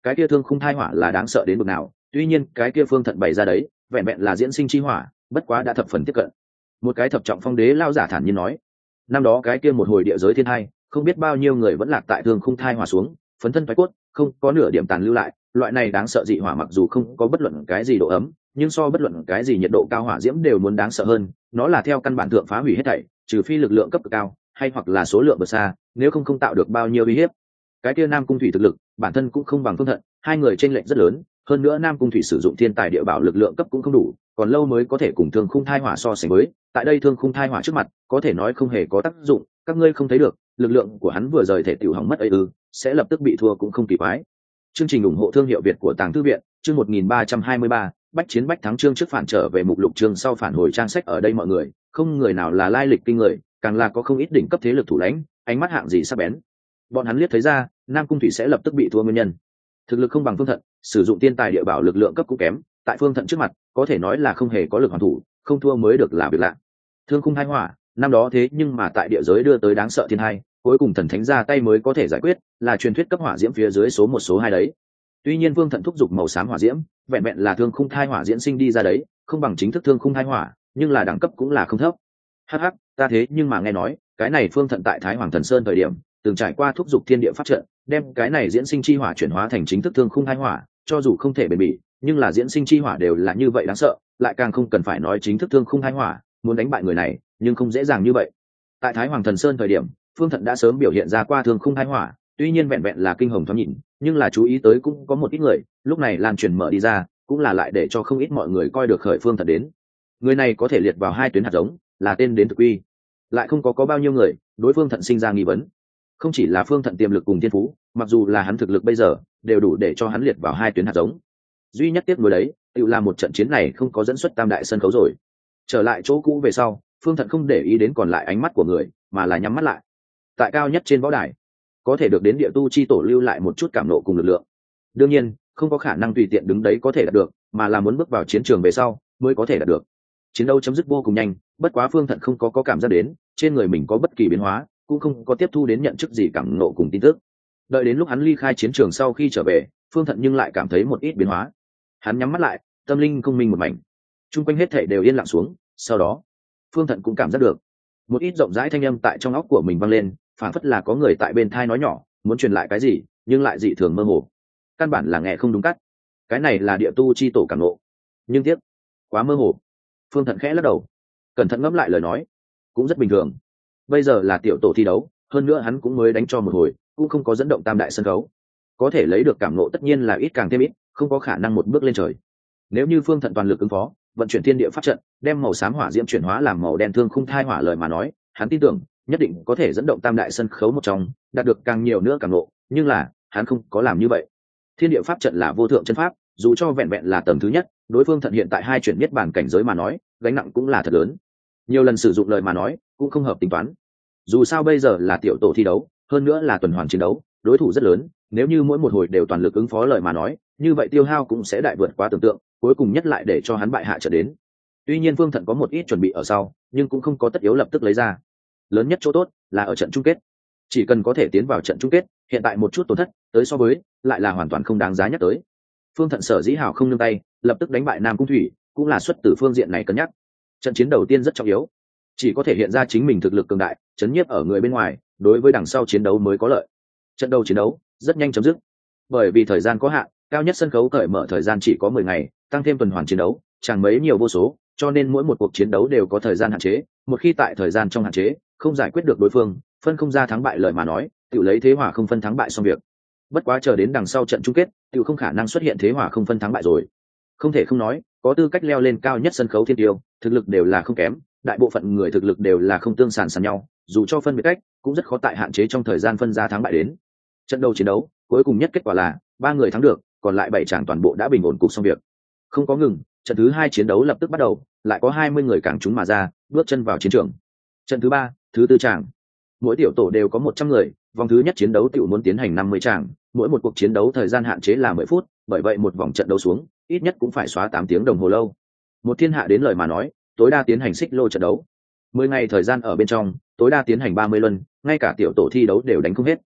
cái kia thương khung thai hỏa là đáng sợ đến mức nào. Tuy nhiên cái kia Phương Thận bày ra đấy vẹn vẹn là diễn sinh chi hỏa, bất quá đã thập phần tiếp cận. Một cái thập trọng phong đế lao giả thản nhiên nói, năm đó cái kia một hồi địa giới thiên hai, không biết bao nhiêu người vẫn lạc tại thương khung thai hỏa xuống, phấn thân phái cốt, không có nửa điểm tàn lưu lại. Loại này đáng sợ dị hỏa mặc dù không có bất luận cái gì độ ấm, nhưng so bất luận cái gì nhiệt độ cao hỏa diễm đều muốn đáng sợ hơn. Nó là theo căn bản thượng phá hủy hết thảy, trừ phi lực lượng cấp cực cao hay hoặc là số lượng vượt xa, nếu không tạo được bao nhiêu uy hiếp. Cái kia Nam Cung Thủy thực lực bản thân cũng không bằng Phương Thận, hai người chênh lệch rất lớn. Hơn nữa Nam Cung Thủy sử dụng thiên tài địa bảo lực lượng cấp cũng không đủ, còn lâu mới có thể cùng thương khung thai hỏa so sánh với. Tại đây thương khung thai hỏa trước mặt có thể nói không hề có tác dụng, các ngươi không thấy được lực lượng của hắn vừa rời thể tiểu hỏng mất ấy ư? Sẽ lập tức bị thua cũng không kỳ quái. Chương trình ủng hộ thương hiệu Việt của Tàng Thư viện, chương 1323, bách chiến bách thắng. Chương trước phản trở về mục lục, chương sau phản hồi trang sách. Ở đây mọi người không người nào là lai lịch kinh người, càng là có không ít đỉnh cấp thế lực thủ lãnh, ánh mắt hạng gì sắc bén. Bọn hắn liếc thấy ra Nam Cung Thủy sẽ lập tức bị thua nguyên nhân. Thực lực không bằng Phương Thận, sử dụng tiên tài địa bảo lực lượng cấp cũng kém, tại Phương Thận trước mặt có thể nói là không hề có lực hoàn thủ, không thua mới được là việc lạ. Thương khung hai hỏa năm đó thế nhưng mà tại địa giới đưa tới đáng sợ thiên hai, cuối cùng thần thánh ra tay mới có thể giải quyết, là truyền thuyết cấp hỏa diễm phía dưới số một số hai đấy. Tuy nhiên Phương Thận thúc giục màu xám hỏa diễm vẹn vẹn là thương khung thai hỏa diễn sinh đi ra đấy, không bằng chính thức thương khung thai hỏa, nhưng là đẳng cấp cũng là không thấp. Hắc, ta thế nhưng mà nghe nói cái này Phương Thận tại Thái Hoàng Thần Sơn thời điểm từng trải qua thúc giục thiên địa pháp trận, đem cái này diễn sinh chi hỏa chuyển hóa thành chính thức thương khung thai hỏa, cho dù không thể bền bỉ, nhưng là diễn sinh chi hỏa đều là như vậy đáng sợ, lại càng không cần phải nói chính thức thương khung thai hỏa, muốn đánh bại người này nhưng không dễ dàng như vậy. Tại Thái Hoàng Thần Sơn thời điểm Phương Thận đã sớm biểu hiện ra qua thương khung thai hỏa, tuy nhiên vẹn vẹn là kinh hồng thoáng nhìn, nhưng là chú ý tới cũng có một ít người, lúc này lan truyền mở đi ra cũng là lại để cho không ít mọi người coi được khởi Phương Thận đến. Người này có thể liệt vào hai tuyến hạt giống, là tên đến thực uy, lại không có bao nhiêu người đối Phương Thận sinh ra nghi vấn. Không chỉ là Phương Thận tiềm lực cùng thiên phú, mặc dù là hắn thực lực bây giờ đều đủ để cho hắn liệt vào hai tuyến hạt giống. Duy nhất tiếc nuối đấy tự là một trận chiến này không có dẫn xuất tam đại sân khấu rồi. Trở lại chỗ cũ về sau, Phương Thận không để ý đến còn lại ánh mắt của người, mà là nhắm mắt lại. Tại cao nhất trên võ đài có thể được đến địa tu chi tổ lưu lại một chút cảm nộ cùng lực lượng. Đương nhiên không có khả năng tùy tiện đứng đấy có thể đạt được, mà là muốn bước vào chiến trường về sau mới có thể đạt được. Chiến đấu chấm dứt vô cùng nhanh, bất quá Phương Thận không có cảm giác đến trên người mình có bất kỳ biến hóa, cũng không có tiếp thu đến nhận chức gì cảm nộ cùng tin tức. Đợi đến lúc hắn ly khai chiến trường sau khi trở về, Phương Thận nhưng lại cảm thấy một ít biến hóa. Hắn nhắm mắt lại, tâm linh không minh một mảnh, chung quanh hết thảy đều yên lặng xuống. Sau đó Phương Thận cũng cảm giác được một ít rộng rãi thanh âm tại trong óc của mình vang lên, phản phất là có người tại bên thai nói nhỏ, muốn truyền lại cái gì nhưng lại dị thường mơ hồ, căn bản là nghe không đúng cắt. Cái này là địa tu chi tổ cảm nộ, nhưng tiếc quá mơ hồ. Phương Thận khẽ lắc đầu, cẩn thận ngẫm lại lời nói, cũng rất bình thường. Bây giờ là tiểu tổ thi đấu, hơn nữa hắn cũng mới đánh cho một hồi, cũng không có dẫn động tam đại sân khấu, có thể lấy được cảm nộ tất nhiên là ít càng thêm ít, không có khả năng một bước lên trời. Nếu như Phương Thận toàn lực ứng phó, vận chuyển thiên địa pháp trận, đem màu xám hỏa diễm chuyển hóa làm màu đen thương khung thai hỏa lời mà nói, hắn tin tưởng nhất định có thể dẫn động tam đại sân khấu một trong, đạt được càng nhiều nữa cảm nộ. Nhưng là hắn không có làm như vậy. Thiên địa pháp trận là vô thượng chân pháp, dù cho vẹn vẹn là tầng thứ nhất, đối Phương Thận hiện tại hai chuyển niết bàn cảnh giới mà nói, gánh nặng cũng là thật lớn. Nhiều lần sử dụng lời mà nói cũng không hợp tính toán. Dù sao bây giờ là tiểu tổ thi đấu, hơn nữa là tuần hoàn chiến đấu, đối thủ rất lớn, nếu như mỗi một hồi đều toàn lực ứng phó lời mà nói, như vậy tiêu hao cũng sẽ đại vượt quá tưởng tượng, cuối cùng nhất lại để cho hắn bại hạ trở đến. Tuy nhiên Phương Thận có một ít chuẩn bị ở sau, nhưng cũng không có tất yếu lập tức lấy ra. Lớn nhất chỗ tốt là ở trận chung kết, chỉ cần có thể tiến vào trận chung kết, hiện tại một chút tổn thất tới so với lại là hoàn toàn không đáng giá nhắc tới. Phương Thận sở dĩ hào không nương tay, lập tức đánh bại Nam Cung Thủy, cũng là xuất từ phương diện này cân nhắc. Trận chiến đầu tiên rất trọng yếu, chỉ có thể hiện ra chính mình thực lực cường đại, chấn nhiếp ở người bên ngoài, đối với đằng sau chiến đấu mới có lợi. Trận đầu chiến đấu rất nhanh chấm dứt, bởi vì thời gian có hạn, cao nhất sân khấu cởi mở thời gian chỉ có 10 ngày, tăng thêm tuần hoàn chiến đấu chẳng mấy nhiều vô số, cho nên mỗi một cuộc chiến đấu đều có thời gian hạn chế. Một khi tại thời gian trong hạn chế không giải quyết được đối phương, phân không ra thắng bại lời mà nói, tự lấy thế hỏa không phân thắng bại xong việc. Bất quá chờ đến đằng sau trận chung kết, tự không khả năng xuất hiện thế hỏa không phân thắng bại rồi. Không thể không nói, có tư cách leo lên cao nhất sân khấu thiên tiêu, thực lực đều là không kém, đại bộ phận người thực lực đều là không tương sàn sàn nhau, dù cho phân biệt cách cũng rất khó tại hạn chế trong thời gian phân ra thắng bại đến. Trận đầu chiến đấu cuối cùng nhất kết quả là 3 người thắng được, còn lại 7 chàng toàn bộ đã bình ổn cục xong việc. Không có ngừng, trận thứ 2 chiến đấu lập tức bắt đầu, lại có 20 người càng trúng mà ra, bước chân vào chiến trường. Trận thứ 3, thứ 4 chàng, mỗi tiểu tổ đều có 100 người, vòng thứ nhất chiến đấu tiểu muốn tiến hành 50 chàng, mỗi một cuộc chiến đấu thời gian hạn chế là 10 phút, bởi vậy một vòng trận đấu xuống, ít nhất cũng phải xóa 8 tiếng đồng hồ lâu. Một thiên hạ đến lời mà nói, tối đa tiến hành xích lô trận đấu. 10 ngày thời gian ở bên trong, tối đa tiến hành 30 luân, ngay cả tiểu tổ thi đấu đều đánh không hết.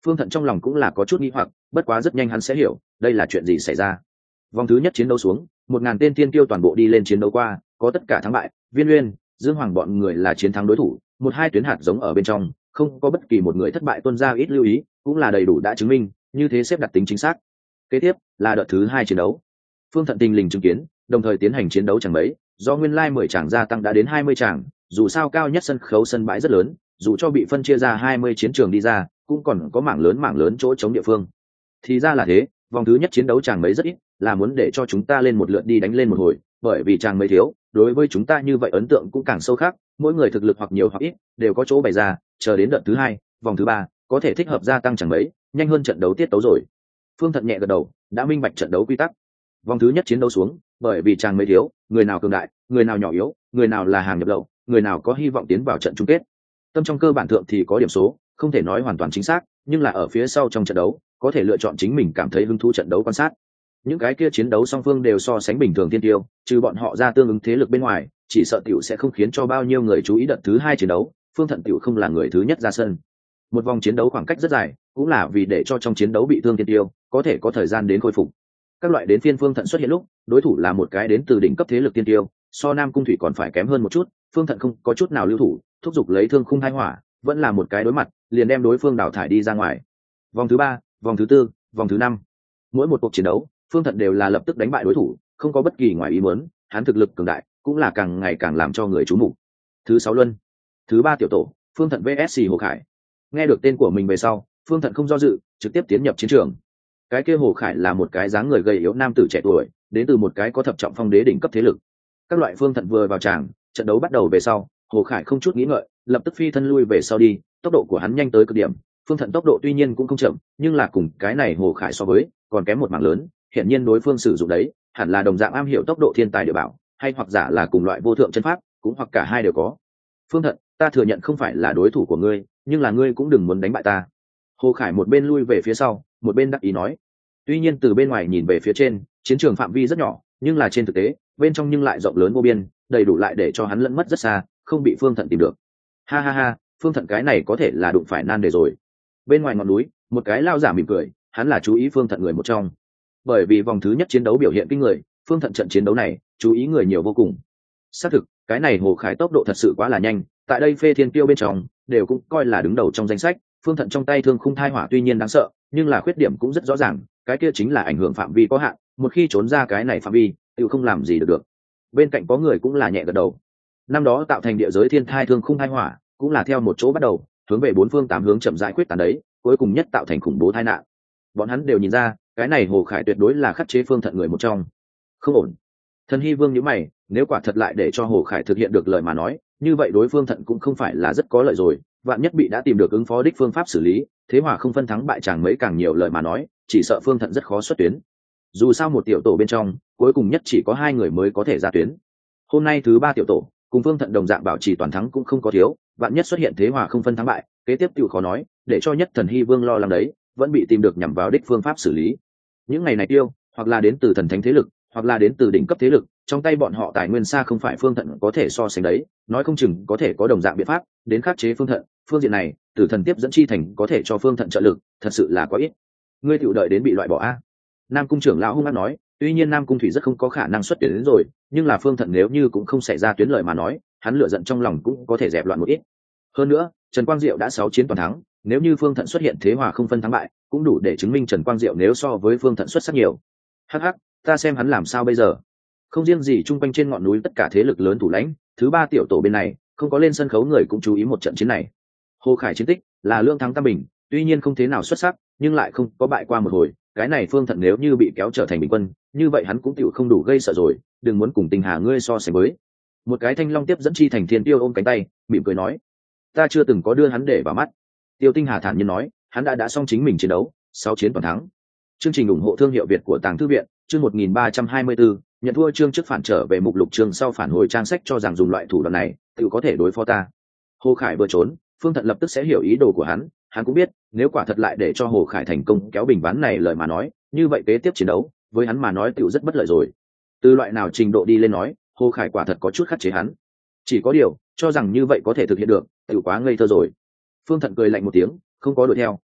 Phương Thận trong lòng cũng là có chút nghi hoặc, bất quá rất nhanh hắn sẽ hiểu đây là chuyện gì xảy ra. Vòng thứ nhất chiến đấu xuống, 1000 tên tiên tiêu toàn bộ đi lên chiến đấu qua, có tất cả thắng bại, Viên Uyên, Dương Hoàng bọn người là chiến thắng đối thủ, một hai tuyến hạt giống ở bên trong, không có bất kỳ một người thất bại, tuân ra ít lưu ý, cũng là đầy đủ đã chứng minh, như thế xếp đặt tính chính xác. Kế tiếp là đợt thứ 2 chiến đấu. Phương Thận tình lình chứng kiến, đồng thời tiến hành chiến đấu chẳng mấy, do nguyên lai 10 tràng gia tăng đã đến 20 tràng, dù sao cao nhất sân khấu sân bãi rất lớn, dù cho bị phân chia ra 20 chiến trường đi ra, cũng còn có mảng lớn chỗ chống địa phương. Thì ra là thế, vòng thứ nhất chiến đấu chàng mấy rất ít, là muốn để cho chúng ta lên một lượt đi đánh lên một hồi, bởi vì chàng mấy thiếu, đối với chúng ta như vậy ấn tượng cũng càng sâu khác, mỗi người thực lực hoặc nhiều hoặc ít đều có chỗ bày ra, chờ đến đợt thứ 2, vòng thứ 3, có thể thích hợp gia tăng chẳng mấy, nhanh hơn trận đấu tiết tấu rồi. Phương Thận nhẹ gật đầu, đã minh bạch trận đấu quy tắc. Vòng thứ nhất chiến đấu xuống, bởi vì chàng mấy thiếu, người nào cường đại, người nào nhỏ yếu, người nào là hàng nhập lậu, người nào có hy vọng tiến vào trận chung kết. Tâm trong cơ bản thượng thì có điểm số, không thể nói hoàn toàn chính xác, nhưng là ở phía sau trong trận đấu, có thể lựa chọn chính mình cảm thấy hứng thú trận đấu quan sát. Những cái kia chiến đấu song phương đều so sánh bình thường thiên tiêu, trừ bọn họ ra tương ứng thế lực bên ngoài, chỉ sợ tiểu sẽ không khiến cho bao nhiêu người chú ý đợt thứ 2 chiến đấu, Phương Thận tiểu không là người thứ nhất ra sân. Một vòng chiến đấu khoảng cách rất dài, cũng là vì để cho trong chiến đấu bị thương thiên tiêu có thể có thời gian đến khôi phục. Các loại đến phiên Phương Thận xuất hiện lúc, đối thủ là một cái đến từ đỉnh cấp thế lực thiên tiêu, so Nam Cung Thủy còn phải kém hơn một chút, Phương Thận không có chút nào lưu thủ, thúc giục lấy thương khung hai hỏa, vẫn là một cái đối mặt, liền đem đối phương đào thải đi ra ngoài. Vòng thứ 3, vòng thứ 4, vòng thứ 5, mỗi một cuộc chiến đấu, Phương Thận đều là lập tức đánh bại đối thủ, không có bất kỳ ngoài ý muốn, hắn thực lực cường đại, cũng là càng ngày càng làm cho người chú mục. Thứ 6 luân, thứ 3 tiểu tổ, Phương Thận vs Hồ Khải. Nghe được tên của mình về sau, Phương Thận không do dự, trực tiếp tiến nhập chiến trường. Cái kia Hồ Khải là một cái dáng người gầy yếu nam tử trẻ tuổi, đến từ một cái có thập trọng phong đế đỉnh cấp thế lực. Các loại Phương Thận vừa vào tràng, trận đấu bắt đầu về sau, Hồ Khải không chút nghĩ ngợi, lập tức phi thân lui về sau đi, tốc độ của hắn nhanh tới cực điểm. Phương Thận tốc độ tuy nhiên cũng không chậm, nhưng là cùng cái này Hồ Khải so với, còn kém một mảng lớn. Hiển nhiên đối phương sử dụng đấy, hẳn là đồng dạng am hiểu tốc độ thiên tài địa bảo, hay hoặc giả là cùng loại vô thượng chân pháp, cũng hoặc cả hai đều có. Phương Thận, ta thừa nhận không phải là đối thủ của ngươi, nhưng là ngươi cũng đừng muốn đánh bại ta. Hồ Khải một bên lui về phía sau, một bên đắc ý nói. Tuy nhiên từ bên ngoài nhìn về phía trên, chiến trường phạm vi rất nhỏ, nhưng là trên thực tế, bên trong nhưng lại rộng lớn vô biên, đầy đủ lại để cho hắn lẫn mất rất xa, không bị Phương Thận tìm được. Ha ha ha, Phương Thận cái này có thể là đụng phải nan đề rồi. Bên ngoài ngọn núi, một cái lao giả mỉm cười, hắn là chú ý Phương Thận người một trong. Bởi vì vòng thứ nhất chiến đấu biểu hiện kinh người, Phương Thận trận chiến đấu này, chú ý người nhiều vô cùng. Xác thực, cái này Hồ Khải tốc độ thật sự quá là nhanh, tại đây Phê Thiên Kiêu bên trong, đều cũng coi là đứng đầu trong danh sách. Phương Thận trong tay thương khung thai hỏa tuy nhiên đáng sợ, nhưng là khuyết điểm cũng rất rõ ràng, cái kia chính là ảnh hưởng phạm vi có hạn, một khi trốn ra cái này phạm vi, tự không làm gì được. Bên cạnh có người cũng là nhẹ gật đầu. Năm đó tạo thành địa giới thiên thai thương khung thai hỏa, cũng là theo một chỗ bắt đầu, hướng về bốn phương tám hướng chậm rãi quyết tán đấy, cuối cùng nhất tạo thành khủng bố tai nạn. Bọn hắn đều nhìn ra, cái này Hồ Khải tuyệt đối là khắc chế Phương Thận người một trong. Không ổn. Thần Hy Vương nhíu mày, nếu quả thật lại để cho Hồ Khải thực hiện được lời mà nói, như vậy đối phương Thận cũng không phải là rất có lợi rồi, vạn nhất bị đã tìm được ứng phó đích phương pháp xử lý, thế hòa không phân thắng bại chẳng mấy càng nhiều lời mà nói, chỉ sợ Phương Thận rất khó xuất tuyến. Dù sao một tiểu tổ bên trong, cuối cùng nhất chỉ có 2 người mới có thể ra tuyến. Hôm nay thứ 3 tiểu tổ, cùng Phương Thận đồng dạng bảo trì toàn thắng cũng không có thiếu, vạn nhất xuất hiện thế hòa không phân thắng bại, kế tiếp tiểu khó nói, để cho nhất Thần Hy Vương lo lắng đấy, vẫn bị tìm được nhằm vào đích phương pháp xử lý. Những ngày này tiêu, hoặc là đến từ thần thánh thế lực, hoặc là đến từ đỉnh cấp thế lực, trong tay bọn họ tài nguyên xa không phải Phương Thận có thể so sánh đấy, nói không chừng có thể có đồng dạng biện pháp đến khắc chế Phương Thận. Phương diện này, Tử Thần tiếp dẫn chi thành có thể cho Phương Thận trợ lực, thật sự là quá ít. Ngươi tiểu đợi đến bị loại bỏ a? Nam cung trưởng lão hung hăng nói. Tuy nhiên Nam cung Thủy rất không có khả năng xuất tuyến đến rồi, nhưng là Phương Thận nếu như cũng không xảy ra tuyến lợi mà nói, hắn lửa giận trong lòng cũng có thể dẹp loạn một ít. Hơn nữa, Trần Quang Diệu đã 6 chiến toàn thắng, nếu như Phương Thận xuất hiện thế hòa không phân thắng bại, cũng đủ để chứng minh Trần Quang Diệu nếu so với Phương Thận xuất sắc nhiều. Hắc hắc, ta xem hắn làm sao bây giờ. Không riêng gì chung quanh trên ngọn núi tất cả thế lực lớn thủ lãnh, thứ 3 tiểu tổ bên này, không có lên sân khấu người cũng chú ý một trận chiến này. Hồ Khải chiến tích là lương thắng tam bình, tuy nhiên không thế nào xuất sắc, nhưng lại không có bại qua một hồi. Cái này Phương Thận nếu như bị kéo trở thành bình quân, như vậy hắn cũng tiểu không đủ gây sợ rồi, đừng muốn cùng Tình Hà ngươi so sánh với. Một cái Thanh Long tiếp dẫn chi thành thiên tiêu ôm cánh tay, mỉm cười nói, ta chưa từng có đưa hắn để vào mắt. Tiêu Tinh Hà thản nhiên nói, hắn đã xong chính mình chiến đấu, 6 chiến toàn thắng. Chương trình ủng hộ thương hiệu Việt của Tàng Thư viện, chương 1324, nhận thua chương trước phản trở về mục lục chương sau phản hồi trang sách cho rằng dùng loại thủ đoạn này, tự có thể đối phó ta. Hồ Khải vừa trốn, Phương Thận lập tức sẽ hiểu ý đồ của hắn cũng biết, nếu quả thật lại để cho Hồ Khải thành công kéo bình ván này lời mà nói, như vậy kế tiếp chiến đấu, với hắn mà nói tiểu rất bất lợi rồi. Từ loại nào trình độ đi lên nói, Hồ Khải quả thật có chút khắc chế hắn. Chỉ có điều, cho rằng như vậy có thể thực hiện được, tiểu quá ngây thơ rồi. Phương Thận cười lạnh một tiếng, không có đuổi theo,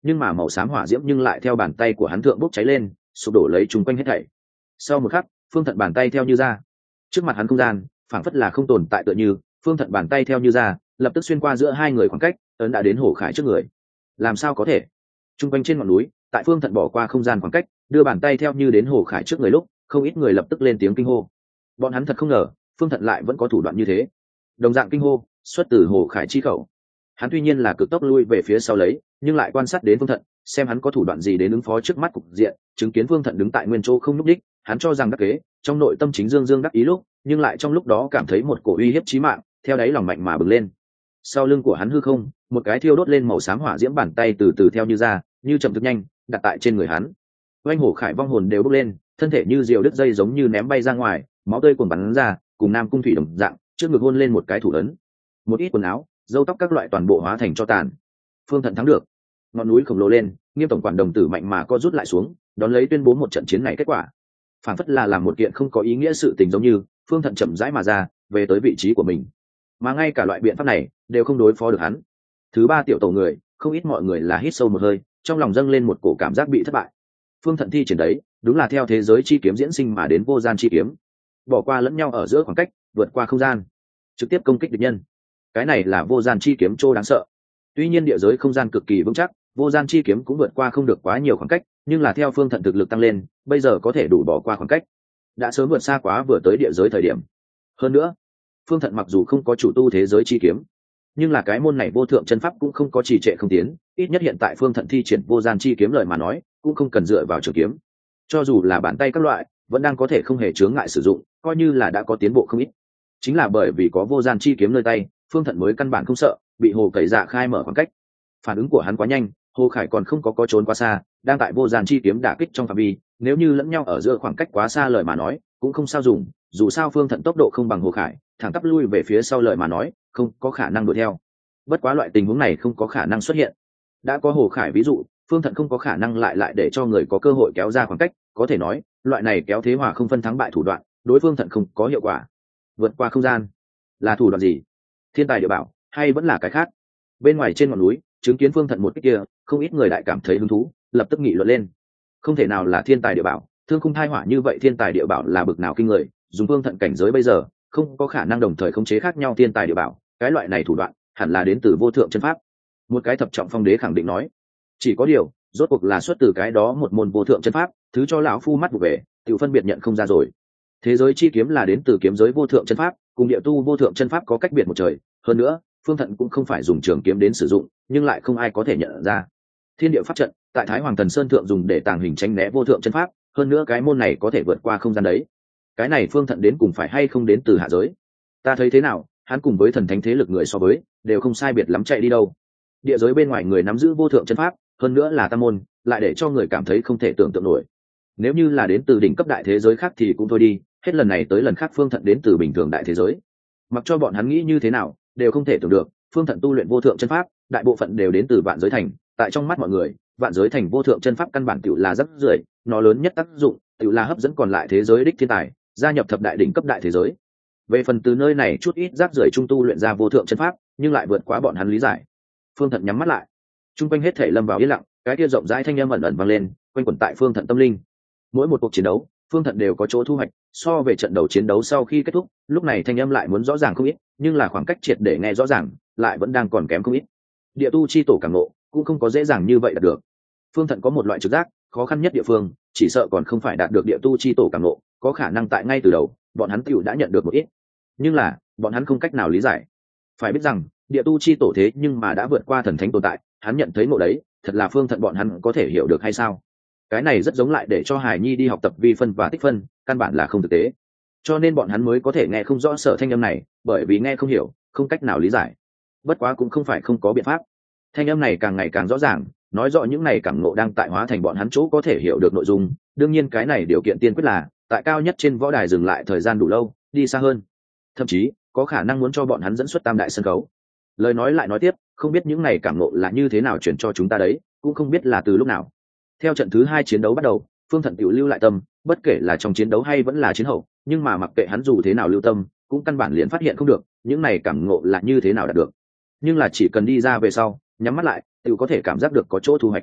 nhưng mà màu xám hỏa diễm nhưng lại theo bàn tay của hắn thượng bốc cháy lên, sụp đổ lấy chúng quanh hết thảy. Sau một khắc, Phương Thận bàn tay theo như ra, trước mặt hắn không gian phảng phất là không tồn tại tựa như. Phương Thận bàn tay theo như ra, lập tức xuyên qua giữa hai người khoảng cách, ấn đã đến Hồ Khải trước người. Làm sao có thể? Trung quanh trên ngọn núi, tại Phương Thận bỏ qua không gian khoảng cách, đưa bàn tay theo như đến Hồ Khải trước người lúc, không ít người lập tức lên tiếng kinh hô. Bọn hắn thật không ngờ, Phương Thận lại vẫn có thủ đoạn như thế. Đồng dạng kinh hô xuất từ Hồ Khải chi khẩu. Hắn tuy nhiên là cực tốc lui về phía sau lấy, nhưng lại quan sát đến Phương Thận, xem hắn có thủ đoạn gì đến ứng phó trước mắt cục diện. Chứng kiến Phương Thận đứng tại nguyên chỗ không nhúc đích, hắn cho rằng đắc kế, trong nội tâm chính dương dương đắc ý lúc, nhưng lại trong lúc đó cảm thấy một cổ uy hiếp chí mạng theo đáy lòng mạnh mà bừng lên. Sau lưng của hắn hư không, một cái thiêu đốt lên màu xám hỏa diễm bàn tay từ từ theo như ra, như chậm thực nhanh đặt tại trên người hắn. Oanh Hổ Khải vong hồn đều bốc lên, thân thể như diều đứt dây giống như ném bay ra ngoài, máu tươi cuồn bắn ra, cùng Nam Cung Thủy đồng dạng, trước ngực hôn lên một cái thủ ấn. Một ít quần áo, râu tóc các loại toàn bộ hóa thành cho tàn. Phương Thận thắng được. Ngọn núi khổng lồ lên, Nghiêm tổng quản đồng tử mạnh mà co rút lại xuống, đón lấy tuyên bố một trận chiến này kết quả. Phản phất là làm một kiện không có ý nghĩa sự tình giống như, Phương Thận chậm rãi mà ra, về tới vị trí của mình. Mà ngay cả loại biện pháp này đều không đối phó được hắn. Thứ ba tiểu tổ người, không ít mọi người là hít sâu một hơi, trong lòng dâng lên một cổ cảm giác bị thất bại. Phương Thận thi triển đấy, đúng là theo thế giới chi kiếm diễn sinh mà đến vô gian chi kiếm, bỏ qua lẫn nhau ở giữa khoảng cách, vượt qua không gian, trực tiếp công kích địch nhân. Cái này là vô gian chi kiếm trô đáng sợ. Tuy nhiên địa giới không gian cực kỳ vững chắc, vô gian chi kiếm cũng vượt qua không được quá nhiều khoảng cách, nhưng là theo Phương Thận thực lực tăng lên, bây giờ có thể đủ bỏ qua khoảng cách, đã sớm vượt xa quá vừa tới địa giới thời điểm. Hơn nữa, Phương Thận mặc dù không có chủ tu thế giới chi kiếm, nhưng là cái môn này vô thượng chân pháp cũng không có trì trệ không tiến, ít nhất hiện tại Phương Thận thi triển vô gian chi kiếm lời mà nói, cũng không cần dựa vào trường kiếm, cho dù là bàn tay các loại, vẫn đang có thể không hề chướng ngại sử dụng, coi như là đã có tiến bộ không ít. Chính là bởi vì có vô gian chi kiếm nơi tay, Phương Thận mới căn bản không sợ bị Hồ Cẩy Dạ khai mở khoảng cách. Phản ứng của hắn quá nhanh, Hồ Khải còn không có trốn quá xa, đang tại vô gian chi kiếm đả kích trong phạm vi, nếu như lẫn nhau ở giữa khoảng cách quá xa lời mà nói, cũng không sao dùng, dù sao Phương Thận tốc độ không bằng Hồ Khải, thẳng tắp lui về phía sau lời mà nói, không có khả năng đuổi theo. Bất quá loại tình huống này không có khả năng xuất hiện. Đã có Hồ Khải ví dụ, Phương Thận không có khả năng lại để cho người có cơ hội kéo ra khoảng cách, có thể nói, loại này kéo thế hòa không phân thắng bại thủ đoạn, đối Phương Thận không có hiệu quả. Vượt qua không gian, là thủ đoạn gì? Thiên tài địa bảo, hay vẫn là cái khác? Bên ngoài trên ngọn núi, chứng kiến Phương Thận một cách kia, không ít người đại cảm thấy hứng thú, lập tức nghị luận lên. Không thể nào là thiên tài địa bảo, thương khung thai hỏa như vậy thiên tài địa bảo là bực nào kinh người, dùng Phương Thận cảnh giới bây giờ, không có khả năng đồng thời khống chế khác nhau thiên tài địa bảo, cái loại này thủ đoạn, hẳn là đến từ vô thượng chân pháp. Một cái thập trọng phong đế khẳng định nói, chỉ có điều, rốt cuộc là xuất từ cái đó một môn vô thượng chân pháp, thứ cho lão phu mắt vụ về, tự phân biệt nhận không ra rồi. Thế giới chi kiếm là đến từ kiếm giới vô thượng chân pháp, cùng địa tu vô thượng chân pháp có cách biệt một trời, hơn nữa, Phương Thận cũng không phải dùng trường kiếm đến sử dụng, nhưng lại không ai có thể nhận ra. Thiên địa pháp trận, tại Thái Hoàng Thần Sơn thượng dùng để tàng hình tránh né vô thượng chân pháp, hơn nữa cái môn này có thể vượt qua không gian đấy. Cái này Phương Thận đến cùng phải hay không đến từ hạ giới? Ta thấy thế nào, hắn cùng với thần thánh thế lực người so với, đều không sai biệt lắm chạy đi đâu. Địa giới bên ngoài người nắm giữ vô thượng chân pháp, hơn nữa là tam môn, lại để cho người cảm thấy không thể tưởng tượng nổi. Nếu như là đến từ đỉnh cấp đại thế giới khác thì cũng thôi đi, hết lần này tới lần khác Phương Thận đến từ bình thường đại thế giới. Mặc cho bọn hắn nghĩ như thế nào, đều không thể tưởng được, Phương Thận tu luyện vô thượng chân pháp, đại bộ phận đều đến từ vạn giới thành, tại trong mắt mọi người, vạn giới thành vô thượng chân pháp căn bản tiểu là rất rưởi, nó lớn nhất tác dụng tiểu là hấp dẫn còn lại thế giới đích thiên tài, gia nhập thập đại đỉnh cấp đại thế giới. Về phần từ nơi này chút ít rác rưởi trung tu luyện ra vô thượng chân pháp, nhưng lại vượt quá bọn hắn lý giải. Phương Thận nhắm mắt lại, trung quanh hết thể lâm vào yên lặng, cái kia rộng rãi thanh âm ẩn ẩn vang lên, quanh quẩn tại Phương Thận tâm linh. Mỗi một cuộc chiến đấu, Phương Thận đều có chỗ thu hoạch, so về trận đầu chiến đấu sau khi kết thúc, lúc này thanh âm lại muốn rõ ràng không ít, nhưng là khoảng cách triệt để nghe rõ ràng, lại vẫn đang còn kém không ít. Địa tu chi tổ cảm ngộ, cũng không có dễ dàng như vậy đạt được. Phương Thận có một loại trực giác, khó khăn nhất địa phương, chỉ sợ còn không phải đạt được địa tu chi tổ cảm ngộ, có khả năng tại ngay từ đầu, bọn hắn tiểu đã nhận được một ít, nhưng là bọn hắn không cách nào lý giải. Phải biết rằng, địa tu chi tổ thế nhưng mà đã vượt qua thần thánh tồn tại, hắn nhận thấy ngộ đấy, thật là Phương Thận bọn hắn có thể hiểu được hay sao? Cái này rất giống lại để cho Hải Nhi đi học tập vi phân và tích phân, căn bản là không thực tế. Cho nên bọn hắn mới có thể nghe không rõ sở thanh âm này, bởi vì nghe không hiểu, không cách nào lý giải. Bất quá cũng không phải không có biện pháp. Thanh âm này càng ngày càng rõ ràng, nói rõ những này cảm ngộ đang tại hóa thành bọn hắn chỗ có thể hiểu được nội dung. Đương nhiên cái này điều kiện tiên quyết là tại cao nhất trên võ đài dừng lại thời gian đủ lâu, đi xa hơn. Thậm chí có khả năng muốn cho bọn hắn dẫn xuất tam đại sân khấu. Lời nói lại nói tiếp, không biết những này cảm ngộ là như thế nào chuyển cho chúng ta đấy, cũng không biết là từ lúc nào. Theo trận thứ 2 chiến đấu bắt đầu, Phương Thận tiểu lưu lại tâm, bất kể là trong chiến đấu hay vẫn là chiến hậu, nhưng mà mặc kệ hắn dù thế nào lưu tâm, cũng căn bản liền phát hiện không được, những này cảm ngộ là như thế nào đạt được. Nhưng là chỉ cần đi ra về sau, nhắm mắt lại, tiểu có thể cảm giác được có chỗ thu hoạch.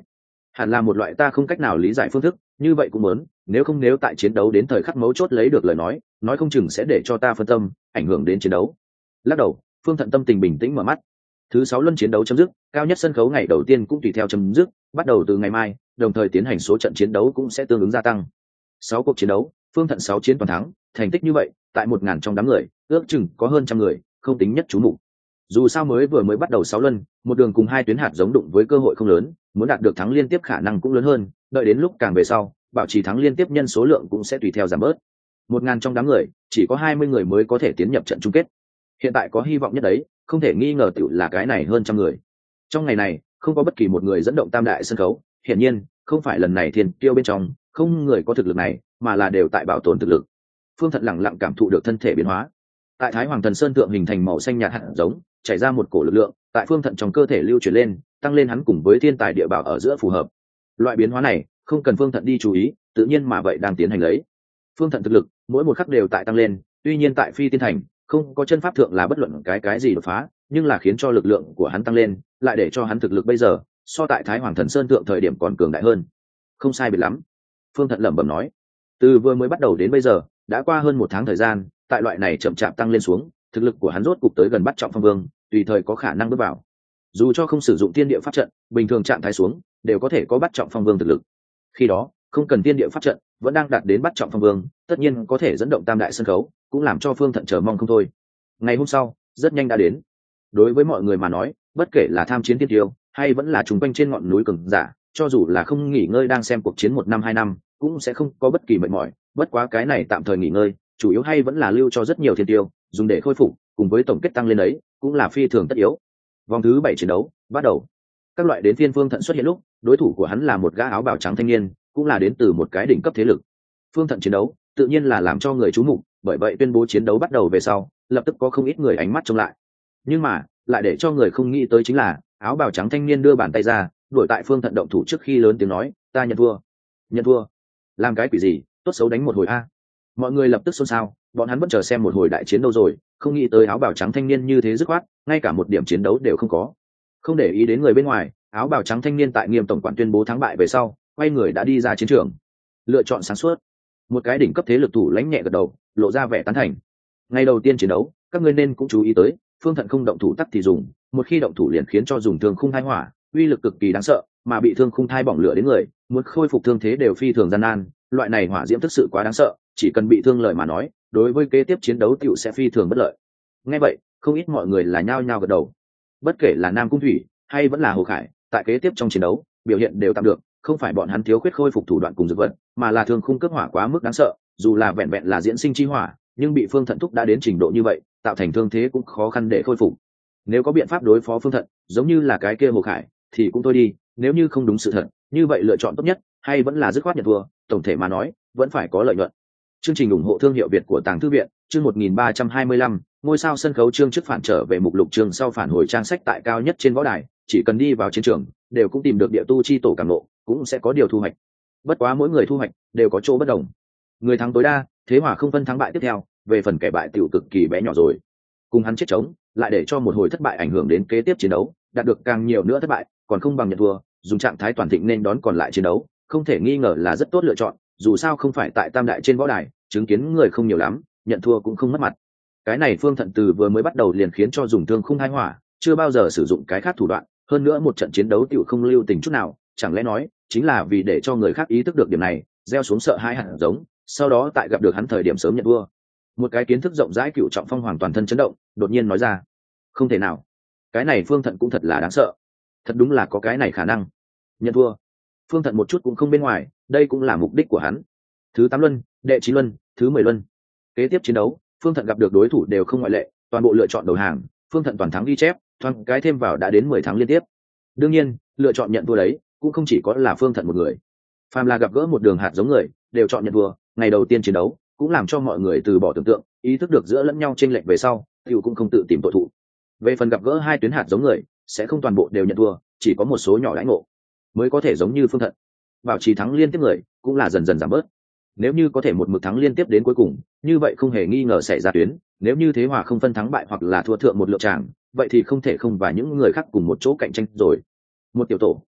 hẳn là một loại ta không cách nào lý giải phương thức, như vậy cũng muốn, nếu tại chiến đấu đến thời khắc mấu chốt lấy được lời nói không chừng sẽ để cho ta phân tâm, ảnh hưởng đến chiến đấu. Lắc đầu, Phương Thận tâm tình bình tĩnh mở mắt. Thứ 6 luân chiến đấu chấm dứt, cao nhất sân khấu ngày đầu tiên cũng tùy theo chấm dứt, bắt đầu từ ngày mai, đồng thời tiến hành số trận chiến đấu cũng sẽ tương ứng gia tăng. 6 cuộc chiến đấu, Phương Thận 6 chiến toàn thắng, thành tích như vậy, tại 1000 trong đám người, ước chừng có hơn trăm người, không tính nhất chú mục. Dù sao mới bắt đầu 6 luân, một đường cùng hai tuyến hạt giống đụng với cơ hội không lớn, muốn đạt được thắng liên tiếp khả năng cũng lớn hơn, đợi đến lúc càng về sau, bảo trì thắng liên tiếp nhân số lượng cũng sẽ tùy theo giảm bớt. 1000 trong đám người, chỉ có 20 người mới có thể tiến nhập trận chung kết. Hiện tại có hy vọng nhất đấy, không thể nghi ngờ tiểu là cái này hơn trăm người. Trong ngày này, không có bất kỳ một người dẫn động tam đại sân khấu, hiển nhiên, không phải lần này thiên kiêu bên trong, không người có thực lực này, mà là đều tại bảo tồn thực lực. Phương Thận lặng lặng cảm thụ được thân thể biến hóa. Tại Thái Hoàng Thần Sơn tượng hình thành màu xanh nhạt hạt giống, chảy ra một cổ lực lượng, tại Phương Thận trong cơ thể lưu chuyển lên, tăng lên hắn cùng với thiên tài địa bảo ở giữa phù hợp. Loại biến hóa này, không cần Phương Thận đi chú ý, tự nhiên mà vậy đang tiến hành lấy. Phương Thận thực lực, mỗi một khắc đều tại tăng lên, tuy nhiên tại Phi Tiên Thành, không có chân pháp thượng là bất luận cái gì đột phá, nhưng là khiến cho lực lượng của hắn tăng lên, lại để cho hắn thực lực bây giờ, so tại Thái Hoàng Thần Sơn thượng thời điểm còn cường đại hơn. Không sai biệt lắm. Phương Thận lẩm bẩm nói. Từ vừa mới bắt đầu đến bây giờ, đã qua hơn 1 tháng thời gian, tại loại này chậm chạp tăng lên xuống, thực lực của hắn rốt cục tới gần bắt trọng phong vương, tùy thời có khả năng bước vào. Dù cho không sử dụng tiên địa pháp trận, bình thường trạng thái xuống, đều có thể có bắt trọng phong vương thực lực. Khi đó, không cần tiên địa pháp trận, vẫn đang đạt đến bắt trọng phong vương, tất nhiên có thể dẫn động tam đại sân khấu, cũng làm cho Phương Thận chờ mong không thôi. Ngày hôm sau, rất nhanh đã đến. Đối với mọi người mà nói, bất kể là tham chiến tiên tiêu, hay vẫn là trùng quanh trên ngọn núi cường giả, cho dù là không nghỉ ngơi đang xem cuộc chiến 1 năm 2 năm, cũng sẽ không có bất kỳ mệt mỏi. Bất quá cái này tạm thời nghỉ ngơi, chủ yếu hay vẫn là lưu cho rất nhiều thiên tiêu, dùng để khôi phục, cùng với tổng kết tăng lên đấy, cũng là phi thường tất yếu. Vòng thứ 7 chiến đấu bắt đầu. Các loại đến phiên Phương Thận xuất hiện lúc, đối thủ của hắn là một gã áo bào trắng thanh niên, cũng là đến từ một cái đỉnh cấp thế lực. Phương Thận chiến đấu, tự nhiên là làm cho người chú mục, bởi vậy tuyên bố chiến đấu bắt đầu về sau, lập tức có không ít người ánh mắt trông lại. Nhưng mà, lại để cho người không nghĩ tới chính là, áo bào trắng thanh niên đưa bàn tay ra, đuổi tại Phương Thận động thủ trước khi lớn tiếng nói, ta nhận thua. Nhận thua? Làm cái quỷ gì, tốt xấu đánh một hồi a. Mọi người lập tức xôn xao, bọn hắn vẫn chờ xem một hồi đại chiến đâu rồi, không nghĩ tới áo bào trắng thanh niên như thế dứt khoát, ngay cả một điểm chiến đấu đều không có. Không để ý đến người bên ngoài, áo bào trắng thanh niên tại Nghiêm tổng quản tuyên bố thắng bại về sau, quay người đã đi ra chiến trường. Lựa chọn sáng suốt. Một cái đỉnh cấp thế lực thủ lãnh nhẹ gật đầu, lộ ra vẻ tán thành. Ngày đầu tiên chiến đấu, các ngươi nên cũng chú ý tới, Phương Thận không động thủ tắc thì dùng, một khi động thủ liền khiến cho dùng thương khung thai hỏa, uy lực cực kỳ đáng sợ, mà bị thương khung thai bỏng lửa đến người, muốn khôi phục thương thế đều phi thường gian nan, loại này hỏa diễm thực sự quá đáng sợ, chỉ cần bị thương lời mà nói, đối với kế tiếp chiến đấu tiểu sẽ phi thường bất lợi. Nghe vậy, không ít mọi người là nhao nhao gật đầu. Bất kể là Nam Cung Thủy hay vẫn là Hồ Khải, tại kế tiếp trong chiến đấu, biểu hiện đều tạm được, không phải bọn hắn thiếu khuyết khôi phục thủ đoạn cùng dược vật, mà là thương khung cướp hỏa quá mức đáng sợ, dù là vẹn vẹn là diễn sinh chi hỏa, nhưng bị Phương Thận thúc đã đến trình độ như vậy, tạo thành thương thế cũng khó khăn để khôi phục. Nếu có biện pháp đối phó Phương Thận, giống như là cái kia Hồ Khải, thì cũng thôi đi, nếu như không đúng sự thật, như vậy lựa chọn tốt nhất hay vẫn là dứt khoát nhận thua, tổng thể mà nói, vẫn phải có lợi nhuận. Chương trình ủng hộ thương hiệu Việt của Tàng Thư viện, chương 1325, ngôi sao sân khấu chương trước phản trở về mục lục chương sau phản hồi trang sách tại cao nhất trên võ đài, chỉ cần đi vào chiến trường, đều cũng tìm được địa tu chi tổ cảm ngộ, cũng sẽ có điều thu hoạch. Bất quá mỗi người thu hoạch đều có chỗ bất đồng. Người thắng tối đa, thế hòa không phân thắng bại tiếp theo, về phần kẻ bại tiểu cực kỳ bé nhỏ rồi. Cùng hắn chết chống, lại để cho một hồi thất bại ảnh hưởng đến kế tiếp chiến đấu, đạt được càng nhiều nữa thất bại, còn không bằng nhận thua, dùng trạng thái toàn thịnh nên đón còn lại chiến đấu, không thể nghi ngờ là rất tốt lựa chọn, dù sao không phải tại tam đại trên võ đài, chứng kiến người không nhiều lắm, nhận thua cũng không mất mặt. Cái này Phương Thận từ vừa mới bắt đầu liền khiến cho dùng thương khung hai hỏa, chưa bao giờ sử dụng cái khác thủ đoạn, hơn nữa một trận chiến đấu tiểu không lưu tình chút nào, chẳng lẽ nói chính là vì để cho người khác ý thức được điểm này, gieo xuống sợ hãi hạt giống, sau đó tại gặp được hắn thời điểm sớm nhận thua. Một cái kiến thức rộng rãi Cựu Trọng Phong hoàn toàn thân chấn động, đột nhiên nói ra, không thể nào, cái này Phương Thận cũng thật là đáng sợ, thật đúng là có cái này khả năng. Nhận thua? Phương Thận một chút cũng không bên ngoài, đây cũng là mục đích của hắn. Thứ 8 luân, đệ 9 luân, thứ 10 luân. Kế tiếp chiến đấu, Phương Thận gặp được đối thủ đều không ngoại lệ, toàn bộ lựa chọn đầu hàng, Phương Thận toàn thắng ghi chép, thoáng cái thêm vào đã đến 10 tháng liên tiếp. Đương nhiên, lựa chọn nhận thua đấy, cũng không chỉ có là Phương Thận một người. Phàm là gặp gỡ một đường hạt giống người, đều chọn nhận thua, ngày đầu tiên chiến đấu, cũng làm cho mọi người từ bỏ tưởng tượng, ý thức được giữa lẫn nhau chênh lệch về sau, tiểu cũng không tự tìm tội thủ. Về phần gặp gỡ hai tuyến hạt giống người, sẽ không toàn bộ đều nhận thua, chỉ có một số nhỏ đãi ngộ mới có thể giống như Phương Thận bảo trì thắng liên tiếp người, cũng là dần dần giảm bớt. Nếu như có thể một mực thắng liên tiếp đến cuối cùng, như vậy không hề nghi ngờ xảy ra tuyến, nếu như thế hòa không phân thắng bại hoặc là thua thượng một lượng tràng, vậy thì không thể không và những người khác cùng một chỗ cạnh tranh rồi. Một tiểu tổ,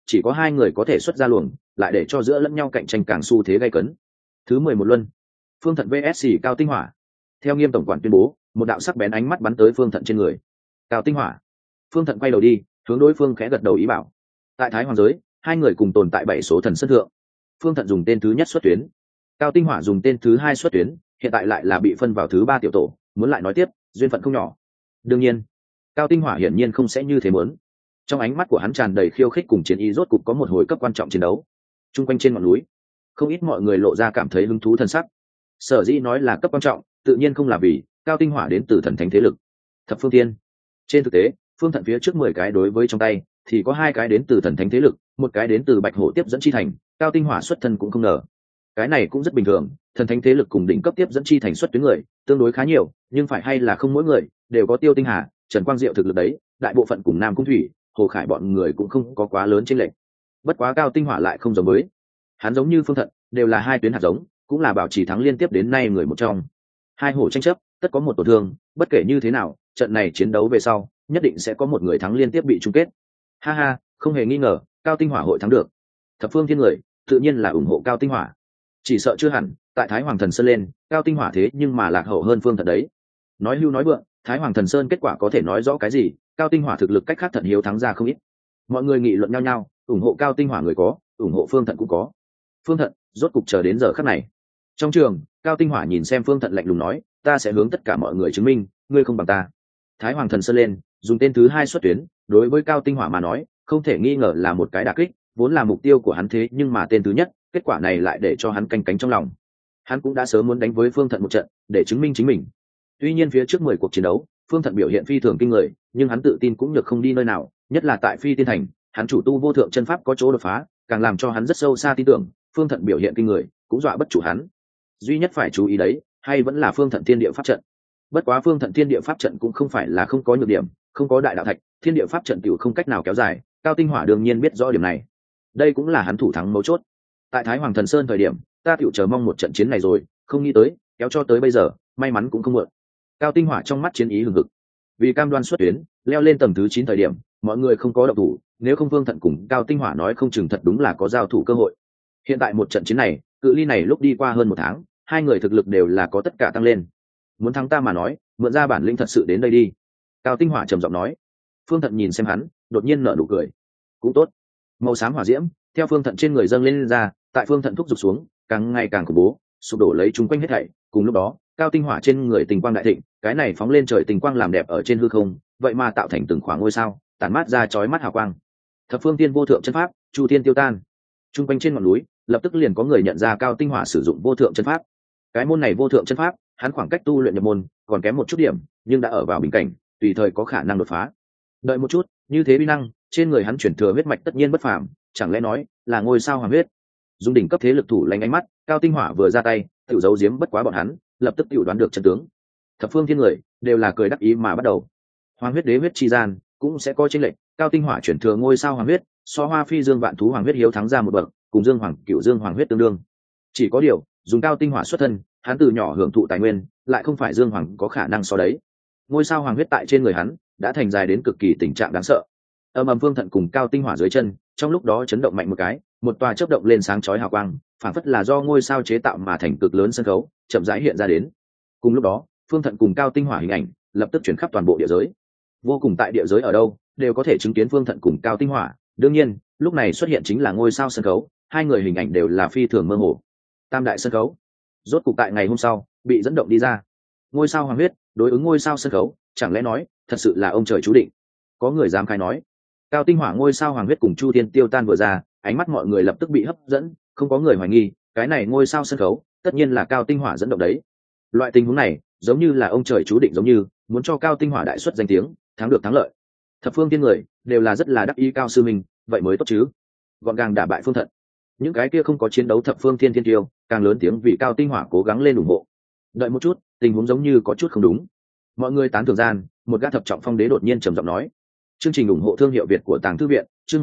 chỉ có hai người có thể xuất ra luồng, lại để cho giữa lẫn nhau cạnh tranh càng xu thế gay cấn. Thứ 11 luân, Phương Thận vs Cao Tinh Hỏa. Theo Nghiêm tổng quản tuyên bố, một đạo sắc bén ánh mắt bắn tới Phương Thận trên người. Cao Tinh Hỏa. Phương Thận quay đầu đi, hướng đối phương khẽ gật đầu ý bảo. Tại Thái Hoàng giới, hai người cùng tồn tại 7 số thần sân thượng. Phương Thận dùng tên thứ nhất xuất tuyến, Cao Tinh Hỏa dùng tên thứ hai xuất tuyến, hiện tại lại là bị phân vào thứ 3 tiểu tổ, muốn lại nói tiếp, duyên phận không nhỏ. Đương nhiên, Cao Tinh Hỏa hiển nhiên không sẽ như thế muốn. Trong ánh mắt của hắn tràn đầy khiêu khích cùng chiến ý, rốt cục có một hồi cấp quan trọng chiến đấu. Trung quanh trên ngọn núi, không ít mọi người lộ ra cảm thấy hứng thú thân sắc. Sở dĩ nói là cấp quan trọng, tự nhiên không là vì Cao Tinh Hỏa đến từ thần thánh thế lực Thập Phương Thiên. Trên thực tế, Phương Thận phía trước 10 cái đối với trong tay thì có 2 cái đến từ thần thánh thế lực, một cái đến từ Bạch Hổ tiếp dẫn chi thành. Cao Tinh Hỏa xuất thân cũng không ngờ, cái này cũng rất bình thường, thần thánh thế lực cùng đỉnh cấp tiếp dẫn chi thành xuất tuyến người tương đối khá nhiều, nhưng phải hay là không mỗi người đều có Tiêu Tinh Hà, Trần Quang Diệu thực lực đấy, đại bộ phận cùng Nam Cung Thủy, Hồ Khải bọn người cũng không có quá lớn chênh lệch. Bất quá Cao Tinh Hỏa lại không giống với, hắn giống như Phương Thận, đều là 2 tuyến hạt giống, cũng là bảo trì thắng liên tiếp đến nay người một trong. Hai hổ tranh chấp, tất có một tổn thương, bất kể như thế nào, trận này chiến đấu về sau, nhất định sẽ có một người thắng liên tiếp bị chung kết. Ha ha, không hề nghi ngờ, Cao Tinh Hỏa hội thắng được. Thập Phương Thiên người, tự nhiên là ủng hộ Cao Tinh Hỏa. Chỉ sợ chưa hẳn, tại Thái Hoàng Thần Sơn lên, Cao Tinh Hỏa thế nhưng mà lạc hậu hơn Phương Thận đấy. Nói hưu nói vượng, Thái Hoàng Thần Sơn kết quả có thể nói rõ cái gì, Cao Tinh Hỏa thực lực cách khác Thận Hiếu thắng ra không ít. Mọi người nghị luận nhau nhau, ủng hộ Cao Tinh Hỏa người có, ủng hộ Phương Thận cũng có. Phương Thận, rốt cục chờ đến giờ khắc này. Trong trường, Cao Tinh Hỏa nhìn xem Phương Thận lạnh lùng nói, ta sẽ hướng tất cả mọi người chứng minh, ngươi không bằng ta. Thái Hoàng Thần Sơn lên, dùng tên thứ hai xuất tuyến, đối với Cao Tinh Hỏa mà nói, không thể nghi ngờ là một cái đả kích, vốn là mục tiêu của hắn thế nhưng mà tên thứ nhất, kết quả này lại để cho hắn canh cánh trong lòng. Hắn cũng đã sớm muốn đánh với Phương Thận một trận, để chứng minh chính mình. Tuy nhiên phía trước 10 cuộc chiến đấu, Phương Thận biểu hiện phi thường kinh người, nhưng hắn tự tin cũng nhược không đi nơi nào, nhất là tại Phi Tiên Thành, hắn chủ tu vô thượng chân pháp có chỗ đột phá, càng làm cho hắn rất sâu xa tin tưởng, Phương Thận biểu hiện kinh người, cũng dọa bất chủ hắn. Duy nhất phải chú ý đấy, hay vẫn là Phương Thận Thiên Địa Pháp trận. Bất quá Phương Thận Thiên Địa Pháp trận cũng không phải là không có nhược điểm, không có đại đạo thạch, Thiên Địa Pháp trận tiểu không cách nào kéo dài, Cao Tinh Hỏa đương nhiên biết rõ điểm này. Đây cũng là hắn thủ thắng mấu chốt. Tại Thái Hoàng Thần Sơn thời điểm, ta tiểu chờ mong một trận chiến này rồi, không nghĩ tới, kéo cho tới bây giờ, may mắn cũng không muộn. Cao Tinh Hỏa trong mắt chiến ý hừng hực. Vì cam đoan xuất tuyến, leo lên tầng thứ 9 thời điểm, mọi người không có động thủ, nếu không Phương Thận cùng Cao Tinh Hỏa nói không chừng thật đúng là có giao thủ cơ hội. Hiện tại một trận chiến này, cự ly này lúc đi qua hơn 1 tháng, hai người thực lực đều là có tất cả tăng lên. Muốn thắng ta mà nói, mượn ra bản lĩnh thật sự đến đây đi. Cao Tinh Hỏa trầm giọng nói. Phương Thận nhìn xem hắn, đột nhiên nở nụ cười. Cũng tốt. Màu xám hỏa diễm theo Phương Thận trên người dâng lên ra, tại Phương Thận thúc giục xuống, càng ngày càng khủng bố, sụp đổ lấy chúng quanh hết thảy. Cùng lúc đó, Cao Tinh Hỏa trên người tình quang đại thịnh, cái này phóng lên trời tình quang làm đẹp ở trên hư không, vậy mà tạo thành từng khoảng ngôi sao, tản mát ra chói mắt hào quang. Thập Phương Tiên vô thượng chân pháp, Chu Thiên tiêu tan. Trung quanh trên ngọn núi, lập tức liền có người nhận ra Cao Tinh Hỏa sử dụng vô thượng chân pháp. Cái môn này vô thượng chân pháp, hắn khoảng cách tu luyện nhập môn còn kém một chút điểm, nhưng đã ở vào bình cảnh, tùy thời có khả năng đột phá. Đợi một chút, như thế uy năng, trên người hắn chuyển thừa huyết mạch tất nhiên bất phàm, chẳng lẽ nói là ngôi sao hoàng huyết? Dùng đỉnh cấp thế lực thủ lánh ánh mắt, Cao Tinh Hỏa vừa ra tay, tự giấu giếm bất quá bọn hắn, lập tức tự đoán được chân tướng. Thập Phương Thiên người đều là cười đắc ý mà bắt đầu. Hoàng huyết đế huyết chi gian cũng sẽ có chênh lệch, Cao Tinh Hỏa chuyển thừa ngôi sao hoàng huyết, so Hoa Phi Dương Vạn Thú hoàng huyết hiếu thắng ra một bậc, cùng Dương Hoàng Cửu Dương hoàng huyết tương đương. Chỉ có điều, dùng Cao Tinh Hỏa xuất thân, hắn từ nhỏ hưởng thụ tài nguyên, lại không phải Dương Hoàng có khả năng so đấy. Ngôi sao hoàng huyết tại trên người hắn đã thành dài đến cực kỳ tình trạng đáng sợ. Ầm Phương Thận cùng Cao Tinh Hỏa dưới chân, trong lúc đó chấn động mạnh một cái, một tòa chớp động lên sáng chói hào quang, phản phất là do ngôi sao chế tạo mà thành cực lớn sân khấu, chậm rãi hiện ra đến. Cùng lúc đó, Phương Thận cùng Cao Tinh Hỏa hình ảnh lập tức chuyển khắp toàn bộ địa giới. Vô cùng tại địa giới ở đâu, đều có thể chứng kiến Phương Thận cùng Cao Tinh Hỏa. Đương nhiên, lúc này xuất hiện chính là ngôi sao sân khấu, hai người hình ảnh đều là phi thường mơ hồ. Tam đại sân khấu, rốt cục tại ngày hôm sau bị dẫn động đi ra. Ngôi sao hoàng huyết đối ứng ngôi sao sân khấu, chẳng lẽ nói thật sự là ông trời chú định? Có người dám khai nói. Cao Tinh Hỏa ngôi sao hoàng huyết cùng Chu Thiên tiêu tan vừa ra, ánh mắt mọi người lập tức bị hấp dẫn, không có người hoài nghi, cái này ngôi sao sân khấu, tất nhiên là Cao Tinh Hỏa dẫn động đấy. Loại tình huống này, giống như là ông trời chú định giống như, muốn cho Cao Tinh Hỏa đại xuất danh tiếng, thắng được thắng lợi. Thập Phương Thiên người đều là rất là đắc ý Cao sư mình, vậy mới tốt chứ. Gọn gàng đả bại Phương Thận. Những cái kia không có chiến đấu Thập Phương Thiên thiên tiêu, càng lớn tiếng vì Cao Tinh Hỏa cố gắng lên ủng hộ. Đợi một chút, tình huống giống như có chút không đúng. Mọi người tán thưởng gian, một gã thập trọng phong đế đột nhiên trầm giọng nói: chương trình ủng hộ thương hiệu Việt của Tàng Thư viện, chương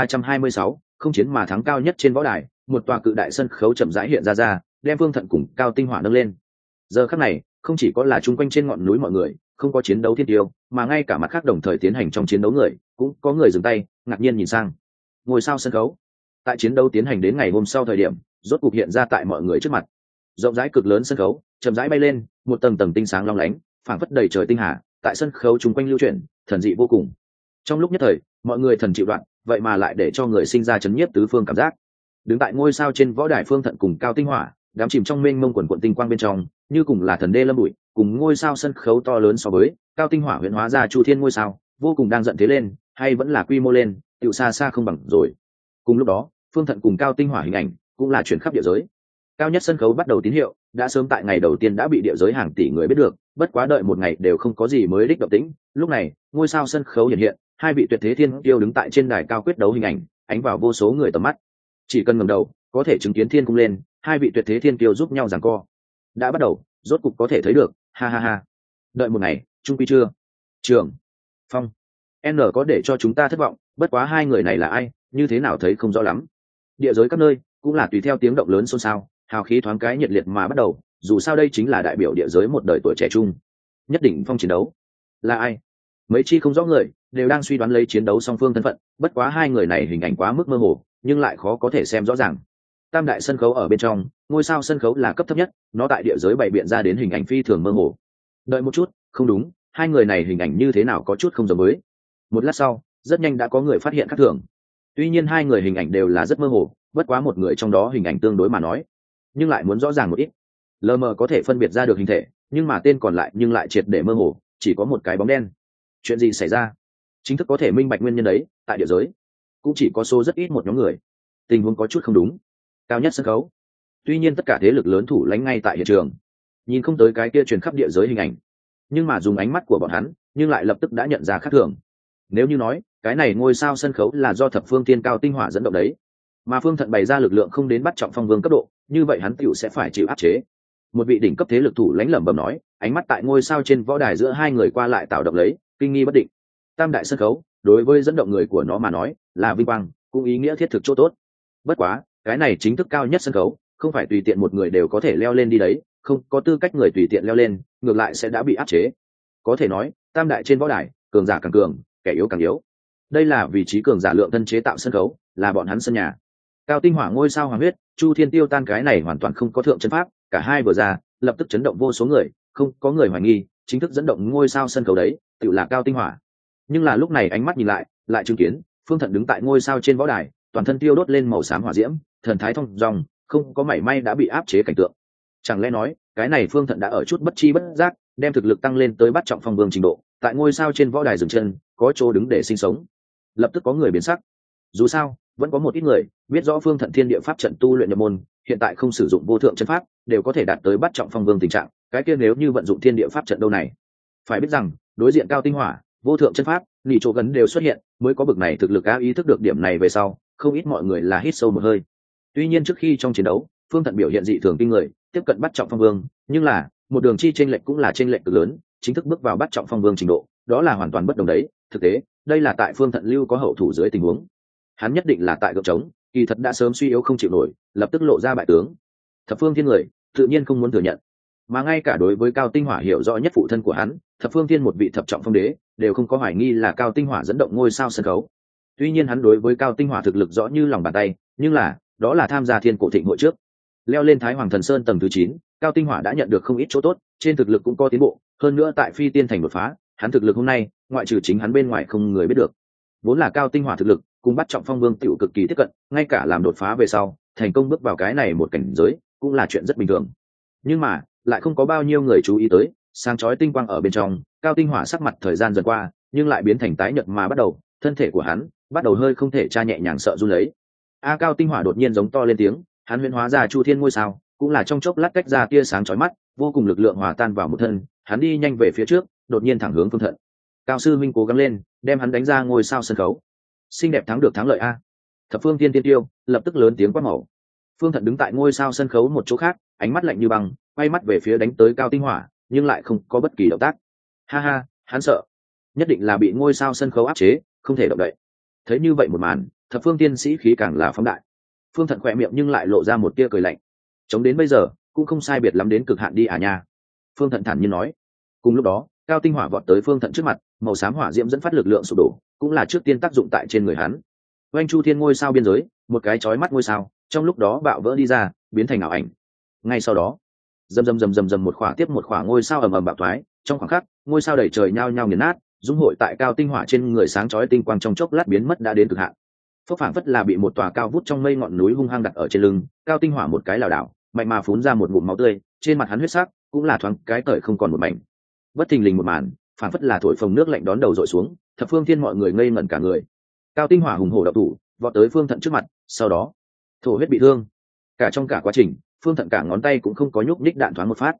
1326, không chiến mà thắng cao nhất trên võ đài, một tòa cự đại sân khấu chậm rãi hiện ra, đem Phương Thận cùng Cao Tinh Hỏa nâng lên. Giờ khắc này, không chỉ có là chung quanh trên ngọn núi mọi người, không có chiến đấu thiên tiêu, mà ngay cả mặt khác đồng thời tiến hành trong chiến đấu người, cũng có người dừng tay, ngạc nhiên nhìn sang. ngôi sao sân khấu. Tại chiến đấu tiến hành đến ngày hôm sau thời điểm, rốt cục hiện ra tại mọi người trước mặt. Rộng rãi cực lớn sân khấu chậm rãi bay lên, một tầng tầng tinh sáng long lánh, phảng phất đầy trời tinh hà tại sân khấu chung quanh lưu chuyển, thần dị vô cùng. Trong lúc nhất thời, mọi người thần chịu đoạn, vậy mà lại để cho người sinh ra chấn nhiếp tứ phương cảm giác. Đứng tại ngôi sao trên võ đài Phương Thận cùng Cao Tinh Hỏa, đám chìm trong mênh mông quần quần tinh quang bên trong, như cùng là thần đê lâm bụi, cùng ngôi sao sân khấu to lớn so với, Cao Tinh Hỏa huyễn hóa ra Chu Thiên ngôi sao, vô cùng đang giận thế lên, hay vẫn là quy mô lên, tựu xa xa không bằng rồi. Cùng lúc đó, Phương Thận cùng Cao Tinh Hỏa hình ảnh cũng là chuyển khắp địa giới. Cao nhất sân khấu bắt đầu tín hiệu, đã sớm tại ngày đầu tiên đã bị địa giới hàng tỷ người biết được, bất quá đợi một ngày đều không có gì mới đích động tĩnh. Lúc này, ngôi sao sân khấu hiện hiện, hai vị tuyệt thế thiên tiêu đứng tại trên đài cao quyết đấu hình ảnh, ánh vào vô số người tầm mắt. Chỉ cần ngẩng đầu, có thể chứng kiến thiên cung lên, hai vị tuyệt thế thiên tiêu giúp nhau giằng co. Đã bắt đầu, rốt cục có thể thấy được, ha ha ha. Đợi một ngày, trung quy chưa. Trường, Phong, N có để cho chúng ta thất vọng, bất quá hai người này là ai, như thế nào thấy không rõ lắm. Địa giới các nơi cũng là tùy theo tiếng động lớn xôn xao, hào khí thoáng cái nhiệt liệt mà bắt đầu, dù sao đây chính là đại biểu địa giới một đời tuổi trẻ trung. Nhất định phong chiến đấu. Là ai? Mấy chi không rõ người đều đang suy đoán lấy chiến đấu song phương thân phận, bất quá hai người này hình ảnh quá mức mơ hồ, nhưng lại khó có thể xem rõ ràng. Tam đại sân khấu ở bên trong, ngôi sao sân khấu là cấp thấp nhất, nó tại địa giới bày biện ra đến hình ảnh phi thường mơ hồ. Đợi một chút, không đúng, hai người này hình ảnh như thế nào có chút không giống với. Một lát sau, rất nhanh đã có người phát hiện khác thường. Tuy nhiên hai người hình ảnh đều là rất mơ hồ, bất quá một người trong đó hình ảnh tương đối mà nói, nhưng lại muốn rõ ràng một ít. Lờ mờ có thể phân biệt ra được hình thể, nhưng mà tên còn lại nhưng lại triệt để mơ hồ, chỉ có một cái bóng đen. Chuyện gì xảy ra? Chính thức có thể minh bạch nguyên nhân đấy, tại địa giới cũng chỉ có số rất ít một nhóm người. Tình huống có chút không đúng. Cao nhất sân khấu. Tuy nhiên tất cả thế lực lớn thủ lãnh ngay tại hiện trường, nhìn không tới cái kia truyền khắp địa giới hình ảnh, nhưng mà dùng ánh mắt của bọn hắn, nhưng lại lập tức đã nhận ra khác thường. Nếu như nói cái này ngôi sao sân khấu là do thập phương thiên Cao Tinh Hỏa dẫn động đấy, mà Phương Thận bày ra lực lượng không đến bắt trọng phong vương cấp độ, như vậy hắn tựu sẽ phải chịu áp chế. Một vị đỉnh cấp thế lực thủ lãnh lẩm bẩm nói, ánh mắt tại ngôi sao trên võ đài giữa hai người qua lại tạo động lấy, kinh nghi bất định. Tam đại sân khấu đối với dẫn động người của nó mà nói là vinh quang, cũng ý nghĩa thiết thực chỗ tốt. Bất quá cái này chính thức cao nhất sân khấu, không phải tùy tiện một người đều có thể leo lên đi đấy, không có tư cách người tùy tiện leo lên, ngược lại sẽ đã bị áp chế. Có thể nói tam đại trên võ đài, cường giả càng cường, kẻ yếu càng yếu. Đây là vị trí cường giả lượng thân chế tạo sân khấu, là bọn hắn sân nhà. Cao Tinh Hỏa ngôi sao hoàng huyết, Chu Thiên Tiêu Tan cái này hoàn toàn không có thượng chân pháp, cả hai vừa ra lập tức chấn động vô số người, không có người hoài nghi chính thức dẫn động ngôi sao sân khấu đấy tự là Cao Tinh Hỏa. Nhưng là lúc này ánh mắt nhìn lại chứng kiến Phương Thận đứng tại ngôi sao trên võ đài, toàn thân tiêu đốt lên màu xám hỏa diễm, thần thái thông dong, không có mảy may đã bị áp chế cảnh tượng. Chẳng lẽ nói cái này Phương Thận đã ở chút bất chi bất giác đem thực lực tăng lên tới bắt trọng phong vương trình độ, tại ngôi sao trên võ đài dừng chân, có chỗ đứng để sinh sống. Lập tức có người biến sắc. Dù sao vẫn có một ít người biết rõ Phương Thận thiên địa pháp trận tu luyện nhập môn, hiện tại không sử dụng vô thượng chân pháp đều có thể đạt tới bắt trọng phong vương tình trạng, cái kia nếu như vận dụng thiên địa pháp trận đâu này. Phải biết rằng đối diện Cao Tinh Hỏa, vô thượng chân pháp, nỉ chỗ gần đều xuất hiện, mới có bực này thực lực. Á ý thức được điểm này về sau, không ít mọi người là hít sâu một hơi. Tuy nhiên trước khi trong chiến đấu, Phương Thận biểu hiện dị thường kinh người, tiếp cận bắt trọng phong vương, nhưng là một đường chi chênh lệch cũng là chênh lệch cực lớn, chính thức bước vào bắt trọng phong vương trình độ, đó là hoàn toàn bất đồng đấy. Thực tế, đây là tại Phương Thận lưu có hậu thủ dưới tình huống, hắn nhất định là tại gượng trống, kỳ thật đã sớm suy yếu không chịu nổi, lập tức lộ ra bại tướng. Thập phương thiên người tự nhiên không muốn thừa nhận, mà ngay cả đối với Cao Tinh Hỏa hiểu rõ nhất phụ thân của hắn, Thập phương thiên một vị thập trọng phong đế, đều không có hoài nghi là Cao Tinh Hỏa dẫn động ngôi sao sân khấu. Tuy nhiên hắn đối với Cao Tinh Hỏa thực lực rõ như lòng bàn tay, nhưng là đó là tham gia thiên cổ thịnh hội trước, leo lên Thái Hoàng Thần Sơn tầng thứ 9, Cao Tinh Hỏa đã nhận được không ít chỗ tốt, trên thực lực cũng có tiến bộ, hơn nữa tại Phi Tiên Thành đột phá, hắn thực lực hôm nay, ngoại trừ chính hắn bên ngoài không người biết được. Vốn là Cao Tinh Hỏa thực lực cùng bắt trọng phong vương tiểu cực kỳ tiếp cận, ngay cả làm đột phá về sau, thành công bước vào cái này một cảnh giới, cũng là chuyện rất bình thường. Nhưng mà lại không có bao nhiêu người chú ý tới, sáng chói tinh quang ở bên trong, Cao Tinh Hỏa sắc mặt thời gian dần qua, nhưng lại biến thành tái nhợt mà bắt đầu, thân thể của hắn bắt đầu hơi không thể tra nhẹ nhàng sợ run lấy. Cao Tinh Hỏa đột nhiên giống to lên tiếng, hắn huyễn hóa ra Chu Thiên ngôi sao, cũng là trong chốc lát cách ra tia sáng chói mắt, vô cùng lực lượng hòa tan vào một thân, hắn đi nhanh về phía trước, đột nhiên thẳng hướng Phương Thận. Cao sư minh cố gắng lên, đem hắn đánh ra ngôi sao sân khấu. Xinh đẹp thắng được thắng lợi a. Thập phương tiên tiên tiêu lập tức lớn tiếng quát màu. Phương Thận đứng tại ngôi sao sân khấu một chỗ khác, ánh mắt lạnh như băng, quay mắt về phía đánh tới Cao Tinh Hỏa, nhưng lại không có bất kỳ động tác. Ha ha, hắn sợ, nhất định là bị ngôi sao sân khấu áp chế, không thể động đậy. Thấy như vậy một màn, thập phương tiên sĩ khí càng là phóng đại. Phương Thận khỏe miệng nhưng lại lộ ra một tia cười lạnh. Chống đến bây giờ cũng không sai biệt lắm đến cực hạn đi à nha. Phương Thận thản nhiên nói. Cùng lúc đó, Cao Tinh Hỏa vọt tới Phương Thận trước mặt, màu xám hỏa diễm dẫn phát lực lượng sụp đổ, cũng là trước tiên tác dụng tại trên người hắn. oanh chu thiên ngôi sao biên giới, một cái chói mắt ngôi sao trong lúc đó bạo vỡ đi ra, biến thành ảo ảnh. Ngay sau đó, rầm một khỏa tiếp một khỏa ngôi sao ầm ầm bạo thoái, trong khoảng khắc ngôi sao đầy trời nhao nhao nghiền nát, dung hội tại cao tinh hỏa trên người sáng chói tinh quang trong chốc lát biến mất đã đến cực hạn. Phốc phảng phất là bị một tòa cao vút trong mây ngọn núi hung hăng đặt ở trên lưng, cao tinh hỏa một cái lảo đảo, mạnh mà phún ra một ngụm máu tươi, trên mặt hắn huyết sắc cũng là thoáng cái cởi không còn một mảnh. Bất thình lình một màn, phảng phất là thổi phồng nước lạnh đón đầu dội xuống, thập phương thiên mọi người ngây ngẩn cả người. Cao tinh hỏa hùng hổ độc thủ, vọt tới Phương Thận trước mặt, sau đó thổ huyết bị thương. Cả trong cả quá trình, Phương Thận cả ngón tay cũng không có nhúc nhích, đạn thoáng một phát.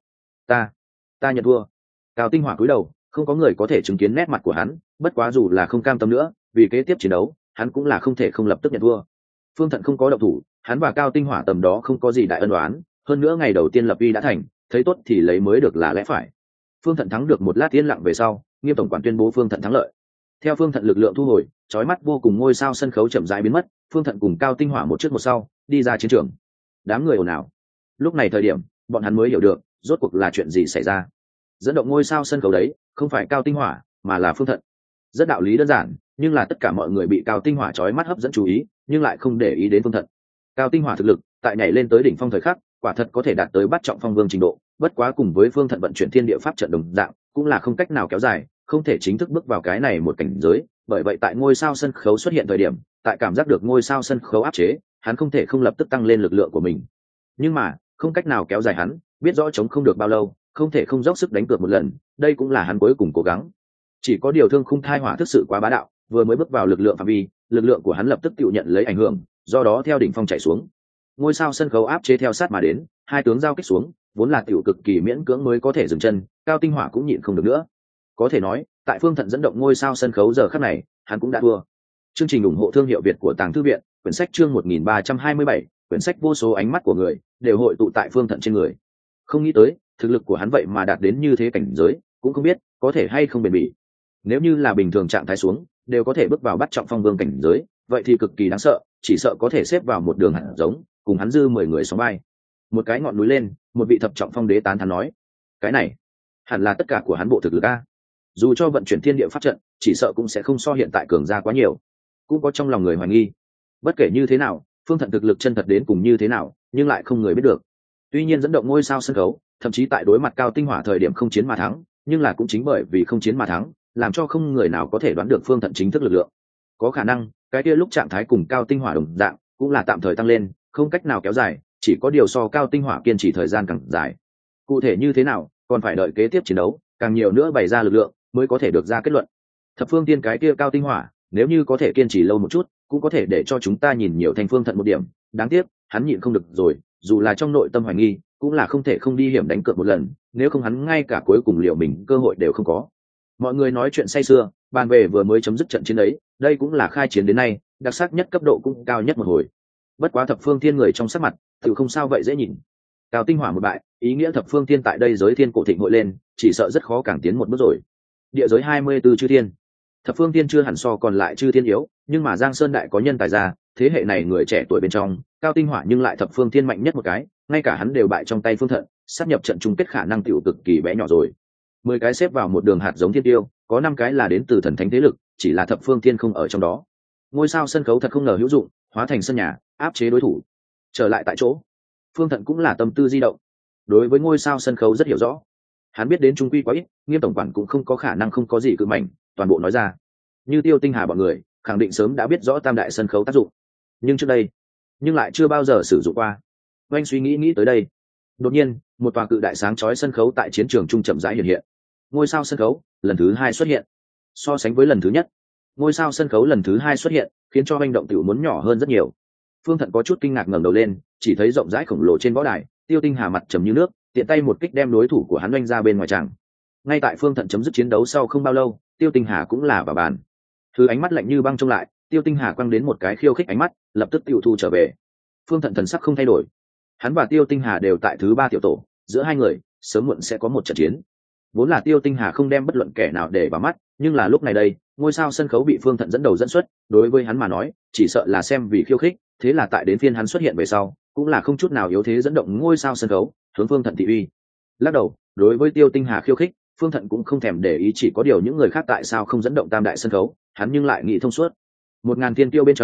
Ta nhận thua. Cao tinh hỏa cúi đầu, không có người có thể chứng kiến nét mặt của hắn, bất quá dù là không cam tâm nữa, vì kế tiếp chiến đấu, hắn cũng là không thể không lập tức nhận thua. Phương Thận không có động thủ, hắn và Cao tinh hỏa tầm đó không có gì đại ân oán, hơn nữa ngày đầu tiên lập uy đã thành, thấy tốt thì lấy mới được là lẽ phải. Phương Thận thắng được một lát yên lặng về sau, Nghiêm tổng quản tuyên bố Phương Thận thắng lợi. Theo Phương Thận lực lượng thu hồi, chói mắt vô cùng ngôi sao sân khấu chậm rãi biến mất, Phương Thận cùng Cao tinh hỏa một trước một sau đi ra chiến trường. Đám người ồn ào. Lúc này thời điểm, bọn hắn mới hiểu được rốt cuộc là chuyện gì xảy ra. Dẫn động ngôi sao sân khấu đấy không phải Cao tinh hỏa mà là Phương Thận. Rất đạo lý đơn giản, nhưng là tất cả mọi người bị Cao tinh hỏa chói mắt hấp dẫn chú ý, nhưng lại không để ý đến Phương Thận. Cao tinh hỏa thực lực tại nhảy lên tới đỉnh phong thời khắc, quả thật có thể đạt tới bắt trọng phong vương trình độ, bất quá cùng với Phương Thận vận chuyển thiên địa pháp trận đồng dạng, cũng là không cách nào kéo dài, không thể chính thức bước vào cái này một cảnh giới. Bởi vậy tại ngôi sao sân khấu xuất hiện thời điểm, tại cảm giác được ngôi sao sân khấu áp chế, hắn không thể không lập tức tăng lên lực lượng của mình. Nhưng mà không cách nào kéo dài, hắn biết rõ chống không được bao lâu, không thể không dốc sức đánh cược một lần, đây cũng là hắn cuối cùng cố gắng. Chỉ có điều thương khung thai hỏa thực sự quá bá đạo, vừa mới bước vào lực lượng phạm vi, lực lượng của hắn lập tức tự nhận lấy ảnh hưởng, do đó theo đỉnh phong chạy xuống. Ngôi sao sân khấu áp chế theo sát mà đến, hai tướng giao kích xuống, vốn là tiểu cực kỳ miễn cưỡng mới có thể dừng chân, Cao tinh hỏa cũng nhịn không được nữa. Có thể nói, tại Phương Thận dẫn động ngôi sao sân khấu giờ khắc này, hắn cũng đã thua. Chương trình ủng hộ thương hiệu Việt của Tàng Thư viện, quyển sách chương 1327, quyển sách vô số ánh mắt của người đều hội tụ tại Phương Thận trên người. Không nghĩ tới, thực lực của hắn vậy mà đạt đến như thế cảnh giới, cũng không biết có thể hay không bền bỉ. Nếu như là bình thường trạng thái xuống, đều có thể bước vào bắt trọng phong vương cảnh giới, vậy thì cực kỳ đáng sợ, chỉ sợ có thể xếp vào một đường hạt giống, cùng hắn dư 10 người sóng vai. Một cái ngọn núi lên, một vị thập trọng phong đế tán thán nói, cái này hẳn là tất cả của hắn bộ thực lực a. Dù cho vận chuyển thiên địa pháp trận, chỉ sợ cũng sẽ không so hiện tại cường ra quá nhiều. Cũng có trong lòng người hoài nghi. Bất kể như thế nào, Phương Thận thực lực chân thật đến cùng như thế nào, nhưng lại không người biết được. Tuy nhiên dẫn động ngôi sao sân khấu, thậm chí tại đối mặt Cao tinh hỏa thời điểm không chiến mà thắng, nhưng là cũng chính bởi vì không chiến mà thắng, làm cho không người nào có thể đoán được Phương Thận chính thức lực lượng. Có khả năng, cái kia lúc trạng thái cùng Cao tinh hỏa đồng dạng, cũng là tạm thời tăng lên, không cách nào kéo dài, chỉ có điều so Cao tinh hỏa kiên trì thời gian càng dài. Cụ thể như thế nào, còn phải đợi kế tiếp chiến đấu, càng nhiều nữa bày ra lực lượng, mới có thể được ra kết luận. Thập phương tiên cái kia Cao tinh hỏa, nếu như có thể kiên trì lâu một chút, cũng có thể để cho chúng ta nhìn nhiều thành Phương Thận một điểm. Đáng tiếc, hắn nhịn không được rồi, dù là trong nội tâm hoài nghi, cũng là không thể không đi hiểm đánh cược một lần, nếu không hắn ngay cả cuối cùng liệu mình cơ hội đều không có. Mọi người nói chuyện say sưa, bàn về vừa mới chấm dứt trận chiến ấy, đây cũng là khai chiến đến nay đặc sắc nhất, cấp độ cũng cao nhất một hồi. Bất quá thập phương thiên người trong sắc mặt tự không sao vậy dễ nhìn. Cao tinh hỏa một bại, ý nghĩa thập phương thiên tại đây giới thiên cổ thịnh hội lên, chỉ sợ rất khó càng tiến một bước rồi. Địa giới 24 chư thiên, thập phương thiên chưa hẳn so còn lại chư thiên yếu, nhưng mà Giang Sơn đại có nhân tài ra, thế hệ này người trẻ tuổi bên trong, Cao tinh hỏa nhưng lại thập phương thiên mạnh nhất một cái, ngay cả hắn đều bại trong tay Phương Thận, sắp nhập trận chung kết khả năng tiểu cực kỳ bé nhỏ rồi. 10 cái xếp vào một đường hạt giống thiên tiêu, có 5 cái là đến từ thần thánh thế lực, chỉ là thập phương thiên không ở trong đó. Ngôi sao sân khấu thật không ngờ hữu dụng, hóa thành sân nhà, áp chế đối thủ. Trở lại tại chỗ, Phương Thận cũng là tâm tư di động. Đối với ngôi sao sân khấu rất hiểu rõ, hắn biết đến trung quy quá ít, Nghiêm tổng quản cũng không có khả năng không có gì cự mảnh toàn bộ nói ra. Như Tiêu Tinh Hà bọn người, khẳng định sớm đã biết rõ tam đại sân khấu tác dụng, nhưng trước đây, nhưng lại chưa bao giờ sử dụng qua. Oanh suy nghĩ tới đây, đột nhiên, một tòa cự đại sáng chói sân khấu tại chiến trường trung chậm rãi hiện hiện. Ngôi sao sân khấu lần thứ 2 xuất hiện. So sánh với lần thứ nhất, ngôi sao sân khấu lần thứ 2 xuất hiện, khiến cho hành động tiểu muốn nhỏ hơn rất nhiều. Phương Thận có chút kinh ngạc ngẩng đầu lên, chỉ thấy rộng rãi khổng lồ trên võ đài, Tiêu Tinh Hà mặt trầm như nước, tiện tay một kích đem đối thủ của hắn oanh ra bên ngoài tràng. Ngay tại Phương Thận chấm dứt chiến đấu sau không bao lâu, Tiêu Tinh Hà cũng là vào bàn. Thứ ánh mắt lạnh như băng trông lại, Tiêu Tinh Hà quăng đến một cái khiêu khích ánh mắt, lập tức tiêu thu trở về. Phương Thận thần sắc không thay đổi. Hắn và Tiêu Tinh Hà đều tại thứ 3 tiểu tổ, giữa hai người sớm muộn sẽ có một trận chiến. Vốn là Tiêu Tinh Hà không đem bất luận kẻ nào để vào mắt, nhưng là lúc này đây, ngôi sao sân khấu bị Phương Thận dẫn đầu dẫn xuất, đối với hắn mà nói, chỉ sợ là xem vì khiêu khích, thế là tại đến phiên hắn xuất hiện về sau, cũng là không chút nào yếu thế dẫn động ngôi sao sân khấu, hướng Phương Thận thị uy. Lắc đầu, đối với Tiêu Tinh Hà khiêu khích, Phương Thận cũng không thèm để ý, chỉ có điều những người khác tại sao không dẫn động tam đại sân khấu, hắn nhưng lại nghĩ thông suốt. 1000 thiên tiêu bên trong,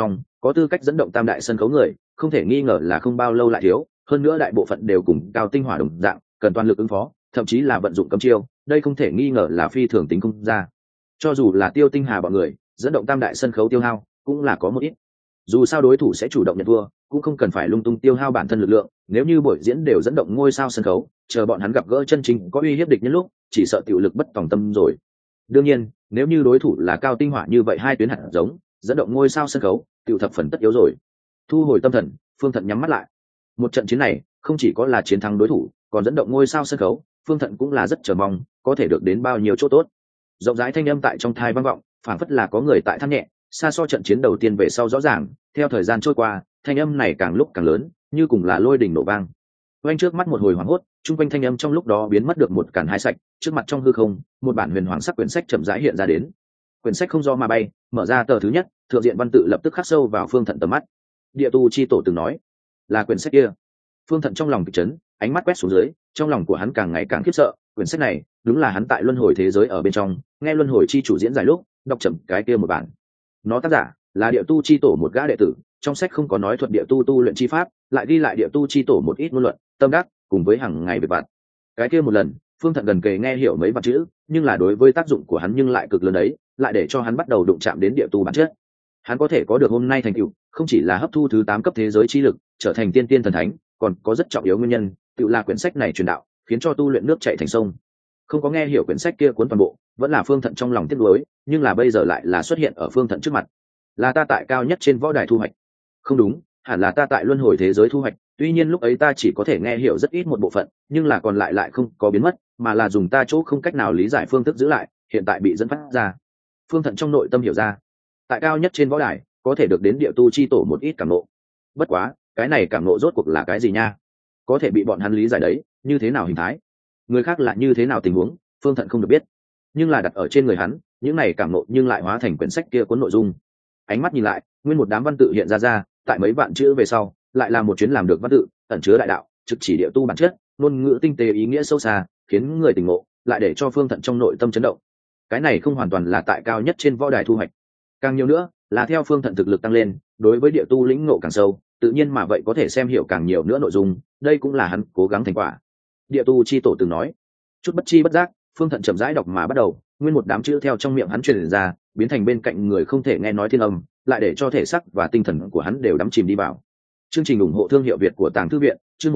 có tư cách dẫn động tam đại sân khấu người không thể nghi ngờ là không bao lâu lại thiếu, hơn nữa đại bộ phận đều cùng cao tinh hỏa đồng dạng cần toàn lực ứng phó, thậm chí là vận dụng cấm chiêu, đây không thể nghi ngờ là phi thường tính không ra. Cho dù là Tiêu Tinh Hà bọn người dẫn động tam đại sân khấu tiêu hao cũng là có một ít, dù sao đối thủ sẽ chủ động nhận thua cũng không cần phải lung tung tiêu hao bản thân lực lượng, nếu như buổi diễn đều dẫn động ngôi sao sân khấu, chờ bọn hắn gặp gỡ chân chính có uy hiếp địch nhân lúc chỉ sợ tiểu lực bất tòng tâm rồi. Đương nhiên nếu như đối thủ là cao tinh hỏa như vậy hai tuyến hạt giống dẫn động ngôi sao sân khấu tiểu thập phần tất yếu rồi. Thu hồi tâm thần, Phương Thận nhắm mắt lại. Một trận chiến này không chỉ có là chiến thắng đối thủ, còn dẫn động ngôi sao sân khấu, Phương Thận cũng là rất chờ mong có thể được đến bao nhiêu chỗ tốt. Rộng rãi thanh âm tại trong thai vang vọng, phảng phất là có người tại than nhẹ, xa so trận chiến đầu tiên về sau rõ ràng. Theo thời gian trôi qua, thanh âm này càng lúc càng lớn, như cùng là lôi đình nổ vang. Quanh trước mắt một hồi hoảng hốt, trung quanh thanh âm trong lúc đó biến mất được một càn hai sạch, trước mặt trong hư không, một bản huyền hoàng sắc quyển sách chậm rãi hiện ra đến. Quyển sách không do mà bay, mở ra tờ thứ nhất, thượng diện văn tự lập tức khắc sâu vào Phương Thận tầm mắt. Địa tu chi tổ từng nói, là quyển sách kia. Phương Thận trong lòng kịch chấn, ánh mắt quét xuống dưới, trong lòng của hắn càng ngày càng khiếp sợ. Quyển sách này đúng là hắn tại luân hồi thế giới ở bên trong nghe luân hồi chi chủ diễn giải lúc đọc chậm cái kia một bản. Nó tác giả là địa tu chi tổ một gã đệ tử, trong sách không có nói thuật địa tu tu luyện chi pháp, lại ghi lại địa tu chi tổ một ít ngôn luận tâm đắc cùng với hàng ngày việc vặt. Cái kia một lần Phương Thận gần kề nghe hiểu mấy vạn chữ, nhưng là đối với tác dụng của hắn nhưng lại cực lớn đấy, lại để cho hắn bắt đầu đụng chạm đến địa tu bản chất. Hắn có thể có được hôm nay thành tựu không chỉ là hấp thu thứ 8 cấp thế giới chi lực trở thành tiên tiên thần thánh, còn có rất trọng yếu nguyên nhân, tự là quyển sách này truyền đạo khiến cho tu luyện nước chảy thành sông. Không có nghe hiểu quyển sách kia cuốn toàn bộ vẫn là Phương Thận trong lòng tiếc nuối, nhưng là bây giờ lại là xuất hiện ở Phương Thận trước mặt. Là ta tại cao nhất trên võ đài thu hoạch. Không đúng, hẳn là ta tại luân hồi thế giới thu hoạch, tuy nhiên lúc ấy ta chỉ có thể nghe hiểu rất ít một bộ phận, nhưng là còn lại không có biến mất, mà là dùng ta chỗ không cách nào lý giải phương thức giữ lại, hiện tại bị dẫn phát ra. Phương Thận trong nội tâm hiểu ra, tại cao nhất trên võ đài có thể được đến địa tu chi tổ một ít cảm nộ. Bất quá cái này cảm nộ rốt cuộc là cái gì nha? Có thể bị bọn hắn lý giải đấy, như thế nào hình thái, người khác là như thế nào tình huống, Phương Thận không được biết, nhưng là đặt ở trên người hắn, những này cảm nộ nhưng lại hóa thành quyển sách kia cuốn nội dung. Ánh mắt nhìn lại, nguyên một đám văn tự hiện ra, tại mấy vạn chữ về sau, lại là một chuyến làm được văn tự, ẩn chứa đại đạo, trực chỉ địa tu bản chất, ngôn ngữ tinh tế ý nghĩa sâu xa, khiến người tỉnh ngộ, lại để cho Phương Thận trong nội tâm chấn động. Cái này không hoàn toàn là tại cao nhất trên võ đài thu hoạch, càng nhiều nữa là theo Phương Thận thực lực tăng lên, đối với địa tu lĩnh ngộ càng sâu, tự nhiên mà vậy có thể xem hiểu càng nhiều nữa nội dung, đây cũng là hắn cố gắng thành quả. Địa tu chi tổ từng nói, chút bất chi bất giác, Phương Thận chậm rãi đọc mà bắt đầu, nguyên một đám chữ theo trong miệng hắn truyền ra, biến thành bên cạnh người không thể nghe nói thiên âm, lại để cho thể xác và tinh thần của hắn đều đắm chìm đi vào. Chương trình ủng hộ thương hiệu Việt của Tàng Thư viện, chương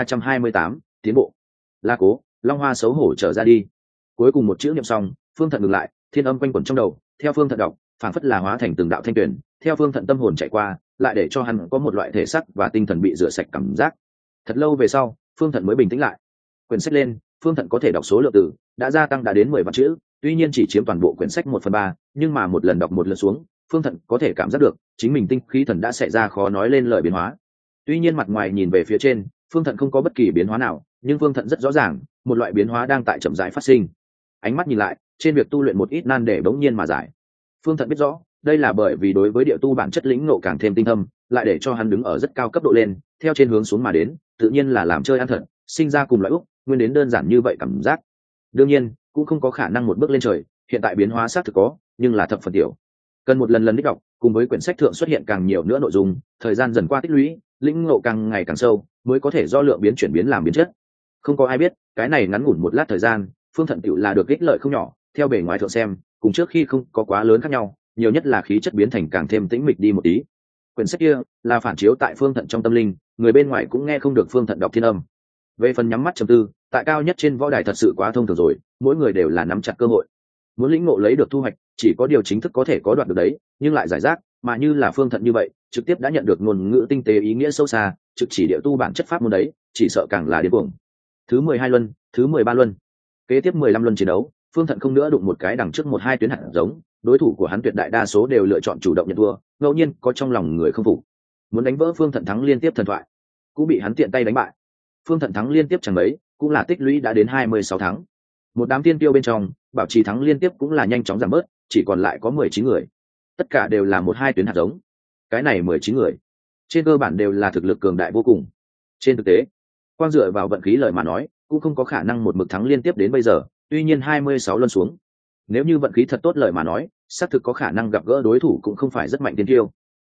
1328, tiến bộ. La Cố, Long Hoa xấu hổ trở ra đi. Cuối cùng một chữ niệm xong, Phương Thận ngừng lại, thiên âm quanh quẩn trong đầu, theo Phương Thận đọc, phảng phất là hóa thành từng đạo thanh tuyển, theo Phương Thận tâm hồn chạy qua, lại để cho hắn có một loại thể xác và tinh thần bị rửa sạch cảm giác. Thật lâu về sau, Phương Thận mới bình tĩnh lại. Quyển sách lên, Phương Thận có thể đọc số lượng từ đã gia tăng đã đến 10 vạn chữ, tuy nhiên chỉ chiếm toàn bộ quyển sách 1/3, nhưng mà một lần đọc một lượt xuống, Phương Thận có thể cảm giác được chính mình tinh khí thần đã xảy ra khó nói lên lời biến hóa. Tuy nhiên mặt ngoài nhìn về phía trên, Phương Thận không có bất kỳ biến hóa nào, nhưng Phương Thận rất rõ ràng, một loại biến hóa đang tại chậm rãi phát sinh. Ánh mắt nhìn lại, trên việc tu luyện một ít nan đề bỗng nhiên mà giải. Phương Thận biết rõ, đây là bởi vì đối với địa tu bản chất lĩnh ngộ càng thêm tinh thâm, lại để cho hắn đứng ở rất cao cấp độ lên, theo trên hướng xuống mà đến, tự nhiên là làm chơi ăn thật, sinh ra cùng loại úc, nguyên đến đơn giản như vậy cảm giác. Đương nhiên, cũng không có khả năng một bước lên trời, hiện tại biến hóa xác thực có, nhưng là thập phần tiểu. Cần một lần lần đích đọc, cùng với quyển sách thượng xuất hiện càng nhiều nữa nội dung, thời gian dần qua tích lũy, lĩnh ngộ càng ngày càng sâu, mới có thể do lượng biến chuyển biến làm biến chất. Không có ai biết, cái này ngắn ngủn một lát thời gian, Phương Thận tiểu là được ích lợi không nhỏ, theo bề ngoài thượng xem, cùng trước khi không có quá lớn khác nhau, nhiều nhất là khí chất biến thành càng thêm tĩnh mịch đi một tí. Quyển sách kia là phản chiếu tại Phương Thận trong tâm linh, người bên ngoài cũng nghe không được Phương Thận đọc thiên âm. Về phần nhắm mắt trầm tư, tại cao nhất trên võ đài thật sự quá thông thường rồi, mỗi người đều là nắm chặt cơ hội. Muốn lĩnh ngộ lấy được thu hoạch, chỉ có điều chính thức có thể có đoạt được đấy, nhưng lại giải rác, mà như là Phương Thận như vậy, trực tiếp đã nhận được ngôn ngữ tinh tế ý nghĩa sâu xa, trực chỉ địa tu bản chất pháp môn đấy, chỉ sợ càng là điên cuồng. Thứ 12 luân, thứ 13 luân, kế tiếp 15 luân chiến đấu, Phương Thận không nữa đụng một cái đằng trước một hai tuyến hạt giống, đối thủ của hắn tuyệt đại đa số đều lựa chọn chủ động nhận thua, ngẫu nhiên có trong lòng người không phục, muốn đánh vỡ Phương Thận thắng liên tiếp thần thoại, cũng bị hắn tiện tay đánh bại. Phương Thận thắng liên tiếp chẳng mấy, cũng là tích lũy đã đến 26 thắng. Một đám tiên tiêu bên trong, bảo trì thắng liên tiếp cũng là nhanh chóng giảm bớt, chỉ còn lại có 19 người. Tất cả đều là một hai tuyến hạt giống. Cái này 19 người, trên cơ bản đều là thực lực cường đại vô cùng. Trên thực tế, quang dựa vào vận khí lời mà nói, cũng không có khả năng một mực thắng liên tiếp đến bây giờ, tuy nhiên 26 luân xuống. Nếu như vận khí thật tốt lời mà nói, xác thực có khả năng gặp gỡ đối thủ cũng không phải rất mạnh tiên tiêu.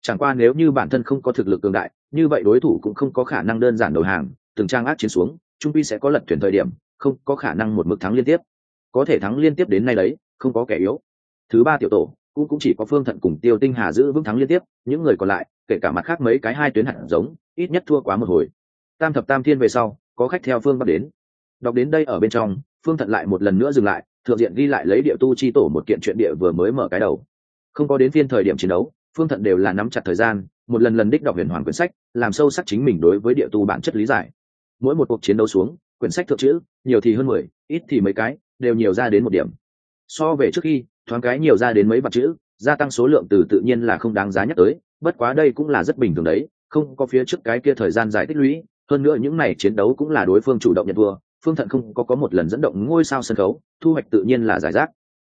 Chẳng qua nếu như bản thân không có thực lực cường đại, như vậy đối thủ cũng không có khả năng đơn giản đầu hàng, từng trang ác chiến xuống, trung quy sẽ có lật thuyền thời điểm, không có khả năng một mực thắng liên tiếp. Có thể thắng liên tiếp đến nay đấy, không có kẻ yếu. Thứ ba tiểu tổ cũng chỉ có Phương Thận cùng Tiêu Tinh Hà giữ vững thắng liên tiếp, những người còn lại, kể cả mặt khác mấy cái hai tuyến hạt giống, ít nhất thua quá một hồi. Tam thập tam thiên về sau, có khách theo phương bắc đến. Đọc đến đây ở bên trong, Phương Thận lại một lần nữa dừng lại, thượng diện ghi lại lấy địa tu chi tổ một kiện chuyện địa vừa mới mở cái đầu. Không có đến phiên thời điểm chiến đấu, Phương Thận đều là nắm chặt thời gian, một lần lần đích đọc huyền hoàn quyển sách, làm sâu sắc chính mình đối với địa tu bản chất lý giải. Mỗi một cuộc chiến đấu xuống, quyển sách thượng chữ, nhiều thì hơn 10, ít thì mấy cái, đều nhiều ra đến một điểm. So về trước khi, thoáng cái nhiều ra đến mấy vạn chữ, gia tăng số lượng từ tự nhiên là không đáng giá nhắc tới, bất quá đây cũng là rất bình thường đấy, không có phía trước cái kia thời gian dài tích lũy, hơn nữa những này chiến đấu cũng là đối phương chủ động nhận thua, Phương Thận không có một lần dẫn động ngôi sao sân khấu, thu hoạch tự nhiên là giải rác.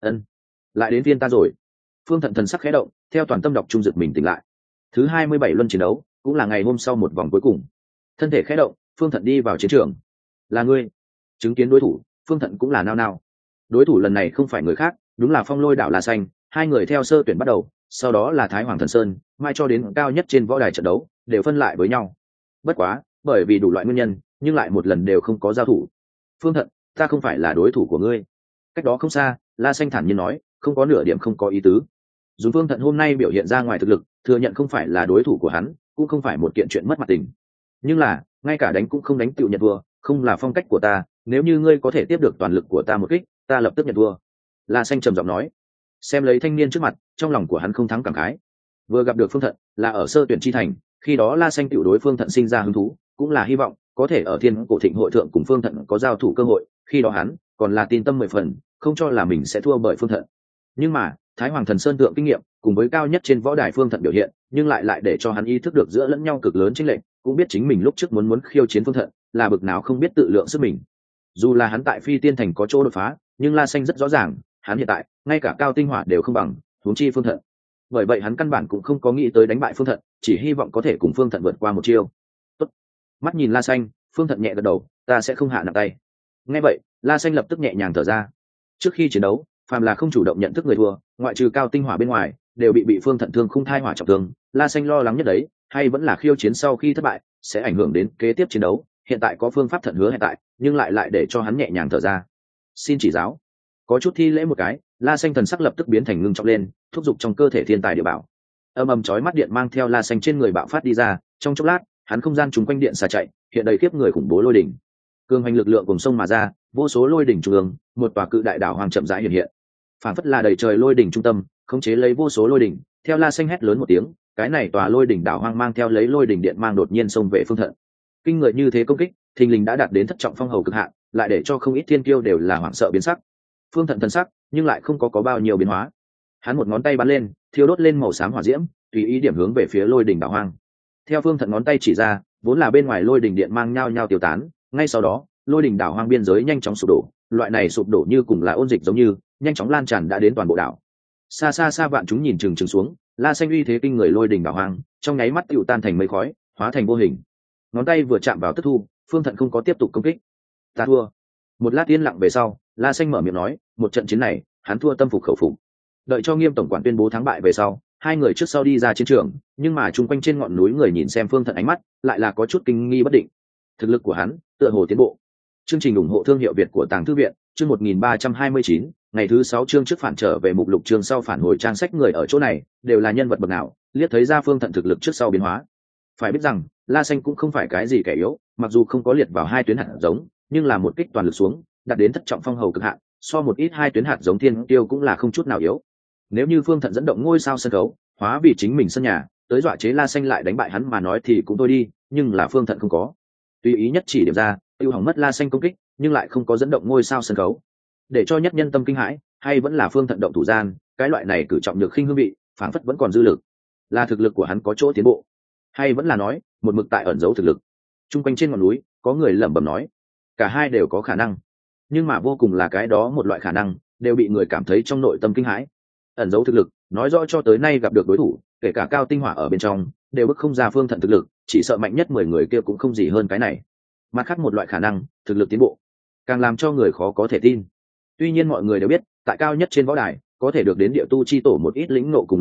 Lại đến viên ta rồi. Phương Thận thần sắc khẽ động, theo toàn tâm đọc trung dực mình tỉnh lại. Thứ 27 luân chiến đấu, cũng là ngày hôm sau một vòng cuối cùng. Thân thể khẽ động, Phương Thận đi vào chiến trường. Là ngươi. Chứng kiến đối thủ, Phương Thận cũng là nao nao. Đối thủ lần này không phải người khác, đúng là Phong Lôi Đảo La Xanh, hai người theo sơ tuyển bắt đầu, sau đó là Thái Hoàng Thần Sơn, mai cho đến cao nhất trên võ đài trận đấu, đều phân lại với nhau. Bất quá, bởi vì đủ loại nguyên nhân, nhưng lại một lần đều không có giao thủ. Phương Thận, ta không phải là đối thủ của ngươi. Cách đó không xa, La Xanh thản nhiên nói, không có nửa điểm không có ý tứ. Dù Phương Thận hôm nay biểu hiện ra ngoài thực lực, thừa nhận không phải là đối thủ của hắn, cũng không phải một kiện chuyện mất mặt tình. Nhưng là, ngay cả đánh cũng không đánh tựu nhận thua, không là phong cách của ta, nếu như ngươi có thể tiếp được toàn lực của ta một kích, ta lập tức nhận thua. La Xanh trầm giọng nói. Xem lấy thanh niên trước mặt, trong lòng của hắn không thắng cảm khái. Vừa gặp được Phương Thận, là ở sơ tuyển chi thành, khi đó La Xanh tựu đối Phương Thận sinh ra hứng thú, cũng là hy vọng có thể ở Thiên Cổ Thịnh hội thượng cùng Phương Thận có giao thủ cơ hội, khi đó hắn còn là tin tâm 10 phần, không cho là mình sẽ thua bởi Phương Thận. Nhưng mà, Thái Hoàng Thần Sơn thượng kinh nghiệm, cùng với cao nhất trên võ đài Phương Thận biểu hiện, nhưng lại để cho hắn ý thức được giữa lẫn nhau cực lớn chênh lệch, cũng biết chính mình lúc trước muốn khiêu chiến Phương Thận, là bực nào không biết tự lượng sức mình. Dù là hắn tại Phi Tiên Thành có chỗ đột phá, nhưng La Xanh rất rõ ràng, hắn hiện tại ngay cả cao tinh hỏa đều không bằng, huống chi Phương Thận. Bởi vậy hắn căn bản cũng không có nghĩ tới đánh bại Phương Thận, chỉ hy vọng có thể cùng Phương Thận vượt qua một chiêu. Tốt. Mắt nhìn La Xanh, Phương Thận nhẹ gật đầu, ta sẽ không hạ nặng tay. Nghe vậy, La Xanh lập tức nhẹ nhàng thở ra. Trước khi chiến đấu, phàm là không chủ động nhận thức người thua, ngoại trừ cao tinh hỏa bên ngoài, đều bị Phương Thận thương khung thai hỏa trọng thương. La Xanh lo lắng nhất đấy, hay vẫn là khiêu chiến sau khi thất bại, sẽ ảnh hưởng đến kế tiếp chiến đấu. Hiện tại có phương pháp Thận hứa hiện tại, nhưng lại để cho hắn nhẹ nhàng thở ra. Xin chỉ giáo. Có chút thi lễ một cái, La Xanh thần sắc lập tức biến thành ngưng trọng lên, thúc giục trong cơ thể thiên tài địa bảo. Âm ầm chói mắt điện mang theo La Xanh trên người bạo phát đi ra, trong chốc lát, hắn không gian trùng quanh điện xà chạy, hiện đầy khiếp người khủng bố lôi đỉnh. Cương hành lực lượng cùng sông mà ra, vô số lôi đỉnh trung ương, một tòa cự đại đảo hoàng chậm rãi hiện hiện. Phản phất là đầy trời lôi đỉnh trung tâm, khống chế lấy vô số lôi đỉnh, theo La Xanh hét lớn một tiếng, cái này tòa lôi đỉnh đảo hoang mang theo lấy lôi đỉnh điện mang đột nhiên xông về Phương Thận. Kinh người như thế công kích, thình lình đã đạt đến thất trọng phong hầu cực hạn, lại để cho không ít thiên kiêu đều là hoảng sợ biến sắc. Phương Thận thần sắc, nhưng lại không có bao nhiêu biến hóa. Hắn một ngón tay bắn lên, thiêu đốt lên màu xám hỏa diễm, tùy ý điểm hướng về phía lôi đỉnh đảo hoang. Theo Phương Thận ngón tay chỉ ra, vốn là bên ngoài lôi đỉnh điện mang nhao nhao tiêu tán, ngay sau đó, lôi đỉnh đảo hoang biên giới nhanh chóng sụp đổ, loại này sụp đổ như cùng là ôn dịch giống như, nhanh chóng lan tràn đã đến toàn bộ đảo. Xa xa xa vạn chúng nhìn chừng chừng xuống, La Xanh uy thế kinh người lôi đỉnh đảo hoang, trong nháy mắt tựu tan thành mây khói, hóa thành vô hình. Ngón tay vừa chạm vào tức thu, Phương Thận không có tiếp tục công kích. Ta thua. Một lát yên lặng về sau, La Xanh mở miệng nói, một trận chiến này, hắn thua tâm phục khẩu phục. Đợi cho Nghiêm tổng quản tuyên bố thắng bại về sau, hai người trước sau đi ra chiến trường, nhưng mà chung quanh trên ngọn núi người nhìn xem Phương Thận ánh mắt, lại là có chút kinh nghi bất định. Thực lực của hắn, tựa hồ tiến bộ. Chương trình ủng hộ thương hiệu Việt của Tàng Thư viện, chương 1329, ngày thứ 6 chương trước phản trở về mục lục chương sau phản hồi trang sách người ở chỗ này, đều là nhân vật bậc nào, liếc thấy ra Phương Thận thực lực trước sau biến hóa. Phải biết rằng, La Xanh cũng không phải cái gì kẻ yếu, mặc dù không có liệt vào hai tuyến hạt giống, nhưng là một kích toàn lực xuống, đạt đến thất trọng phong hầu cực hạn, so một ít hai tuyến hạt giống thiên tiêu cũng là không chút nào yếu. Nếu như Phương Thận dẫn động ngôi sao sân khấu, hóa vì chính mình sân nhà, tới dọa chế La Xanh lại đánh bại hắn mà nói thì cũng thôi đi, nhưng là Phương Thận không có. Tùy ý nhất chỉ điểm ra, tiêu hỏng mất La Xanh công kích, nhưng lại không có dẫn động ngôi sao sân khấu. Để cho nhất nhân tâm kinh hãi, hay vẫn là Phương Thận động thủ gian, cái loại này cử trọng nhược khinh hương vị, phản phất vẫn còn dư lực. Là thực lực của hắn có chỗ tiến bộ, hay vẫn là nói, một mực tại ẩn giấu thực lực. Trung quanh trên ngọn núi, có người lẩm bẩm nói, cả hai đều có khả năng, nhưng mà vô cùng là cái đó một loại khả năng, đều bị người cảm thấy trong nội tâm kinh hãi. Ẩn giấu thực lực, nói rõ cho tới nay gặp được đối thủ, kể cả cao tinh hỏa ở bên trong, đều bức không ra Phương Thận thực lực, chỉ sợ mạnh nhất 10 người kia cũng không gì hơn cái này. Mặt khác một loại khả năng, thực lực tiến bộ, càng làm cho người khó có thể tin. Tuy nhiên mọi người đều biết, tại cao nhất trên võ đài, có thể được đến địa tu chi tổ một ít lĩnh ngộ cùng lực lượng,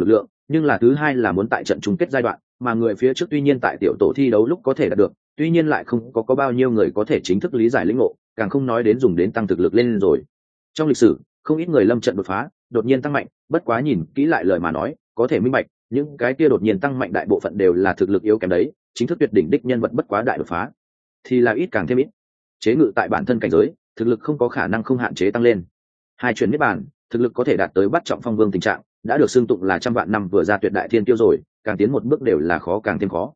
nhưng là thứ hai là muốn tại trận chung kết giai đoạn, mà người phía trước tuy nhiên tại tiểu tổ thi đấu lúc có thể đạt được, tuy nhiên lại không có bao nhiêu người có thể chính thức lý giải lĩnh ngộ, càng không nói đến dùng đến tăng thực lực lên rồi. Trong lịch sử, không ít người lâm trận đột phá, đột nhiên tăng mạnh, bất quá nhìn kỹ lại lời mà nói, có thể minh bạch, những cái kia đột nhiên tăng mạnh đại bộ phận đều là thực lực yếu kém đấy, chính thức tuyệt đỉnh đích nhân vật bất quá đại đột phá, thì là ít càng thêm ít. Chế ngự tại bản thân cảnh giới, thực lực không có khả năng không hạn chế tăng lên. Hai chuyển niết bàn, thực lực có thể đạt tới bắt trọng phong vương tình trạng, đã được xưng tụng là trăm vạn năm vừa ra tuyệt đại thiên tiêu rồi, càng tiến một bước đều là khó càng thêm khó.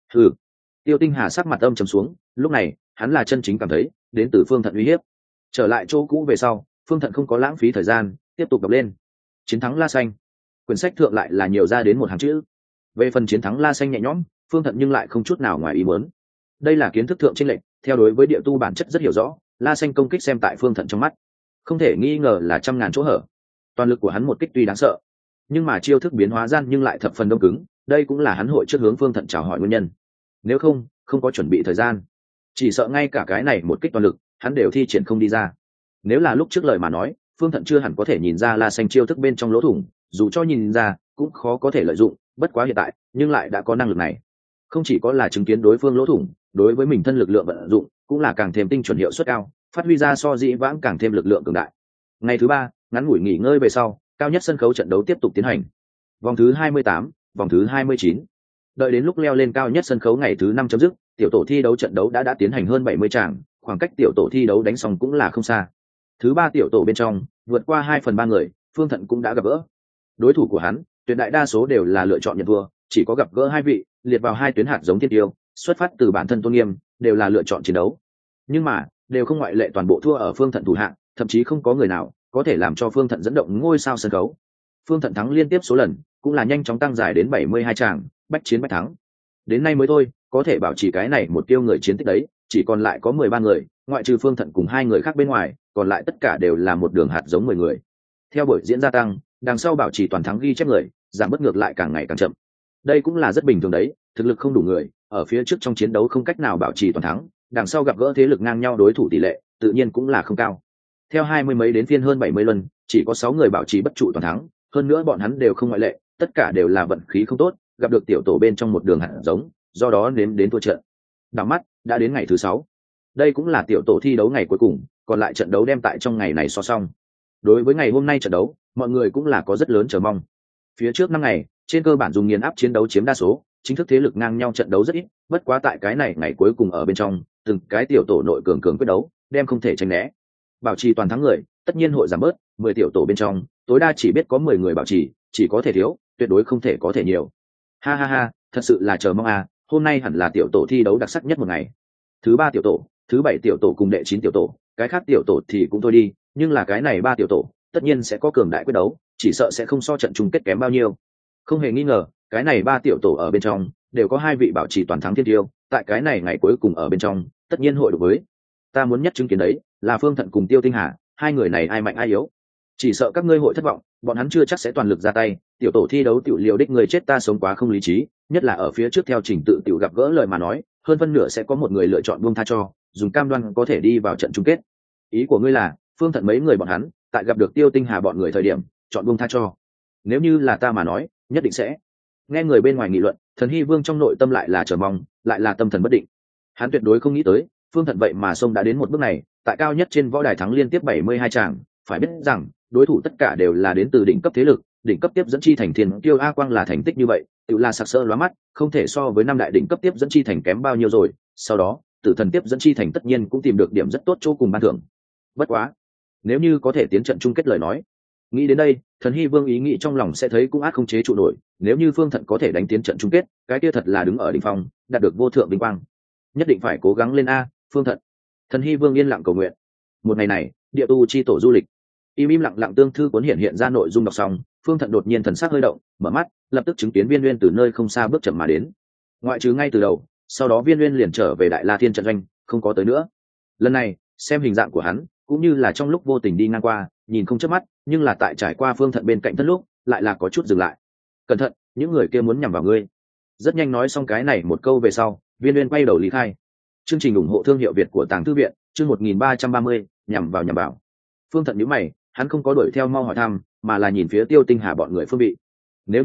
Tiêu Tinh Hà sắc mặt âm trầm xuống, lúc này hắn là chân chính cảm thấy đến từ Phương Thận uy hiếp. Trở lại chỗ cũ về sau, Phương Thận không có lãng phí thời gian, tiếp tục đọc lên. Chiến thắng La Xanh. Quyển sách thượng lại là nhiều ra đến một hàng chữ. Về phần chiến thắng La Xanh nhẹ nhõm, Phương Thận nhưng lại không chút nào ngoài ý muốn. Đây là kiến thức thượng chênh lệch, theo đối với địa tu bản chất rất hiểu rõ, La Xanh công kích xem tại Phương Thận trong mắt, không thể nghi ngờ là trăm ngàn chỗ hở. Toàn lực của hắn một kích tuy đáng sợ, nhưng mà chiêu thức biến hóa gian nhưng lại thập phần đông cứng, đây cũng là hắn hội trước hướng Phương Thận chào hỏi nguyên nhân. Nếu không có chuẩn bị thời gian, chỉ sợ ngay cả cái này một kích toàn lực hắn đều thi triển không đi ra. Nếu là lúc trước lời mà nói, Phương Thận chưa hẳn có thể nhìn ra La Xanh chiêu thức bên trong lỗ thủng, dù cho nhìn ra cũng khó có thể lợi dụng, bất quá hiện tại nhưng lại đã có năng lực này, không chỉ có là chứng kiến đối phương lỗ thủng, đối với mình thân lực lượng vận dụng cũng là càng thêm tinh chuẩn hiệu suất cao, phát huy ra so dĩ vãng càng thêm lực lượng cường đại. Ngày thứ ba, ngắn ngủi nghỉ ngơi về sau, cao nhất sân khấu trận đấu tiếp tục tiến hành. Vòng thứ 28, vòng thứ 29. Đợi đến lúc leo lên cao nhất sân khấu ngày thứ 5 chấm dứt, tiểu tổ thi đấu trận đấu đã tiến hành hơn 70 tràng, khoảng cách tiểu tổ thi đấu đánh xong cũng là không xa. Thứ ba tiểu tổ bên trong, vượt qua 2/3 người, Phương Thận cũng đã gặp gỡ. Đối thủ của hắn, tuyệt đại đa số đều là lựa chọn nhận vua, chỉ có gặp gỡ hai vị, liệt vào hai tuyến hạt giống thiên tiêu, xuất phát từ bản thân tôn nghiêm, đều là lựa chọn chiến đấu. Nhưng mà, đều không ngoại lệ toàn bộ thua ở Phương Thận thủ hạng, thậm chí không có người nào có thể làm cho Phương Thận dẫn động ngôi sao sân khấu. Phương Thận thắng liên tiếp số lần, cũng là nhanh chóng tăng dài đến 72 tràng, bách chiến bách thắng. Đến nay mới thôi, có thể bảo trì cái này một tiêu người chiến tích đấy, chỉ còn lại có 13 người, ngoại trừ Phương Thận cùng hai người khác bên ngoài, còn lại tất cả đều là một đường hạt giống 10 người. Theo buổi diễn gia tăng, đằng sau bảo trì toàn thắng ghi chép người, giảm bất ngược lại càng ngày càng chậm. Đây cũng là rất bình thường đấy, thực lực không đủ người, ở phía trước trong chiến đấu không cách nào bảo trì toàn thắng, đằng sau gặp gỡ thế lực ngang nhau đối thủ tỷ lệ, tự nhiên cũng là không cao. Theo 20 mấy đến phiên hơn 70 lần, chỉ có 6 người bảo trì bất trụ toàn thắng, hơn nữa bọn hắn đều không ngoại lệ, tất cả đều là vận khí không tốt, gặp được tiểu tổ bên trong một đường hạt giống, do đó nếm đến thua trận. Đảo mắt, đã đến ngày thứ 6. Đây cũng là tiểu tổ thi đấu ngày cuối cùng, còn lại trận đấu đem tại trong ngày này so xong. Đối với ngày hôm nay trận đấu, mọi người cũng là có rất lớn chờ mong. Phía trước 5 ngày, trên cơ bản dùng nghiền áp chiến đấu chiếm đa số, chính thức thế lực ngang nhau trận đấu rất ít, bất quá tại cái này ngày cuối cùng ở bên trong, từng cái tiểu tổ nội cường quyết đấu, đem không thể tránh né. Bảo trì toàn thắng người, tất nhiên hội giảm bớt, 10 tiểu tổ bên trong, tối đa chỉ biết có 10 người bảo trì, chỉ có thể thiếu, tuyệt đối không thể có thể nhiều. Ha ha ha, thật sự là chờ mong à, hôm nay hẳn là tiểu tổ thi đấu đặc sắc nhất một ngày. Thứ 3 tiểu tổ, thứ 7 tiểu tổ cùng đệ 9 tiểu tổ, cái khác tiểu tổ thì cũng thôi đi, nhưng là cái này 3 tiểu tổ, tất nhiên sẽ có cường đại quyết đấu, chỉ sợ sẽ không so trận chung kết kém bao nhiêu. Không hề nghi ngờ, cái này 3 tiểu tổ ở bên trong đều có hai vị bảo trì toàn thắng thiên tiêu, tại cái này ngày cuối cùng ở bên trong, tất nhiên hội đối với. Ta muốn nhất chứng kiến đấy, là Phương Thận cùng Tiêu Tinh Hà, hai người này ai mạnh ai yếu. Chỉ sợ các ngươi hội thất vọng, bọn hắn chưa chắc sẽ toàn lực ra tay, tiểu tổ thi đấu tiểu liều đích người chết ta sống quá không lý trí, nhất là ở phía trước theo trình tự tiểu gặp gỡ lời mà nói, hơn phân nửa sẽ có một người lựa chọn buông tha cho, dùng cam đoan có thể đi vào trận chung kết. Ý của ngươi là, Phương Thận mấy người bọn hắn, tại gặp được Tiêu Tinh Hà bọn người thời điểm, chọn buông tha cho. Nếu như là ta mà nói, nhất định sẽ. Nghe người bên ngoài nghị luận, Thần Hy Vương trong nội tâm lại là chờ mong, lại là tâm thần bất định. Hắn tuyệt đối không nghĩ tới, Phương Thận vậy mà xông đã đến một bước này, tại cao nhất trên võ đài thắng liên tiếp 72 tràng, phải biết rằng, đối thủ tất cả đều là đến từ đỉnh cấp thế lực, đỉnh cấp tiếp dẫn chi thành Thiên Tiêu A Quang là thành tích như vậy, tự là sặc sỡ lóa mắt, không thể so với năm đại đỉnh cấp tiếp dẫn chi thành kém bao nhiêu rồi. Sau đó, Tử Thần tiếp dẫn chi thành tất nhiên cũng tìm được điểm rất tốt chỗ cùng ban thưởng. Bất quá, nếu như có thể tiến trận chung kết lời nói, nghĩ đến đây, Thần Hy Vương ý nghĩ trong lòng sẽ thấy cũng át không chế trụ nổi, nếu như Phương Thận có thể đánh tiến trận chung kết, cái kia thật là đứng ở đỉnh phong, đạt được vô thượng vinh quang. Nhất định phải cố gắng lên a, Phương Thận. Thần Hy Vương yên lặng cầu nguyện. Một ngày này, địa tu chi tổ du lịch, im lặng lặng tương thư cuốn hiện ra nội dung đọc xong, Phương Thận đột nhiên thần sắc hơi động, mở mắt, lập tức chứng kiến Viên Uyên từ nơi không xa bước chậm mà đến. Ngoại trừ ngay từ đầu, sau đó Viên Uyên liền trở về Đại La Thiên trận doanh, không có tới nữa. Lần này, xem hình dạng của hắn, cũng như là trong lúc vô tình đi ngang qua, nhìn không chớp mắt, nhưng là tại trải qua Phương Thận bên cạnh thân lúc, lại là có chút dừng lại. Cẩn thận, những người kia muốn nhằm vào ngươi. Rất nhanh nói xong cái này một câu về sau, Viên Uyên quay đầu lý khai. Chương trình ủng hộ thương hiệu Việt của Tàng Thư viện, chương 1330, nhằm vào. Phương Thận nhíu mày, hắn không có đuổi theo mau hỏi thăm, mà là nhìn phía Tiêu Tinh Hà bọn người phương vị. Nếu như nói,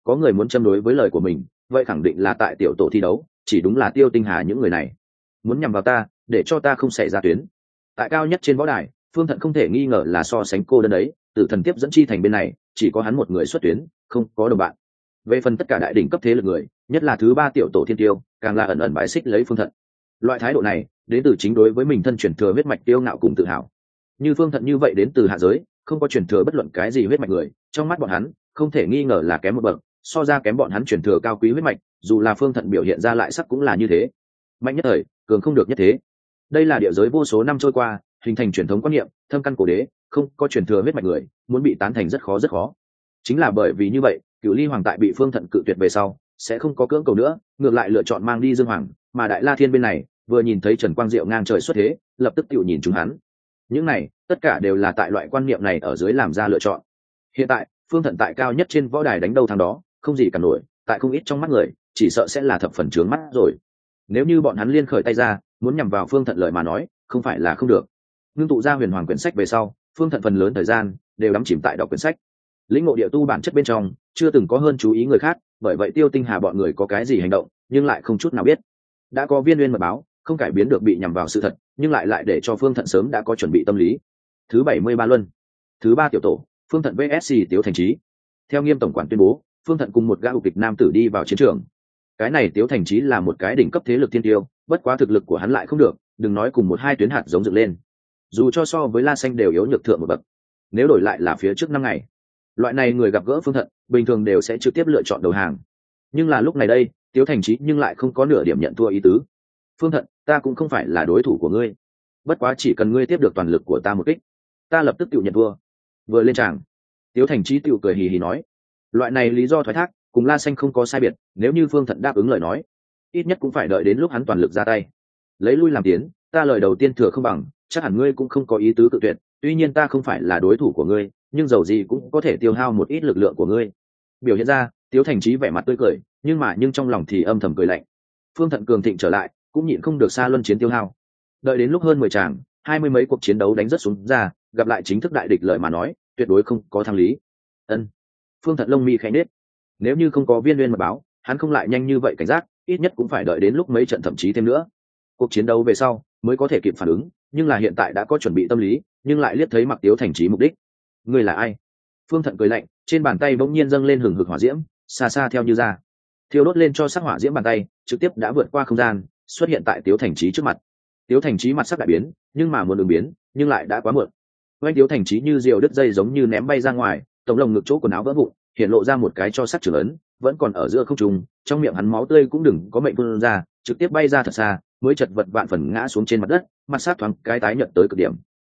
có người muốn châm đối với lời của mình, vậy khẳng định là tại tiểu tổ thi đấu, chỉ đúng là Tiêu Tinh Hà những người này muốn nhằm vào ta, để cho ta không xảy ra tuyến. Tại cao nhất trên võ đài, Phương Thận không thể nghi ngờ là so sánh cô đơn ấy, Tử Thần tiếp dẫn chi thành bên này chỉ có hắn một người xuất tuyến, không có đồng bạn. Về phần tất cả đại đỉnh cấp thế lực người, nhất là thứ ba tiểu tổ thiên tiêu, càng là ẩn ẩn bãi xích lấy Phương Thận. Loại thái độ này đến từ chính đối với mình thân truyền thừa huyết mạch tiêu ngạo cùng tự hào. Như Phương Thận như vậy đến từ hạ giới, không có truyền thừa bất luận cái gì huyết mạch người, trong mắt bọn hắn không thể nghi ngờ là kém một bậc, so ra kém bọn hắn truyền thừa cao quý huyết mạch, dù là Phương Thận biểu hiện ra lại sắc cũng là như thế. Mạnh nhất thời, cường không được nhất thế. Đây là địa giới vô số năm trôi qua hình thành truyền thống quan niệm, thâm căn cổ đế, không có truyền thừa huyết mạch người muốn bị tán thành rất khó rất khó. Chính là bởi vì như vậy, Cửu Ly Hoàng tại bị Phương Thận cự tuyệt về sau sẽ không có cưỡng cầu nữa, ngược lại lựa chọn mang đi Dương Hoàng, mà Đại La Thiên bên này vừa nhìn thấy Trần Quang Diệu ngang trời xuất thế, lập tức tự nhìn chúng hắn. Những này tất cả đều là tại loại quan niệm này ở dưới làm ra lựa chọn. Hiện tại Phương Thận tại cao nhất trên võ đài đánh đâu thằng đó, không gì cả nổi, tại không ít trong mắt người chỉ sợ sẽ là thập phần trướng mắt rồi. Nếu như bọn hắn liên khởi tay ra muốn nhằm vào Phương Thận lời mà nói, không phải là không được. Ngưng tụ ra huyền hoàng quyển sách về sau, Phương Thận phần lớn thời gian đều đắm chìm tại đọc quyển sách, lĩnh ngộ địa tu bản chất bên trong, chưa từng có hơn chú ý người khác. Bởi vậy Tiêu Tinh Hà bọn người có cái gì hành động nhưng lại không chút nào biết. Đã có viên uyên mật báo, không cải biến được bị nhằm vào sự thật, nhưng lại để cho Phương Thận sớm đã có chuẩn bị tâm lý. Thứ 73 luân, thứ ba tiểu tổ, Phương Thận vs Tiếu Thành Chí. Theo Nghiêm tổng quản tuyên bố, Phương Thận cùng một gã ục kịch nam tử đi vào chiến trường. Cái này Tiếu Thành Chí là một cái đỉnh cấp thế lực thiên tiêu, bất quá thực lực của hắn lại không được, đừng nói cùng một hai tuyến hạt giống dựng lên, dù cho so với La Xanh đều yếu nhược thượng một bậc. Nếu đổi lại là phía trước 5 ngày, loại này người gặp gỡ Phương Thận bình thường đều sẽ trực tiếp lựa chọn đầu hàng, nhưng là lúc này đây Tiếu Thành Chí nhưng lại không có nửa điểm nhận thua ý tứ. Phương Thận, ta cũng không phải là đối thủ của ngươi, bất quá chỉ cần ngươi tiếp được toàn lực của ta một kích, ta lập tức tự nhận thua. Vừa lên tràng, Tiếu Thành Chí tự cười hì hì nói, loại này lý do thoái thác cùng La Xanh không có sai biệt. Nếu như Phương Thận đáp ứng lời nói, ít nhất cũng phải đợi đến lúc hắn toàn lực ra tay, lấy lui làm tiến. Ta lời đầu tiên thừa không bằng, chắc hẳn ngươi cũng không có ý tứ cự tuyệt. Tuy nhiên ta không phải là đối thủ của ngươi, nhưng dầu gì cũng có thể tiêu hao một ít lực lượng của ngươi. Biểu hiện ra, Tiếu Thành Chí vẻ mặt tươi cười, nhưng trong lòng thì âm thầm cười lạnh. Phương Thận cường thịnh trở lại, cũng nhịn không được xa luân chiến tiêu hao. Đợi đến lúc hơn 10 tràng, 20 mấy cuộc chiến đấu đánh rất xuống ra, gặp lại chính thức đại địch lợi mà nói, tuyệt đối không có thắng lý. Ân. Phương Thận lông mi khẽ nhếch. Nếu như không có viên uyên mật báo, hắn không lại nhanh như vậy cảnh giác, ít nhất cũng phải đợi đến lúc mấy trận thậm chí thêm nữa. Cuộc chiến đấu về sau mới có thể kịp phản ứng, nhưng là hiện tại đã có chuẩn bị tâm lý, nhưng lại liếc thấy Mặc Tiếu Thành Chí mục đích. Ngươi là ai? Phương Thận cười lạnh, trên bàn tay bỗng nhiên dâng lên hừng hực hỏa diễm, xa xa theo như ra, thiêu đốt lên cho sắc hỏa diễm bàn tay, trực tiếp đã vượt qua không gian, xuất hiện tại Tiếu Thành Chí trước mặt. Tiếu Thành Chí mặt sắc đại biến, nhưng mà muốn ứng biến, nhưng lại đã quá muộn. Oanh Tiếu Thành Chí như diều đứt dây giống như ném bay ra ngoài, tổng lồng ngực chỗ quần áo vỡ vụn, hiện lộ ra một cái cho sắc trưởng ấn, vẫn còn ở giữa không trung, trong miệng hắn máu tươi cũng đừng có mệnh phun ra, trực tiếp bay ra thật xa, mới chật vật vạn phần ngã xuống trên mặt đất, mặt sắc thoáng cái tái nhợt tới cực điểm.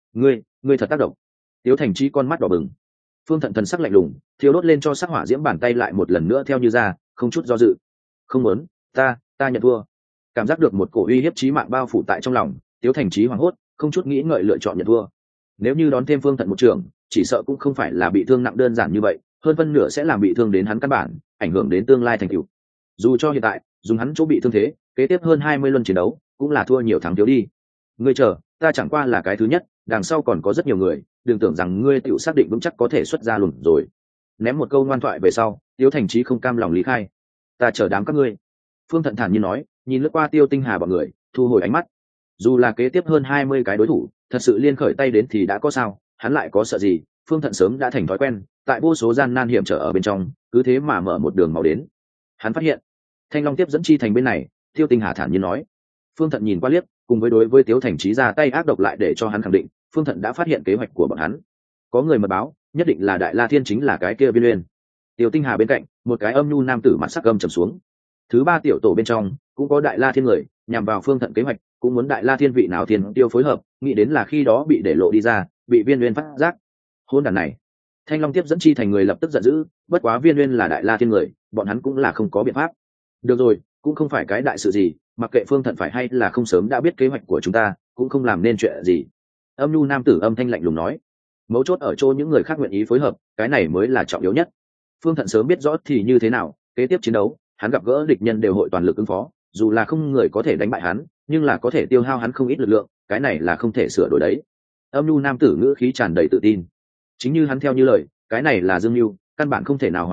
Ngươi thật tác động. Tiếu Thành Chí con mắt đỏ bừng. Phương Thận thần sắc lạnh lùng, thiêu đốt lên cho sắc hỏa diễm bàn tay lại một lần nữa theo như ra, không chút do dự. Không muốn, ta nhận thua. Cảm giác được một cổ uy hiếp chí mạng bao phủ tại trong lòng, Tiếu Thành Chí hoảng hốt, không chút nghĩ ngợi lựa chọn nhận thua. Nếu như đón thêm Phương Thận một trường, chỉ sợ cũng không phải là bị thương nặng đơn giản như vậy, hơn phân nửa sẽ làm bị thương đến hắn căn bản, ảnh hưởng đến tương lai thành tựu. Dù cho hiện tại dùng hắn chỗ bị thương thế, kế tiếp hơn 20 luân chiến đấu cũng là thua nhiều thắng thiếu đi. Ngươi chờ, ta chẳng qua là cái thứ nhất, đằng sau còn có rất nhiều người, đừng tưởng rằng ngươi tự xác định vững chắc có thể xuất ra luận rồi. Ném một câu ngoan thoại về sau, Tiếu Thành Chí không cam lòng lý khai. Ta chờ đám các ngươi. Phương Thận thản nhiên nói, nhìn lướt qua Tiêu Tinh Hà bọn người, thu hồi ánh mắt. Dù là kế tiếp hơn 20 cái đối thủ, thật sự liên khởi tay đến thì đã có sao, hắn lại có sợ gì? Phương Thận sớm đã thành thói quen, tại vô số gian nan hiểm trở ở bên trong, cứ thế mà mở một đường máu đến. Hắn phát hiện, Thanh Long tiếp dẫn chi thành bên này, Tiêu Tinh Hà thản nhiên nói. Phương Thận nhìn qua liếc, cùng với đối với Tiếu Thành Chí ra tay ác độc lại để cho hắn khẳng định, Phương Thận đã phát hiện kế hoạch của bọn hắn. Có người mật báo, nhất định là Đại La Thiên chính là cái kia Viên Uyên. Tiêu Tinh Hà bên cạnh, một cái âm nhu nam tử mặt sắc gầm trầm xuống. Thứ ba tiểu tổ bên trong, cũng có Đại La Thiên người, nhằm vào Phương Thận kế hoạch, cũng muốn Đại La Thiên vị nào thiên tiêu phối hợp, nghĩ đến là khi đó bị để lộ đi ra, bị Viên Uyên phát giác. Hôn đàn này, Thanh Long tiếp dẫn chi thành người lập tức giận dữ, bất quá Viên Uyên là Đại La Thiên người, bọn hắn cũng là không có biện pháp. Được rồi, cũng không phải cái đại sự gì, mặc kệ Phương Thận phải hay là không sớm đã biết kế hoạch của chúng ta, cũng không làm nên chuyện gì. Âm nhu nam tử âm thanh lạnh lùng nói, mấu chốt ở chỗ những người khác nguyện ý phối hợp, cái này mới là trọng yếu nhất. Phương Thận sớm biết rõ thì như thế nào, kế tiếp chiến đấu, hắn gặp gỡ địch nhân đều hội toàn lực ứng phó, dù là không người có thể đánh bại hắn, nhưng là có thể tiêu hao hắn không ít lực lượng, cái này là không thể sửa đổi đấy. Âm nhu nam tử ngữ khí tràn đầy tự tin. Chính như hắn theo như lời, cái này là dương mưu, căn bản không thể nào hóa giải,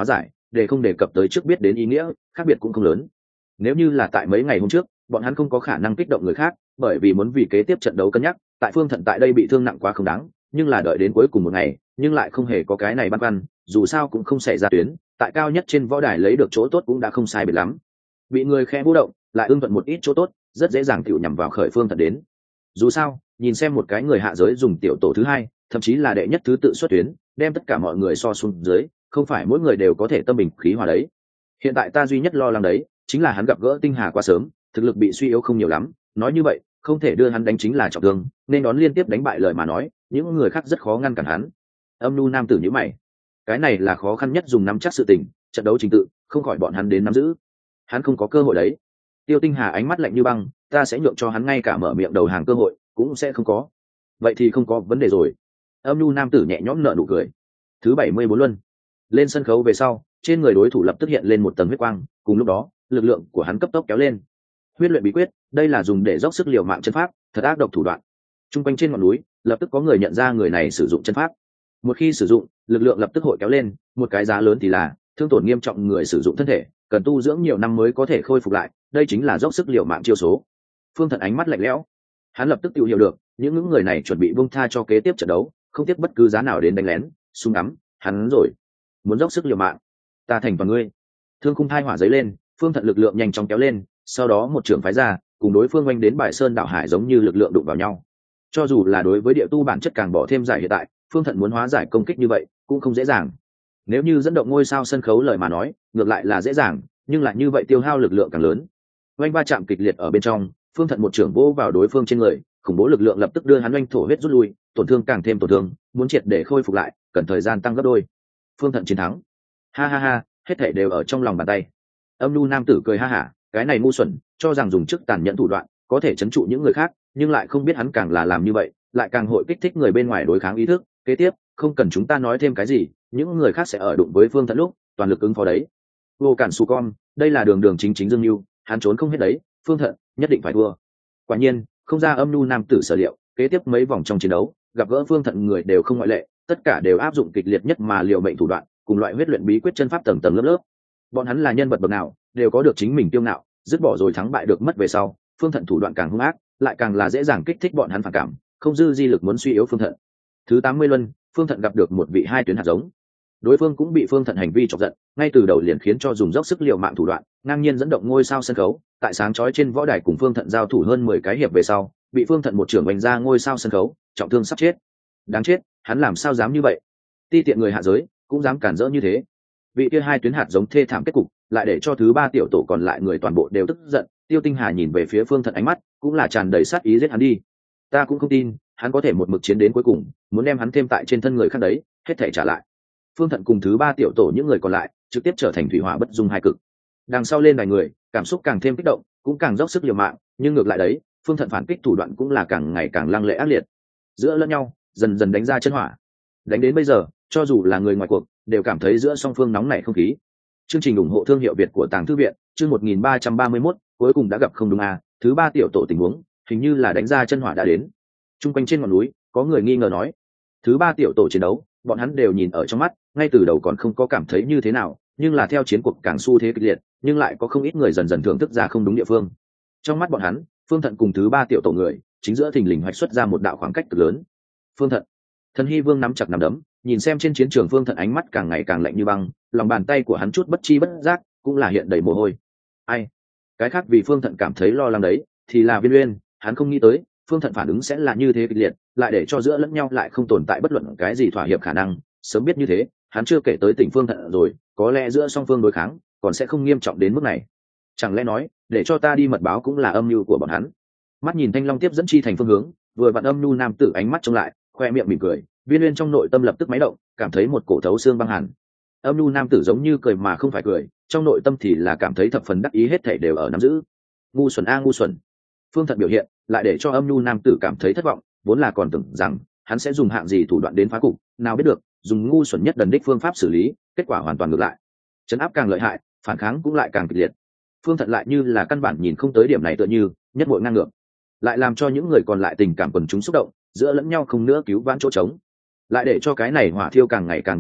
để không đề cập tới trước biết đến ý nghĩa, khác biệt cũng không lớn. Nếu như là tại mấy ngày hôm trước, bọn hắn không có khả năng kích động người khác, bởi vì muốn vì kế tiếp trận đấu cân nhắc, tại Phương Thận tại đây bị thương nặng quá không đáng, nhưng là đợi đến cuối cùng một ngày, nhưng lại không hề có cái này băn khoăn, dù sao cũng không xảy ra tuyến, tại cao nhất trên võ đài lấy được chỗ tốt cũng đã không sai biệt lắm. Bị người khe vũ động, lại ưng thuận một ít chỗ tốt, rất dễ dàng tiểu nhằm vào khởi Phương Thận đến. Dù sao, nhìn xem một cái người hạ giới dùng tiểu tổ thứ hai, thậm chí là đệ nhất thứ tự xuất tuyến, đem tất cả mọi người so xuống dưới, không phải mỗi người đều có thể tâm bình khí hòa đấy. Hiện tại ta duy nhất lo lắng đấy, chính là hắn gặp gỡ Tinh Hà quá sớm, thực lực bị suy yếu không nhiều lắm, nói như vậy, không thể đưa hắn đánh chính là trọng thương, nên đón liên tiếp đánh bại lời mà nói, những người khác rất khó ngăn cản hắn. Âm Nu nam tử nhíu mày, cái này là khó khăn nhất dùng nắm chắc sự tình, trận đấu trình tự, không khỏi bọn hắn đến nắm giữ. Hắn không có cơ hội đấy. Tiêu Tinh Hà ánh mắt lạnh như băng, ta sẽ nhượng cho hắn ngay cả mở miệng đầu hàng cơ hội, cũng sẽ không có. Vậy thì không có vấn đề rồi. Âm Nu nam tử nhẹ nhõm nở nụ cười. Thứ 74 luân. Lên sân khấu về sau, trên người đối thủ lập tức hiện lên một tầng huyết quang, cùng lúc đó, lực lượng của hắn cấp tốc kéo lên. Huyết luyện bí quyết, đây là dùng để dốc sức liều mạng chân pháp, thật ác độc thủ đoạn. Trung quanh trên ngọn núi, lập tức có người nhận ra người này sử dụng chân pháp. Một khi sử dụng, lực lượng lập tức hội kéo lên, một cái giá lớn thì là thương tổn nghiêm trọng người sử dụng thân thể, cần tu dưỡng nhiều năm mới có thể khôi phục lại, đây chính là dốc sức liều mạng chiêu số. Phương Thận ánh mắt lạnh lẽo, hắn lập tức tự hiểu được, những người này chuẩn bị buông tha cho kế tiếp trận đấu, không tiếc bất cứ giá nào đến đánh lén, súng ngắm, hắn rồi, muốn dốc sức liều mạng, ta thành toàn ngươi. Thương khung thai hỏa giấy lên, Phương Thận lực lượng nhanh chóng kéo lên, sau đó một trường phái ra, cùng đối phương oanh đến Bài Sơn đảo hải giống như lực lượng đụng vào nhau. Cho dù là đối với địa tu bản chất càng bỏ thêm giải hiện tại, Phương Thận muốn hóa giải công kích như vậy cũng không dễ dàng. Nếu như dẫn động ngôi sao sân khấu lời mà nói, ngược lại là dễ dàng, nhưng lại như vậy tiêu hao lực lượng càng lớn. Oanh va chạm kịch liệt ở bên trong, Phương Thận một trưởng vỗ vào đối phương trên người, khủng bố lực lượng lập tức đưa hắn oanh thổ huyết rút lui, tổn thương càng thêm tổn thương, muốn triệt để khôi phục lại, cần thời gian tăng gấp đôi. Phương Thận chiến thắng. Ha ha ha, hết thảy đều ở trong lòng bàn tay. Âm Nu nam tử cười ha hả, cái này ngu xuẩn, cho rằng dùng chức tàn nhẫn thủ đoạn có thể trấn trụ những người khác, nhưng lại không biết hắn càng là làm như vậy, lại càng hội kích thích người bên ngoài đối kháng ý thức. Kế tiếp, không cần chúng ta nói thêm cái gì, những người khác sẽ ở đụng với Phương Thận lúc toàn lực ứng phó đấy. Vô cản su con, đây là đường đường chính chính Dương Nhu, hắn trốn không hết đấy, Phương Thận nhất định phải thua. Quả nhiên, không ra Âm Nu nam tử sở liệu, kế tiếp mấy vòng trong chiến đấu, gặp gỡ Phương Thận người đều không ngoại lệ, tất cả đều áp dụng kịch liệt nhất mà liều mệnh thủ đoạn, cùng loại huyết luyện bí quyết chân pháp tầng tầng lớp lớp. Bọn hắn là nhân vật bậc nào, đều có được chính mình kiêu ngạo, dứt bỏ rồi thắng bại được mất về sau, Phương Thận thủ đoạn càng hung ác, lại càng là dễ dàng kích thích bọn hắn phản cảm, không dư di lực muốn suy yếu Phương Thận. Thứ 80 luân, Phương Thận gặp được một vị hai tuyến hạt giống. Đối phương cũng bị Phương Thận hành vi chọc giận, ngay từ đầu liền khiến cho dùng dốc sức liều mạng thủ đoạn, ngang nhiên dẫn động ngôi sao sân khấu, tại sáng chói trên võ đài cùng Phương Thận giao thủ hơn 10 cái hiệp về sau, bị Phương Thận một trưởng đánh ra ngôi sao sân khấu, trọng thương sắp chết. Đáng chết, hắn làm sao dám như vậy? Ti tiện người hạ giới, cũng dám cản rỡ như thế. Vị kia hai tuyến hạt giống thê thảm kết cục, lại để cho thứ ba tiểu tổ còn lại người toàn bộ đều tức giận. Tiêu Tinh Hà nhìn về phía Phương Thận ánh mắt cũng là tràn đầy sát ý giết hắn đi. Ta cũng không tin hắn có thể một mực chiến đến cuối cùng, muốn đem hắn thêm tại trên thân người khác đấy, hết thể trả lại. Phương Thận cùng thứ ba tiểu tổ những người còn lại trực tiếp trở thành thủy hỏa bất dung hai cực. Đằng sau lên vài người, cảm xúc càng thêm kích động, cũng càng dốc sức liều mạng, nhưng ngược lại đấy, Phương Thận phản kích thủ đoạn cũng là càng ngày càng lăng lệ ác liệt. Giữa lẫn nhau, dần dần đánh ra chân hỏa. Đánh đến bây giờ, cho dù là người ngoài cuộc, đều cảm thấy giữa song phương nóng nảy không khí. Chương trình ủng hộ thương hiệu Việt của Tàng Thư viện, chương 1331, cuối cùng đã gặp không đúng à, thứ ba tiểu tổ tình huống, hình như là đánh ra chân hỏa đã đến. Trung quanh trên ngọn núi, có người nghi ngờ nói, thứ ba tiểu tổ chiến đấu, bọn hắn đều nhìn ở trong mắt, ngay từ đầu còn không có cảm thấy như thế nào, nhưng là theo chiến cuộc càng xu thế kịch liệt, nhưng lại có không ít người dần dần thưởng thức ra không đúng địa phương. Trong mắt bọn hắn, Phương Thận cùng thứ ba tiểu tổ người, chính giữa thình lình hoạch xuất ra một đạo khoảng cách cực lớn. Phương Thận, Thần Hy Vương nắm chặt nắm đấm, nhìn xem trên chiến trường Phương Thận ánh mắt càng ngày càng lạnh như băng, lòng bàn tay của hắn chút bất chi bất giác cũng là hiện đầy mồ hôi. Ai? Cái khác vì Phương Thận cảm thấy lo lắng đấy, thì là Viên Uyên, hắn không nghĩ tới Phương Thận phản ứng sẽ là như thế kịch liệt, lại để cho giữa lẫn nhau lại không tồn tại bất luận cái gì thỏa hiệp khả năng. Sớm biết như thế, hắn chưa kể tới tình Phương Thận rồi, có lẽ giữa song phương đối kháng còn sẽ không nghiêm trọng đến mức này. Chẳng lẽ nói, để cho ta đi mật báo cũng là âm mưu của bọn hắn? Mắt nhìn Thanh Long tiếp dẫn chi thành phương hướng, vừa vặn Âm Nhu nam tử ánh mắt trông lại, khoe miệng mỉm cười, Viên Uyên trong nội tâm lập tức máy động, cảm thấy một cổ thấu xương băng hàn. Âm Nhu nam tử giống như cười mà không phải cười, trong nội tâm thì là cảm thấy thập phần đắc ý, hết thảy đều ở nắm giữ. Ngu xuẩn a ngu xuẩn. Phương Thận biểu hiện lại để cho Âm Nhu nam tử cảm thấy thất vọng, vốn là còn tưởng rằng hắn sẽ dùng hạng gì thủ đoạn đến phá cục, nào biết được dùng ngu xuẩn nhất đần đích phương pháp xử lý, kết quả hoàn toàn ngược lại. Trấn áp càng lợi hại, phản kháng cũng lại càng kịch liệt. Phương Thận lại như là căn bản nhìn không tới điểm này, tựa như nhất muội ngang ngược, lại làm cho những người còn lại tình cảm quần chúng xúc động, giữa lẫn nhau không nữa cứu vãn chỗ trống, lại để cho cái này hỏa thiêu càng ngày càng vượng a.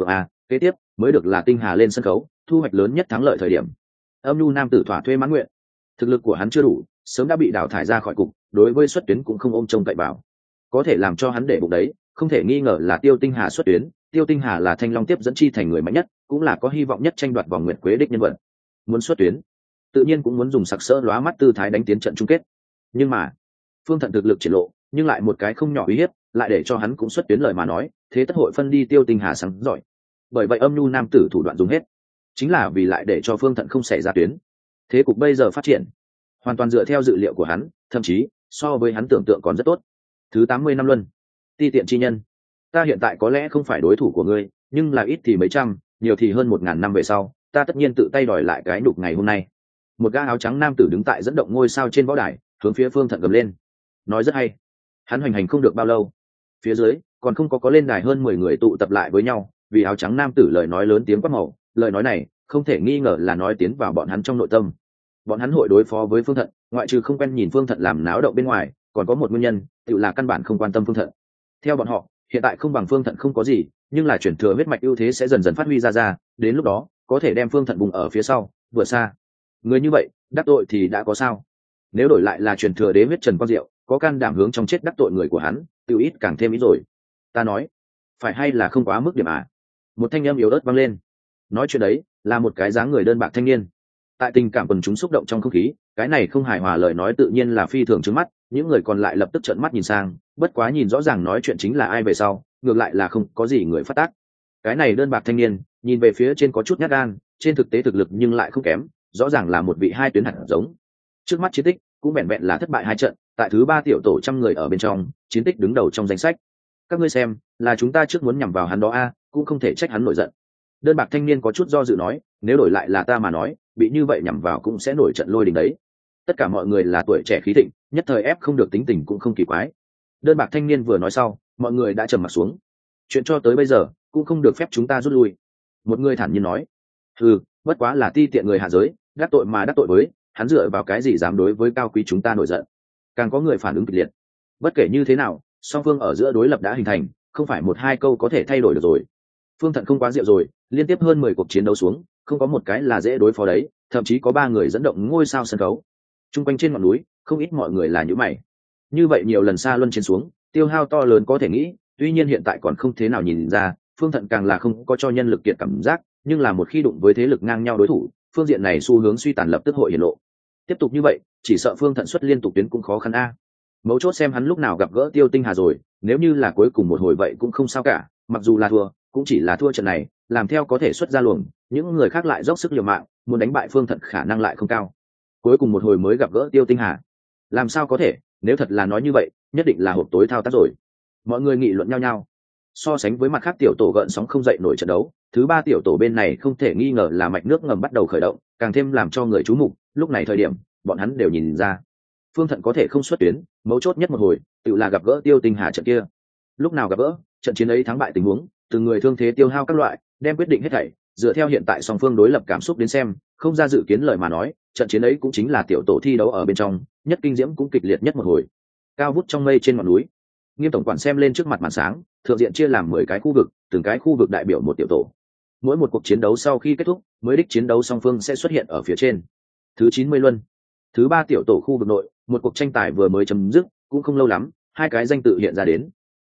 kế tiếp mới được là tinh hà lên sân khấu thu hoạch lớn nhất thắng lợi thời điểm. Âm nhu nam tử thỏa thuê mãn nguyện, thực lực của hắn chưa đủ, sớm đã bị đào thải ra khỏi cục, đối với xuất tuyến cũng không ôm trông cậy vào. Có thể làm cho hắn để bụng đấy, không thể nghi ngờ là Tiêu Tinh Hà xuất tuyến. Tiêu Tinh Hà là Thanh Long tiếp dẫn chi thành người mạnh nhất, cũng là có hy vọng nhất tranh đoạt vòng nguyệt quế đích nhân vật. Muốn xuất tuyến, tự nhiên cũng muốn dùng sặc sỡ lóa mắt tư thái đánh tiến trận chung kết. Nhưng mà Phương Thận thực lực triển lộ, nhưng lại một cái không nhỏ uy hiếp, lại để cho hắn cũng xuất tuyến lời mà nói, thế tất hội phân đi Tiêu Tinh Hà sáng giỏi. Bởi vậy âm nhu nam tử thủ đoạn dùng hết, chính là vì lại để cho Phương Thận không xảy ra tuyến. Thế cục bây giờ phát triển hoàn toàn dựa theo dự liệu của hắn, thậm chí so với hắn tưởng tượng còn rất tốt. Thứ 80 năm luân, ti tiện chi nhân, ta hiện tại có lẽ không phải đối thủ của ngươi, nhưng là ít thì mấy trăm, nhiều thì hơn 1000 năm về sau, ta tất nhiên tự tay đòi lại cái nhục ngày hôm nay. Một gã áo trắng nam tử đứng tại dẫn động ngôi sao trên võ đài, hướng phía Phương Thận gầm lên. Nói rất hay. Hắn hoành hành không được bao lâu, phía dưới còn không có lên đài hơn 10 người tụ tập lại với nhau, vì áo trắng nam tử lời nói lớn tiếng quát màu, lời nói này không thể nghi ngờ là nói tiến vào bọn hắn trong nội tâm. Bọn hắn hội đối phó với Phương Thận, ngoại trừ không quen nhìn Phương Thận làm náo động bên ngoài, còn có một nguyên nhân, tự là căn bản không quan tâm Phương Thận. Theo bọn họ, hiện tại không bằng Phương Thận không có gì, nhưng là chuyển thừa huyết mạch ưu thế sẽ dần dần phát huy ra, đến lúc đó có thể đem Phương Thận vùng ở phía sau, vừa xa. Người như vậy, đắc tội thì đã có sao? Nếu đổi lại là chuyển thừa đế huyết Trần Quang Diệu, có can đảm hướng trong chết đắc tội người của hắn, tiêu ít càng thêm ít rồi. Ta nói, phải hay là không quá mức điểm à? Một thanh âm yếu ớt vang lên. Nói chuyện đấy là một cái dáng người đơn bạc thanh niên. Tại tình cảm quần chúng xúc động trong không khí, cái này không hài hòa lời nói tự nhiên là phi thường trước mắt, những người còn lại lập tức trợn mắt nhìn sang, bất quá nhìn rõ ràng nói chuyện chính là ai về sau, ngược lại là không có gì người phát tác. Cái này đơn bạc thanh niên nhìn về phía trên có chút nhát gan, trên thực tế thực lực nhưng lại không kém, rõ ràng là một vị hai tuyến hạt giống. Trước mắt chiến tích cũng vẹn vẹn là thất bại 2 trận, tại thứ 3 tiểu tổ trăm người ở bên trong, chiến tích đứng đầu trong danh sách. Các ngươi xem, là chúng ta trước muốn nhằm vào hắn đó a, cũng không thể trách hắn nổi giận. Đơn bạc thanh niên có chút do dự nói, nếu đổi lại là ta mà nói, bị như vậy nhằm vào cũng sẽ nổi trận lôi đình đấy. Tất cả mọi người là tuổi trẻ khí thịnh, nhất thời ép không được tính tình cũng không kỳ quái. Đơn bạc thanh niên vừa nói sau, mọi người đã trầm mặt xuống. Chuyện cho tới bây giờ cũng không được phép chúng ta rút lui. Một người thản nhiên nói, bất quá là ti tiện người hạ giới, đắc tội mà đắc tội với, hắn dựa vào cái gì dám đối với cao quý chúng ta nổi giận? Càng có người phản ứng kịch liệt. Bất kể như thế nào, song phương ở giữa đối lập đã hình thành, không phải 1-2 câu có thể thay đổi được rồi. Phương Thận không quá rượu rồi, liên tiếp hơn 10 cuộc chiến đấu xuống, không có một cái là dễ đối phó đấy, thậm chí có 3 người dẫn động ngôi sao sân khấu. Trung quanh trên ngọn núi, không ít mọi người là nhíu mày. Như vậy nhiều lần xa luân chiến xuống, tiêu hao to lớn có thể nghĩ, tuy nhiên hiện tại còn không thế nào nhìn ra, Phương Thận càng là không có cho nhân lực kiện cảm giác, nhưng là một khi đụng với thế lực ngang nhau đối thủ, phương diện này xu hướng suy tàn lập tức hội hiện lộ. Tiếp tục như vậy, chỉ sợ Phương Thận xuất liên tục tuyến cũng khó khăn a. Mấu chốt xem hắn lúc nào gặp gỡ Tiêu Tinh Hà rồi, nếu như là cuối cùng một hồi vậy cũng không sao cả, mặc dù là thua, cũng chỉ là thua trận này, làm theo có thể xuất ra luồng, những người khác lại dốc sức liều mạng, muốn đánh bại Phương Thận khả năng lại không cao. Cuối cùng một hồi mới gặp gỡ Tiêu Tinh Hà, làm sao có thể, nếu thật là nói như vậy, nhất định là hộp tối thao tác rồi. Mọi người nghị luận nhau nhau. So sánh với mặt khác tiểu tổ gợn sóng không dậy nổi trận đấu, thứ 3 tiểu tổ bên này không thể nghi ngờ là mạch nước ngầm bắt đầu khởi động, càng thêm làm cho người chú mục. Lúc này thời điểm, bọn hắn đều nhìn ra, Phương Thận có thể không xuất tuyến, mấu chốt nhất một hồi, tự là gặp gỡ Tiêu Tinh Hà trận kia. Lúc nào gặp gỡ, trận chiến ấy thắng bại tình huống, từng người thương thế tiêu hao các loại, đem quyết định hết thảy. Dựa theo hiện tại song phương đối lập cảm xúc đến xem, không ra dự kiến lời mà nói, trận chiến ấy cũng chính là tiểu tổ thi đấu ở bên trong, nhất kinh diễm cũng kịch liệt nhất một hồi. Cao vút trong mây trên ngọn núi, Nghiêm tổng quản xem lên trước mặt màn sáng, thượng diện chia làm 10 cái khu vực, từng cái khu vực đại biểu một tiểu tổ. Mỗi một cuộc chiến đấu sau khi kết thúc, mới đích chiến đấu song phương sẽ xuất hiện ở phía trên. Thứ 90 luân, thứ 3 tiểu tổ khu vực nội, một cuộc tranh tài vừa mới chấm dứt, cũng không lâu lắm, 2 cái danh tự hiện ra đến.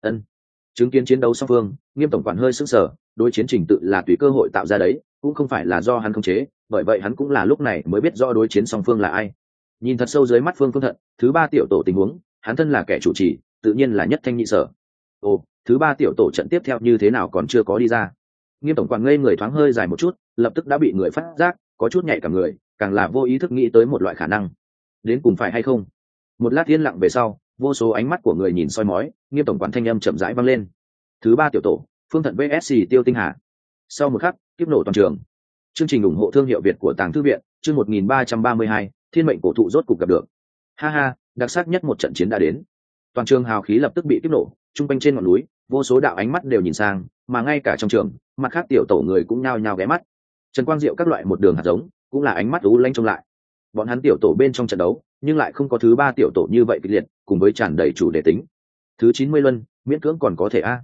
Chứng kiến chiến đấu song phương, Nghiêm tổng quản hơi sững sờ, đối chiến trình tự là tùy cơ hội tạo ra đấy, cũng không phải là do hắn khống chế, bởi vậy hắn cũng là lúc này mới biết rõ đối chiến song phương là ai. Nhìn thật sâu dưới mắt Phương Thận, thứ 3 tiểu tổ tình huống, hắn thân là kẻ chủ trì, tự nhiên là nhất thanh nhị sở. Thứ 3 tiểu tổ trận tiếp theo như thế nào còn chưa có đi ra. Nghiêm tổng quản ngây người thoáng hơi dài một chút, lập tức đã bị người phát giác, có chút nhạy cả người, càng là vô ý thức nghĩ tới một loại khả năng. Đến cùng phải hay không? Một lát yên lặng về sau, vô số ánh mắt của người nhìn soi mói, Nghiêm tổng quản thanh âm chậm rãi vang lên. Thứ 3 tiểu tổ, Phương Thận vs Tiêu Tinh Hà. Sau một khắc, kiếp nổ toàn trường. Chương trình ủng hộ thương hiệu Việt của Tàng Thư viện, chương 1332, Thiên mệnh cổ thụ rốt cục gặp được. Ha ha, đặc sắc nhất một trận chiến đã đến. Toàn trường hào khí lập tức bị kiếp nổ, trung quanh trên ngọn núi, vô số đạo ánh mắt đều nhìn sang, mà ngay cả trong trường, mặt khác tiểu tổ người cũng nhao nhao ghé mắt. Trần Quang Diệu các loại một đường hạt giống, cũng là ánh mắt u lanh trông lại. Bọn hắn tiểu tổ bên trong trận đấu, nhưng lại không có thứ 3 tiểu tổ như vậy kịch liệt, cùng với tràn đầy chủ đề tính. Thứ 90 luân, miễn cưỡng còn có thể a.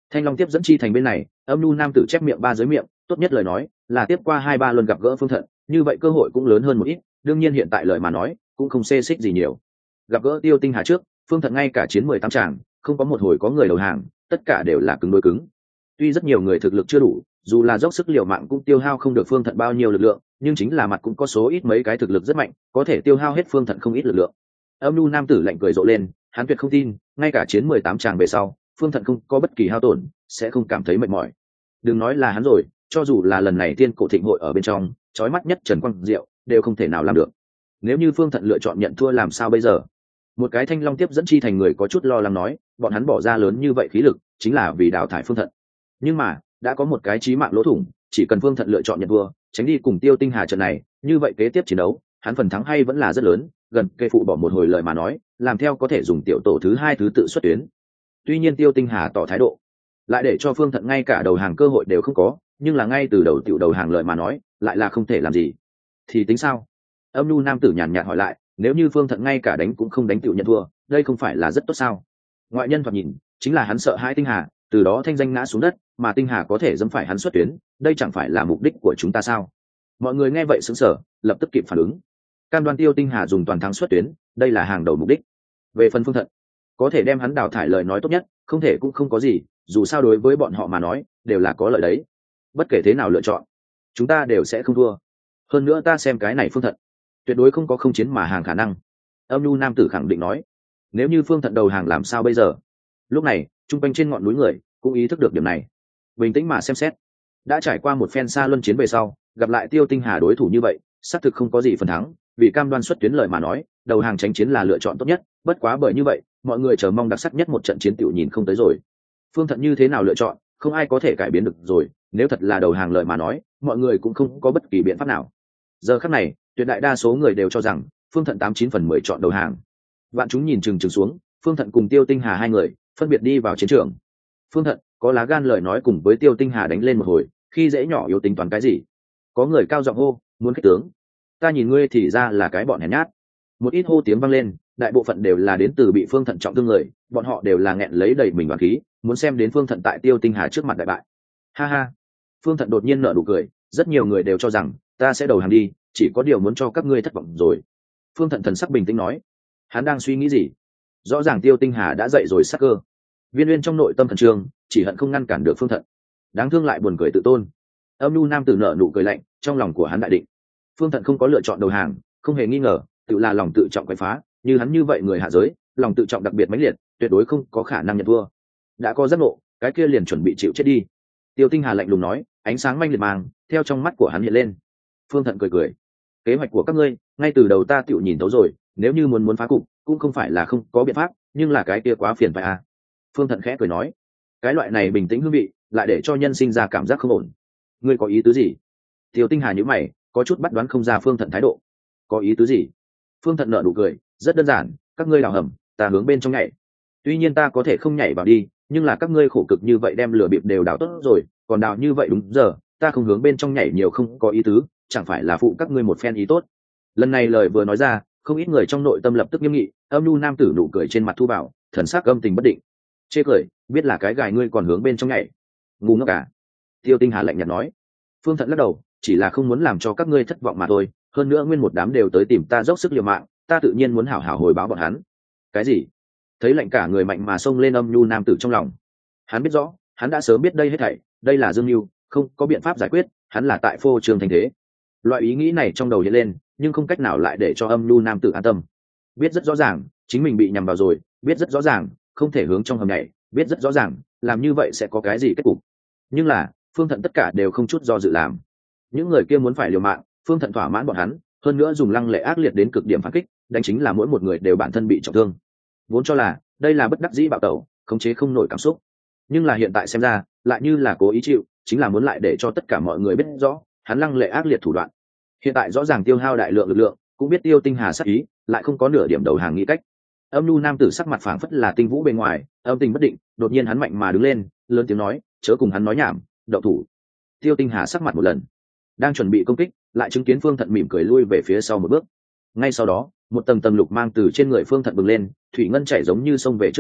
Thanh Long tiếp dẫn chi thành bên này, âm nhu nam tử chép miệng ba dưới miệng, tốt nhất lời nói là tiếp qua 2-3 lần gặp gỡ Phương Thận, như vậy cơ hội cũng lớn hơn một ít, đương nhiên hiện tại lời mà nói cũng không xê xích gì nhiều. Gặp gỡ Tiêu Tinh Hà trước, Phương Thận ngay cả chiến 18 tràng, không có một hồi có người đầu hàng, tất cả đều là cứng đối cứng. Tuy rất nhiều người thực lực chưa đủ, dù là dốc sức liều mạng cũng tiêu hao không được Phương Thận bao nhiêu lực lượng, nhưng chính là mặt cũng có số ít mấy cái thực lực rất mạnh, có thể tiêu hao hết Phương Thận không ít lực lượng. Âm nhu nam tử lạnh cười rộ lên, hắn tuyệt không tin, ngay cả chiến 18 tràng về sau, Phương Thận không có bất kỳ hao tổn, sẽ không cảm thấy mệt mỏi. Đừng nói là hắn rồi, cho dù là lần này tiên cổ thịnh hội ở bên trong, chói mắt nhất Trần Quang Diệu đều không thể nào làm được. Nếu như Phương Thận lựa chọn nhận thua làm sao bây giờ? Một cái Thanh Long tiếp dẫn chi thành người có chút lo lắng nói, bọn hắn bỏ ra lớn như vậy khí lực, chính là vì đào thải Phương Thận. Nhưng mà, đã có một cái chí mạng lỗ thủng, chỉ cần Phương Thận lựa chọn nhận thua, tránh đi cùng Tiêu Tinh Hà trận này, như vậy kế tiếp chiến đấu, hắn phần thắng hay vẫn là rất lớn, gần kề phụ bỏ một hồi lời mà nói, làm theo có thể dùng tiểu tổ thứ 2 thứ tự xuất tuyến. Tuy nhiên Tiêu Tinh Hà tỏ thái độ, lại để cho Phương Thận ngay cả đầu hàng cơ hội đều không có, nhưng là ngay từ đầu tiểu đầu hàng lời mà nói, lại là không thể làm gì. Thì tính sao? Âm nhu nam tử nhàn nhạt hỏi lại, nếu như Phương Thận ngay cả đánh cũng không đánh tiểu nhận thua, đây không phải là rất tốt sao? Ngoại nhân thoạt nhìn, chính là hắn sợ hãi Tinh Hà, từ đó thanh danh ngã xuống đất, mà Tinh Hà có thể dẫm phải hắn xuất tuyến, đây chẳng phải là mục đích của chúng ta sao? Mọi người nghe vậy sững sờ, lập tức kịp phản ứng. Cam đoan Tiêu Tinh Hà dùng toàn thắng xuất tuyến, đây là hàng đầu mục đích. Về phần Phương Thận, có thể đem hắn đào thải lời nói tốt nhất, không thể cũng không có gì, dù sao đối với bọn họ mà nói, đều là có lợi đấy. Bất kể thế nào lựa chọn, chúng ta đều sẽ không thua. Hơn nữa ta xem cái này Phương Thận, tuyệt đối không có không chiến mà hàng khả năng. Âm nhu nam tử khẳng định nói. Nếu như Phương Thận đầu hàng làm sao bây giờ? Lúc này, trung quanh trên ngọn núi người cũng ý thức được điểm này. Bình tĩnh mà xem xét, đã trải qua một phen xa luân chiến về sau, gặp lại Tiêu Tinh Hà đối thủ như vậy, xác thực không có gì phần thắng, vì cam đoan xuất tuyến lời mà nói, đầu hàng tránh chiến là lựa chọn tốt nhất, bất quá bởi như vậy, mọi người chờ mong đặc sắc nhất một trận chiến tiểu nhìn không tới rồi. Phương Thận như thế nào lựa chọn, không ai có thể cải biến được rồi, nếu thật là đầu hàng lời mà nói, mọi người cũng không có bất kỳ biện pháp nào. Giờ khắc này, tuyệt đại đa số người đều cho rằng Phương Thận 89/10 chọn đầu hàng. Vạn chúng nhìn chừng chừng xuống, Phương Thận cùng Tiêu Tinh Hà hai người phân biệt đi vào chiến trường. Phương Thận có lá gan lời nói cùng với Tiêu Tinh Hà đánh lên một hồi, khi dễ nhỏ yếu tính toán cái gì? Có người cao giọng hô, muốn kích tướng. Ta nhìn ngươi thì ra là cái bọn hèn nhát. Một ít hô tiếng vang lên, đại bộ phận đều là đến từ bị Phương Thận trọng thương người, bọn họ đều là nghẹn lấy đầy mình oán khí, muốn xem đến Phương Thận tại Tiêu Tinh Hà trước mặt đại bại. Ha ha. Phương Thận đột nhiên nở nụ cười, rất nhiều người đều cho rằng ta sẽ đầu hàng đi, chỉ có điều muốn cho các ngươi thất vọng rồi. Phương Thận thần sắc bình tĩnh nói. Hắn đang suy nghĩ gì? Rõ ràng Tiêu Tinh Hà đã dậy rồi sắc cơ. Viên Uyên trong nội tâm khẩn trương, chỉ hận không ngăn cản được Phương Thận. Đáng thương lại buồn cười tự tôn. Âm nhu nam tử nở nụ cười lạnh, trong lòng của hắn đại định. Phương Thận không có lựa chọn đầu hàng, không hề nghi ngờ, tự là lòng tự trọng quậy phá, như hắn như vậy người hạ giới, lòng tự trọng đặc biệt mãnh liệt, tuyệt đối không có khả năng nhận thua. Đã có giác ngộ, cái kia liền chuẩn bị chịu chết đi. Tiêu Tinh Hà lạnh lùng nói, ánh sáng manh liệt mang theo trong mắt của hắn hiện lên. Phương Thận cười cười, kế hoạch của các ngươi, ngay từ đầu ta tựu nhìn thấu rồi, nếu như muốn phá cục, cũng không phải là không có biện pháp, nhưng là cái kia quá phiền phải à. Phương Thận khẽ cười nói, cái loại này bình tĩnh hương vị, lại để cho nhân sinh ra cảm giác không ổn. Ngươi có ý tứ gì? Tiêu Tinh Hà nhíu mày, có chút bắt đoán không ra Phương Thận thái độ. Có ý tứ gì? Phương Thận nở nụ cười, rất đơn giản, các ngươi đào hầm, ta hướng bên trong nhảy. Tuy nhiên ta có thể không nhảy vào đi, nhưng là các ngươi khổ cực như vậy đem lửa bịp đều đào tốt rồi, còn đào như vậy đúng giờ, ta không hướng bên trong nhảy nhiều không có ý tứ, chẳng phải là phụ các ngươi một phen ý tốt. Lần này lời vừa nói ra, không ít người trong nội tâm lập tức nghiêm nghị, âm nhu nam tử nụ cười trên mặt thu bảo, thần sắc âm tình bất định. Chê cười, biết là cái gài ngươi còn hướng bên trong nhảy. Ngu ngốc cả. Tiêu Tinh Hà lạnh nhạt nói. Phương Thận lắc đầu, chỉ là không muốn làm cho các ngươi thất vọng mà thôi, hơn nữa nguyên một đám đều tới tìm ta dốc sức liều mạng, ta tự nhiên muốn hảo hảo hồi báo bọn hắn. Cái gì? Thấy lạnh cả người mạnh mà xông lên âm nhu nam tử trong lòng. Hắn biết rõ, hắn đã sớm biết đây hết thảy, đây là dương mưu, không có biện pháp giải quyết, hắn là tại phô trương thành thế. Loại ý nghĩ này trong đầu hiện lên, nhưng không cách nào lại để cho âm nhu nam tử an tâm. Biết rất rõ ràng, chính mình bị nhầm vào rồi, biết rất rõ ràng, không thể hướng trong hầm nhảy, biết rất rõ ràng, làm như vậy sẽ có cái gì kết cục. Nhưng là, Phương Thận tất cả đều không chút do dự làm. Những người kia muốn phải liều mạng, Phương Thận thỏa mãn bọn hắn, hơn nữa dùng lăng lệ ác liệt đến cực điểm phản kích, đánh chính là mỗi một người đều bản thân bị trọng thương. Vốn cho là đây là bất đắc dĩ bạo tẩu, khống chế không nổi cảm xúc, nhưng là hiện tại xem ra, lại như là cố ý chịu, chính là muốn lại để cho tất cả mọi người biết rõ, hắn lăng lệ ác liệt thủ đoạn. Hiện tại rõ ràng tiêu hao đại lượng lực lượng, cũng biết Tiêu Tinh Hà sát ý, lại không có nửa điểm đầu hàng nghĩ cách. Âm nhu nam tử sắc mặt phảng phất là tinh vũ bên ngoài, âm tình bất định, đột nhiên hắn mạnh mà đứng lên, lớn tiếng nói, chớ cùng hắn nói nhảm, động thủ. Tiêu Tinh Hà sắc mặt một lần, đang chuẩn bị công kích, lại chứng kiến Phương Thận mỉm cười lui về phía sau một bước. Ngay sau đó, một tầng tầng lục mang từ trên người Phương Thận bừng lên, thủy ngân chảy giống như sông về trước đi,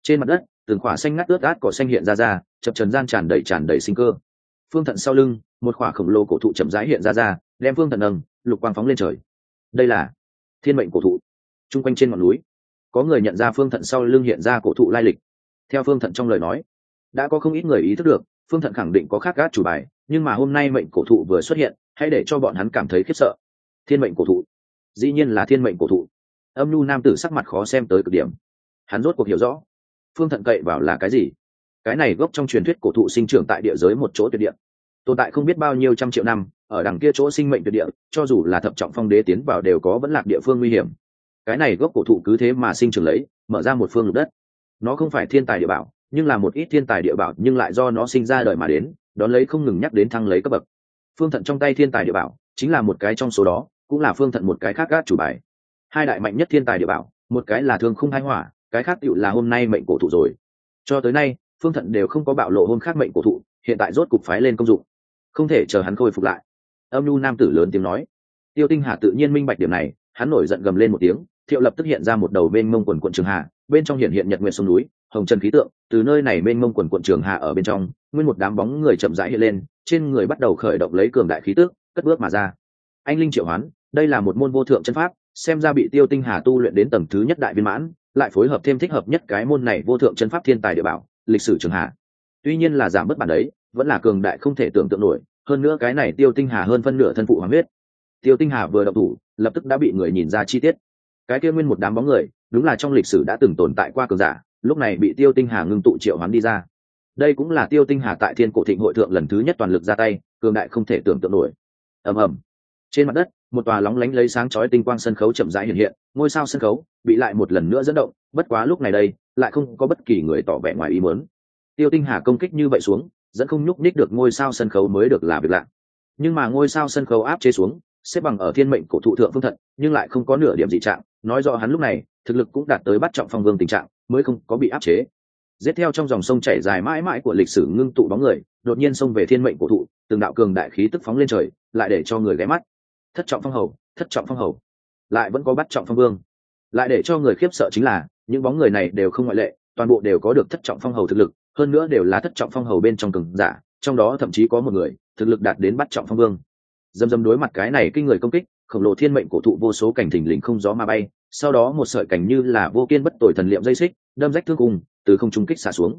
Trên mặt đất từng khỏa xanh ngắt ướt át cỏ xanh hiện ra chập trần gian tràn đầy sinh cơ. Phương Thận sau lưng một khỏa khổng lồ cổ thụ chậm rãi hiện ra đem Phương Thận nâng lục quang phóng lên trời. Đây là thiên mệnh cổ thụ. Trung quanh trên ngọn núi có người nhận ra Phương Thận sau lưng hiện ra cổ thụ lai lịch. Theo Phương Thận trong lời nói, đã có không ít người ý thức được Phương Thận khẳng định có khác gác chủ bài, nhưng mà hôm nay mệnh cổ thụ vừa xuất hiện hãy để cho bọn hắn cảm thấy khiếp sợ. Thiên mệnh cổ thụ, dĩ nhiên là thiên mệnh cổ thụ. Âm nhu nam tử sắc mặt khó xem tới cực điểm. Hắn rốt cuộc hiểu rõ Phương Thận cậy vào là cái gì. Cái này gốc trong truyền thuyết cổ thụ sinh trưởng tại địa giới một chỗ tuyệt địa, tồn tại không biết bao nhiêu trăm triệu năm, ở đằng kia chỗ sinh mệnh tuyệt địa, cho dù là thập trọng phong đế tiến vào đều có vẫn lạc địa phương nguy hiểm. Cái này gốc cổ thụ cứ thế mà sinh trưởng lấy, mở ra một phương lục đất. Nó không phải thiên tài địa bảo, nhưng là một ít thiên tài địa bảo nhưng lại do nó sinh ra đời mà đến, đón lấy không ngừng nhắc đến thăng lấy cấp bậc. Phương Thận trong tay thiên tài địa bảo chính là một cái trong số đó, cũng là Phương Thận một cái khác gác chủ bài. Hai đại mạnh nhất thiên tài địa bảo, một cái là thương khung hai hỏa, cái khác tựu là hôm nay mệnh cổ thụ rồi. Cho tới nay Phương Thận đều không có bạo lộ hôm khác mệnh cổ thụ, hiện tại rốt cục phái lên công dụng, không thể chờ hắn khôi phục lại. Âm nhu nam tử lớn tiếng nói. Tiêu Tinh Hà tự nhiên minh bạch điểm này, hắn nổi giận gầm lên một tiếng, Thiệu lập tức hiện ra một đầu mênh mông quần quận trường hà, bên trong hiện nhật nguyệt sông núi, hồng trần khí tượng, từ nơi này mênh mông quần quận trường hà ở bên trong, nguyên một đám bóng người chậm rãi hiện lên, trên người bắt đầu khởi động lấy cường đại khí tức, cất bước mà ra. Anh linh triệu hoán, đây là một môn vô thượng chân pháp, xem ra bị Tiêu Tinh Hà tu luyện đến tầng thứ nhất đại viên mãn, lại phối hợp thêm thích hợp nhất cái môn này vô thượng chân pháp thiên tài địa bảo, lịch sử trường hà. Tuy nhiên là giảm bất bản đấy, vẫn là cường đại không thể tưởng tượng nổi, hơn nữa cái này Tiêu Tinh Hà hơn phân nửa thân phụ hoàng huyết. Tiêu Tinh Hà vừa động thủ, lập tức đã bị người nhìn ra chi tiết. Cái kia nguyên một đám bóng người, đúng là trong lịch sử đã từng tồn tại qua cường giả, lúc này bị Tiêu Tinh Hà ngưng tụ triệu hoán đi ra. Đây cũng là Tiêu Tinh Hà tại Thiên Cổ Thịnh hội thượng lần thứ nhất toàn lực ra tay, cường đại không thể tưởng tượng nổi. Ầm ầm. Trên mặt đất, một tòa lóng lánh lấy sáng chói tinh quang sân khấu chậm rãi hiện hiện, ngôi sao sân khấu bị lại một lần nữa dẫn động, bất quá lúc này đây, lại không có bất kỳ người tỏ vẻ ngoài ý muốn. Tiêu Tinh Hà công kích như vậy xuống, dẫn không nhúc nhích được ngôi sao sân khấu mới được là việc lạ. Nhưng mà ngôi sao sân khấu áp chế xuống, xếp bằng ở thiên mệnh cổ thụ thượng Phương Thận, nhưng lại không có nửa điểm dị trạng, nói rõ hắn lúc này thực lực cũng đạt tới bắt trọng phong vương tình trạng, mới không có bị áp chế. Giết theo trong dòng sông chảy dài mãi mãi của lịch sử ngưng tụ bóng người, đột nhiên xông về thiên mệnh cổ thụ, từng đạo cường đại khí tức phóng lên trời, lại để cho người ghé mắt. Thất trọng phong hầu, lại vẫn có bắt trọng phong vương. Lại để cho người khiếp sợ chính là, những bóng người này đều không ngoại lệ, toàn bộ đều có được thất trọng phong hầu thực lực, hơn nữa đều là thất trọng phong hầu bên trong cường giả, trong đó thậm chí có một người thực lực đạt đến bắt trọng phong vương. Dầm đối mặt cái này kinh người công kích, khổng lồ thiên mệnh cổ thụ vô số cảnh thình lình không gió mà bay, sau đó một sợi cảnh như là vô kiên bất tồi thần liệm dây xích, đâm rách thương cùng, từ không trung kích xả xuống.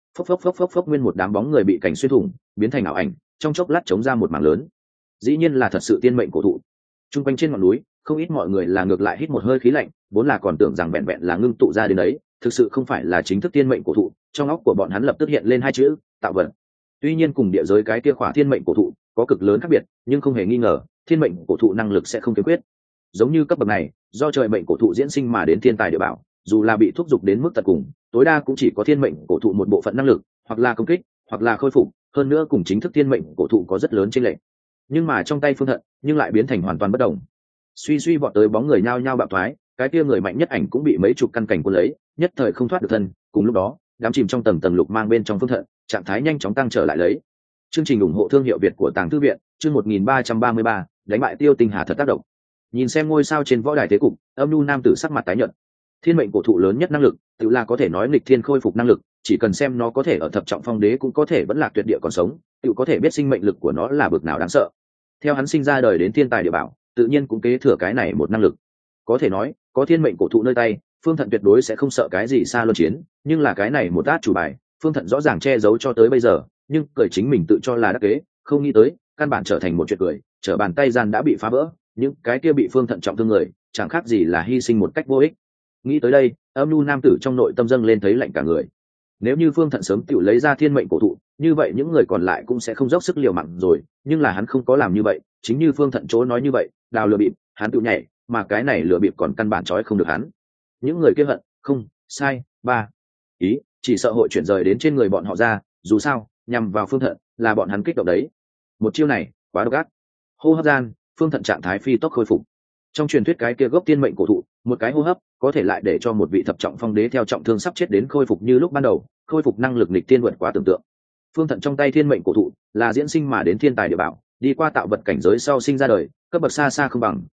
Phốc nguyên một đám bóng người bị cảnh xuyên thủng, biến thành ảo ảnh, trong chốc lát chống ra một mảng lớn. Dĩ nhiên là thật sự thiên mệnh cổ thụ. Trung quanh trên ngọn núi, không ít mọi người là ngược lại hít một hơi khí lạnh, vốn là còn tưởng rằng vẹn vẹn là ngưng tụ ra đến đấy, thực sự không phải là chính thức thiên mệnh cổ thụ, trong óc của bọn hắn lập tức hiện lên hai chữ, tạo vật. Tuy nhiên cùng địa giới cái kia khỏa thiên mệnh cổ thụ có cực lớn khác biệt, nhưng không hề nghi ngờ, thiên mệnh cổ thụ năng lực sẽ không thiếu khuyết. Giống như cấp bậc này, do trời mệnh cổ thụ diễn sinh mà đến thiên tài địa bảo, dù là bị thúc giục đến mức tận cùng, tối đa cũng chỉ có thiên mệnh cổ thụ một bộ phận năng lực, hoặc là công kích, hoặc là khôi phục, hơn nữa cùng chính thức thiên mệnh cổ thụ có rất lớn chênh lệch. Nhưng mà trong tay Phương Thận, nhưng lại biến thành hoàn toàn bất động. Suy vọt tới bóng người nhao nhao bạo thoái, cái kia người mạnh nhất ảnh cũng bị mấy chục căn cảnh cuốn lấy, nhất thời không thoát được thân. Cùng lúc đó, đám chìm trong tầng lục mang bên trong Phương Thận, trạng thái nhanh chóng tăng trở lại lấy. Chương trình ủng hộ thương hiệu Việt của Tàng Thư viện, chương 1333, đánh bại Tiêu Tinh Hà thật tác động. Nhìn xem ngôi sao trên võ đài thế cục, âm nhu nam tử sắc mặt tái nhợt. Thiên mệnh cổ thụ lớn nhất năng lực, tự là có thể nói nghịch thiên khôi phục năng lực, chỉ cần xem nó có thể ở thập trọng phong đế cũng có thể vẫn lạc tuyệt địa còn sống, tự có thể biết sinh mệnh lực của nó là bực nào đáng sợ. Theo hắn sinh ra đời đến thiên tài địa bảo, tự nhiên cũng kế thừa cái này một năng lực. Có thể nói, có thiên mệnh cổ thụ nơi tay, Phương Thận tuyệt đối sẽ không sợ cái gì xa luân chiến, nhưng là cái này một át chủ bài, Phương Thận rõ ràng che giấu cho tới bây giờ, nhưng cười chính mình tự cho là đắc kế, không nghĩ tới, căn bản trở thành một chuyện cười, trở bàn tay gian đã bị phá vỡ, những cái kia bị Phương Thận trọng thương người, chẳng khác gì là hy sinh một cách vô ích. Nghĩ tới đây, âm nhu nam tử trong nội tâm dâng lên thấy lạnh cả người. Nếu như Phương Thận sớm tự lấy ra thiên mệnh cổ thụ, như vậy những người còn lại cũng sẽ không dốc sức liều mạng rồi, nhưng là hắn không có làm như vậy, chính như Phương Thận chỗ nói như vậy, đào lừa bịp, hắn tự nhảy, mà cái này lừa bịp còn căn bản trói không được hắn. Những người kia hận, không, sai, ba ý, chỉ sợ hội chuyển rời đến trên người bọn họ ra, dù sao, nhằm vào Phương Thận, là bọn hắn kích động đấy. Một chiêu này, quá độc ác. Hô hấp gian, Phương Thận trạng thái phi tốc khôi phục. Trong truyền thuyết cái kia gốc thiên mệnh cổ thụ, một cái hô hấp có thể lại để cho một vị thập trọng phong đế theo trọng thương sắp chết đến khôi phục như lúc ban đầu, khôi phục năng lực nghịch thiên vượt quá tưởng tượng. Phương Thận trong tay thiên mệnh cổ thụ là diễn sinh mà đến thiên tài địa bảo, đi qua tạo vật cảnh giới sau sinh ra đời, cấp bậc xa xa không bằng,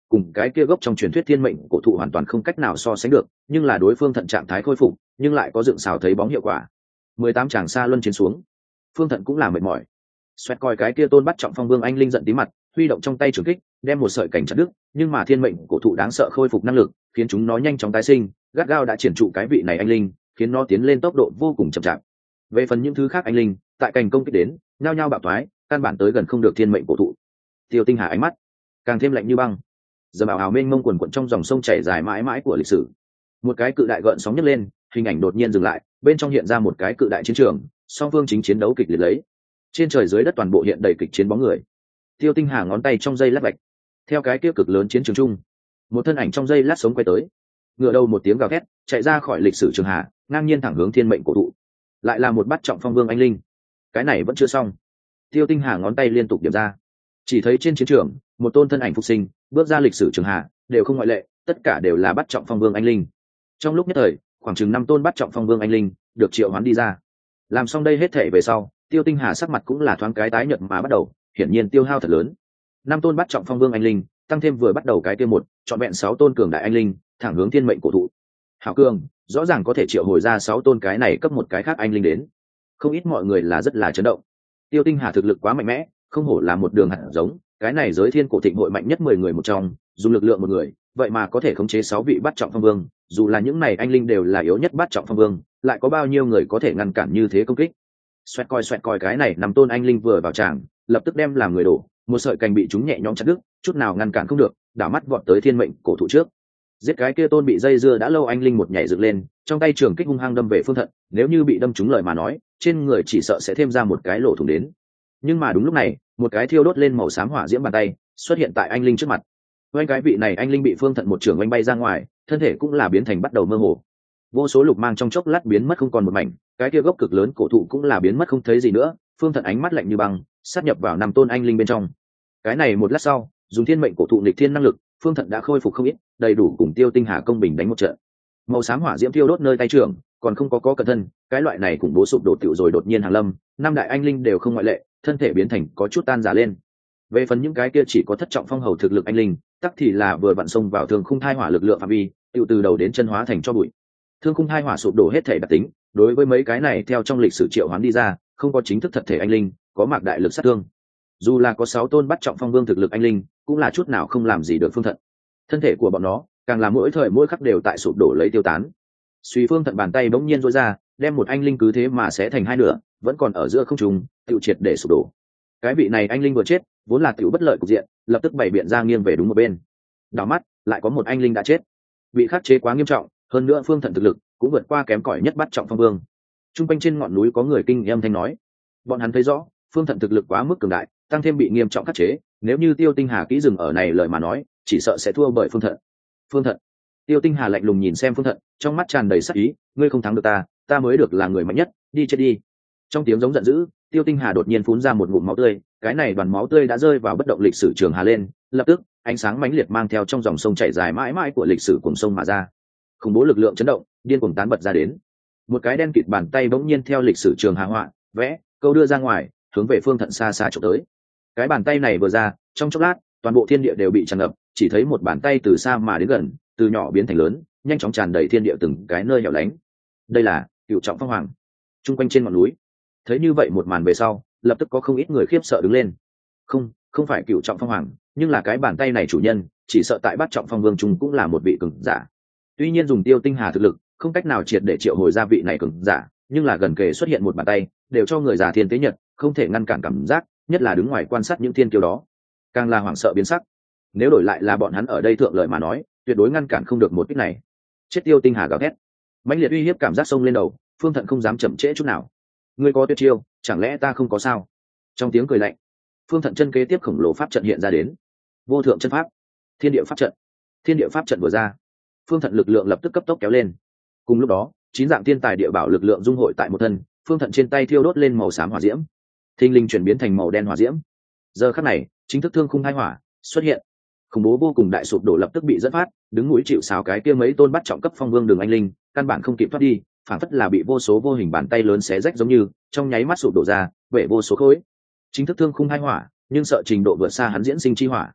cùng cái kia gốc trong truyền thuyết thiên mệnh cổ thụ hoàn toàn không cách nào so sánh được, nhưng là đối phương thận trạng thái khôi phục nhưng lại có dựng xào thấy bóng hiệu quả. 18 tràng xa luân chiến xuống, phương thận cũng là mệt mỏi. Xoẹt coi cái kia tôn bắt trọng phong vương anh linh giận tí mặt, huy động trong tay trường kích đem một sợi cảnh chặt đứt, nhưng mà thiên mệnh cổ thụ đáng sợ khôi phục năng lực khiến chúng nó nhanh chóng tái sinh, gắt gao đã triển trụ cái vị này anh linh, khiến nó tiến lên tốc độ vô cùng chậm chạp. Về phần những thứ khác anh linh tại cảnh công kích đến nhao nhao bạo thoái, căn bản tới gần không được thiên mệnh cổ thụ. Tiêu Tinh Hà ánh mắt càng thêm lạnh như băng. Giờ bảo hào mênh mông quần quận trong dòng sông chảy dài mãi mãi của lịch sử, một cái cự đại gợn sóng nhấc lên, hình ảnh đột nhiên dừng lại, bên trong hiện ra một cái cự đại chiến trường, song phương chính chiến đấu kịch liệt lấy. Trên trời dưới đất toàn bộ hiện đầy kịch chiến bóng người. Tiêu Tinh Hà ngón tay trong dây lát vạch, theo cái kia cực lớn chiến trường chung, một thân ảnh trong dây lát sống quay tới, ngựa đầu một tiếng gào thét, chạy ra khỏi lịch sử trường hà, ngang nhiên thẳng hướng thiên mệnh cổ thụ. Lại là một bắt trọng phong vương anh linh. Cái này vẫn chưa xong. Tiêu Tinh Hà ngón tay liên tục điểm ra, chỉ thấy trên chiến trường một tôn thân ảnh phục sinh bước ra lịch sử trường hà, đều không ngoại lệ, tất cả đều là bắt trọng phong vương anh linh. Trong lúc nhất thời, khoảng chừng 5 tôn bắt trọng phong vương anh linh được triệu hoán đi ra. Làm xong đây hết thể về sau, Tiêu Tinh Hà sắc mặt cũng là thoáng cái tái nhợt mà bắt đầu, hiển nhiên tiêu hao thật lớn. 5 tôn bắt trọng phong vương anh linh, tăng thêm vừa bắt đầu cái kia một, chọn vẹn 6 tôn cường đại anh linh, thẳng hướng thiên mệnh cổ thụ. Hảo cường, rõ ràng có thể triệu hồi ra 6 tôn cái này cấp một cái khác anh linh đến. Không ít mọi người là rất là chấn động. Tiêu Tinh Hà thực lực quá mạnh mẽ, không hổ là một đường hạt giống, cái này giới thiên cổ thịnh hội mạnh nhất 10 người một trong, dùng lực lượng một người, vậy mà có thể khống chế 6 vị bắt trọng phong vương, dù là những này anh linh đều là yếu nhất bắt trọng phong vương, lại có bao nhiêu người có thể ngăn cản như thế công kích. Xoẹt coi cái này 5 tôn anh linh vừa vào tràng, lập tức đem làm người đổ, một sợi cành bị chúng nhẹ nhõm chặt đứt, chút nào ngăn cản không được, đảo mắt vọt tới thiên mệnh cổ thụ trước. Giết cái kia tôn bị dây dưa đã lâu anh linh một nhảy dựng lên, trong tay trường kích hung hăng đâm về phương thận, nếu như bị đâm trúng lời mà nói, trên người chỉ sợ sẽ thêm ra một cái lỗ thủng đến. Nhưng mà đúng lúc này, một cái thiêu đốt lên màu xám hỏa diễm bàn tay xuất hiện tại anh linh trước mặt. Với cái vị này anh linh bị phương thận một trường oanh bay ra ngoài, thân thể cũng là biến thành bắt đầu mơ hồ. Vô số lục mang trong chốc lát biến mất không còn một mảnh, cái kia gốc cực lớn cổ thụ cũng là biến mất không thấy gì nữa. Phương thận ánh mắt lạnh như băng, sát nhập vào 5 tôn anh linh bên trong. Cái này một lát sau, dùng thiên mệnh cổ thụ nghịch thiên năng lực, phương thận đã khôi phục không ít, đầy đủ cùng Tiêu Tinh Hà công bình đánh một trận. Màu xám hỏa diễm thiêu đốt nơi tay trưởng, còn không có cẩn thân, cái loại này cùng bố sụp đổ tiểu rồi đột nhiên hàng lâm, 5 đại anh linh đều không ngoại lệ, thân thể biến thành có chút tan rã lên. Về phần những cái kia chỉ có thất trọng phong hầu thực lực anh linh, tắc thì là vừa vặn xông vào thương khung thai hỏa lực lượng phạm vi, tiểu từ đầu đến chân hóa thành cho bụi. Thương khung thai hỏa sụp đổ hết thể đặc tính, đối với mấy cái này theo trong lịch sử triệu hoán đi ra, không có chính thức thật thể anh linh, có mạc đại lực sát thương. Dù là có 6 tôn bắt trọng phong vương thực lực anh linh, cũng là chút nào không làm gì được phương thận. Thân thể của bọn nó, càng là mỗi thời mỗi khắc đều tại sụp đổ lấy tiêu tán. Suy phương thận bàn tay bỗng nhiên rối ra, đem một anh linh cứ thế mà sẽ thành hai nửa, vẫn còn ở giữa không trung, tiêu triệt để sụp đổ. Cái vị này anh linh vừa chết, vốn là tiểu bất lợi cục diện, lập tức bày biện ra nghiêng về đúng một bên. Đảo mắt, lại có một anh linh đã chết. Bị khắc chế quá nghiêm trọng, hơn nữa phương thận thực lực cũng vượt qua kém cỏi nhất bắt trọng phong vương. Trung quanh trên ngọn núi có người kinh âm thanh nói, bọn hắn thấy rõ, phương thận thực lực quá mức cường đại, tăng thêm bị nghiêm trọng khắc chế, nếu như Tiêu Tinh Hà kỹ dừng ở này lời mà nói, chỉ sợ sẽ thua bởi phương thận. Phương thận. Tiêu Tinh Hà lạnh lùng nhìn xem phương thận, trong mắt tràn đầy sắc ý, ngươi không thắng được ta, ta mới được là người mạnh nhất, đi chết đi. Trong tiếng giống giận dữ, Tiêu Tinh Hà đột nhiên phun ra một ngụm máu tươi, cái này đoàn máu tươi đã rơi vào bất động lịch sử trường hà lên, lập tức ánh sáng mãnh liệt mang theo trong dòng sông chảy dài mãi mãi của lịch sử cùng sông mà ra. Khủng bố lực lượng chấn động, điên cuồng tán bật ra đến. Một cái đen kịt bàn tay bỗng nhiên theo lịch sử trường hà họa, vẽ, câu đưa ra ngoài, hướng về phương thận xa xa chụp tới. Cái bàn tay này vừa ra, trong chốc lát, toàn bộ thiên địa đều bị tràn ngập, chỉ thấy một bàn tay từ xa mà đến gần, từ nhỏ biến thành lớn, nhanh chóng tràn đầy thiên địa từng cái nơi hẻo lánh. Đây là Cửu Trọng Phong Hoàng. Trung quanh trên ngọn núi, thấy như vậy một màn về sau, lập tức có không ít người khiếp sợ đứng lên. Không phải Cửu Trọng Phong Hoàng, nhưng là cái bàn tay này chủ nhân, chỉ sợ tại Bát Trọng Phong Vương trung cũng là một vị cường giả. Tuy nhiên dùng Tiêu Tinh Hà thực lực, không cách nào triệt để triệu hồi ra vị này cường giả, nhưng là gần kề xuất hiện một bàn tay, đều cho người già thiên tế nhật, không thể ngăn cản cảm giác, nhất là đứng ngoài quan sát những thiên kiêu đó, càng là hoảng sợ biến sắc. Nếu đổi lại là bọn hắn ở đây thượng lợi mà nói, tuyệt đối ngăn cản không được một kích này. Chết! Tiêu Tinh Hà gào thét, mãnh liệt uy hiếp cảm giác xông lên đầu, phương thận không dám chậm trễ chút nào. Ngươi có tuyệt chiêu, chẳng lẽ ta không có sao? Trong tiếng cười lạnh, phương thận chân kế tiếp khổng lồ pháp trận hiện ra đến. Vô thượng chân pháp, thiên địa pháp trận. Thiên địa pháp trận vừa ra, phương thận lực lượng lập tức cấp tốc kéo lên. Cùng lúc đó, 9 dạng thiên tài địa bảo lực lượng dung hội tại một thân, phương thận trên tay thiêu đốt lên màu xám hỏa diễm, thình lình chuyển biến thành màu đen hỏa diễm. Giờ khắc này, chính thức thương khung hai hỏa xuất hiện, khủng bố vô cùng đại sụp đổ lập tức bị dẫn phát, đứng núi chịu sào cái kia mấy tôn bắt trọng cấp phong vương đường anh linh, căn bản không kịp thoát đi, phản phất là bị vô số vô hình bàn tay lớn xé rách giống như, trong nháy mắt sụp đổ ra, bể vô số khối. Chính thức thương khung hai hỏa, nhưng sợ trình độ vượt xa hắn diễn sinh chi hỏa.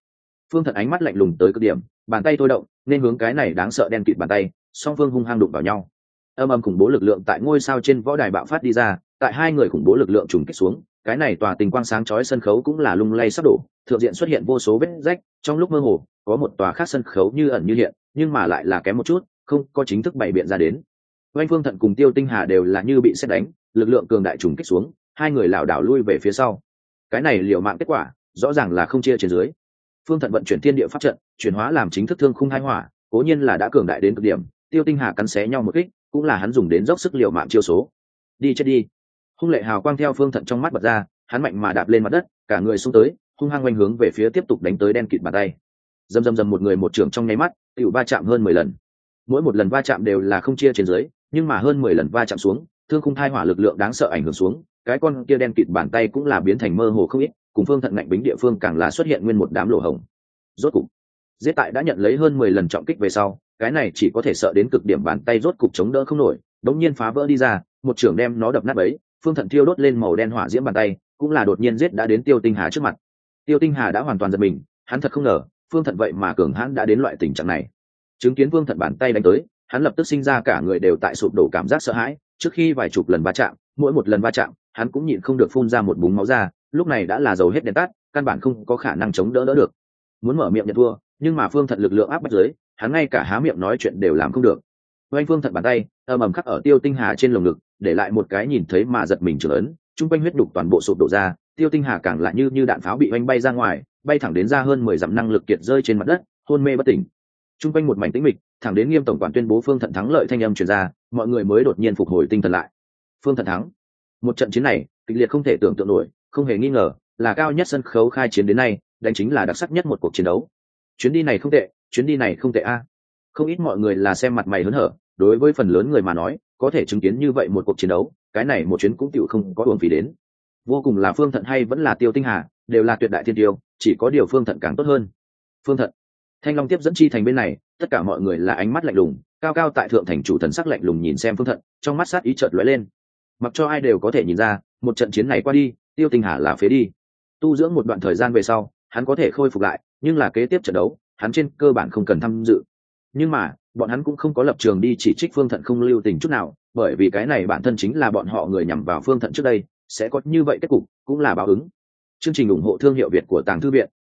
Phương Thận ánh mắt lạnh lùng tới cực điểm, bàn tay thôi động nên hướng cái này đáng sợ đen kịt bàn tay, song phương hung hăng đụng vào nhau. Âm âm khủng bố lực lượng tại ngôi sao trên võ đài bạo phát đi ra, tại hai người khủng bố lực lượng trùng kích xuống, cái này tòa tình quang sáng chói sân khấu cũng là lung lay sắp đổ, thượng diện xuất hiện vô số vết rách, trong lúc mơ hồ có một tòa khác sân khấu như ẩn như hiện, nhưng mà lại là kém một chút, không có chính thức bày biện ra đến. Oanh Phương Thận cùng Tiêu Tinh Hà đều là như bị sét đánh, lực lượng cường đại trùng kích xuống, hai người lảo đảo lui về phía sau. Cái này liều mạng kết quả, rõ ràng là không chia trên dưới. Phương Thận vận chuyển thiên địa pháp trận, chuyển hóa làm chính thức thương khung hai hỏa, cố nhiên là đã cường đại đến cực điểm. Tiêu Tinh Hà cắn xé nhau một kích, cũng là hắn dùng đến dốc sức liều mạng chiêu số. Đi chết đi! Hung lệ hào quang theo Phương Thận trong mắt bật ra, hắn mạnh mà đạp lên mặt đất, cả người xung tới, hung hăng quanh hướng về phía tiếp tục đánh tới đen kịt bàn tay. Dầm dầm dầm, một người một trưởng trong nháy mắt, tiểu va chạm hơn 10 lần. Mỗi một lần va chạm đều là không chia trên dưới, nhưng mà hơn 10 lần va chạm xuống, thương khung thai hỏa lực lượng đáng sợ ảnh hưởng xuống, cái con kia đen kịt bàn tay cũng là biến thành mơ hồ không ít, cùng Phương Thận ngạnh bính địa phương càng là xuất hiện nguyên một đám lỗ hổng. Rốt cục, giết tại đã nhận lấy hơn 10 lần trọng kích về sau, cái này chỉ có thể sợ đến cực điểm bàn tay rốt cục chống đỡ không nổi, đống nhiên phá vỡ đi ra, một trưởng đem nó đập nát bấy. Phương Thận thiêu đốt lên màu đen hỏa diễm bàn tay, cũng là đột nhiên giết đã đến Tiêu Tinh Hà trước mặt. Tiêu Tinh Hà đã hoàn toàn giật mình, hắn thật không ngờ, Phương Thận vậy mà cường hãn đã đến loại tình trạng này. Chứng kiến Phương Thận bàn tay đánh tới, hắn lập tức sinh ra cả người đều tại sụp đổ cảm giác sợ hãi. Trước khi vài chục lần va chạm, mỗi một lần va chạm, hắn cũng nhịn không được phun ra một búng máu ra, lúc này đã là dầu hết đèn tắt, căn bản không có khả năng chống đỡ được. Muốn mở miệng nhận thua, nhưng mà Phương Thận lực lượng áp bách dưới, hắn ngay cả há miệng nói chuyện đều làm không được. Oanh Phương Thận bàn tay ầm ầm khắc ở Tiêu Tinh Hà trên lồng ngực, để lại một cái nhìn thấy mà giật mình trường ấn, trung quanh huyết đục toàn bộ sụp đổ ra. Tiêu Tinh Hà càng lại như đạn pháo bị oanh bay ra ngoài, bay thẳng đến ra hơn 10 dặm, năng lực kiệt rơi trên mặt đất, hôn mê bất tỉnh. Trung quanh một mảnh tĩnh mịch, thẳng đến Nghiêm tổng quản tuyên bố Phương Thận thắng lợi thanh âm truyền ra, mọi người mới đột nhiên phục hồi tinh thần lại. Phương Thận thắng. Một trận chiến này kịch liệt không thể tưởng tượng nổi, không hề nghi ngờ là cao nhất sân khấu khai chiến đến nay, đánh chính là đặc sắc nhất một cuộc chiến đấu. Chuyến đi này không tệ, chuyến đi này không tệ a. Không ít mọi người là xem mặt mày hớn hở, đối với phần lớn người mà nói, có thể chứng kiến như vậy một cuộc chiến đấu, cái này một chuyến cũng tựu không có uổng phí đến. Vô cùng là Phương Thận hay vẫn là Tiêu Tinh Hà, đều là tuyệt đại thiên tiêu, chỉ có điều Phương Thận càng tốt hơn. Phương Thận. Thanh Long tiếp dẫn chi thành bên này, tất cả mọi người là ánh mắt lạnh lùng, cao cao tại thượng thành chủ thần sắc lạnh lùng nhìn xem Phương Thận, trong mắt sát ý chợt lóe lên. Mặc cho ai đều có thể nhìn ra, một trận chiến này qua đi, Tiêu Tinh Hà là phế đi. Tu dưỡng một đoạn thời gian về sau, hắn có thể khôi phục lại, nhưng là kế tiếp trận đấu, hắn trên cơ bản không cần tham dự. Nhưng mà, bọn hắn cũng không có lập trường đi chỉ trích Phương Thận không lưu tình chút nào, bởi vì cái này bản thân chính là bọn họ người nhằm vào Phương Thận trước đây, sẽ có như vậy kết cục, cũng là báo ứng. Chương trình ủng hộ thương hiệu Việt của Tàng Thư Viện,